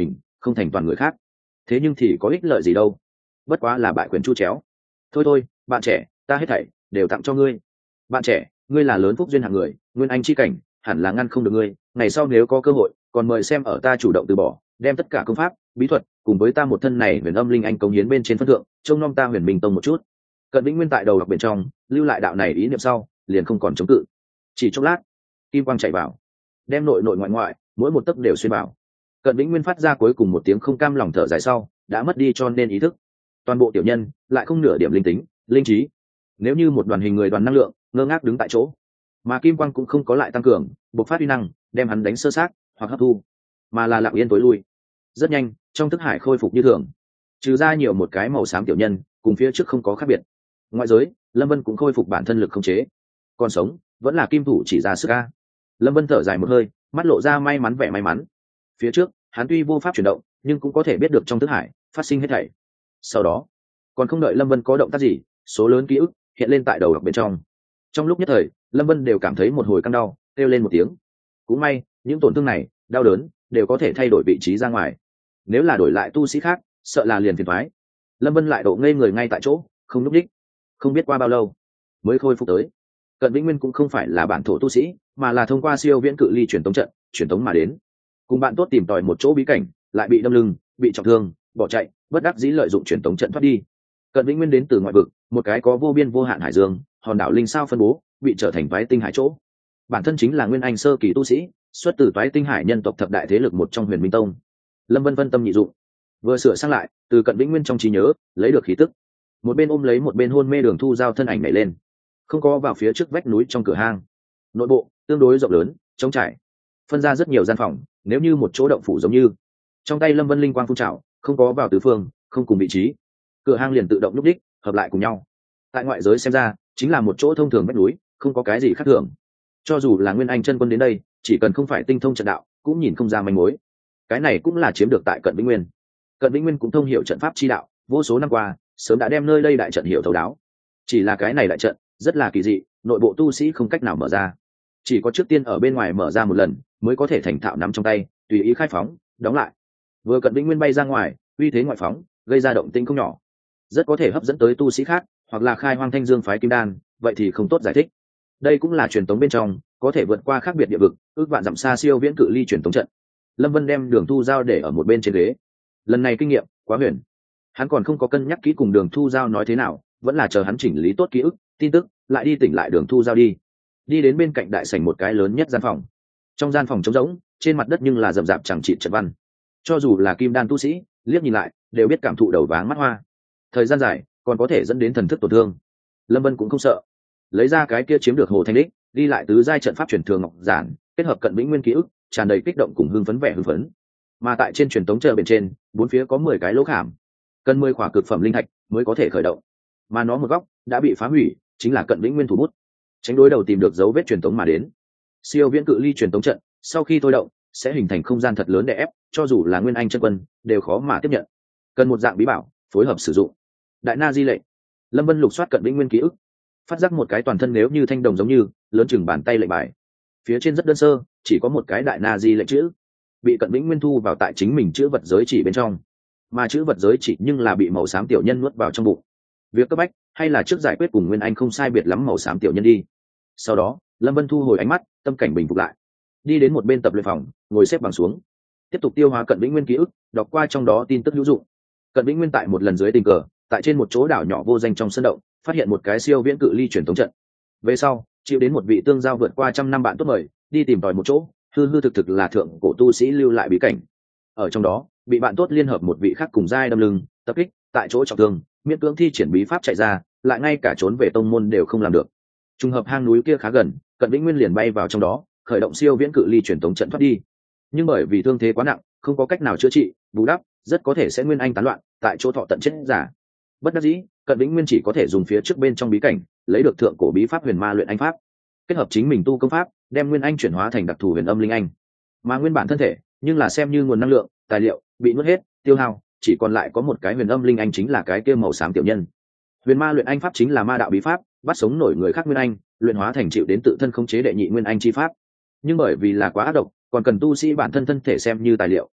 không thành toàn người khác. Thế nhưng thì có ích lợi gì đâu, bất quá là bại quyền chu chéo. Thôi thôi, bạn trẻ, ta hết thảy đều tặng cho ngươi. Bạn trẻ, ngươi là lớn phúc duyên hạng người, nguyên anh chi cảnh hẳn là ngăn không được ngươi, ngày sau nếu có cơ hội còn mời xem ở ta chủ động từ bỏ, đem tất cả công pháp bí thuật cùng với ta một thân này huyền âm linh anh cống hiến bên trên phân thượng, trông nom ta huyền minh tông một chút. Cận Vĩnh Nguyên tại đầu đọc bên trong lưu lại đạo này ý niệm sau liền không còn chống cự. Chỉ chốc lát, kim quang chạy vào, đem nội nội ngoại ngoại mỗi một tấc đều xuyên vào. Cận Vĩnh Nguyên phát ra cuối cùng một tiếng không cam lòng thở dài sau đã mất đi cho nên ý thức. Toàn bộ tiểu nhân lại không nửa điểm linh tính linh trí, nếu như một đoàn hình người đoàn năng lượng ngơ ngác đứng tại chỗ, mà kim quang cũng không có lại tăng cường bộc phát uy năng đem hắn đánh sơ sát hoặc hấp thu, mà là lặng yên tối lui. Rất nhanh trong thức hải khôi phục như thường, trừ ra nhiều một cái màu xám tiểu nhân cùng phía trước không có khác biệt. Ngoại giới Lâm Vân cũng khôi phục bản thân lực không chế, còn sống vẫn là kim thủ chỉ ra sức ca. Lâm Vân thở dài một hơi, mắt lộ ra may mắn vẻ may mắn. Phía trước hắn tuy vô pháp chuyển động nhưng cũng có thể biết được trong thức hải phát sinh hết thảy. Sau đó còn không đợi Lâm Vân có động tác gì, số lớn ký ức hiện lên tại đầu đọc bên trong. Trong lúc nhất thời Lâm Vân đều cảm thấy một hồi căng đau, kêu lên một tiếng. Cũng may những tổn thương này đau đớn đều có thể thay đổi vị trí ra ngoài, nếu là đổi lại tu sĩ khác sợ là liền phiền thoái. Lâm Vân lại độ ngây người ngay tại chỗ không núp đích, không biết qua bao lâu mới khôi phục tới. Cận Vĩnh Nguyên cũng không phải là bản thổ tu sĩ, mà là thông qua siêu viễn cự ly truyền tống trận truyền tống mà đến, cùng bạn tốt tìm tòi một chỗ bí cảnh, lại bị đâm lưng bị trọng thương bỏ chạy, bất đắc dĩ lợi dụng truyền tống trận thoát đi. Cận Vĩnh Nguyên đến từ ngoại vực, một cái có vô biên vô hạn hải dương, hòn đảo linh sao phân bố, bị trở thành toái tinh hải chỗ. Bản thân chính là nguyên anh sơ kỳ tu sĩ, xuất từ toái tinh hải nhân tộc thập đại thế lực một trong Huyền Minh Tông. Lâm Vân vân tâm nhị dụng, vừa sửa sang lại từ Cận Vĩnh Nguyên trong trí nhớ lấy được khí tức, một bên ôm lấy một bên hôn mê Đường Thu Giao thân ảnh nhảy lên, không có vào phía trước vách núi trong cửa hang. Nội bộ tương đối rộng lớn trống trải, phân ra rất nhiều gian phòng, nếu như một chỗ động phủ giống như. Trong tay Lâm Vân linh quang phun trào, không có vào tứ phương, không cùng vị trí, cửa hang liền tự động lúc đích hợp lại cùng nhau. Tại ngoại giới xem ra chính là một chỗ thông thường vách núi, không có cái gì khác thường. Cho dù là nguyên anh chân quân đến đây, chỉ cần không phải tinh thông trận đạo cũng nhìn không ra manh mối. Cái này cũng là chiếm được tại Cận Vĩnh Nguyên. Cận Vĩnh Nguyên cũng thông hiểu trận pháp chi đạo, vô số năm qua sớm đã đem nơi đây đại trận hiểu thấu đáo. Chỉ là cái này đại trận rất là kỳ dị, nội bộ tu sĩ không cách nào mở ra, chỉ có trước tiên ở bên ngoài mở ra một lần mới có thể thành thạo nắm trong tay, tùy ý khai phóng đóng lại. Vừa Cận Vĩnh Nguyên bay ra ngoài, uy thế ngoại phóng gây ra động tĩnh không nhỏ, rất có thể hấp dẫn tới tu sĩ khác, hoặc là khai hoang thanh dương phái kim đan, vậy thì không tốt giải thích. Đây cũng là truyền tống bên trong có thể vượt qua khác biệt địa vực, ước vạn dặm xa siêu viễn cự ly truyền tống trận. Lâm Vân đem Đường Thu Giao để ở một bên trên ghế. Lần này kinh nghiệm quá huyền, hắn còn không có cân nhắc kỹ cùng Đường Thu Giao nói thế nào, vẫn là chờ hắn chỉnh lý tốt ký ức tin tức lại đi tỉnh lại Đường Thu Giao đi. Đi đến bên cạnh đại sảnh một cái lớn nhất gian phòng. Trong gian phòng trống rỗng, trên mặt đất nhưng là rậm rạp chẳng trị trận văn, cho dù là kim đan tu sĩ liếc nhìn lại đều biết cảm thụ đầu váng mắt hoa, thời gian dài còn có thể dẫn đến thần thức tổn thương. Lâm Vân cũng không sợ, lấy ra cái kia chiếm được hồ thanh đích, đi lại tứ giai trận pháp truyền thường ngọc giản, kết hợp Cận Vĩnh Nguyên ký ức, tràn đầy kích động cùng hưng phấn vẻ hưng phấn. Mà tại trên truyền tống chờ bên trên, bốn phía có mười cái lỗ khảm, cần mười khỏa cực phẩm linh thạch mới có thể khởi động. Mà nó một góc đã bị phá hủy, chính là Cận Vĩnh Nguyên thủ bút. Tránh đối đầu tìm được dấu vết truyền tống mà đến. Siêu viễn cự ly truyền tống trận, sau khi thôi động sẽ hình thành không gian thật lớn để ép, cho dù là nguyên anh chân quân đều khó mà tiếp nhận. Cần một dạng bí bảo phối hợp sử dụng. Đại Na Di lệnh. Lâm Vân lục soát Cận Vĩnh Nguyên ký ức, phát giác một cái toàn thân nếu như thanh đồng giống như, lớn chừng bàn tay lệnh bài. Phía trên rất đơn sơ, chỉ có một cái Đại Na Di lệnh chữ, bị Cận Vĩnh Nguyên thu vào tại chính mình chữ vật giới chỉ bên trong. Mà chữ vật giới chỉ nhưng là bị màu xám tiểu nhân nuốt vào trong bụng. Việc cấp bách hay là trước giải quyết cùng Nguyên Anh không sai biệt lắm màu xám tiểu nhân đi. Sau đó Lâm Vân thu hồi ánh mắt, tâm cảnh bình phục lại, đi đến một bên tập luyện phòng, ngồi xếp bằng xuống, tiếp tục tiêu hóa Cận Vĩnh Nguyên ký ức, đọc qua trong đó tin tức hữu dụng. Cận Vĩnh Nguyên tại một lần dưới tình cờ, tại trên một chỗ đảo nhỏ vô danh trong sân động, phát hiện một cái siêu viễn cự ly truyền tống trận. Về sau chịu đến một vị tương giao vượt qua trăm năm bạn tốt mời, đi tìm tòi một chỗ hư hư thực thực là thượng cổ tu sĩ lưu lại bí cảnh. Ở trong đó bị bạn tốt liên hợp một vị khác cùng giai đâm lưng tập kích, tại chỗ trọng thương, miễn cưỡng thi triển bí pháp chạy ra, lại ngay cả trốn về tông môn đều không làm được. Trùng hợp hang núi kia khá gần, Cận Vĩnh Nguyên liền bay vào trong đó, khởi động siêu viễn cự ly truyền tống trận thoát đi. Nhưng bởi vì thương thế quá nặng, không có cách nào chữa trị bù đắp, rất có thể sẽ nguyên anh tán loạn, tại chỗ thọ tận chết giả. Bất đắc dĩ, Cận Vĩnh Nguyên chỉ có thể dùng phía trước bên trong bí cảnh lấy được thượng cổ bí pháp huyền ma luyện anh pháp, kết hợp chính mình tu công pháp, đem nguyên anh chuyển hóa thành đặc thù huyền âm linh anh. Mà nguyên bản thân thể nhưng là xem như nguồn năng lượng tài liệu bị nuốt hết tiêu hao, chỉ còn lại có một cái huyền âm linh anh, chính là cái kia màu xám tiểu nhân. Huyền ma luyện anh pháp chính là ma đạo bí pháp, bắt sống nổi người khác nguyên anh, luyện hóa thành chịu đến tự thân khống chế đệ nhị nguyên anh chi pháp. Nhưng bởi vì là quá ác độc, còn cần tu sĩ bản thân thân thể xem như tài liệu,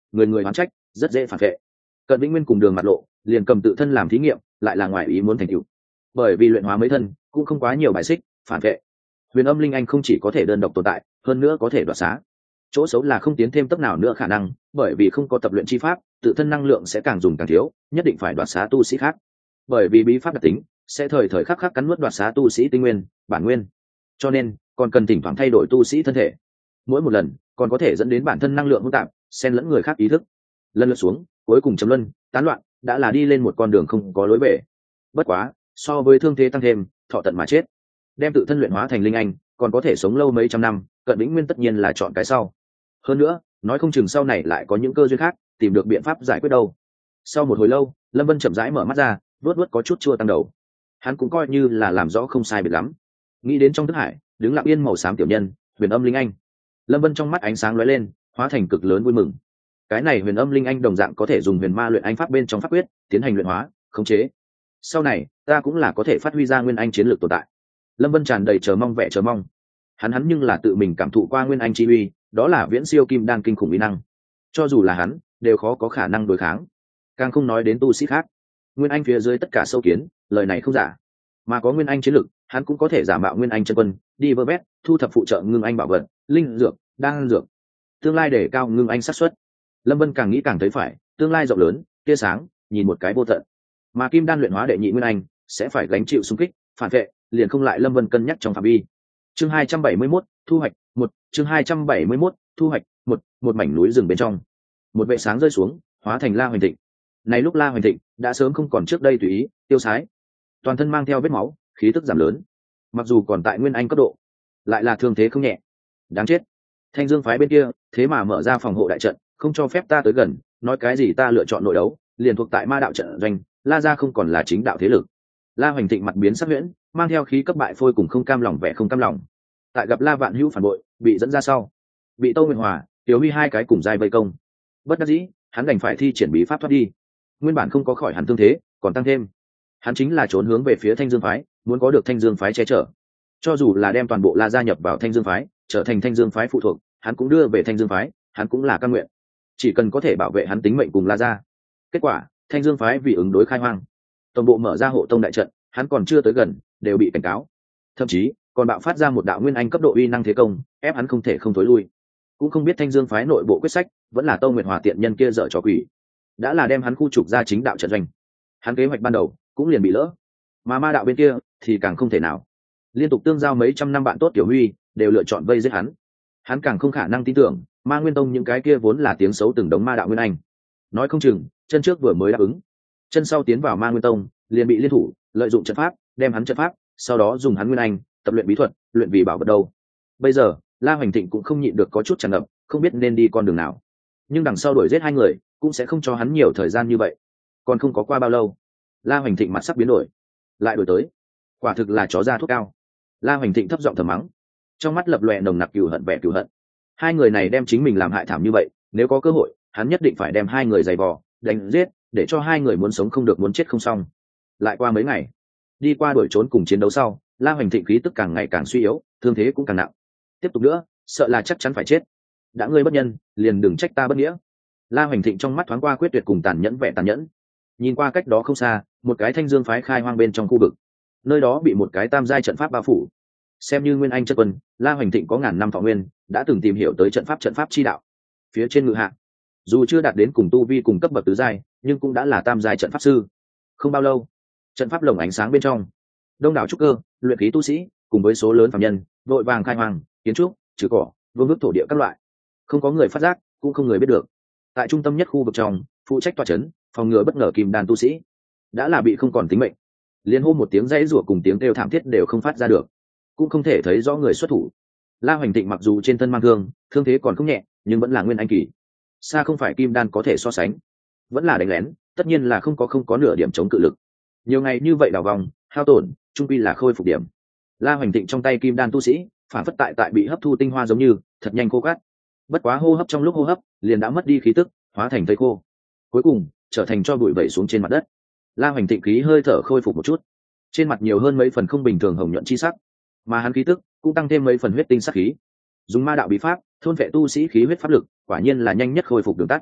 người người oán trách, rất dễ phản vệ. Cận Vĩnh Nguyên cùng Đường Mặt Lộ liền cầm tự thân làm thí nghiệm, lại là ngoài ý muốn thành tựu. Bởi vì luyện hóa mấy thân cũng không quá nhiều bài xích phản vệ, huyền âm linh anh không chỉ có thể đơn độc tồn tại, hơn nữa có thể đoạt xá. Chỗ xấu là không tiến thêm tốc nào nữa khả năng, bởi vì không có tập luyện chi pháp, tự thân năng lượng sẽ càng dùng càng thiếu, nhất định phải đoạt xá tu sĩ khác. Bởi vì bí pháp đặc tính sẽ thời thời khắc khắc cắn nuốt đoạt xá tu sĩ tinh nguyên, bản nguyên, cho nên còn cần thỉnh thoảng thay đổi tu sĩ thân thể. Mỗi một lần còn có thể dẫn đến bản thân năng lượng hỗn tạp, xen lẫn người khác ý thức. Lần lượt xuống, cuối cùng chấm luân, tán loạn, đã là đi lên một con đường không có lối về. Bất quá, so với thương thế tăng thêm, thọ tận mà chết, đem tự thân luyện hóa thành linh anh, còn có thể sống lâu mấy trăm năm, Cận Vĩnh Nguyên tất nhiên là chọn cái sau. Hơn nữa, nói không chừng sau này lại có những cơ duyên khác, tìm được biện pháp giải quyết đâu. Sau một hồi lâu, Lâm Vân chậm rãi mở mắt ra, vuốt vuốt có chút chua tăng đầu. Hắn cũng coi như là làm rõ không sai biệt lắm. Nghĩ đến trong thức hải, đứng lặng yên màu xám tiểu nhân, huyền âm linh anh. Lâm Vân trong mắt ánh sáng lóe lên, hóa thành cực lớn vui mừng. Cái này huyền âm linh anh đồng dạng có thể dùng huyền ma luyện anh pháp bên trong pháp quyết tiến hành luyện hóa, khống chế. Sau này, ta cũng là có thể phát huy ra nguyên anh chiến lược tồn tại. Lâm Vân tràn đầy chờ mong vẻ chờ mong. Hắn hắn nhưng là tự mình cảm thụ qua nguyên anh chi uy, đó là viễn siêu kim đan kinh khủng uy năng. Cho dù là hắn, đều khó có khả năng đối kháng. Càng không nói đến tu sĩ khác. Nguyên anh phía dưới tất cả sâu kiến, lời này không giả. Mà có nguyên anh chiến lược, hắn cũng có thể giả mạo nguyên anh chân quân, đi vơ vét, thu thập phụ trợ ngưng anh bảo vật, linh dược, đan dược. Tương lai để cao ngưng anh xác suất. Lâm Vân càng nghĩ càng thấy phải, tương lai rộng lớn, tia sáng, nhìn một cái vô tận. Mà kim đan luyện hóa đệ nhị nguyên anh sẽ phải gánh chịu xung kích, phản vệ, liền không lại Lâm Vân cân nhắc trong phạm vi. Chương hai trăm bảy mươi mốt, thu hoạch, một, chương hai trăm bảy mươi mốt, thu hoạch, một, một mảnh núi rừng bên trong. Một vệ sáng rơi xuống, hóa thành La Hoành Thịnh. Này lúc La Hoành Thịnh đã sớm không còn trước đây tùy ý, tiêu sái, toàn thân mang theo vết máu, khí tức giảm lớn. Mặc dù còn tại nguyên anh cấp độ, lại là thương thế không nhẹ. Đáng chết. Thanh Dương phái bên kia, thế mà mở ra phòng hộ đại trận, không cho phép ta tới gần, nói cái gì ta lựa chọn nội đấu, liền thuộc tại ma đạo trận doanh, La gia không còn là chính đạo thế lực. La Hoành Thịnh mặt biến sắc huyễn, mang theo khí cấp bại phôi cùng không cam lòng vẻ không cam lòng. Tại gặp La Vạn Hữu phản bội, bị dẫn ra sau, bị Tô Nguyệt Hòa, Tiểu Huy hai cái cùng giai vây công. Bất đắc dĩ, hắn đành phải thi triển bí pháp thoát đi. Nguyên bản không có khỏi hẳn thương thế, còn tăng thêm. Hắn chính là trốn hướng về phía Thanh Dương phái, muốn có được Thanh Dương phái che chở. Cho dù là đem toàn bộ La gia nhập vào Thanh Dương phái, trở thành Thanh Dương phái phụ thuộc, hắn cũng đưa về Thanh Dương phái, hắn cũng là cam nguyện. Chỉ cần có thể bảo vệ hắn tính mệnh cùng La gia. Kết quả, Thanh Dương phái vì ứng đối khai hoang, toàn bộ mở ra hộ tông đại trận, hắn còn chưa tới gần, đều bị cảnh cáo. Thậm chí, còn bạo phát ra một đạo nguyên anh cấp độ uy năng thế công, ép hắn không thể không tối lui. Cũng không biết Thanh Dương phái nội bộ quyết sách, vẫn là Tô Nguyệt Hòa tiện nhân kia dở trò quỷ, đã là đem hắn khu trục ra chính đạo trận doanh. Hắn kế hoạch ban đầu cũng liền bị lỡ, mà ma đạo bên kia thì càng không thể nào. Liên tục tương giao mấy trăm năm bạn tốt Tiểu Huy, đều lựa chọn vây giết hắn. Hắn càng không khả năng tin tưởng, Ma Nguyên Tông những cái kia vốn là tiếng xấu từng đống ma đạo nguyên anh, nói không chừng chân trước vừa mới đáp ứng, chân sau tiến vào Ma Nguyên Tông, liền bị liên thủ lợi dụng trận pháp, đem hắn trận pháp, sau đó dùng hắn nguyên anh tập luyện bí thuật, luyện vì bảo vật đâu. Bây giờ, La Hoành Thịnh cũng không nhịn được có chút tràn ngập, không biết nên đi con đường nào. Nhưng đằng sau đuổi giết hai người, cũng sẽ không cho hắn nhiều thời gian như vậy. Còn không có qua bao lâu, La Hoành Thịnh mặt sắc biến đổi, lại đổi tới. Quả thực là chó ra thuốc cao. La Hoành Thịnh thấp giọng thầm mắng, trong mắt lập lòe nồng nặc cừu hận vẻ cừu hận. Hai người này đem chính mình làm hại thảm như vậy, nếu có cơ hội, hắn nhất định phải đem hai người giày vò, đánh giết, để cho hai người muốn sống không được muốn chết không xong. Lại qua mấy ngày, đi qua đuổi trốn cùng chiến đấu sau, La Hoành Thịnh khí tức càng ngày càng suy yếu, thương thế cũng càng nặng. Tiếp tục nữa, sợ là chắc chắn phải chết. Đã ngươi bất nhân, liền đừng trách ta bất nghĩa. La Hoành Thịnh trong mắt thoáng qua quyết tuyệt cùng tàn nhẫn vẻ tàn nhẫn. Nhìn qua cách đó không xa, một cái Thanh Dương phái khai hoang bên trong khu vực, nơi đó bị một cái tam giai trận pháp bao phủ. Xem như nguyên anh chân quân, La Hoành Thịnh có ngàn năm thọ nguyên, đã từng tìm hiểu tới trận pháp trận pháp chi đạo. Phía trên ngự hạ, dù chưa đạt đến cùng tu vi cùng cấp bậc tứ giai, nhưng cũng đã là tam giai trận pháp sư. Không bao lâu, trận pháp lồng ánh sáng bên trong, đông đảo trúc cơ, luyện khí tu sĩ, cùng với số lớn phàm nhân, vội vàng khai hoang, kiến trúc, trừ cỏ, vương vức thổ địa các loại. Không có người phát giác, cũng không người biết được. Tại trung tâm nhất khu vực trong, phụ trách tọa trấn, phòng ngừa bất ngờ kim đan tu sĩ, đã là bị không còn tính mệnh. Liên hô một tiếng dãy rủa cùng tiếng kêu thảm thiết đều không phát ra được, cũng không thể thấy rõ người xuất thủ. La Hoành Thịnh mặc dù trên thân mang thương, thương thế còn không nhẹ, nhưng vẫn là nguyên anh kỳ, xa không phải kim đan có thể so sánh. Vẫn là đánh lén, tất nhiên là không có không có nửa điểm chống cự lực. Nhiều ngày như vậy đào vòng, hao tổn, trung quy là khôi phục điểm. La Hoành Thịnh trong tay kim đan tu sĩ, phản phất tại tại bị hấp thu tinh hoa giống như, thật nhanh khô cát. Bất quá hô hấp trong lúc hô hấp, liền đã mất đi khí tức, hóa thành thây khô. Cuối cùng, trở thành cho bụi vẩy xuống trên mặt đất. La Hoành Thịnh khí hơi thở khôi phục một chút, trên mặt nhiều hơn mấy phần không bình thường hồng nhuận chi sắc, mà hắn khí tức cũng tăng thêm mấy phần huyết tinh sắc khí. Dùng ma đạo bí pháp thôn vệ tu sĩ khí huyết pháp lực, quả nhiên là nhanh nhất khôi phục đường tắt.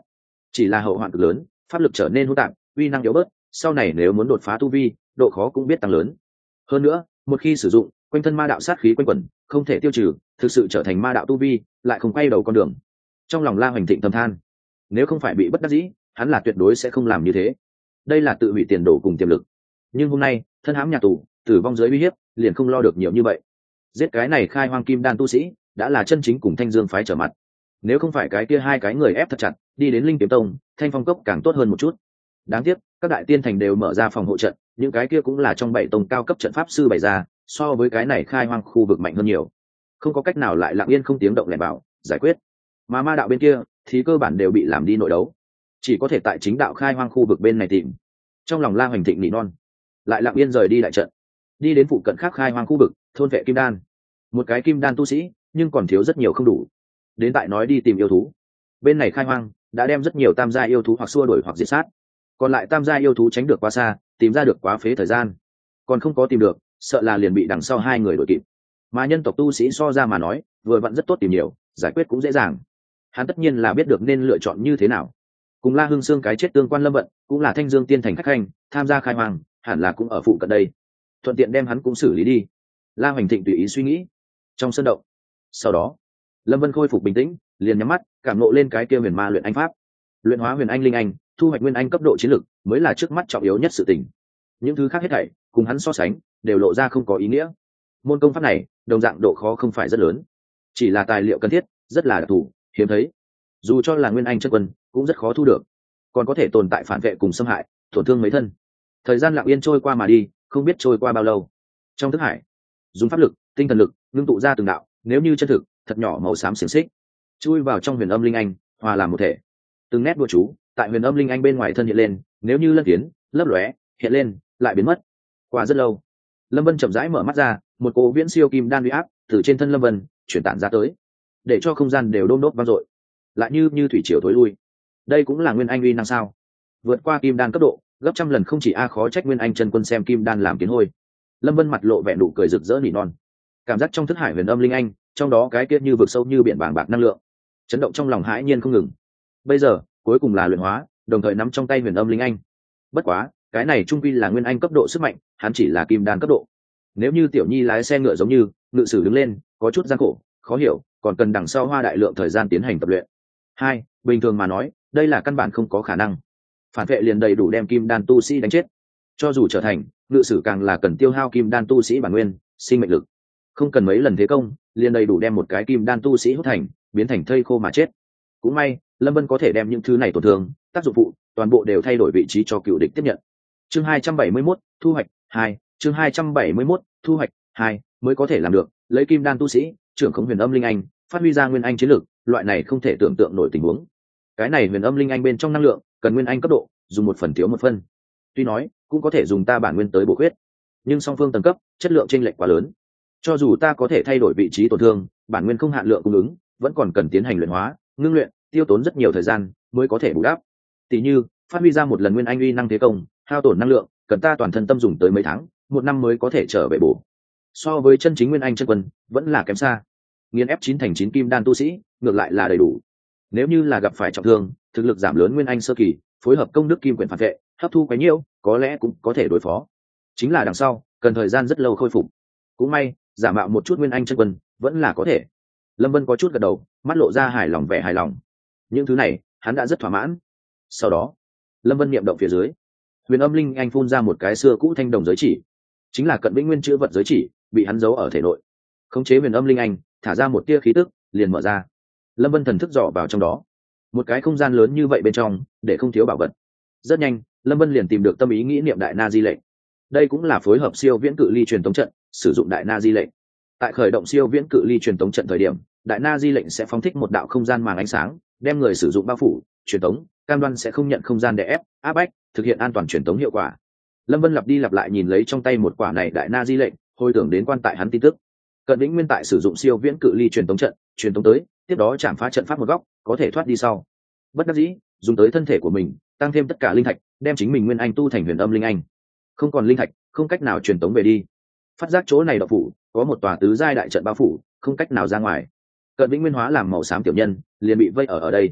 chỉ là hậu hoạn cực lớn, pháp lực trở nên hỗn tạp, uy năng yếu bớt, sau này nếu muốn đột phá tu vi, độ khó cũng biết tăng lớn. Hơn nữa, một khi sử dụng, quanh thân ma đạo sát khí quanh quẩn, không thể tiêu trừ, thực sự trở thành ma đạo tu vi, lại không quay đầu con đường. Trong lòng La Hoành Thịnh thầm than, nếu không phải bị bất đắc dĩ, hắn là tuyệt đối sẽ không làm như thế. Đây là tự hủy tiền đồ cùng tiềm lực. Nhưng hôm nay, thân hãm nhà tù, tử vong dưới uy hiếp, liền không lo được nhiều như vậy. Giết cái này khai hoang kim đan tu sĩ, đã là chân chính cùng Thanh Dương phái trở mặt. Nếu không phải cái kia hai cái người ép thật chặt, đi đến Linh Kiếm Tông, Thanh Phong Cốc càng tốt hơn một chút. Đáng tiếc, các đại tiên thành đều mở ra phòng hộ trận, những cái kia cũng là trong bảy tông cao cấp trận pháp sư bày ra, so với cái này khai hoang khu vực mạnh hơn nhiều. Không có cách nào lại lặng yên không tiếng động lẻn vào, giải quyết. Mà ma đạo bên kia thì cơ bản đều bị làm đi nội đấu, chỉ có thể tại chính đạo khai hoang khu vực bên này tìm. Trong lòng La Hoành Thịnh nỉ non, lại lặng yên rời đi đại trận, đi đến phụ cận khác khai hoang khu vực, thôn vệ kim đan. Một cái kim đan tu sĩ, nhưng còn thiếu rất nhiều không đủ. Đến tại nói đi tìm yêu thú, bên này khai hoang đã đem rất nhiều tam gia yêu thú hoặc xua đuổi hoặc diệt sát, còn lại tam gia yêu thú tránh được quá xa, tìm ra được quá phế thời gian, còn không có tìm được, sợ là liền bị đằng sau hai người đuổi kịp. Mà nhân tộc tu sĩ so ra mà nói, vừa vặn rất tốt tìm nhiều, giải quyết cũng dễ dàng. Hắn tất nhiên là biết được nên lựa chọn như thế nào. Cùng La Hưng Sương cái chết tương quan Lâm Vận, cũng là Thanh Dương tiên thành khách khanh, tham gia khai hoang, hẳn là cũng ở phụ cận đây, thuận tiện đem hắn cũng xử lý đi. La Hoành Thịnh tùy ý suy nghĩ. Trong sân động, sau đó Lâm Vân khôi phục bình tĩnh, liền nhắm mắt, cảm ngộ lên cái kia huyền ma luyện anh pháp, luyện hóa huyền anh linh anh, thu hoạch nguyên anh cấp độ chiến lực, mới là trước mắt trọng yếu nhất sự tình. Những thứ khác hết thảy cùng hắn so sánh, đều lộ ra không có ý nghĩa. Môn công pháp này, đồng dạng độ khó không phải rất lớn, chỉ là tài liệu cần thiết rất là đặc thù, hiếm thấy. Dù cho là nguyên anh chân quân, cũng rất khó thu được, còn có thể tồn tại phản vệ cùng xâm hại, tổn thương mấy thân. Thời gian lặng yên trôi qua mà đi, không biết trôi qua bao lâu. Trong thức hải, dùng pháp lực, tinh thần lực ngưng tụ ra từng đạo, nếu như chân thực, thật nhỏ màu xám xiềng xích, chui vào trong huyền âm linh anh, hòa làm một thể. Từng nét đua chú tại huyền âm linh anh bên ngoài thân hiện lên, nếu như lân tiến, lấp lóe, hiện lên, lại biến mất. Qua rất lâu, Lâm Vân chậm rãi mở mắt ra, một cỗ viễn siêu kim đan uy áp từ trên thân Lâm Vân chuyển tản ra tới, để cho không gian đều đôm đốt vang dội, lại như như thủy triều tối lui. Đây cũng là nguyên anh uy năng sao? Vượt qua kim đan cấp độ, gấp trăm lần không chỉ a, khó trách nguyên anh chân quân xem kim đan làm kiến hôi. Lâm Vân mặt lộ vẻ nụ cười rực rỡ nỉ non, cảm giác trong thức hải huyền âm linh anh, trong đó cái kia như vực sâu như biển bàng bạc năng lượng, chấn động trong lòng hãi nhiên không ngừng. Bây giờ cuối cùng là luyện hóa, đồng thời nắm trong tay huyền âm linh anh. Bất quá cái này trung quy là nguyên anh cấp độ sức mạnh, hắn chỉ là kim đan cấp độ. Nếu như tiểu nhi lái xe ngựa giống như ngự sử đứng lên, có chút gian khổ khó hiểu, còn cần đằng sau hoa đại lượng thời gian tiến hành tập luyện. Hai, bình thường mà nói, đây là căn bản không có khả năng. Phản vệ liền đầy đủ đem kim đan tu sĩ đánh chết, cho dù trở thành ngự sử càng là cần tiêu hao kim đan tu sĩ bản nguyên sinh mệnh lực, không cần mấy lần thế công liền đầy đủ đem một cái kim đan tu sĩ hút thành, biến thành thây khô mà chết. Cũng may Lâm Vân có thể đem những thứ này tổn thương, tác dụng phụ, toàn bộ đều thay đổi vị trí cho cựu địch tiếp nhận. Chương hai trăm bảy mươi mốt, thu hoạch hai, chương hai trăm bảy mươi mốt, thu hoạch hai, mới có thể làm được lấy kim đan tu sĩ trưởng khống huyền âm linh anh, phát huy ra nguyên anh chiến lược, loại này không thể tưởng tượng nổi tình huống. Cái này huyền âm linh anh bên trong năng lượng cần nguyên anh cấp độ, dùng một phần thiếu một phân. Tuy nói cũng có thể dùng ta bản nguyên tới bổ khuyết, nhưng song phương tầng cấp chất lượng chênh lệch quá lớn. Cho dù ta có thể thay đổi vị trí tổn thương, bản nguyên không hạn lượng cung ứng, vẫn còn cần tiến hành luyện hóa, ngưng luyện, tiêu tốn rất nhiều thời gian mới có thể bù đắp. Tỷ như phát huy ra một lần nguyên anh uy năng thế công, hao tổn năng lượng, cần ta toàn thân tâm dùng tới mấy tháng, một năm mới có thể trở về bổ. So với chân chính nguyên anh chân quân, vẫn là kém xa. Nghiền ép chín thành chín kim đan tu sĩ, ngược lại là đầy đủ. Nếu như là gặp phải trọng thương, thực lực giảm lớn nguyên anh sơ kỳ, phối hợp công đức kim quyển phản vệ, hấp thu quấy nhiễu, có lẽ cũng có thể đối phó. Chính là đằng sau, cần thời gian rất lâu khôi phục. Cũng may, giả mạo một chút nguyên anh chân quân, vẫn là có thể. Lâm Vân có chút gật đầu, mắt lộ ra hài lòng vẻ hài lòng. Những thứ này, hắn đã rất thỏa mãn. Sau đó, Lâm Vân niệm động phía dưới, huyền âm linh anh phun ra một cái xưa cũ thanh đồng giới chỉ, chính là cận vĩnh nguyên chữ vật giới chỉ, bị hắn giấu ở thể nội. Khống chế huyền âm linh anh, thả ra một tia khí tức, liền mở ra. Lâm Vân thần thức dò vào trong đó, một cái không gian lớn như vậy bên trong, để không thiếu bảo vật. Rất nhanh, Lâm Vân liền tìm được tâm ý nghĩ niệm đại na di lệnh. Đây cũng là phối hợp siêu viễn cự ly truyền tống trận, sử dụng đại na di lệnh. Tại khởi động siêu viễn cự ly truyền tống trận thời điểm, đại na di lệnh sẽ phóng thích một đạo không gian màng ánh sáng, đem người sử dụng bao phủ, truyền tống, cam đoan sẽ không nhận không gian đè ép, áp bách, thực hiện an toàn truyền tống hiệu quả. Lâm Vân lặp đi lặp lại nhìn lấy trong tay một quả này đại na di lệnh, hồi tưởng đến quan tại hắn tin tức. Cận Vĩnh Nguyên tại sử dụng siêu viễn cự ly truyền tống trận, truyền tống tới, tiếp đó chạm phá trận pháp một góc, có thể thoát đi sau. Bất đắc dĩ, dùng tới thân thể của mình, tăng thêm tất cả linh thạch, đem chính mình nguyên anh tu thành huyền âm linh anh. Không còn linh thạch, không cách nào truyền tống về đi. Phát giác chỗ này độc phủ, có một tòa tứ giai đại trận bao phủ, không cách nào ra ngoài. Cận Vĩnh Nguyên hóa làm màu xám tiểu nhân, liền bị vây ở ở đây.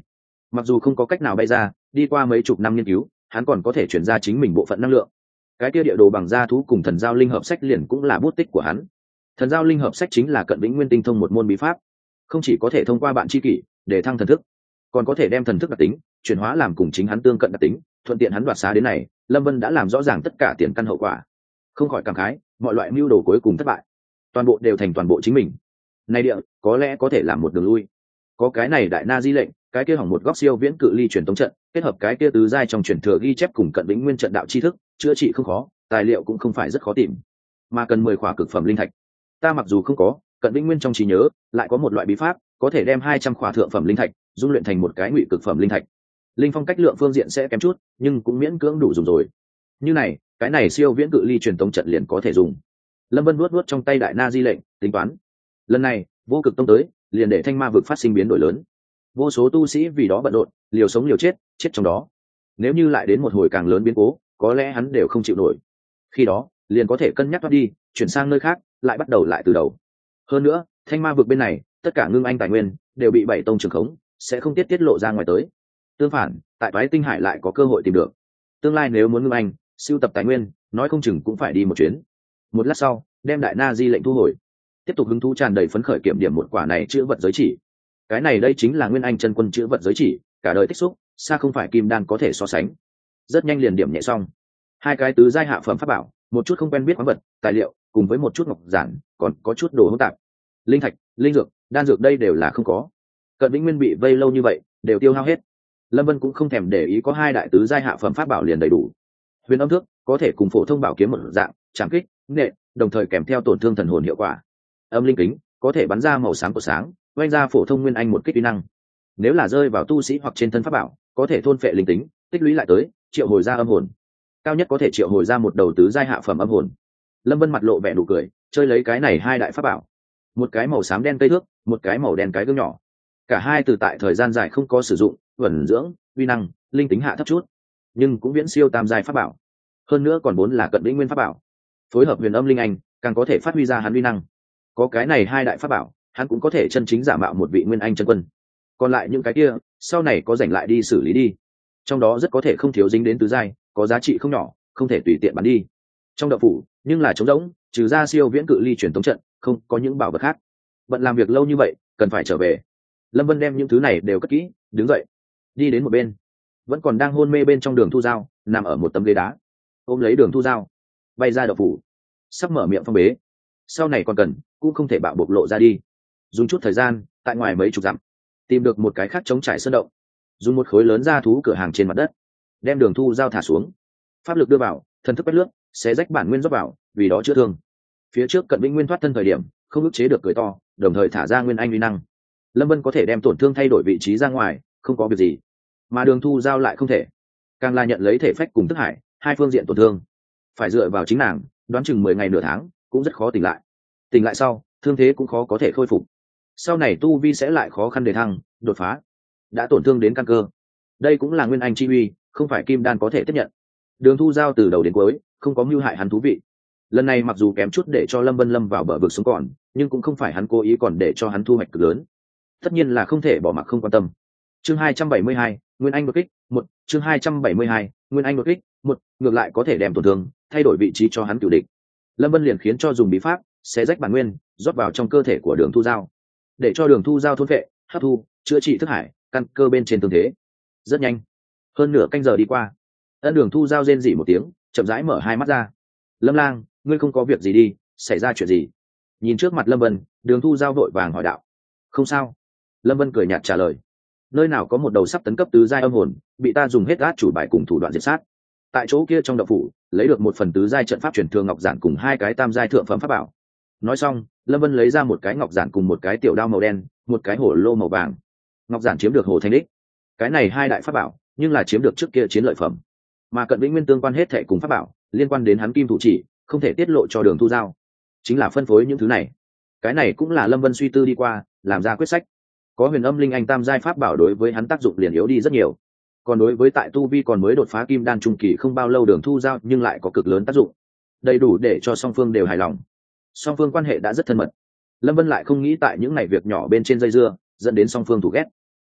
mặc dù không có cách nào bay ra, đi qua mấy chục năm nghiên cứu hắn còn có thể chuyển ra chính mình bộ phận năng lượng. Cái kia địa đồ bằng da thú cùng thần giao linh hợp sách liền cũng là bút tích của hắn. Thần giao linh hợp sách chính là cận vĩnh nguyên tinh thông một môn bí pháp, không chỉ có thể thông qua bạn tri kỷ để thăng thần thức, còn có thể đem thần thức đặc tính chuyển hóa làm cùng chính hắn tương cận đặc tính, thuận tiện hắn đoạt xá đến này. Lâm Vân đã làm rõ ràng tất cả tiền căn hậu quả, không khỏi cảm khái mọi loại mưu đồ cuối cùng thất bại, toàn bộ đều thành toàn bộ chính mình. Này địa có lẽ có thể làm một đường lui, có cái này đại na di lệnh, cái kia hỏng một góc siêu viễn cự ly truyền tống trận, kết hợp cái kia tứ giai trong truyền thừa ghi chép cùng cận vĩnh nguyên trận đạo tri thức, chữa trị không khó, tài liệu cũng không phải rất khó tìm, mà cần mười khỏa cực phẩm linh thạch. Ta mặc dù không có cận vĩnh nguyên trong trí nhớ, lại có một loại bí pháp có thể đem hai trăm khỏa thượng phẩm linh thạch dung luyện thành một cái ngụy cực phẩm linh thạch. Linh phong cách lượng phương diện sẽ kém chút, nhưng cũng miễn cưỡng đủ dùng rồi. Như này, cái này siêu viễn cự ly truyền tống trận liền có thể dùng. Lâm Vân vuốt vuốt trong tay đại na di lệnh, tính toán. Lần này, vô cực tông tới, liền để thanh ma vực phát sinh biến đổi lớn. Vô số tu sĩ vì đó bận rộn, liều sống liều chết, chết trong đó. Nếu như lại đến một hồi càng lớn biến cố, có lẽ hắn đều không chịu nổi. Khi đó, liền có thể cân nhắc thoát đi, chuyển sang nơi khác, lại bắt đầu lại từ đầu. Hơn nữa, thanh ma vực bên này, tất cả ngưng anh tài nguyên đều bị bảy tông trường khống, sẽ không tiết tiết lộ ra ngoài tới. Tương phản, tại toái tinh hải lại có cơ hội tìm được. Tương lai nếu muốn ngưng anh siêu tập tài nguyên, nói không chừng cũng phải đi một chuyến. Một lát sau, đem đại na di lệnh thu hồi, tiếp tục hứng thú tràn đầy phấn khởi kiểm điểm một quả này chữ vật giới chỉ. Cái này đây chính là nguyên anh chân quân chữ vật giới chỉ, cả đời tích xúc xa không phải kim đan có thể so sánh. Rất nhanh liền điểm nhẹ xong hai cái tứ giai hạ phẩm pháp bảo, một chút không quen biết khoáng vật tài liệu, cùng với một chút ngọc giản, còn có chút đồ hỗn tạp, linh thạch, linh dược, đan dược đây đều là không có. Cận vĩnh nguyên bị vây lâu như vậy, đều tiêu hao hết. Lâm Vân cũng không thèm để ý, có hai đại tứ giai hạ phẩm pháp bảo liền đầy đủ. Huyền âm thước có thể cùng phổ thông bảo kiếm một dạng, trảm kích, nghệ, đồng thời kèm theo tổn thương thần hồn hiệu quả. Âm linh kính có thể bắn ra màu sáng của sáng, oanh ra phổ thông nguyên anh một kích uy năng. Nếu là rơi vào tu sĩ hoặc trên thân pháp bảo, có thể thôn phệ linh tính, tích lũy lại tới, triệu hồi ra âm hồn. Cao nhất có thể triệu hồi ra một đầu tứ giai hạ phẩm âm hồn. Lâm Vân mặt lộ vẻ nụ cười, chơi lấy cái này hai đại pháp bảo. Một cái màu xám đen cây thước, một cái màu đen cái gương nhỏ. Cả hai từ tại thời gian dài không có sử dụng, vẩn dưỡng, uy năng, linh tính hạ thấp chút, nhưng cũng viễn siêu tam giai pháp bảo. Hơn nữa còn bốn là cận vĩnh nguyên pháp bảo, phối hợp huyền âm linh anh, càng có thể phát huy ra hắn uy năng. Có cái này hai đại pháp bảo, hắn cũng có thể chân chính giả mạo một vị nguyên anh chân quân. Còn lại những cái kia, sau này có rảnh lại đi xử lý đi. Trong đó rất có thể không thiếu dính đến tứ giai, có giá trị không nhỏ, không thể tùy tiện bán đi. Trong đậu phủ, nhưng là trống rỗng, trừ ra siêu viễn cự ly truyền tống trận, không có những bảo vật khác. Bận làm việc lâu như vậy, cần phải trở về. Lâm Vân đem những thứ này đều cất kỹ, đứng dậy, đi đến một bên. Vẫn còn đang hôn mê bên trong Đường Thu Giao, nằm ở một tấm ghế đá, ôm lấy Đường Thu Giao, bay ra đậu phủ, sắp mở miệng phong bế. Sau này còn cần, cũng không thể bạo bộc lộ ra đi. Dùng chút thời gian, tại ngoài mấy chục dặm, tìm được một cái khác chống trải sơn động, dùng một khối lớn ra thú cửa hàng trên mặt đất, đem Đường Thu Giao thả xuống, pháp lực đưa vào, thần thức quét lướt, xé rách bản nguyên rót vào, vì đó chữa thương. Phía trước cận vĩnh nguyên thoát thân thời điểm, không ức chế được cười to, đồng thời thả ra nguyên anh uy năng. Lâm Vân có thể đem tổn thương thay đổi vị trí ra ngoài, không có việc gì, mà Đường Thu Giao lại không thể, càng là nhận lấy thể phách cùng thức hải hai phương diện tổn thương, phải dựa vào chính nàng, đoán chừng mười ngày nửa tháng cũng rất khó tỉnh lại. Tỉnh lại sau, thương thế cũng khó có thể khôi phục, sau này tu vi sẽ lại khó khăn để thăng đột phá, đã tổn thương đến căn cơ. Đây cũng là nguyên anh chi uy, không phải kim đan có thể tiếp nhận. Đường Thu Giao từ đầu đến cuối không có mưu hại hắn thú vị. Lần này mặc dù kém chút để cho Lâm Vân lâm vào bờ vực sống còn, nhưng cũng không phải hắn cố ý, còn để cho hắn thu hoạch cực lớn. Tất nhiên là không thể bỏ mặc không quan tâm. Chương hai trăm bảy mươi hai, Nguyên Anh đột kích, một, chương hai trăm bảy mươi hai, Nguyên Anh đột kích, một, ngược lại có thể đem tổn thương, thay đổi vị trí cho hắn cửu địch. Lâm Vân liền khiến cho dùng bí pháp, xé rách bản nguyên, rót vào trong cơ thể của Đường Thu Giao, để cho Đường Thu Giao thôn phệ, hấp thu, chữa trị thức hải, căn cơ bên trên tương thế. Rất nhanh, hơn nửa canh giờ đi qua, ân Đường Thu Giao rên rỉ một tiếng, chậm rãi mở hai mắt ra. Lâm Lang, ngươi không có việc gì đi, xảy ra chuyện gì? Nhìn trước mặt Lâm Vân, Đường Thu Giao vội vàng hỏi đạo. Không sao. Lâm Vân cười nhạt trả lời. Nơi nào có một đầu sắp tấn cấp tứ giai âm hồn, bị ta dùng hết át chủ bài cùng thủ đoạn diệt sát. Tại chỗ kia trong động phủ, lấy được một phần tứ giai trận pháp truyền thừa ngọc giản cùng hai cái tam giai thượng phẩm pháp bảo. Nói xong, Lâm Vân lấy ra một cái ngọc giản cùng một cái tiểu đao màu đen, một cái hổ lô màu vàng. Ngọc giản chiếm được Hồ Thanh Đích. Cái này hai đại pháp bảo, nhưng là chiếm được trước kia chiến lợi phẩm. Mà cận vĩnh nguyên tương quan hết thệ cùng pháp bảo, liên quan đến hắn kim thủ chỉ, không thể tiết lộ cho Đường Thu Giao. Chính là phân phối những thứ này. Cái này cũng là Lâm Vân suy tư đi qua, làm ra quyết sách. Có huyền âm linh anh tam giai pháp bảo đối với hắn tác dụng liền yếu đi rất nhiều. Còn đối với tại tu vi còn mới đột phá kim đan trung kỳ không bao lâu Đường Thu Giao, nhưng lại có cực lớn tác dụng, đầy đủ để cho song phương đều hài lòng. Song phương quan hệ đã rất thân mật. Lâm Vân lại không nghĩ tại những ngày việc nhỏ bên trên dây dưa, dẫn đến song phương thù ghét.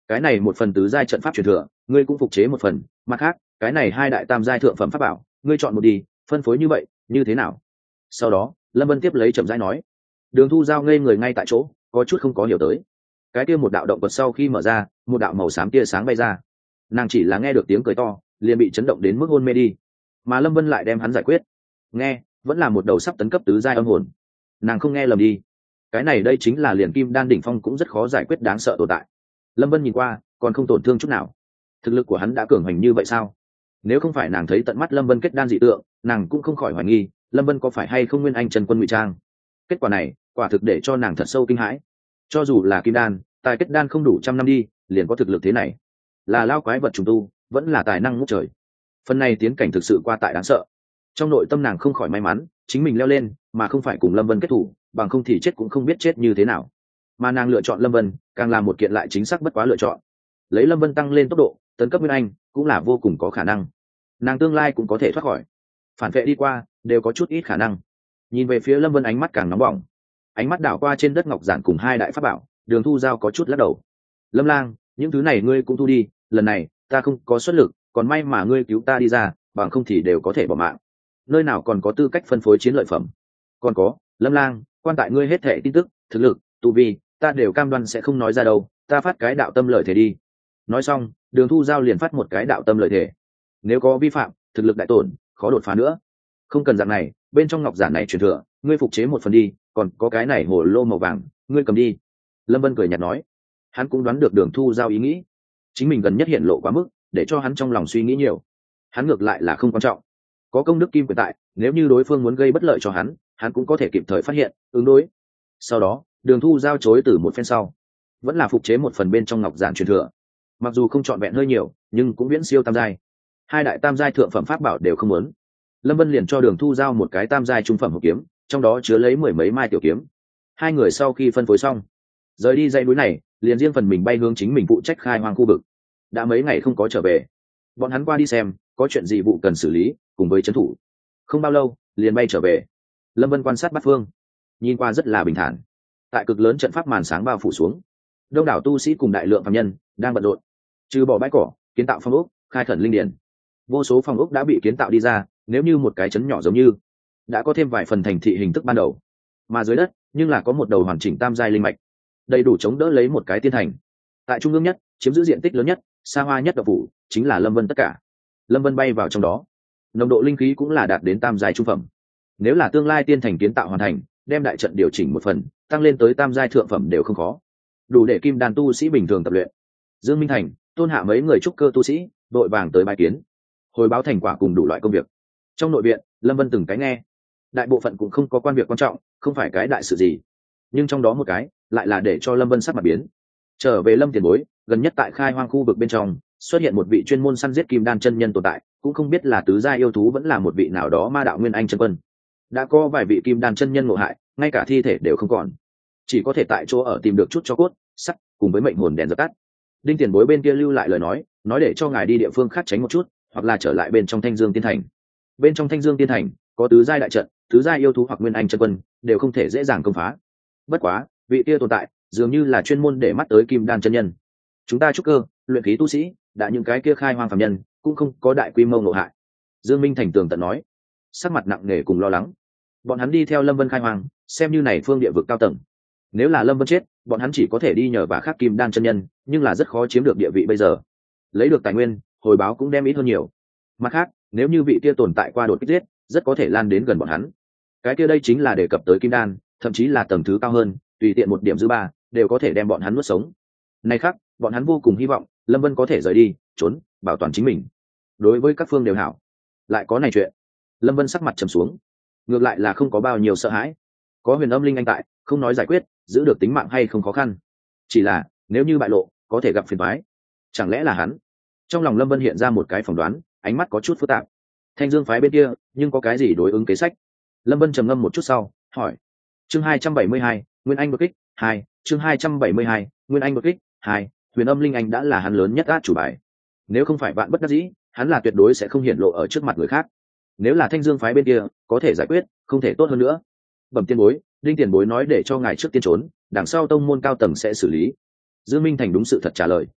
cái này một phần tứ giai trận pháp truyền thừa ngươi cũng phục chế một phần, mặt khác cái này hai đại tam giai thượng phẩm pháp bảo ngươi chọn một đi, phân phối như vậy như thế nào? Sau đó Lâm Vân tiếp lấy chậm rãi nói. Đường Thu Giao ngây người ngay tại chỗ, có chút không có hiểu tới. Cái kia một đạo động vật sau khi mở ra, một đạo màu xám tia sáng bay ra. Nàng chỉ là nghe được tiếng cười to, liền bị chấn động đến mức hôn mê đi. Mà Lâm Vân lại đem hắn giải quyết. Nghe, vẫn là một đầu sắp tấn cấp tứ giai âm hồn. Nàng không nghe lầm đi. Cái này đây chính là liền kim đan đỉnh phong cũng rất khó giải quyết đáng sợ tồn tại. Lâm Vân nhìn qua, còn không tổn thương chút nào. Thực lực của hắn đã cường hành như vậy sao? Nếu không phải nàng thấy tận mắt Lâm Vân kết đan dị tượng, nàng cũng không khỏi hoài nghi, Lâm Vân có phải hay không nguyên anh chân quân ngụy trang. Kết quả này, quả thực để cho nàng thật sâu kinh hãi. Cho dù là kim đan, tài kết đan không đủ trăm năm đi, liền có thực lực thế này. Là lao quái vật trùng tu, vẫn là tài năng ngút trời. Phần này tiến cảnh thực sự qua tại đáng sợ. Trong nội tâm nàng không khỏi may mắn, chính mình leo lên, mà không phải cùng Lâm Vân kết thủ, bằng không thì chết cũng không biết chết như thế nào. Mà nàng lựa chọn Lâm Vân, càng là một kiện lại chính xác bất quá lựa chọn. Lấy Lâm Vân tăng lên tốc độ, tấn cấp nguyên anh, cũng là vô cùng có khả năng. Nàng tương lai cũng có thể thoát khỏi. Phản vệ đi qua, đều có chút ít khả năng. Nhìn về phía Lâm Vân ánh mắt càng nóng bỏng. Ánh mắt đảo qua trên đất ngọc giản cùng hai đại pháp bảo, Đường Thu Giao có chút lắc đầu. Lâm Lang, những thứ này ngươi cũng thu đi, lần này ta không có xuất lực, còn may mà ngươi cứu ta đi ra, bằng không thì đều có thể bỏ mạng. Nơi nào còn có tư cách phân phối chiến lợi phẩm? Còn có, Lâm Lang, quan tại ngươi hết thảy tin tức, thực lực, tu vi, ta đều cam đoan sẽ không nói ra đâu, ta phát cái đạo tâm lợi thể đi. Nói xong, Đường Thu Giao liền phát một cái đạo tâm lợi thể. Nếu có vi phạm, thực lực đại tổn, khó đột phá nữa. Không cần dạng này, bên trong ngọc giản này truyền thừa, ngươi phục chế một phần đi, còn có cái này hồ lô màu vàng, ngươi cầm đi. Lâm Vân cười nhạt nói. Hắn cũng đoán được Đường Thu Giao ý nghĩ, chính mình gần nhất hiện lộ quá mức, để cho hắn trong lòng suy nghĩ nhiều. Hắn ngược lại là không quan trọng, có công đức kim quyền tại, nếu như đối phương muốn gây bất lợi cho hắn, hắn cũng có thể kịp thời phát hiện, ứng đối. Sau đó, Đường Thu Giao chối từ một phen sau, vẫn là phục chế một phần bên trong ngọc giản truyền thừa. Mặc dù không trọn vẹn hơi nhiều, nhưng cũng viễn siêu tam giai. Hai đại tam giai thượng phẩm pháp bảo đều không muốn. Lâm Vân liền cho Đường Thu Giao một cái tam giai trung phẩm hộp kiếm, trong đó chứa lấy mười mấy mai tiểu kiếm. Hai người sau khi phân phối xong, rời đi dãy núi này, liền riêng phần mình bay hướng chính mình phụ trách khai hoang khu vực. Đã mấy ngày không có trở về, bọn hắn qua đi xem có chuyện gì vụ cần xử lý, cùng với trấn thủ. Không bao lâu, liền bay trở về. Lâm Vân quan sát bát phương, nhìn qua rất là bình thản. Tại cực lớn trận pháp màn sáng bao phủ xuống, đông đảo tu sĩ cùng đại lượng phàm nhân đang bận rộn, trừ bỏ bãi cỏ, kiến tạo phong ốc, khai khẩn linh điển. Vô số phong ốc đã bị kiến tạo đi ra, nếu như một cái trấn nhỏ giống như, đã có thêm vài phần thành thị hình thức ban đầu. Mà dưới đất, nhưng là có một đầu hoàn chỉnh tam giai linh mạch, đầy đủ chống đỡ lấy một cái tiên thành. Tại trung ương nhất, chiếm giữ diện tích lớn nhất, xa hoa nhất độc phủ, chính là Lâm Vân tất cả. Lâm Vân bay vào trong đó, nồng độ linh khí cũng là đạt đến tam giai trung phẩm. Nếu là tương lai tiên thành kiến tạo hoàn thành, đem đại trận điều chỉnh một phần, tăng lên tới tam giai thượng phẩm đều không khó, đủ để kim đan tu sĩ bình thường tập luyện. Dương Minh Thành, Tôn Hạ mấy người trúc cơ tu sĩ, đội vàng tới bái kiến, hồi báo thành quả cùng đủ loại công việc. Trong nội viện, Lâm Vân từng cái nghe, đại bộ phận cũng không có quan việc quan trọng, không phải cái đại sự gì, nhưng trong đó một cái lại là để cho Lâm Vân sắc mặt biến. Trở về Lâm tiền bối, gần nhất tại khai hoang khu vực bên trong xuất hiện một vị chuyên môn săn giết kim đan chân nhân tồn tại, cũng không biết là tứ giai yêu thú vẫn là một vị nào đó ma đạo nguyên anh chân quân. Đã có vài vị kim đan chân nhân ngộ hại, ngay cả thi thể đều không còn, chỉ có thể tại chỗ ở tìm được chút cho cốt sắt cùng với mệnh hồn đèn dập tắt. Đinh tiền bối bên kia lưu lại lời nói, nói để cho ngài đi địa phương khác tránh một chút, hoặc là trở lại bên trong Thanh Dương Tiên Thành. Bên trong Thanh Dương Tiên Thành có tứ giai đại trận, tứ giai yêu thú hoặc nguyên anh chân quân đều không thể dễ dàng công phá. Bất quá, vị kia tồn tại dường như là chuyên môn để mắt tới kim đan chân nhân. Chúng ta trúc cơ, luyện khí tu sĩ, đã những cái kia khai hoang phàm nhân, cũng không có đại quy mô ngộ hại. Dương Minh Thành tường tận nói, sắc mặt nặng nề cùng lo lắng. Bọn hắn đi theo Lâm Vân khai hoang, xem như này phương địa vực cao tầng. Nếu là Lâm Vân chết, bọn hắn chỉ có thể đi nhờ và khác kim đan chân nhân, nhưng là rất khó chiếm được địa vị bây giờ. Lấy được tài nguyên, hồi báo cũng đem ít hơn nhiều. Mặt khác, nếu như vị kia tồn tại qua đột kích giết, rất có thể lan đến gần bọn hắn. Cái kia đây chính là đề cập tới kim đan, thậm chí là tầng thứ cao hơn, tùy tiện một điểm dư ba đều có thể đem bọn hắn nuốt sống. Này khác, bọn hắn vô cùng hy vọng Lâm Vân có thể rời đi, trốn, bảo toàn chính mình. Đối với các phương đều hảo. Lại có này chuyện, Lâm Vân sắc mặt trầm xuống, ngược lại là không có bao nhiêu sợ hãi. Có Huyền Âm Linh Anh tại, không nói giải quyết giữ được tính mạng hay không khó khăn, chỉ là nếu như bại lộ có thể gặp phiền toái. Chẳng lẽ là hắn? Trong lòng Lâm Vân hiện ra một cái phỏng đoán, ánh mắt có chút phức tạp. Thanh Dương phái bên kia nhưng có cái gì đối ứng kế sách? Lâm Vân trầm ngâm một chút sau hỏi. Chương hai trăm bảy mươi hai, Nguyên Anh đột kích hai. Chương hai trăm bảy mươi hai, Nguyên Anh đột kích hai. Huyền Âm Linh Anh đã là hắn lớn nhất át chủ bài, nếu không phải vạn bất đắc dĩ, hắn là tuyệt đối sẽ không hiện lộ ở trước mặt người khác. Nếu là Thanh Dương phái bên kia có thể giải quyết, không thể tốt hơn nữa. Bẩm tiên bối, Đinh tiền bối nói để cho ngài trước tiên trốn, đằng sau tông môn cao tầng sẽ xử lý. Dương Minh Thành đúng sự thật trả lời.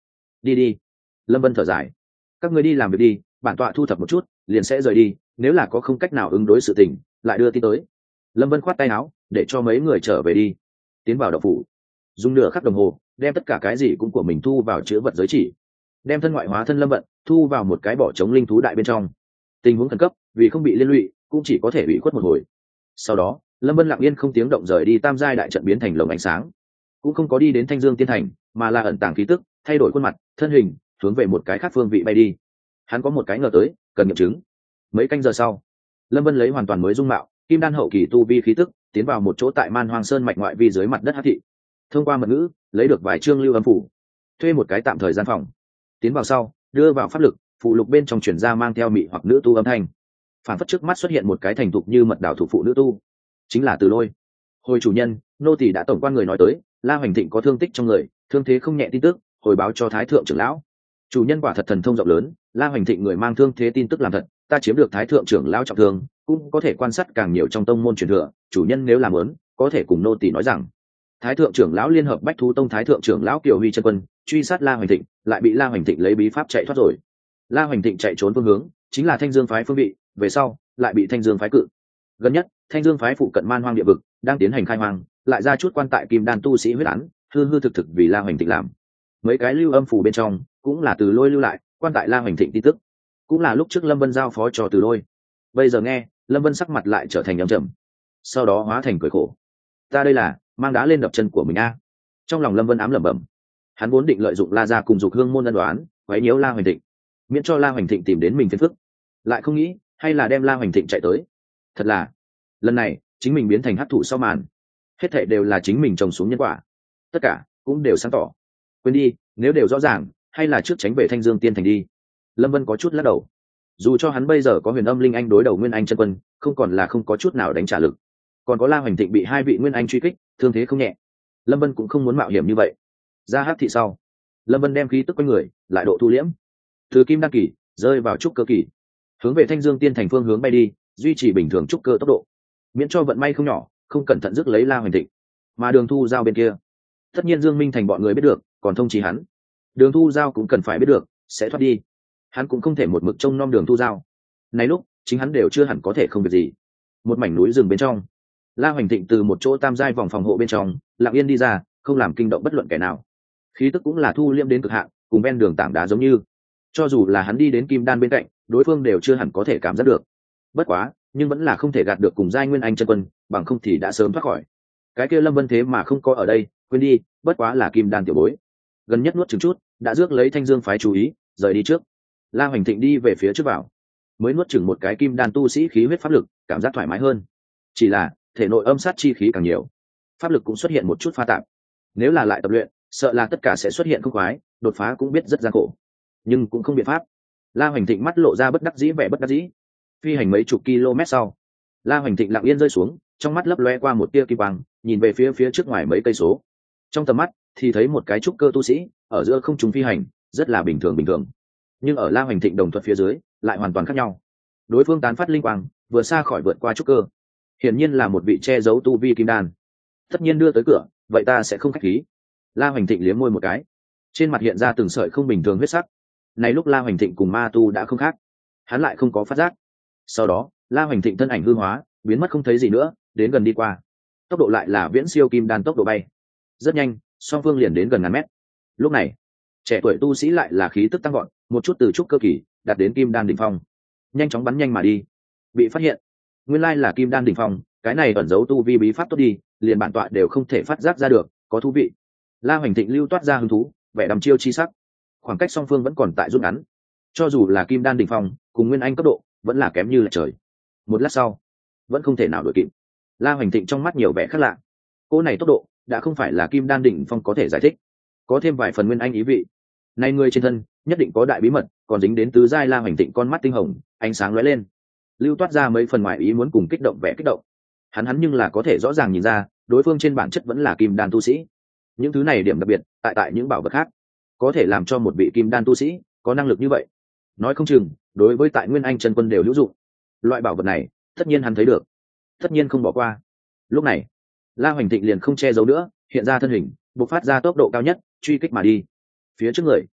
đi đi. Lâm Vân thở dài, các ngươi đi làm việc đi, bản tọa thu thập một chút liền sẽ rời đi, nếu là có không cách nào ứng đối sự tình lại đưa tin tới. Lâm Vân khoát tay áo để cho mấy người trở về đi. Tiến vào động phủ, dùng nửa khắc đồng hồ đem tất cả cái gì cũng của mình thu vào chứa vật giới chỉ, đem thân ngoại hóa thân Lâm Vận thu vào một cái bỏ trống linh thú đại bên trong. Tình huống khẩn cấp, vì không bị liên lụy cũng chỉ có thể bị khuất một hồi. Sau đó Lâm Vân lặng yên không tiếng động rời đi tam giai đại trận biến thành lồng ánh sáng, cũng không có đi đến Thanh Dương Tiên Thành, mà là ẩn tàng khí tức, thay đổi khuôn mặt thân hình, hướng về một cái khác phương vị bay đi. Hắn có một cái ngờ tới cần nghiệm chứng. Mấy canh giờ sau, Lâm Vân lấy hoàn toàn mới dung mạo, kim đan hậu kỳ tu vi khí tức, tiến vào một chỗ tại Man Hoang Sơn mạch ngoại vi dưới mặt đất hắc thị. Thông qua mật ngữ lấy được vài chương lưu âm phủ, thuê một cái tạm thời gian phòng. Tiến vào sau, đưa vào pháp lực, phụ lục bên trong chuyển ra mang theo mị hoặc nữ tu âm thanh. Phản phất trước mắt xuất hiện một cái thành thục như mật đảo thủ phụ nữ tu, chính là Từ Lôi. Hồi chủ nhân, nô tỳ đã tổng quan người nói tới, La Hoành Thịnh có thương tích trong người, thương thế không nhẹ tin tức, hồi báo cho Thái thượng trưởng lão. Chủ nhân quả thật thần thông rộng lớn, La Hoành Thịnh người mang thương thế tin tức làm thật, ta chiếm được Thái thượng trưởng lão trọng thương, cũng có thể quan sát càng nhiều trong tông môn truyền thừa, chủ nhân nếu làm muốn, có thể cùng nô tỳ nói rằng. Thái thượng trưởng lão liên hợp Bách Thú Tông Thái thượng trưởng lão Kiều Huy chân quân, truy sát La Hoành Thịnh, lại bị La Hoành Thịnh lấy bí pháp chạy thoát rồi. La Hoành Thịnh chạy trốn phương hướng chính là Thanh Dương phái phương vị, về sau lại bị Thanh Dương phái cự. Gần nhất, Thanh Dương phái phụ cận Man Hoang địa vực đang tiến hành khai hoang, lại ra chút quan tại Kim Đan tu sĩ huyết án, hư hư thực thực vì La Hoành Thịnh làm. Mấy cái lưu âm phủ bên trong cũng là Từ Lôi lưu lại quan tại La Hoành Thịnh tin tức, cũng là lúc trước Lâm Vân giao phó cho Từ Lôi. Bây giờ nghe, Lâm Vân sắc mặt lại trở thành âm trầm, sau đó hóa thành cười khổ. Ta đây là mang đá lên đập chân của mình a. Trong lòng Lâm Vân ám lẩm bẩm, hắn vốn định lợi dụng La gia cùng dục hương môn ân đoán, quấy nhiễu La Hoành Thịnh, miễn cho La Hoành Thịnh tìm đến mình phiền phức, lại không nghĩ hay là đem La Hoành Thịnh chạy tới. Thật là, lần này chính mình biến thành hắc thủ sau màn, hết thảy đều là chính mình trồng xuống nhân quả, tất cả cũng đều sáng tỏ. Quên đi, nếu đều rõ ràng, hay là trước tránh về Thanh Dương Tiên Thành đi. Lâm Vân có chút lắc đầu, dù cho hắn bây giờ có Huyền Âm Linh Anh đối đầu Nguyên Anh chân quân, không còn là không có chút nào đánh trả lực, còn có La Hoành Thịnh bị hai vị Nguyên Anh truy kích, thương thế không nhẹ, Lâm Vân cũng không muốn mạo hiểm như vậy. Ra hắc thị sau, Lâm Vân đem khí tức quanh người lại độ thu liễm, từ kim đăng kỳ rơi vào trúc cơ kỳ, hướng về Thanh Dương Tiên Thành phương hướng bay đi, duy trì bình thường trúc cơ tốc độ, miễn cho vận may không nhỏ không cẩn thận rước lấy La Hoành Thịnh. Mà Đường Thu Giao bên kia, tất nhiên Dương Minh Thành bọn người biết được, còn thông chí hắn, Đường Thu Giao cũng cần phải biết được, sẽ thoát đi. Hắn cũng không thể một mực trông nom Đường Thu Giao. Này lúc chính hắn đều chưa hẳn có thể không việc gì. Một mảnh núi rừng bên trong, La Hoành Thịnh từ một chỗ tam giai vòng phòng hộ bên trong lặng yên đi ra, không làm kinh động bất luận kẻ nào. Khí tức cũng là thu liêm đến cực hạn, cùng ven đường tảng đá giống như, cho dù là hắn đi đến kim đan bên cạnh, đối phương đều chưa hẳn có thể cảm giác được. Bất quá, nhưng vẫn là không thể gạt được cùng giai Nguyên Anh chân quân, bằng không thì đã sớm thoát khỏi. Cái kia Lâm Vân thế mà không có ở đây, quên đi, bất quá là kim đan tiểu bối. Gần nhất nuốt chừng chút, đã rước lấy Thanh Dương phái chú ý, rời đi trước. La Hoành Thịnh đi về phía trước vào, mới nuốt chừng một cái kim đan tu sĩ khí huyết pháp lực, cảm giác thoải mái hơn. Chỉ là thể nội âm sát chi khí càng nhiều, pháp lực cũng xuất hiện một chút pha tạp. Nếu là lại tập luyện, sợ là tất cả sẽ xuất hiện không khoái, đột phá cũng biết rất gian khổ, nhưng cũng không biện pháp. La Hoành Thịnh mắt lộ ra bất đắc dĩ vẻ bất đắc dĩ. Phi hành mấy chục km sau, La Hoành Thịnh lặng yên rơi xuống, trong mắt lấp loe qua một tia kim quang, nhìn về phía phía trước ngoài mấy cây số. Trong tầm mắt thì thấy một cái trúc cơ tu sĩ ở giữa không trung phi hành, rất là bình thường bình thường. Nhưng ở La Hoành Thịnh đồng thuận phía dưới lại hoàn toàn khác nhau. Đối phương tán phát linh quang, vừa xa khỏi vượt qua trúc cơ, hiển nhiên là một vị che giấu tu vi kim đan. Tất nhiên đưa tới cửa, vậy ta sẽ không khách khí. La Hoành Thịnh liếm môi một cái, trên mặt hiện ra từng sợi không bình thường huyết sắc. Này lúc La Hoành Thịnh cùng ma tu đã không khác, hắn lại không có phát giác. Sau đó La Hoành Thịnh thân ảnh hư hóa, biến mất không thấy gì nữa, đến gần đi qua, tốc độ lại là viễn siêu kim đan tốc độ bay. Rất nhanh, song phương liền đến gần ngàn mét. Lúc này, trẻ tuổi tu sĩ lại là khí tức tăng gọn, một chút từ trúc cơ kỳ đạt đến kim đan đỉnh phong, nhanh chóng bắn nhanh mà đi. Bị phát hiện, nguyên lai là kim đan đỉnh phong, cái này ẩn giấu tu vi bí pháp tốt đi, liền bản tọa đều không thể phát giác ra được, có thú vị. La Hoành Thịnh lưu toát ra hứng thú, vẻ đăm chiêu chi sắc. Khoảng cách song phương vẫn còn tại rút ngắn, cho dù là kim đan đỉnh phong cùng nguyên anh cấp độ vẫn là kém như là trời. Một lát sau, vẫn không thể nào đuổi kịp. La Hoành Thịnh trong mắt nhiều vẻ khác lạ. Cô này tốc độ đã không phải là kim đan đỉnh phong có thể giải thích, có thêm vài phần nguyên anh ý vị. Này người trên thân nhất định có đại bí mật, còn dính đến tứ giai. La Hoành Thịnh con mắt tinh hồng, ánh sáng lóe lên, lưu toát ra mấy phần ngoài ý muốn cùng kích động vẻ kích động. Hắn hắn nhưng là có thể rõ ràng nhìn ra, đối phương trên bản chất vẫn là kim đan tu sĩ. Những thứ này điểm đặc biệt, tại tại những bảo vật khác, có thể làm cho một vị kim đan tu sĩ có năng lực như vậy, nói không chừng đối với tại Nguyên Anh chân quân đều hữu dụng. Loại bảo vật này, tất nhiên hắn thấy được, tất nhiên không bỏ qua. Lúc này, La Hoành Thịnh liền không che giấu nữa, hiện ra thân hình, bộc phát ra tốc độ cao nhất, truy kích mà đi. Phía trước người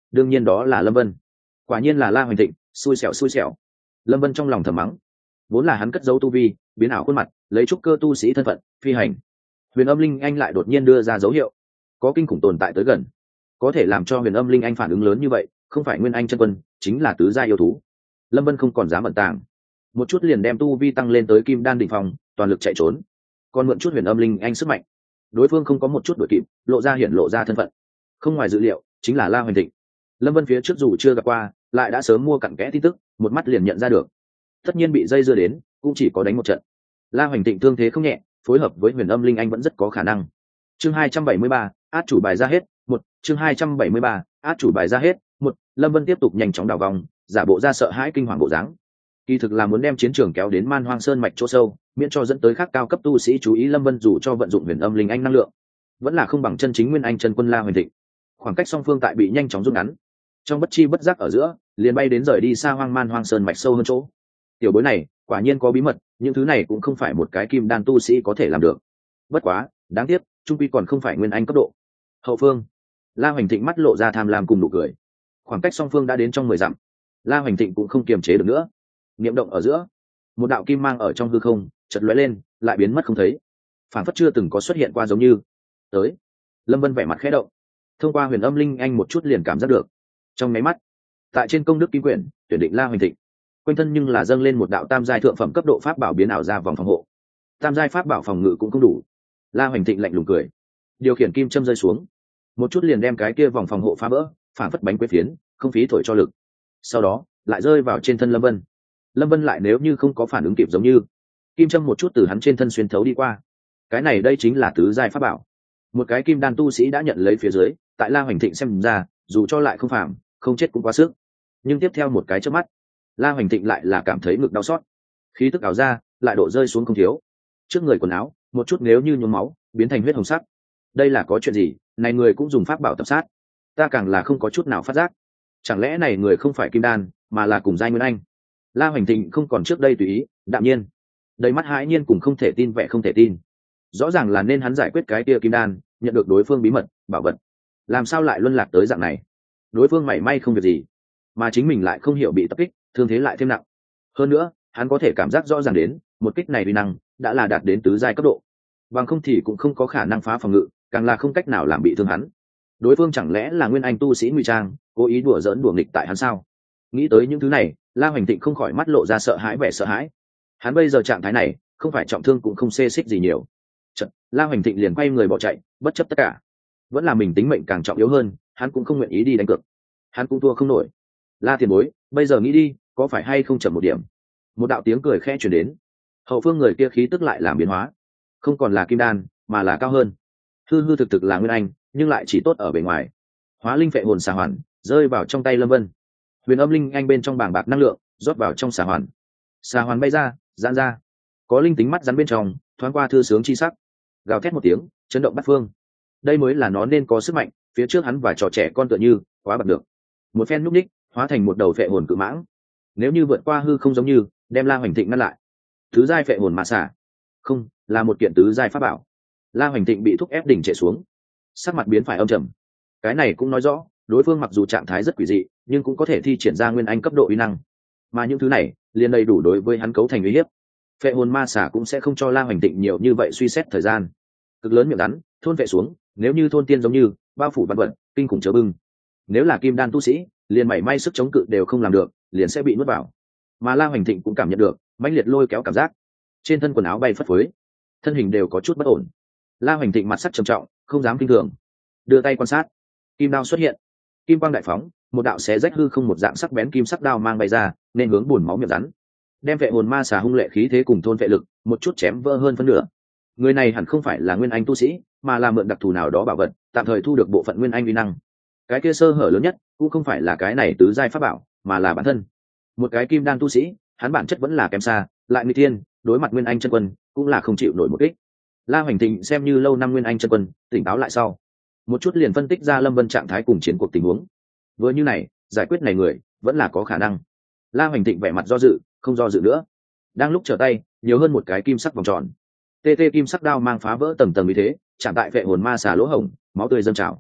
đương nhiên đó là lâm vân. Quả nhiên là La Hoành Thịnh, xui xẻo xui xẻo. Lâm vân trong lòng thầm mắng. Vốn là hắn cất giấu tu vi, biến ảo khuôn mặt, lấy trúc cơ tu sĩ thân phận phi hành. Huyền Âm Linh Anh lại đột nhiên đưa ra dấu hiệu, có kinh khủng tồn tại tới gần, có thể làm cho Huyền Âm Linh Anh phản ứng lớn như vậy, không phải Nguyên Anh chân quân, chính là tứ gia yêu thú. Lâm vân không còn dám ẩn tàng, một chút liền đem tu vi tăng lên tới kim đan đỉnh phong, toàn lực chạy trốn, còn mượn chút Huyền Âm Linh Anh sức mạnh. Đối phương không có một chút đuổi kịp, lộ ra hiển lộ ra thân phận, không ngoài dự liệu chính là La Hoành Thịnh. Lâm vân phía trước dù chưa gặp qua, lại đã sớm mua cặn kẽ tin tức, một mắt liền nhận ra được. Tất nhiên bị dây dưa đến, cũng chỉ có đánh một trận. La Hoành Thịnh thương thế không nhẹ, phối hợp với Huyền Âm Linh Anh vẫn rất có khả năng. Chương hai trăm bảy mươi ba, át chủ bài ra hết, một. Chương hai trăm bảy mươi ba, át chủ bài ra hết, một. Lâm Vân tiếp tục nhanh chóng đảo vòng, giả bộ ra sợ hãi kinh hoàng bộ dáng. Kỳ thực là muốn đem chiến trường kéo đến Man Hoang Sơn mạch chỗ sâu, miễn cho dẫn tới khác cao cấp tu sĩ chú ý Lâm Vân, dù cho vận dụng Huyền Âm Linh Anh năng lượng, vẫn là không bằng chân chính Nguyên Anh chân quân La Hoành Thịnh. Khoảng cách song phương tại bị nhanh chóng rút ngắn. Trong bất chi bất giác ở giữa, liền bay đến rời đi xa Hoang Man Hoang Sơn mạch sâu hơn chỗ. Tiểu bối này, quả nhiên có bí mật, những thứ này cũng không phải một cái kim đan tu sĩ có thể làm được. Bất quá, đáng tiếc, trung quy còn không phải Nguyên Anh cấp độ. Hậu phương, La Hoành Thịnh mắt lộ ra tham lam cùng nụ cười. Khoảng cách song phương đã đến trong mười dặm. La Hoành Thịnh cũng không kiềm chế được nữa. Niệm động ở giữa, một đạo kim mang ở trong hư không chợt lóe lên, lại biến mất không thấy, phản phất chưa từng có xuất hiện qua giống như. Tới. Lâm Vân vẻ mặt khẽ động, thông qua Huyền Âm Linh Anh một chút liền cảm giác được. Trong máy mắt, tại trên công đức kim quyển tuyển định La Hoành Thịnh, quanh thân nhưng là dâng lên một đạo tam giai thượng phẩm cấp độ pháp bảo biến ảo ra vòng phòng hộ. Tam giai pháp bảo phòng ngự cũng không đủ. La Hoành Thịnh lạnh lùng cười, điều khiển kim châm rơi xuống, một chút liền đem cái kia vòng phòng hộ phá vỡ, phản phất bánh quế phiến, không phí thổi cho lực. Sau đó lại rơi vào trên thân Lâm Vân. Lâm Vân lại nếu như không có phản ứng kịp giống như, kim châm một chút từ hắn trên thân xuyên thấu đi qua. Cái này đây chính là tứ giai pháp bảo. Một cái kim đan tu sĩ đã nhận lấy phía dưới, tại La Hoành Thịnh xem ra, dù cho lại không phạm, không chết cũng quá sức. Nhưng tiếp theo một cái chớp mắt, La Hoành Thịnh lại là cảm thấy ngực đau xót, khí tức ảo ra lại độ rơi xuống không thiếu. Trước người quần áo một chút nếu như nhuốm máu, biến thành huyết hồng sắc. Đây là có chuyện gì? Này người cũng dùng pháp bảo tập sát, ta càng là không có chút nào phát giác. Chẳng lẽ này người không phải kim đan, mà là cùng giai Nguyên Anh? La Hoành Thịnh không còn trước đây tùy ý, đạm nhiên, đầy mắt hãi nhiên cùng không thể tin vẻ không thể tin. Rõ ràng là nên hắn giải quyết cái kia kim đan, nhận được đối phương bí mật, bảo vật, làm sao lại luân lạc tới dạng này? Đối phương mảy may không việc gì, mà chính mình lại không hiểu bị tập kích, thương thế lại thêm nặng. Hơn nữa, hắn có thể cảm giác rõ ràng đến, một kích này uy năng đã là đạt đến tứ giai cấp độ, bằng không thì cũng không có khả năng phá phòng ngự, càng là không cách nào làm bị thương hắn. Đối phương chẳng lẽ là Nguyên Anh tu sĩ ngụy trang, cố ý đùa giỡn đùa nghịch tại hắn sao? Nghĩ tới những thứ này, La Hoành Thịnh không khỏi mắt lộ ra sợ hãi vẻ sợ hãi. Hắn bây giờ trạng thái này, không phải trọng thương cũng không xê xích gì nhiều. Chợt, La Hoành Thịnh liền quay người bỏ chạy, bất chấp tất cả. Vẫn là mình tính mệnh càng trọng yếu hơn, hắn cũng không nguyện ý đi đánh cược. Hắn cũng thua không nổi. La tiền bối, bây giờ nghĩ đi, có phải hay không chậm một điểm? Một đạo tiếng cười khẽ truyền đến. Hậu phương người kia khí tức lại làm biến hóa, không còn là kim đan, mà là cao hơn. Hư hư thực thực là Nguyên Anh, nhưng lại chỉ tốt ở bề ngoài. Hóa linh phệ hồn xà hoàn rơi vào trong tay Lâm Vân. Huyền Âm Linh Anh bên trong bảng bạc năng lượng rót vào trong xà hoàn. Xà hoàn bay ra, giãn ra, có linh tính mắt rắn bên trong thoáng qua thư sướng chi sắc, gào thét một tiếng, chấn động bát phương. Đây mới là nó nên có sức mạnh. Phía trước hắn và trò trẻ con tựa như quá bật được, một phen núp ních hóa thành một đầu phệ hồn cự mãng. Nếu như vượt qua hư không giống như đem La Hoành Thịnh ngăn lại, tứ giai phệ hồn mà xả, không là một kiện tứ giai pháp bảo. La Hoành Thịnh bị thúc ép đỉnh trệ xuống, sắc mặt biến phải âm trầm. Cái này cũng nói rõ, đối phương mặc dù trạng thái rất quỷ dị, nhưng cũng có thể thi triển ra Nguyên Anh cấp độ uy năng, mà những thứ này liền đầy đủ đối với hắn cấu thành uy hiếp. Phệ hồn ma xả cũng sẽ không cho La Hoành Thịnh nhiều như vậy suy xét thời gian. Cực lớn miệng rắn thôn vệ xuống, nếu như thôn tiên giống như bao phủ vạn vật, kinh khủng chớ bưng. Nếu là kim đan tu sĩ, liền mảy may sức chống cự đều không làm được, liền sẽ bị nuốt vào. Mà La Hoành Thịnh cũng cảm nhận được mãnh liệt lôi kéo cảm giác, trên thân quần áo bay phất phới, thân hình đều có chút bất ổn. La Hoành Thịnh mặt sắc trầm trọng, không dám kinh thường, đưa tay quan sát. Kim đao xuất hiện, kim quang đại phóng, một đạo xé rách hư không một dạng sắc bén kim sắc đao mang bay ra, nên hướng buồn máu miệng rắn, đem vệ hồn ma xà hung lệ khí thế cùng thôn vệ lực một chút chém vỡ hơn phân nửa. Người này hẳn không phải là Nguyên Anh tu sĩ, mà là mượn đặc thù nào đó bảo vật, tạm thời thu được bộ phận Nguyên Anh uy năng. Cái kia sơ hở lớn nhất cũng không phải là cái này tứ giai pháp bảo, mà là bản thân. Một cái kim đan tu sĩ, hắn bản chất vẫn là kém xa, lại nguy thiên, đối mặt Nguyên Anh chân quân cũng là không chịu nổi một kích. La Hoành Thịnh xem như lâu năm Nguyên Anh chân quân, tỉnh táo lại sau, một chút liền phân tích ra Lâm Vân trạng thái cùng chiến cuộc tình huống. Vừa như này, giải quyết này người vẫn là có khả năng. La Hoành Thịnh vẻ mặt do dự, không do dự nữa. Đang lúc trở tay, nhiều hơn một cái kim sắc vòng tròn. Tê tê kim sắc đao mang phá vỡ tầng tầng như thế, chạm tại vệ hồn ma xà lỗ hổng, máu tươi dâng trào.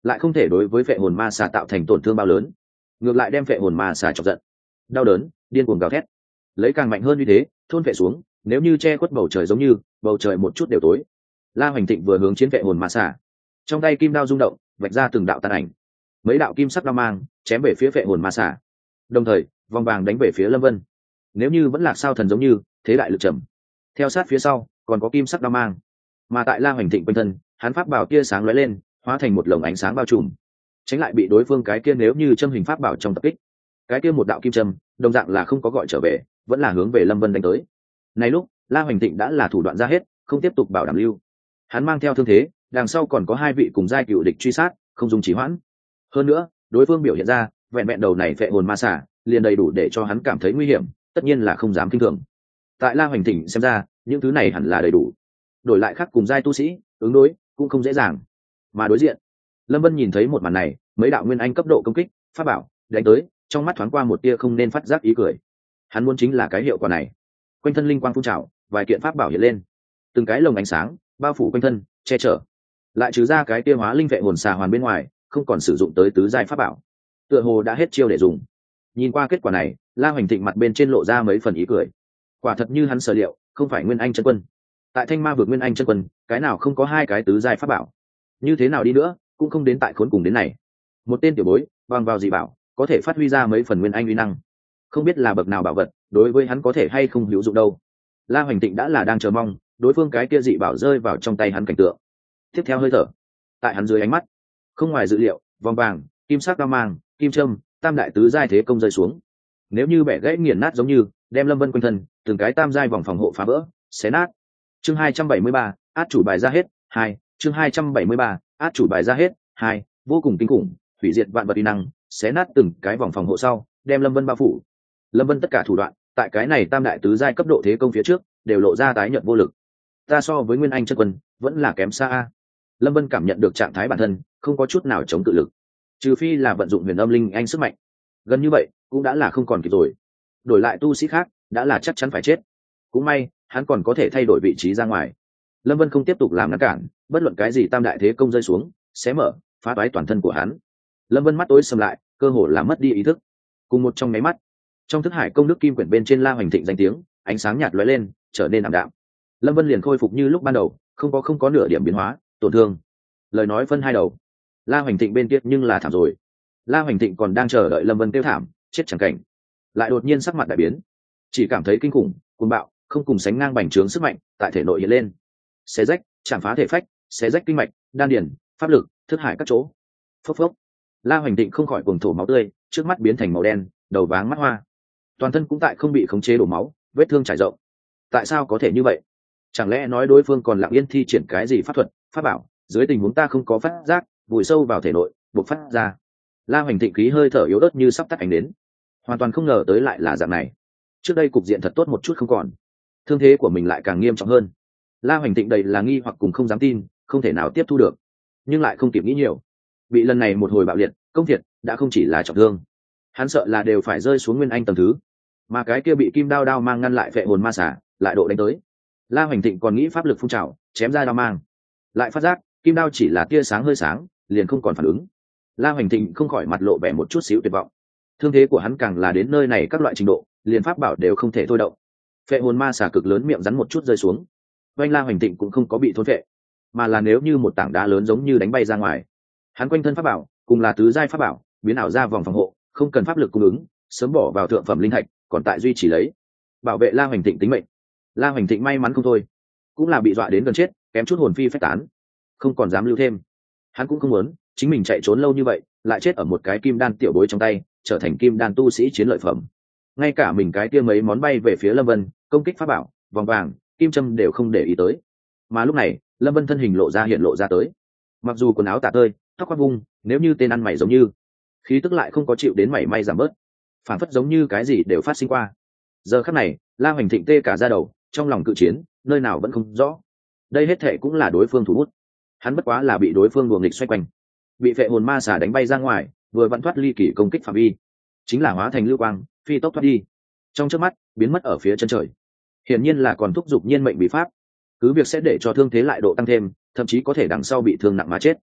lại không thể đối với phệ hồn ma xà tạo thành tổn thương bao lớn, ngược lại đem phệ hồn ma xà chọc giận, đau đớn điên cuồng gào thét, lấy càng mạnh hơn như thế thôn phệ xuống. Nếu như che khuất bầu trời, giống như bầu trời một chút đều tối. La Hoành Thịnh vừa hướng chiến phệ hồn ma xà, trong tay kim đao rung động, vạch ra từng đạo tàn ảnh, mấy đạo kim sắc đao mang chém về phía phệ hồn ma xà, đồng thời vòng vàng đánh về phía Lâm Vân. Nếu như vẫn lạc sao thần giống như thế đại lực trầm, theo sát phía sau còn có kim sắc đao mang, mà tại La Hoành Thịnh quanh thân, hắn pháp bảo tia sáng lóe lên, hóa thành một lồng ánh sáng bao trùm, tránh lại bị đối phương cái kia nếu như châm hình pháp bảo trong tập kích. Cái kia một đạo kim châm đồng dạng là không có gọi trở về, vẫn là hướng về Lâm Vân đánh tới. Này lúc La Hoành Thịnh đã là thủ đoạn ra hết, không tiếp tục bảo đảm lưu. Hắn mang theo thương thế, đằng sau còn có hai vị cùng giai cựu địch truy sát, không dùng trì hoãn. Hơn nữa đối phương biểu hiện ra vẹn vẹn đầu này phệ hồn ma xà liền đầy đủ để cho hắn cảm thấy nguy hiểm, tất nhiên là không dám kinh thường. Tại La Hoành Thịnh xem ra những thứ này hẳn là đầy đủ, đổi lại khác cùng giai tu sĩ ứng đối cũng không dễ dàng. Mà đối diện Lâm Vân nhìn thấy một màn này, mấy đạo nguyên anh cấp độ công kích pháp bảo đánh tới, trong mắt thoáng qua một tia không nên phát giác ý cười. Hắn muốn chính là cái hiệu quả này. Quanh thân linh quang phun trào, vài kiện pháp bảo hiện lên, từng cái lồng ánh sáng bao phủ quanh thân che chở, lại trừ ra cái tia hóa linh vệ hồn xà hoàn bên ngoài, không còn sử dụng tới tứ giai pháp bảo, tựa hồ đã hết chiêu để dùng. Nhìn qua kết quả này, La Hoành Thịnh mặt bên trên lộ ra mấy phần ý cười. Quả thật như hắn sở liệu, không phải nguyên anh chân quân. Tại Thanh Ma vực nguyên anh chân quân, cái nào không có hai cái tứ giai pháp bảo, như thế nào đi nữa cũng không đến tại khốn cùng đến này. Một tên tiểu bối bằng vào dị bảo có thể phát huy ra mấy phần nguyên anh uy năng, không biết là bậc nào bảo vật đối với hắn có thể hay không hữu dụng đâu. La Hoành Tịnh đã là đang chờ mong đối phương cái kia dị bảo rơi vào trong tay hắn cảnh tượng. Tiếp theo hơi thở, tại hắn dưới ánh mắt, không ngoài dự liệu, vòng vàng, kim sắc đao mang, kim trâm, tam đại tứ giai thế công rơi xuống. Nếu như bẻ gãy nghiền nát giống như đem Lâm Vân quanh thân từng cái tam giai vòng phòng hộ phá vỡ, xé nát. Chương hai trăm bảy mươi ba, át chủ bài ra hết, hai. Chương hai trăm bảy mươi ba, át chủ bài ra hết, hai. Vô cùng kinh khủng, hủy diệt vạn vật uy năng, xé nát từng cái vòng phòng hộ sau, đem Lâm Vân bao phủ. Lâm Vân tất cả thủ đoạn, tại cái này tam đại tứ giai cấp độ thế công phía trước, đều lộ ra tái nhợt vô lực. Ta so với Nguyên Anh chân quân, vẫn là kém xa a. Lâm Vân cảm nhận được trạng thái bản thân, không có chút nào chống cự lực, trừ phi là vận dụng Huyền Âm Linh Anh sức mạnh. Gần như vậy, cũng đã là không còn kịp rồi. Đổi lại tu sĩ khác, đã là chắc chắn phải chết. Cũng may, hắn còn có thể thay đổi vị trí ra ngoài. Lâm Vân không tiếp tục làm ngăn cản, bất luận cái gì tam đại thế công rơi xuống, xé mở, phá toái toàn thân của hắn. Lâm Vân mắt tối sầm lại, cơ hồ là mất đi ý thức. Cùng một trong máy mắt, trong thức hải công đức kim quyển bên trên La Hoành Thịnh danh tiếng, ánh sáng nhạt lóe lên, trở nên ảm đạm. Lâm Vân liền khôi phục như lúc ban đầu, không có không có nửa điểm biến hóa, tổn thương. Lời nói phân hai đầu. La Hoành Thịnh bên kia nhưng là thảm rồi. La Hoành Thịnh còn đang chờ đợi Lâm Vân tiêu thảm, chết chẳng cảnh, lại đột nhiên sắc mặt đại biến, chỉ cảm thấy kinh khủng, cuồng bạo, không cùng sánh ngang bành trướng sức mạnh tại thể nội hiện lên, xé rách, chạm phá thể phách, xé rách kinh mạch, đan điền, pháp lực, thức hải các chỗ. Phốc phốc. La Hoành Thịnh không khỏi cuồng thổ máu tươi, trước mắt biến thành màu đen, đầu váng mắt hoa, toàn thân cũng tại không bị khống chế đổ máu, vết thương trải rộng. Tại sao có thể như vậy? Chẳng lẽ nói đối phương còn lặng yên thi triển cái gì pháp thuật, pháp bảo, dưới tình huống ta không có phát giác, vùi sâu vào thể nội, bộc phát ra. La Hoành Thịnh khí hơi thở yếu ớt như sắp tắt ánh đến, hoàn toàn không ngờ tới lại là dạng này. Trước đây cục diện thật tốt một chút không còn, thương thế của mình lại càng nghiêm trọng hơn. La Hoành Thịnh đầy là nghi hoặc cùng không dám tin, không thể nào tiếp thu được, nhưng lại không kịp nghĩ nhiều. Bị lần này một hồi bạo liệt, công thiệt đã không chỉ là trọng thương, hắn sợ là đều phải rơi xuống nguyên anh tầng thứ, mà cái kia bị kim đao đao mang ngăn lại phệ hồn ma xả, lại độ đánh tới. La Hoành Thịnh còn nghĩ pháp lực phun trào, chém ra đao mang, lại phát giác kim đao chỉ là tia sáng hơi sáng, liền không còn phản ứng. La Hoành Thịnh không khỏi mặt lộ vẻ một chút xíu tuyệt vọng. Thương thế của hắn càng là đến nơi này các loại trình độ, liền pháp bảo đều không thể thôi động. Phệ hồn ma xà cực lớn miệng rắn một chút rơi xuống, oanh La Hoành Thịnh cũng không có bị thôn phệ, mà là nếu như một tảng đá lớn giống như đánh bay ra ngoài. Hắn quanh thân pháp bảo cùng là tứ giai pháp bảo, biến ảo ra vòng phòng hộ, không cần pháp lực cung ứng, sớm bỏ vào thượng phẩm linh thạch, còn tại duy trì lấy, bảo vệ La Hoành Thịnh tính mệnh. La Hoành Thịnh may mắn không thôi, cũng là bị dọa đến gần chết, kém chút hồn phi phách tán, không còn dám lưu thêm. Hắn cũng không muốn chính mình chạy trốn lâu như vậy, lại chết ở một cái kim đan tiểu bối trong tay, trở thành kim đan tu sĩ chiến lợi phẩm. Ngay cả mình cái kia mấy món bay về phía Lâm Vân, công kích pháp bảo, vòng vàng, kim châm đều không để ý tới. Mà lúc này, Lâm Vân thân hình lộ ra hiện lộ ra tới. Mặc dù quần áo tả tơi, tóc quăn vung, nếu như tên ăn mày giống như, khí tức lại không có chịu đến mảy may giảm bớt, phản phất giống như cái gì đều phát sinh qua. Giờ khắc này, La Hoành Thịnh tê cả da đầu, trong lòng cự chiến, nơi nào vẫn không rõ. Đây hết thệ cũng là đối phương thủ bút, hắn bất quá là bị đối phương đùa nghịch xoay quanh, bị phệ hồn ma xà đánh bay ra ngoài, vừa vặn thoát ly kỳ công kích phạm vi, chính là hóa thành lưu quang, phi tốc thoát đi, trong chớp mắt biến mất ở phía chân trời. Hiển nhiên là còn thúc giục nhiên mệnh bí pháp, cứ việc sẽ để cho thương thế lại độ tăng thêm, thậm chí có thể đằng sau bị thương nặng mà chết.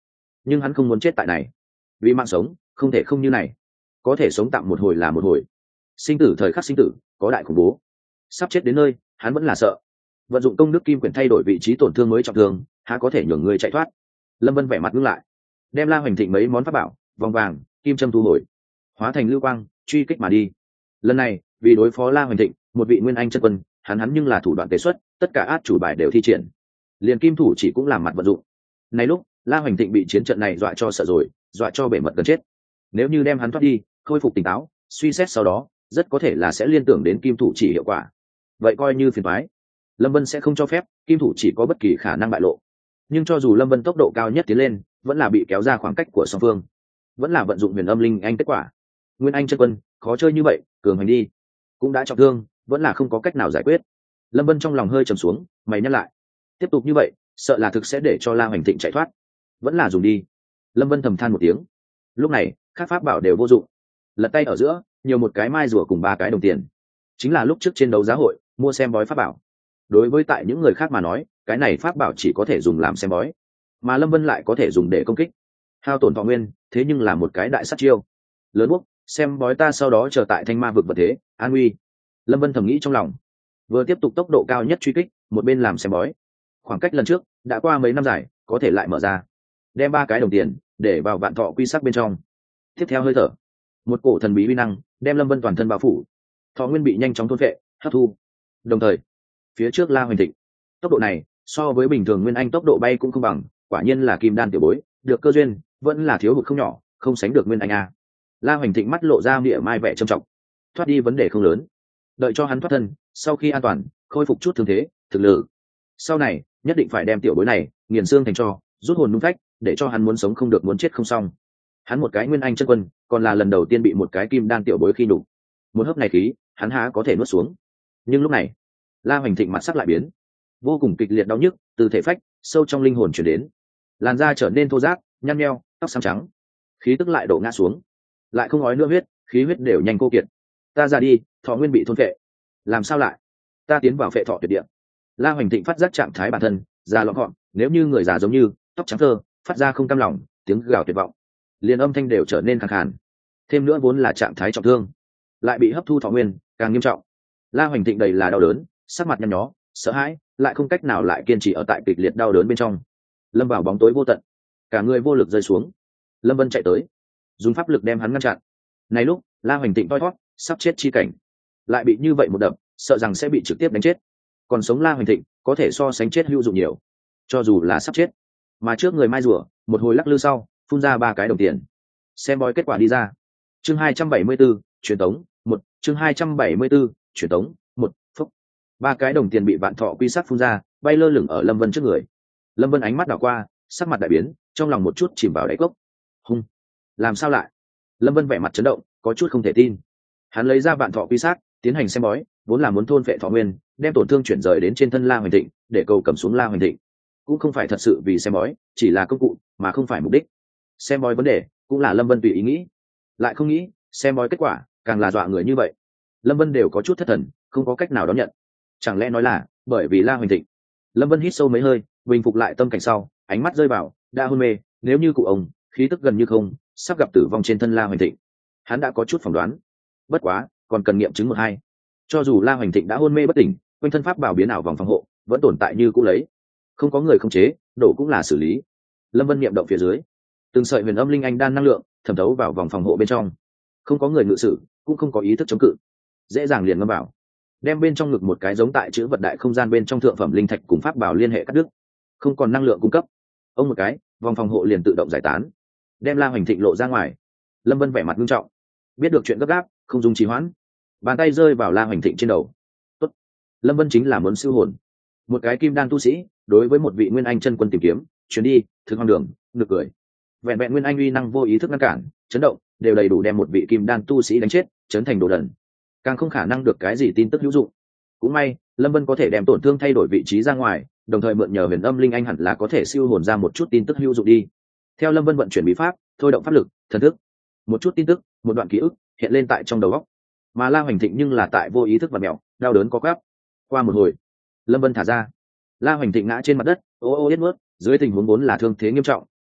nhưng hắn không muốn chết tại này. Vì mạng sống không thể không như này, có thể sống tạm một hồi là một hồi. Sinh tử thời khắc sinh tử có đại khủng bố, sắp chết đến nơi hắn vẫn là sợ. Vận dụng công đức kim quyển thay đổi vị trí tổn thương mới trọng thương, há có thể nhường người chạy thoát. Lâm Vân vẻ mặt ngưng lại, đem La Hoành Thịnh mấy món pháp bảo, vòng vàng, kim châm thu hồi, hóa thành lưu quang truy kích mà đi. Lần này vì đối phó La Hoành Thịnh, một vị nguyên anh chân quân, hắn hắn nhưng là thủ đoạn tế xuất, tất cả át chủ bài đều thi triển, liền kim thủ chỉ cũng làm mặt vận dụng. Này lúc La Hoành Thịnh bị chiến trận này dọa cho sợ rồi, dọa cho bể mật gần chết. Nếu như đem hắn thoát đi, khôi phục tỉnh táo, suy xét sau đó, rất có thể là sẽ liên tưởng đến kim thủ chỉ hiệu quả. Vậy coi như phiền toái. Lâm Vân sẽ không cho phép kim thủ chỉ có bất kỳ khả năng bại lộ. Nhưng cho dù Lâm Vân tốc độ cao nhất tiến lên, vẫn là bị kéo ra khoảng cách của song phương, vẫn là vận dụng huyền âm linh anh kết quả. Nguyên anh chân quân khó chơi như vậy, cường hành đi cũng đã trọng thương, vẫn là không có cách nào giải quyết. Lâm Vân trong lòng hơi trầm xuống, mày nhắc lại, tiếp tục như vậy sợ là thực sẽ để cho La Hoành Thịnh chạy thoát, vẫn là dùng đi. Lâm Vân thầm than một tiếng. Lúc này các pháp bảo đều vô dụng, lật tay ở giữa nhiều một cái mai rùa cùng ba cái đồng tiền, chính là lúc trước trên đấu giá hội mua xem bói pháp bảo. Đối với tại những người khác mà nói, cái này pháp bảo chỉ có thể dùng làm xem bói, mà Lâm Vân lại có thể dùng để công kích, hao tổn thọ nguyên, thế nhưng là một cái đại sát chiêu lớn. Quốc xem bói ta sau đó chờ tại thanh ma vực vật thế an uy. Lâm Vân thầm nghĩ trong lòng, vừa tiếp tục tốc độ cao nhất truy kích, một bên làm xem bói. Khoảng cách lần trước đã qua mấy năm dài, có thể lại mở ra. Đem ba cái đồng tiền để vào vạn thọ quy sắc bên trong. Tiếp theo hơi thở, một cổ thần bí uy năng đem Lâm Vân toàn thân bao phủ, thọ nguyên bị nhanh chóng thôn phệ hấp thu. Đồng thời phía trước La Hoành Thịnh, tốc độ này so với bình thường nguyên anh tốc độ bay cũng không bằng, quả nhiên là kim đan tiểu bối, được cơ duyên vẫn là thiếu hụt không nhỏ, không sánh được nguyên anh a. La Hoành Thịnh mắt lộ ra mỉa mai vẻ trầm trọng, thoát đi vấn đề không lớn, đợi cho hắn thoát thân, sau khi an toàn khôi phục chút thương thế, thực lực sau này nhất định phải đem tiểu bối này nghiền xương thành tro, rút hồn nung phách, để cho hắn muốn sống không được muốn chết không xong. Hắn một cái nguyên anh chân quân, còn là lần đầu tiên bị một cái kim đan tiểu bối khi nhục, một hớp này khí hắn há có thể nuốt xuống. Nhưng lúc này La Hoành Thịnh mặt sắc lại biến, vô cùng kịch liệt đau nhức từ thể phách sâu trong linh hồn chuyển đến, làn da trở nên thô ráp nhăn nheo, tóc xám trắng, khí tức lại đổ ngã xuống, lại không ói nữa huyết, khí huyết đều nhanh cô kiệt. Ta ra đi, thọ nguyên bị thôn phệ, làm sao lại? Ta tiến vào phệ thọ tuyệt địa. La Hoành Thịnh phát giác trạng thái bản thân già lọn gọn, nếu như người già giống như tóc trắng thơ, phát ra không cam lòng, tiếng gào tuyệt vọng, liền âm thanh đều trở nên khàn khàn. Thêm nữa vốn là trạng thái trọng thương, lại bị hấp thu thọ nguyên, càng nghiêm trọng. La Hoành Thịnh đầy là đau đớn, sắc mặt nhăn nhó, sợ hãi, lại không cách nào lại kiên trì ở tại kịch liệt đau đớn bên trong, lâm vào bóng tối vô tận, cả người vô lực rơi xuống. Lâm Vân chạy tới, dùng pháp lực đem hắn ngăn chặn. Này lúc La Hoành Thịnh toi thoát, sắp chết chi cảnh, lại bị như vậy một đập, sợ rằng sẽ bị trực tiếp đánh chết. Còn sống La Hoành Thịnh có thể so sánh chết hữu dụng nhiều, cho dù là sắp chết, mà trước người mai rùa một hồi lắc lư sau, phun ra ba cái đồng tiền. Xem bói kết quả đi ra. Chương hai trăm bảy mươi 74, truyền tống một. Chương hai trăm bảy mươi 74, truyền tống một. Phúc. Ba cái đồng tiền bị vạn thọ quy sắc phun ra, bay lơ lửng ở Lâm Vân trước người. Lâm Vân ánh mắt đảo qua, sắc mặt đại biến, trong lòng một chút chìm vào đáy cốc. Hung, làm sao lại? Lâm Vân vẻ mặt chấn động, có chút không thể tin. Hắn lấy ra vạn thọ quy sắc, tiến hành xem bói, vốn là muốn thôn phệ thọ nguyên, đem tổn thương chuyển rời đến trên thân La Hoành Thịnh, để cầu cầm xuống La Hoành Thịnh. Cũng không phải thật sự vì xem bói, chỉ là công cụ, mà không phải mục đích. Xem bói vấn đề, cũng là Lâm Vân tùy ý nghĩ, lại không nghĩ xem bói kết quả càng là dọa người như vậy. Lâm Vân đều có chút thất thần, không có cách nào đón nhận. Chẳng lẽ nói là bởi vì La Hoành Thịnh? Lâm Vân hít sâu mấy hơi, bình phục lại tâm cảnh sau, ánh mắt rơi vào đã hôn mê, nếu như cụ ông khí tức gần như không, sắp gặp tử vong trên thân La Hoành Thịnh. Hắn đã có chút phỏng đoán, bất quá còn cần nghiệm chứng một hai. Cho dù La Hoành Thịnh đã hôn mê bất tỉnh, quanh thân pháp bảo biến ảo vòng phòng hộ vẫn tồn tại như cũ lấy, không có người không chế, đổ cũng là xử lý. Lâm Vân niệm động phía dưới, từng sợi huyền âm linh anh đan năng lượng thẩm thấu vào vòng phòng hộ bên trong, không có người ngự sử, cũng không có ý thức chống cự, dễ dàng liền ngâm vào, đem bên trong ngực một cái giống tại chữ vật đại không gian bên trong thượng phẩm linh thạch cùng pháp bảo liên hệ cắt đứt, không còn năng lượng cung cấp. Ông một cái, vòng phòng hộ liền tự động giải tán, đem La Hoành Thịnh lộ ra ngoài. Lâm Vân vẻ mặt nghiêm trọng, biết được chuyện gấp gáp, không dùng trì hoãn, bàn tay rơi vào La Hoành Thịnh trên đầu. Tốt. Lâm Vân chính là muốn siêu hồn, một cái kim đan tu sĩ đối với một vị nguyên anh chân quân tìm kiếm chuyến đi thực hoang đường, nực cười. Vẹn vẹn nguyên anh uy năng vô ý thức ngăn cản, chấn động đều đầy đủ đem một vị kim đan tu sĩ đánh chết, chấn thành đồ đần, càng không khả năng được cái gì tin tức hữu dụng. Cũng may Lâm Vân có thể đem tổn thương thay đổi vị trí ra ngoài, đồng thời mượn nhờ huyền âm linh anh hẳn là có thể siêu hồn ra một chút tin tức hữu dụng đi. Theo Lâm Vân vận chuyển bí pháp, thôi động pháp lực, thần thức, một chút tin tức, một đoạn ký ức hiện lên tại trong đầu óc. Mà La Hoành Thịnh nhưng là tại vô ý thức và mèo, đau đớn có quắp. Qua một hồi, Lâm Vân thả ra, La Hoành Thịnh ngã trên mặt đất, ô ô yết mướt, dưới tình huống vốn là thương thế nghiêm trọng,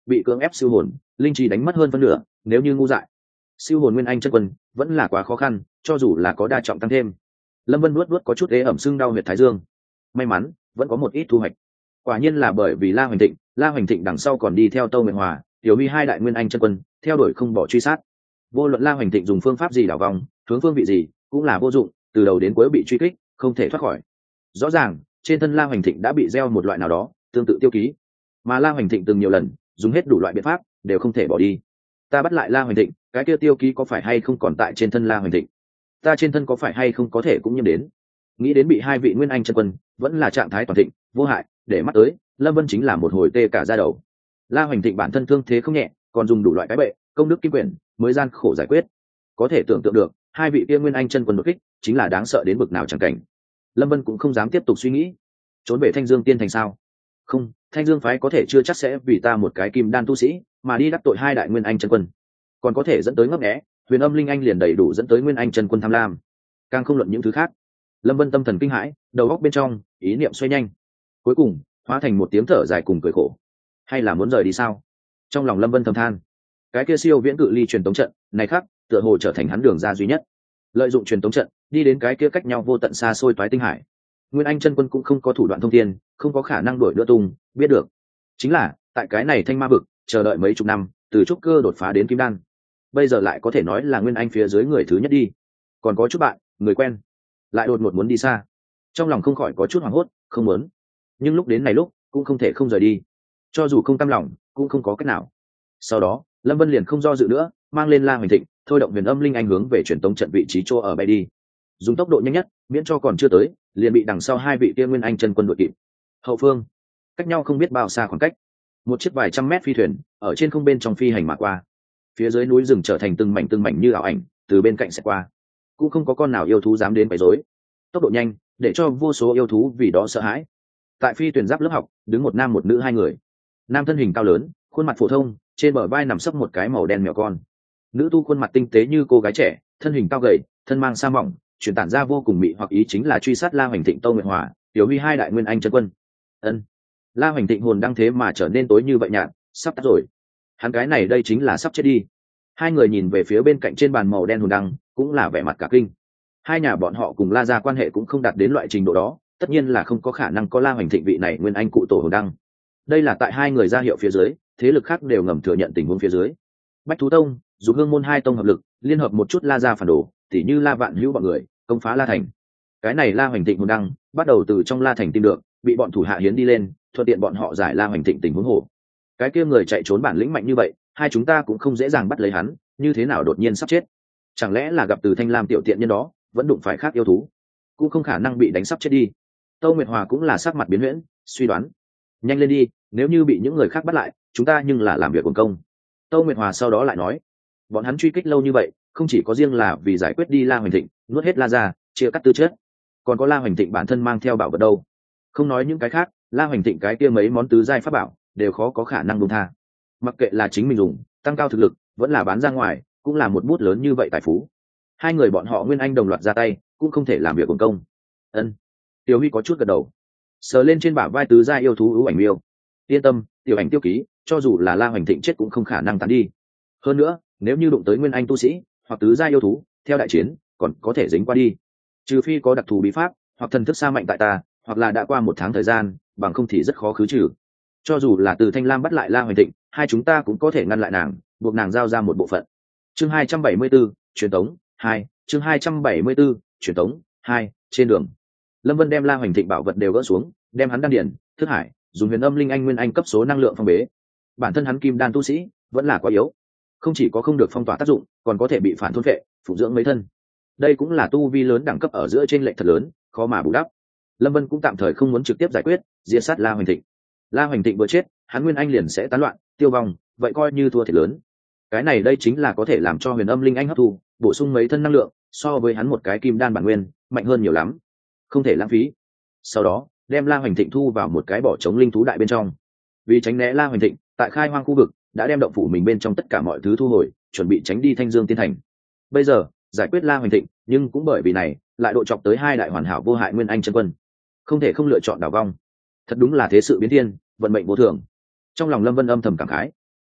bị cưỡng ép siêu hồn, linh trí đánh mất hơn phân nửa, nếu như ngu dại siêu hồn nguyên anh chân quân vẫn là quá khó khăn, cho dù là có đa trọng tăng thêm. Lâm Vân nuốt nuốt có chút ế ẩm sưng đau huyệt thái dương, may mắn vẫn có một ít thu hoạch. Quả nhiên là bởi vì La Hoành Thịnh, La Hoành Thịnh đằng sau còn đi theo Tâu Nguyệt Hòa, Tiểu Huy hai đại nguyên anh chân quân, theo đuổi không bỏ truy sát. Vô luận La Hoành Thịnh dùng phương pháp gì đảo vòng, hướng phương vị gì, cũng là vô dụng, từ đầu đến cuối bị truy kích, không thể thoát khỏi. Rõ ràng, trên thân La Hoành Thịnh đã bị gieo một loại nào đó, tương tự tiêu ký. Mà La Hoành Thịnh từng nhiều lần dùng hết đủ loại biện pháp, đều không thể bỏ đi. Ta bắt lại La Hoành Thịnh, cái kia tiêu ký có phải hay không còn tại trên thân La Hoành Thịnh? Ta trên thân có phải hay không có thể cũng nhiễm đến? Nghĩ đến bị hai vị nguyên anh chân quân, vẫn là trạng thái toàn thịnh, vô hại, để mắt tới, Lâm Vân chính là một hồi tê cả da đầu. La Hoành Thịnh bản thân thương thế không nhẹ, còn dùng đủ loại cái bệ, công đức kim quyển mới gian khổ giải quyết. Có thể tưởng tượng được, hai vị kia nguyên anh chân quân đột kích, chính là đáng sợ đến bực nào chẳng cảnh. Lâm Vân cũng không dám tiếp tục suy nghĩ. Trốn về Thanh Dương Tiên thành sao? Không, Thanh Dương phái có thể chưa chắc sẽ vì ta một cái kim đan tu sĩ, mà đi đắc tội hai đại nguyên anh chân quân. Còn có thể dẫn tới ngấp nghé, Huyền Âm Linh Anh liền đầy đủ dẫn tới nguyên anh chân quân tham lam. Càng không luận những thứ khác. Lâm Vân tâm thần kinh hãi, đầu óc bên trong ý niệm xoay nhanh, cuối cùng hóa thành một tiếng thở dài cùng cười khổ. Hay là muốn rời đi sao? Trong lòng Lâm Vân thầm than. Cái kia siêu viễn cự ly truyền tống trận này khác, tựa hồ trở thành hắn đường ra duy nhất. Lợi dụng truyền tống trận đi đến cái kia cách nhau vô tận xa xôi toái tinh hải. Nguyên anh chân quân cũng không có thủ đoạn thông thiên, không có khả năng đuổi nữa tung biết được. Chính là tại cái này thanh ma vực chờ đợi mấy chục năm, từ trúc cơ đột phá đến kim đan, bây giờ lại có thể nói là nguyên anh phía dưới người thứ nhất đi. Còn có chút bạn người quen lại đột ngột muốn đi xa, trong lòng không khỏi có chút hoảng hốt, không muốn. Nhưng lúc đến này lúc cũng không thể không rời đi, cho dù không cam lòng cũng không có cách nào. Sau đó Lâm Vân liền không do dự nữa, mang lên La Hoành Thịnh, thôi động Huyền Âm Linh Anh hướng về truyền tống trận vị trí chỗ ở bay đi, dùng tốc độ nhanh nhất, miễn cho còn chưa tới liền bị đằng sau hai vị kia nguyên anh chân quân đuổi kịp. Hậu phương cách nhau không biết bao xa khoảng cách, một chiếc vài trăm mét phi thuyền ở trên không bên trong phi hành mà qua, phía dưới núi rừng trở thành từng mảnh từng mảnh như ảo ảnh từ bên cạnh sẽ qua, cũng không có con nào yêu thú dám đến quấy rối. Tốc độ nhanh để cho vô số yêu thú vì đó sợ hãi. Tại phi thuyền giáp lớp học đứng một nam một nữ hai người. Nam thân hình cao lớn, khuôn mặt phổ thông, trên bờ vai nằm sấp một cái màu đen mèo con. Nữ tu khuôn mặt tinh tế như cô gái trẻ, thân hình cao gầy, thân mang sa mỏng, truyền tản ra vô cùng mị hoặc ý, chính là truy sát La Hoành Thịnh, Tâu Nguyệt Hòa, Tiểu Huy hai đại nguyên anh chân quân. Ân. La Hoành Thịnh hồn đang thế mà trở nên tối như vậy nhạt, sắp tắt rồi. Hắn cái này đây chính là sắp chết đi. Hai người nhìn về phía bên cạnh trên bàn màu đen hồn đăng, cũng là vẻ mặt cả kinh. Hai nhà bọn họ cùng La gia quan hệ cũng không đạt đến loại trình độ đó, tất nhiên là không có khả năng có La Hoành Thịnh vị này nguyên anh cụ tổ hồn đăng. Đây là tại hai người ra hiệu phía dưới, thế lực khác đều ngầm thừa nhận tình huống phía dưới. Bách Thú Tông, dù Hương môn hai tông hợp lực, liên hợp một chút La gia phản đồ, tỉ như La Vạn Hữu bọn người, công phá La Thành. Cái này La Hoành Thịnh hồn đăng, bắt đầu từ trong La Thành tìm được, bị bọn thủ hạ hiến đi lên, thuận tiện bọn họ giải La Hoành Thịnh tình huống hổ. Cái kia người chạy trốn bản lĩnh mạnh như vậy, hai chúng ta cũng không dễ dàng bắt lấy hắn, như thế nào đột nhiên sắp chết? Chẳng lẽ là gặp từ Thanh Lam tiểu tiện nhân đó, vẫn đụng phải khác yêu thú, cũng không khả năng bị đánh sắp chết đi. Tâu Nguyệt Hòa cũng là sắc mặt biến huyễn, suy đoán. Nhanh lên đi, nếu như bị những người khác bắt lại, chúng ta nhưng là làm việc uổng công. Tâu Nguyệt Hòa sau đó lại nói, bọn hắn truy kích lâu như vậy, không chỉ có riêng là vì giải quyết đi La Hoành Thịnh, nuốt hết La gia, chia cắt tư chất, còn có La Hoành Thịnh bản thân mang theo bảo vật đâu. Không nói những cái khác, La Hoành Thịnh cái kia mấy món tứ giai pháp bảo đều khó có khả năng buông tha. Mặc kệ là chính mình dùng, tăng cao thực lực, vẫn là bán ra ngoài, cũng là một bút lớn như vậy tài phú. Hai người bọn họ nguyên anh đồng loạt ra tay, cũng không thể làm việc uổng công. Ân. Tiểu Huy có chút gật đầu, sờ lên trên bả vai tứ gia yêu thú ưu ảnh miêu. Yên tâm, tiểu ảnh tiêu ký, cho dù là La Hoành Thịnh chết cũng không khả năng tán đi. Hơn nữa, nếu như đụng tới nguyên anh tu sĩ hoặc tứ gia yêu thú, theo đại chiến còn có thể dính qua đi. Trừ phi có đặc thù bí pháp, hoặc thần thức xa mạnh tại ta, hoặc là đã qua một tháng thời gian, bằng không thì rất khó khứ trừ. Cho dù là từ Thanh Lam bắt lại La Hoành Thịnh, hai chúng ta cũng có thể ngăn lại nàng, buộc nàng giao ra một bộ phận. Chương hai trăm bảy mươi 74, truyền tống hai. Chương hai trăm bảy mươi 74, truyền tống hai. Trên đường, Lâm Vân đem La Hoành Thịnh bảo vật đều gỡ xuống, đem hắn đan điển, thức hải, dùng Huyền Âm Linh Anh nguyên anh cấp số năng lượng phong bế. Bản thân hắn kim đan tu sĩ vẫn là quá yếu, không chỉ có không được phong tỏa tác dụng, còn có thể bị phản thôn phệ, phụ dưỡng mấy thân. Đây cũng là tu vi lớn đẳng cấp ở giữa trên lệch thật lớn, khó mà bù đắp. Lâm Vân cũng tạm thời không muốn trực tiếp giải quyết, diệt sát La Hoành Thịnh. La Hoành Thịnh vừa chết, hắn nguyên anh liền sẽ tán loạn, tiêu vong, vậy coi như thua thiệt lớn. Cái này đây chính là có thể làm cho Huyền Âm Linh Anh hấp thu, bổ sung mấy thân năng lượng, so với hắn một cái kim đan bản nguyên, mạnh hơn nhiều lắm, không thể lãng phí. Sau đó, đem La Hoành Thịnh thu vào một cái bỏ trống linh thú đại bên trong. Vì tránh né La Hoành Thịnh, tại khai hoang khu vực đã đem động phủ mình bên trong tất cả mọi thứ thu hồi, chuẩn bị tránh đi Thanh Dương Tiên Thành. Bây giờ, giải quyết La Hoành Thịnh, nhưng cũng bởi vì này, lại độ chọc tới hai đại hoàn hảo vô hại nguyên anh chân quân, không thể không lựa chọn đảo vong. Thật đúng là thế sự biến thiên, vận mệnh vô thường. Trong lòng Lâm Vân âm thầm cảm khái.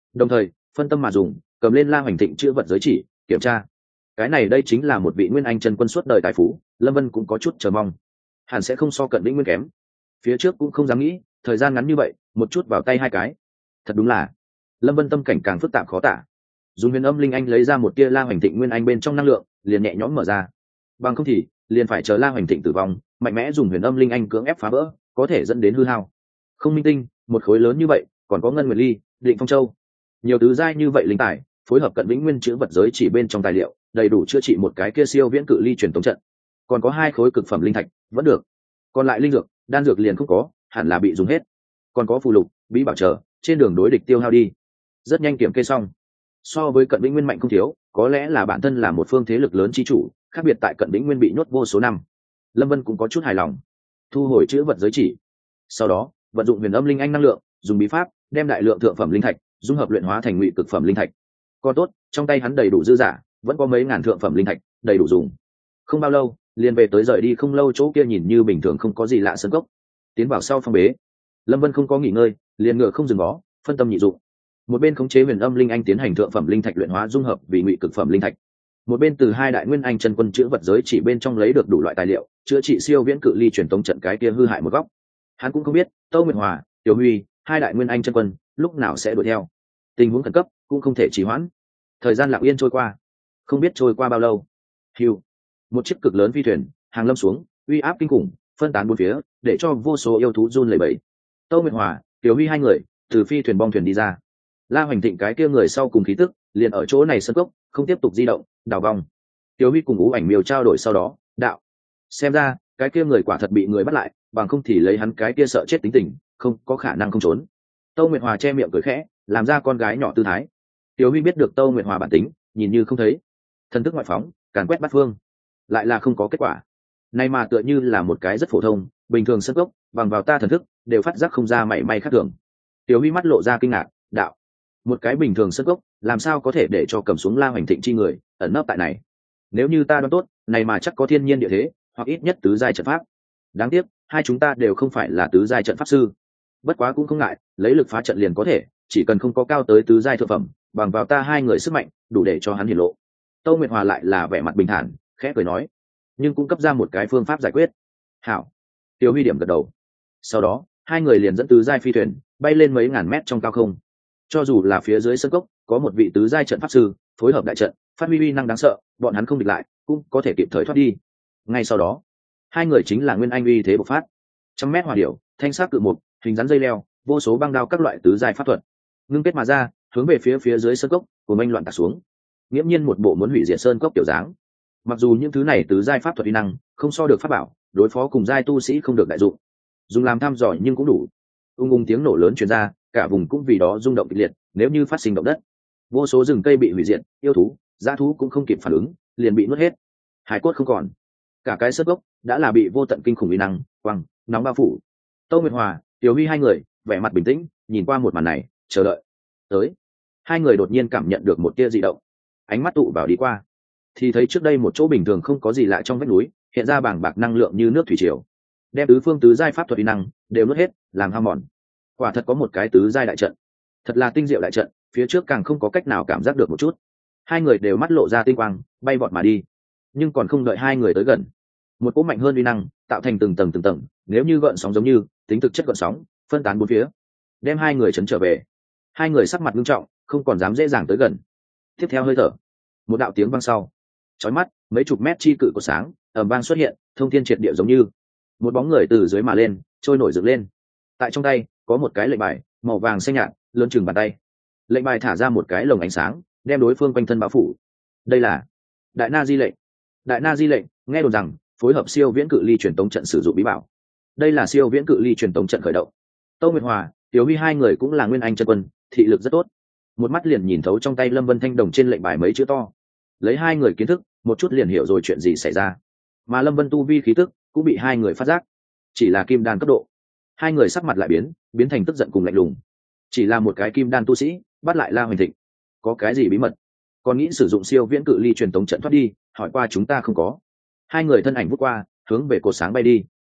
đồng thời phân tâm mà dùng, cầm lên La Hoành Thịnh chữ vật giới chỉ kiểm tra. Cái này đây chính là một vị nguyên anh chân quân suốt đời tài phú, Lâm Vân cũng có chút chờ mong, hẳn sẽ không so Cận Vĩnh Nguyên kém. Phía trước cũng không dám nghĩ, thời gian ngắn như vậy một chút vào tay hai cái, thật đúng là Lâm Vân tâm cảnh càng phức tạp khó tả. Dùng huyền âm linh anh lấy ra một tia La Hoành Thịnh nguyên anh bên trong năng lượng, liền nhẹ nhõm mở ra. Bằng không thì liền phải chờ La Hoành Thịnh tử vong, mạnh mẽ dùng huyền âm linh anh cưỡng ép phá vỡ, có thể dẫn đến hư hao. Không minh tinh một khối lớn như vậy, còn có ngân nguyệt ly, định phong châu, nhiều tứ giai như vậy linh tài, phối hợp Cận Vĩnh Nguyên chữ vật giới chỉ bên trong tài liệu, đầy đủ chữa trị một cái kia siêu viễn cự ly truyền tống trận. Còn có hai khối cực phẩm linh thạch vẫn được, còn lại linh dược đan dược liền không có, hẳn là bị dùng hết. Còn có phù lục bí bảo chờ, trên đường đối địch tiêu hao đi. Rất nhanh kiểm kê xong. So với Cận Vĩnh Nguyên mạnh không thiếu, có lẽ là bản thân là một phương thế lực lớn chi chủ, khác biệt tại Cận Vĩnh Nguyên bị nhốt vô số năm, Lâm Vân cũng có chút hài lòng. Thu hồi chữ vật giới chỉ, sau đó vận dụng huyền âm linh anh năng lượng, dùng bí pháp đem đại lượng thượng phẩm linh thạch dung hợp luyện hóa thành ngụy cực phẩm linh thạch. Còn tốt, trong tay hắn đầy đủ dư giả, vẫn có mấy ngàn thượng phẩm linh thạch đầy đủ dùng. Không bao lâu liền về tới rời đi không lâu chỗ kia nhìn như bình thường không có gì lạ sân cốc. Tiến vào sau phong bế, Lâm Vân không có nghỉ ngơi, liền ngựa không dừng bó, phân tâm nhị dụng. Một bên khống chế huyền âm linh anh tiến hành thượng phẩm linh thạch luyện hóa dung hợp vì ngụy cực phẩm linh thạch, một bên từ hai đại nguyên anh chân quân chữa vật giới chỉ bên trong lấy được đủ loại tài liệu chữa trị siêu viễn cự ly truyền tống trận cái kia hư hại một góc. Hắn cũng không biết Tâu Nguyệt Hòa, Tiểu Huy hai đại nguyên anh chân quân lúc nào sẽ đuổi theo, tình huống khẩn cấp cũng không thể trì hoãn. Thời gian lặng yên trôi qua, không biết trôi qua bao lâu. Hiu, một chiếc cực lớn phi thuyền hàng lâm xuống, uy áp kinh khủng phân tán bốn phía, để cho vô số yêu thú run lẩy bẩy. Tâu Nguyệt Hòa, Tiểu Huy hai người từ phi thuyền bong thuyền đi ra. La Hoành Thịnh cái kia người sau cùng khí tức liền ở chỗ này sân cốc, không tiếp tục di động đào vòng. Tiểu Huy cùng Ú Ảnh Miêu trao đổi sau đó đạo, xem ra cái kia người quả thật bị người bắt lại, bằng không thì lấy hắn cái kia sợ chết tính tình, không có khả năng không trốn. Tâu Nguyệt Hòa che miệng cười khẽ, làm ra con gái nhỏ tư thái. Tiểu Huy biết được Tâu Nguyệt Hòa bản tính, nhìn như không thấy, thần thức ngoại phóng càn quét bát phương, lại là không có kết quả. Nay mà tựa như là một cái rất phổ thông bình thường sân cốc, bằng vào ta thần thức đều phát giác không ra mảy may khác thường. Tiểu Huy mắt lộ ra kinh ngạc, đạo, một cái bình thường sân cốc làm sao có thể để cho cầm xuống La Hoành Thịnh chi người ẩn nấp tại này? Nếu như ta đoán tốt, này mà chắc có thiên nhiên địa thế, hoặc ít nhất tứ giai trận pháp. Đáng tiếc hai chúng ta đều không phải là tứ giai trận pháp sư. Bất quá cũng không ngại, lấy lực phá trận liền có thể, chỉ cần không có cao tới tứ giai thượng phẩm, bằng vào ta hai người sức mạnh đủ để cho hắn hiển lộ. Tâu Nguyệt Hòa lại là vẻ mặt bình thản, khẽ cười nói, nhưng cũng cấp ra một cái phương pháp giải quyết. Hảo. Tiểu Huy điểm gật đầu. Sau đó hai người liền dẫn tứ giai phi thuyền bay lên mấy ngàn mét trong cao không. Cho dù là phía dưới sân cốc có một vị tứ giai trận pháp sư phối hợp đại trận, phát huy uy năng đáng sợ, bọn hắn không địch lại cũng có thể kịp thời thoát đi. Ngay sau đó hai người chính là nguyên anh uy thế bộc phát, trăm mét hỏa điểu, thanh sắc cự mục, hình rắn dây leo, vô số băng đao các loại tứ giai pháp thuật ngưng kết mà ra, hướng về phía phía dưới sơn cốc của mênh loạn tạt xuống, nghiễm nhiên một bộ muốn hủy diệt sơn cốc kiểu dáng. Mặc dù những thứ này tứ giai pháp thuật uy năng không so được pháp bảo, đối phó cùng giai tu sĩ không được đại dụng, dùng làm thăm dò nhưng cũng đủ. Ung ung tiếng nổ lớn truyền ra, cả vùng cũng vì đó rung động kịch liệt. Nếu như phát sinh động đất, vô số rừng cây bị hủy diệt, yêu thú, dã thú cũng không kịp phản ứng, liền bị nuốt hết, hải cốt không còn. Cả cái sơn cốc đã là bị vô tận kinh khủng uy năng quăng nóng bao phủ. Tô Nguyệt Hòa, Tiểu Huy hai người vẻ mặt bình tĩnh nhìn qua một màn này, chờ đợi. Tới, hai người đột nhiên cảm nhận được một tia dị động, ánh mắt tụ vào đi qua, thì thấy trước đây một chỗ bình thường không có gì lạ trong vách núi hiện ra bảng bạc năng lượng như nước thủy triều, đem tứ phương tứ giai pháp thuật uy năng đều nuốt hết, làm ham mòn. Quả thật có một cái tứ giai đại trận, thật là tinh diệu đại trận, phía trước càng không có cách nào cảm giác được một chút. Hai người đều mắt lộ ra tinh quang, bay vọt mà đi. Nhưng còn không đợi hai người tới gần, một cỗ mạnh hơn uy năng tạo thành từng tầng từng tầng, nếu như gợn sóng giống như tính thực chất gợn sóng, phân tán bốn phía, đem hai người chấn trở về. Hai người sắc mặt nghiêm trọng, không còn dám dễ dàng tới gần. Tiếp theo hơi thở, một đạo tiếng vang sau, chói mắt, mấy chục mét chi cự của sáng ầm vang xuất hiện, thông thiên triệt địa giống như một bóng người từ dưới mà lên, trôi nổi dựng lên. Tại trong tay có một cái lệnh bài màu vàng xanh nhạt, lớn chừng bàn tay. Lệnh bài thả ra một cái lồng ánh sáng, đem đối phương quanh thân bao phủ. Đây là Đại Na Di lệnh. Đại Na Di lệnh, nghe đồn rằng phối hợp siêu viễn cự ly truyền tống trận sử dụng bí bảo. Đây là siêu viễn cự ly truyền tống trận khởi động. Tô Nguyệt Hòa, Tiểu Huy hai người cũng là nguyên anh chân quân, thị lực rất tốt, một mắt liền nhìn thấu trong tay Lâm Vân Thanh Đồng trên lệnh bài mấy chữ to. Lấy hai người kiến thức, một chút liền hiểu rồi chuyện gì xảy ra. Mà Lâm Vân tu vi khí tức cũng bị hai người phát giác, chỉ là kim đan cấp độ. Hai người sắc mặt lại biến, biến thành tức giận cùng lạnh lùng. Chỉ là một cái kim đan tu sĩ, bắt lại La Hoành Thịnh, có cái gì bí mật? Còn nghĩ sử dụng siêu viễn cự ly truyền tống trận thoát đi, hỏi qua chúng ta không có. Hai người thân ảnh vút qua, hướng về cột sáng bay đi.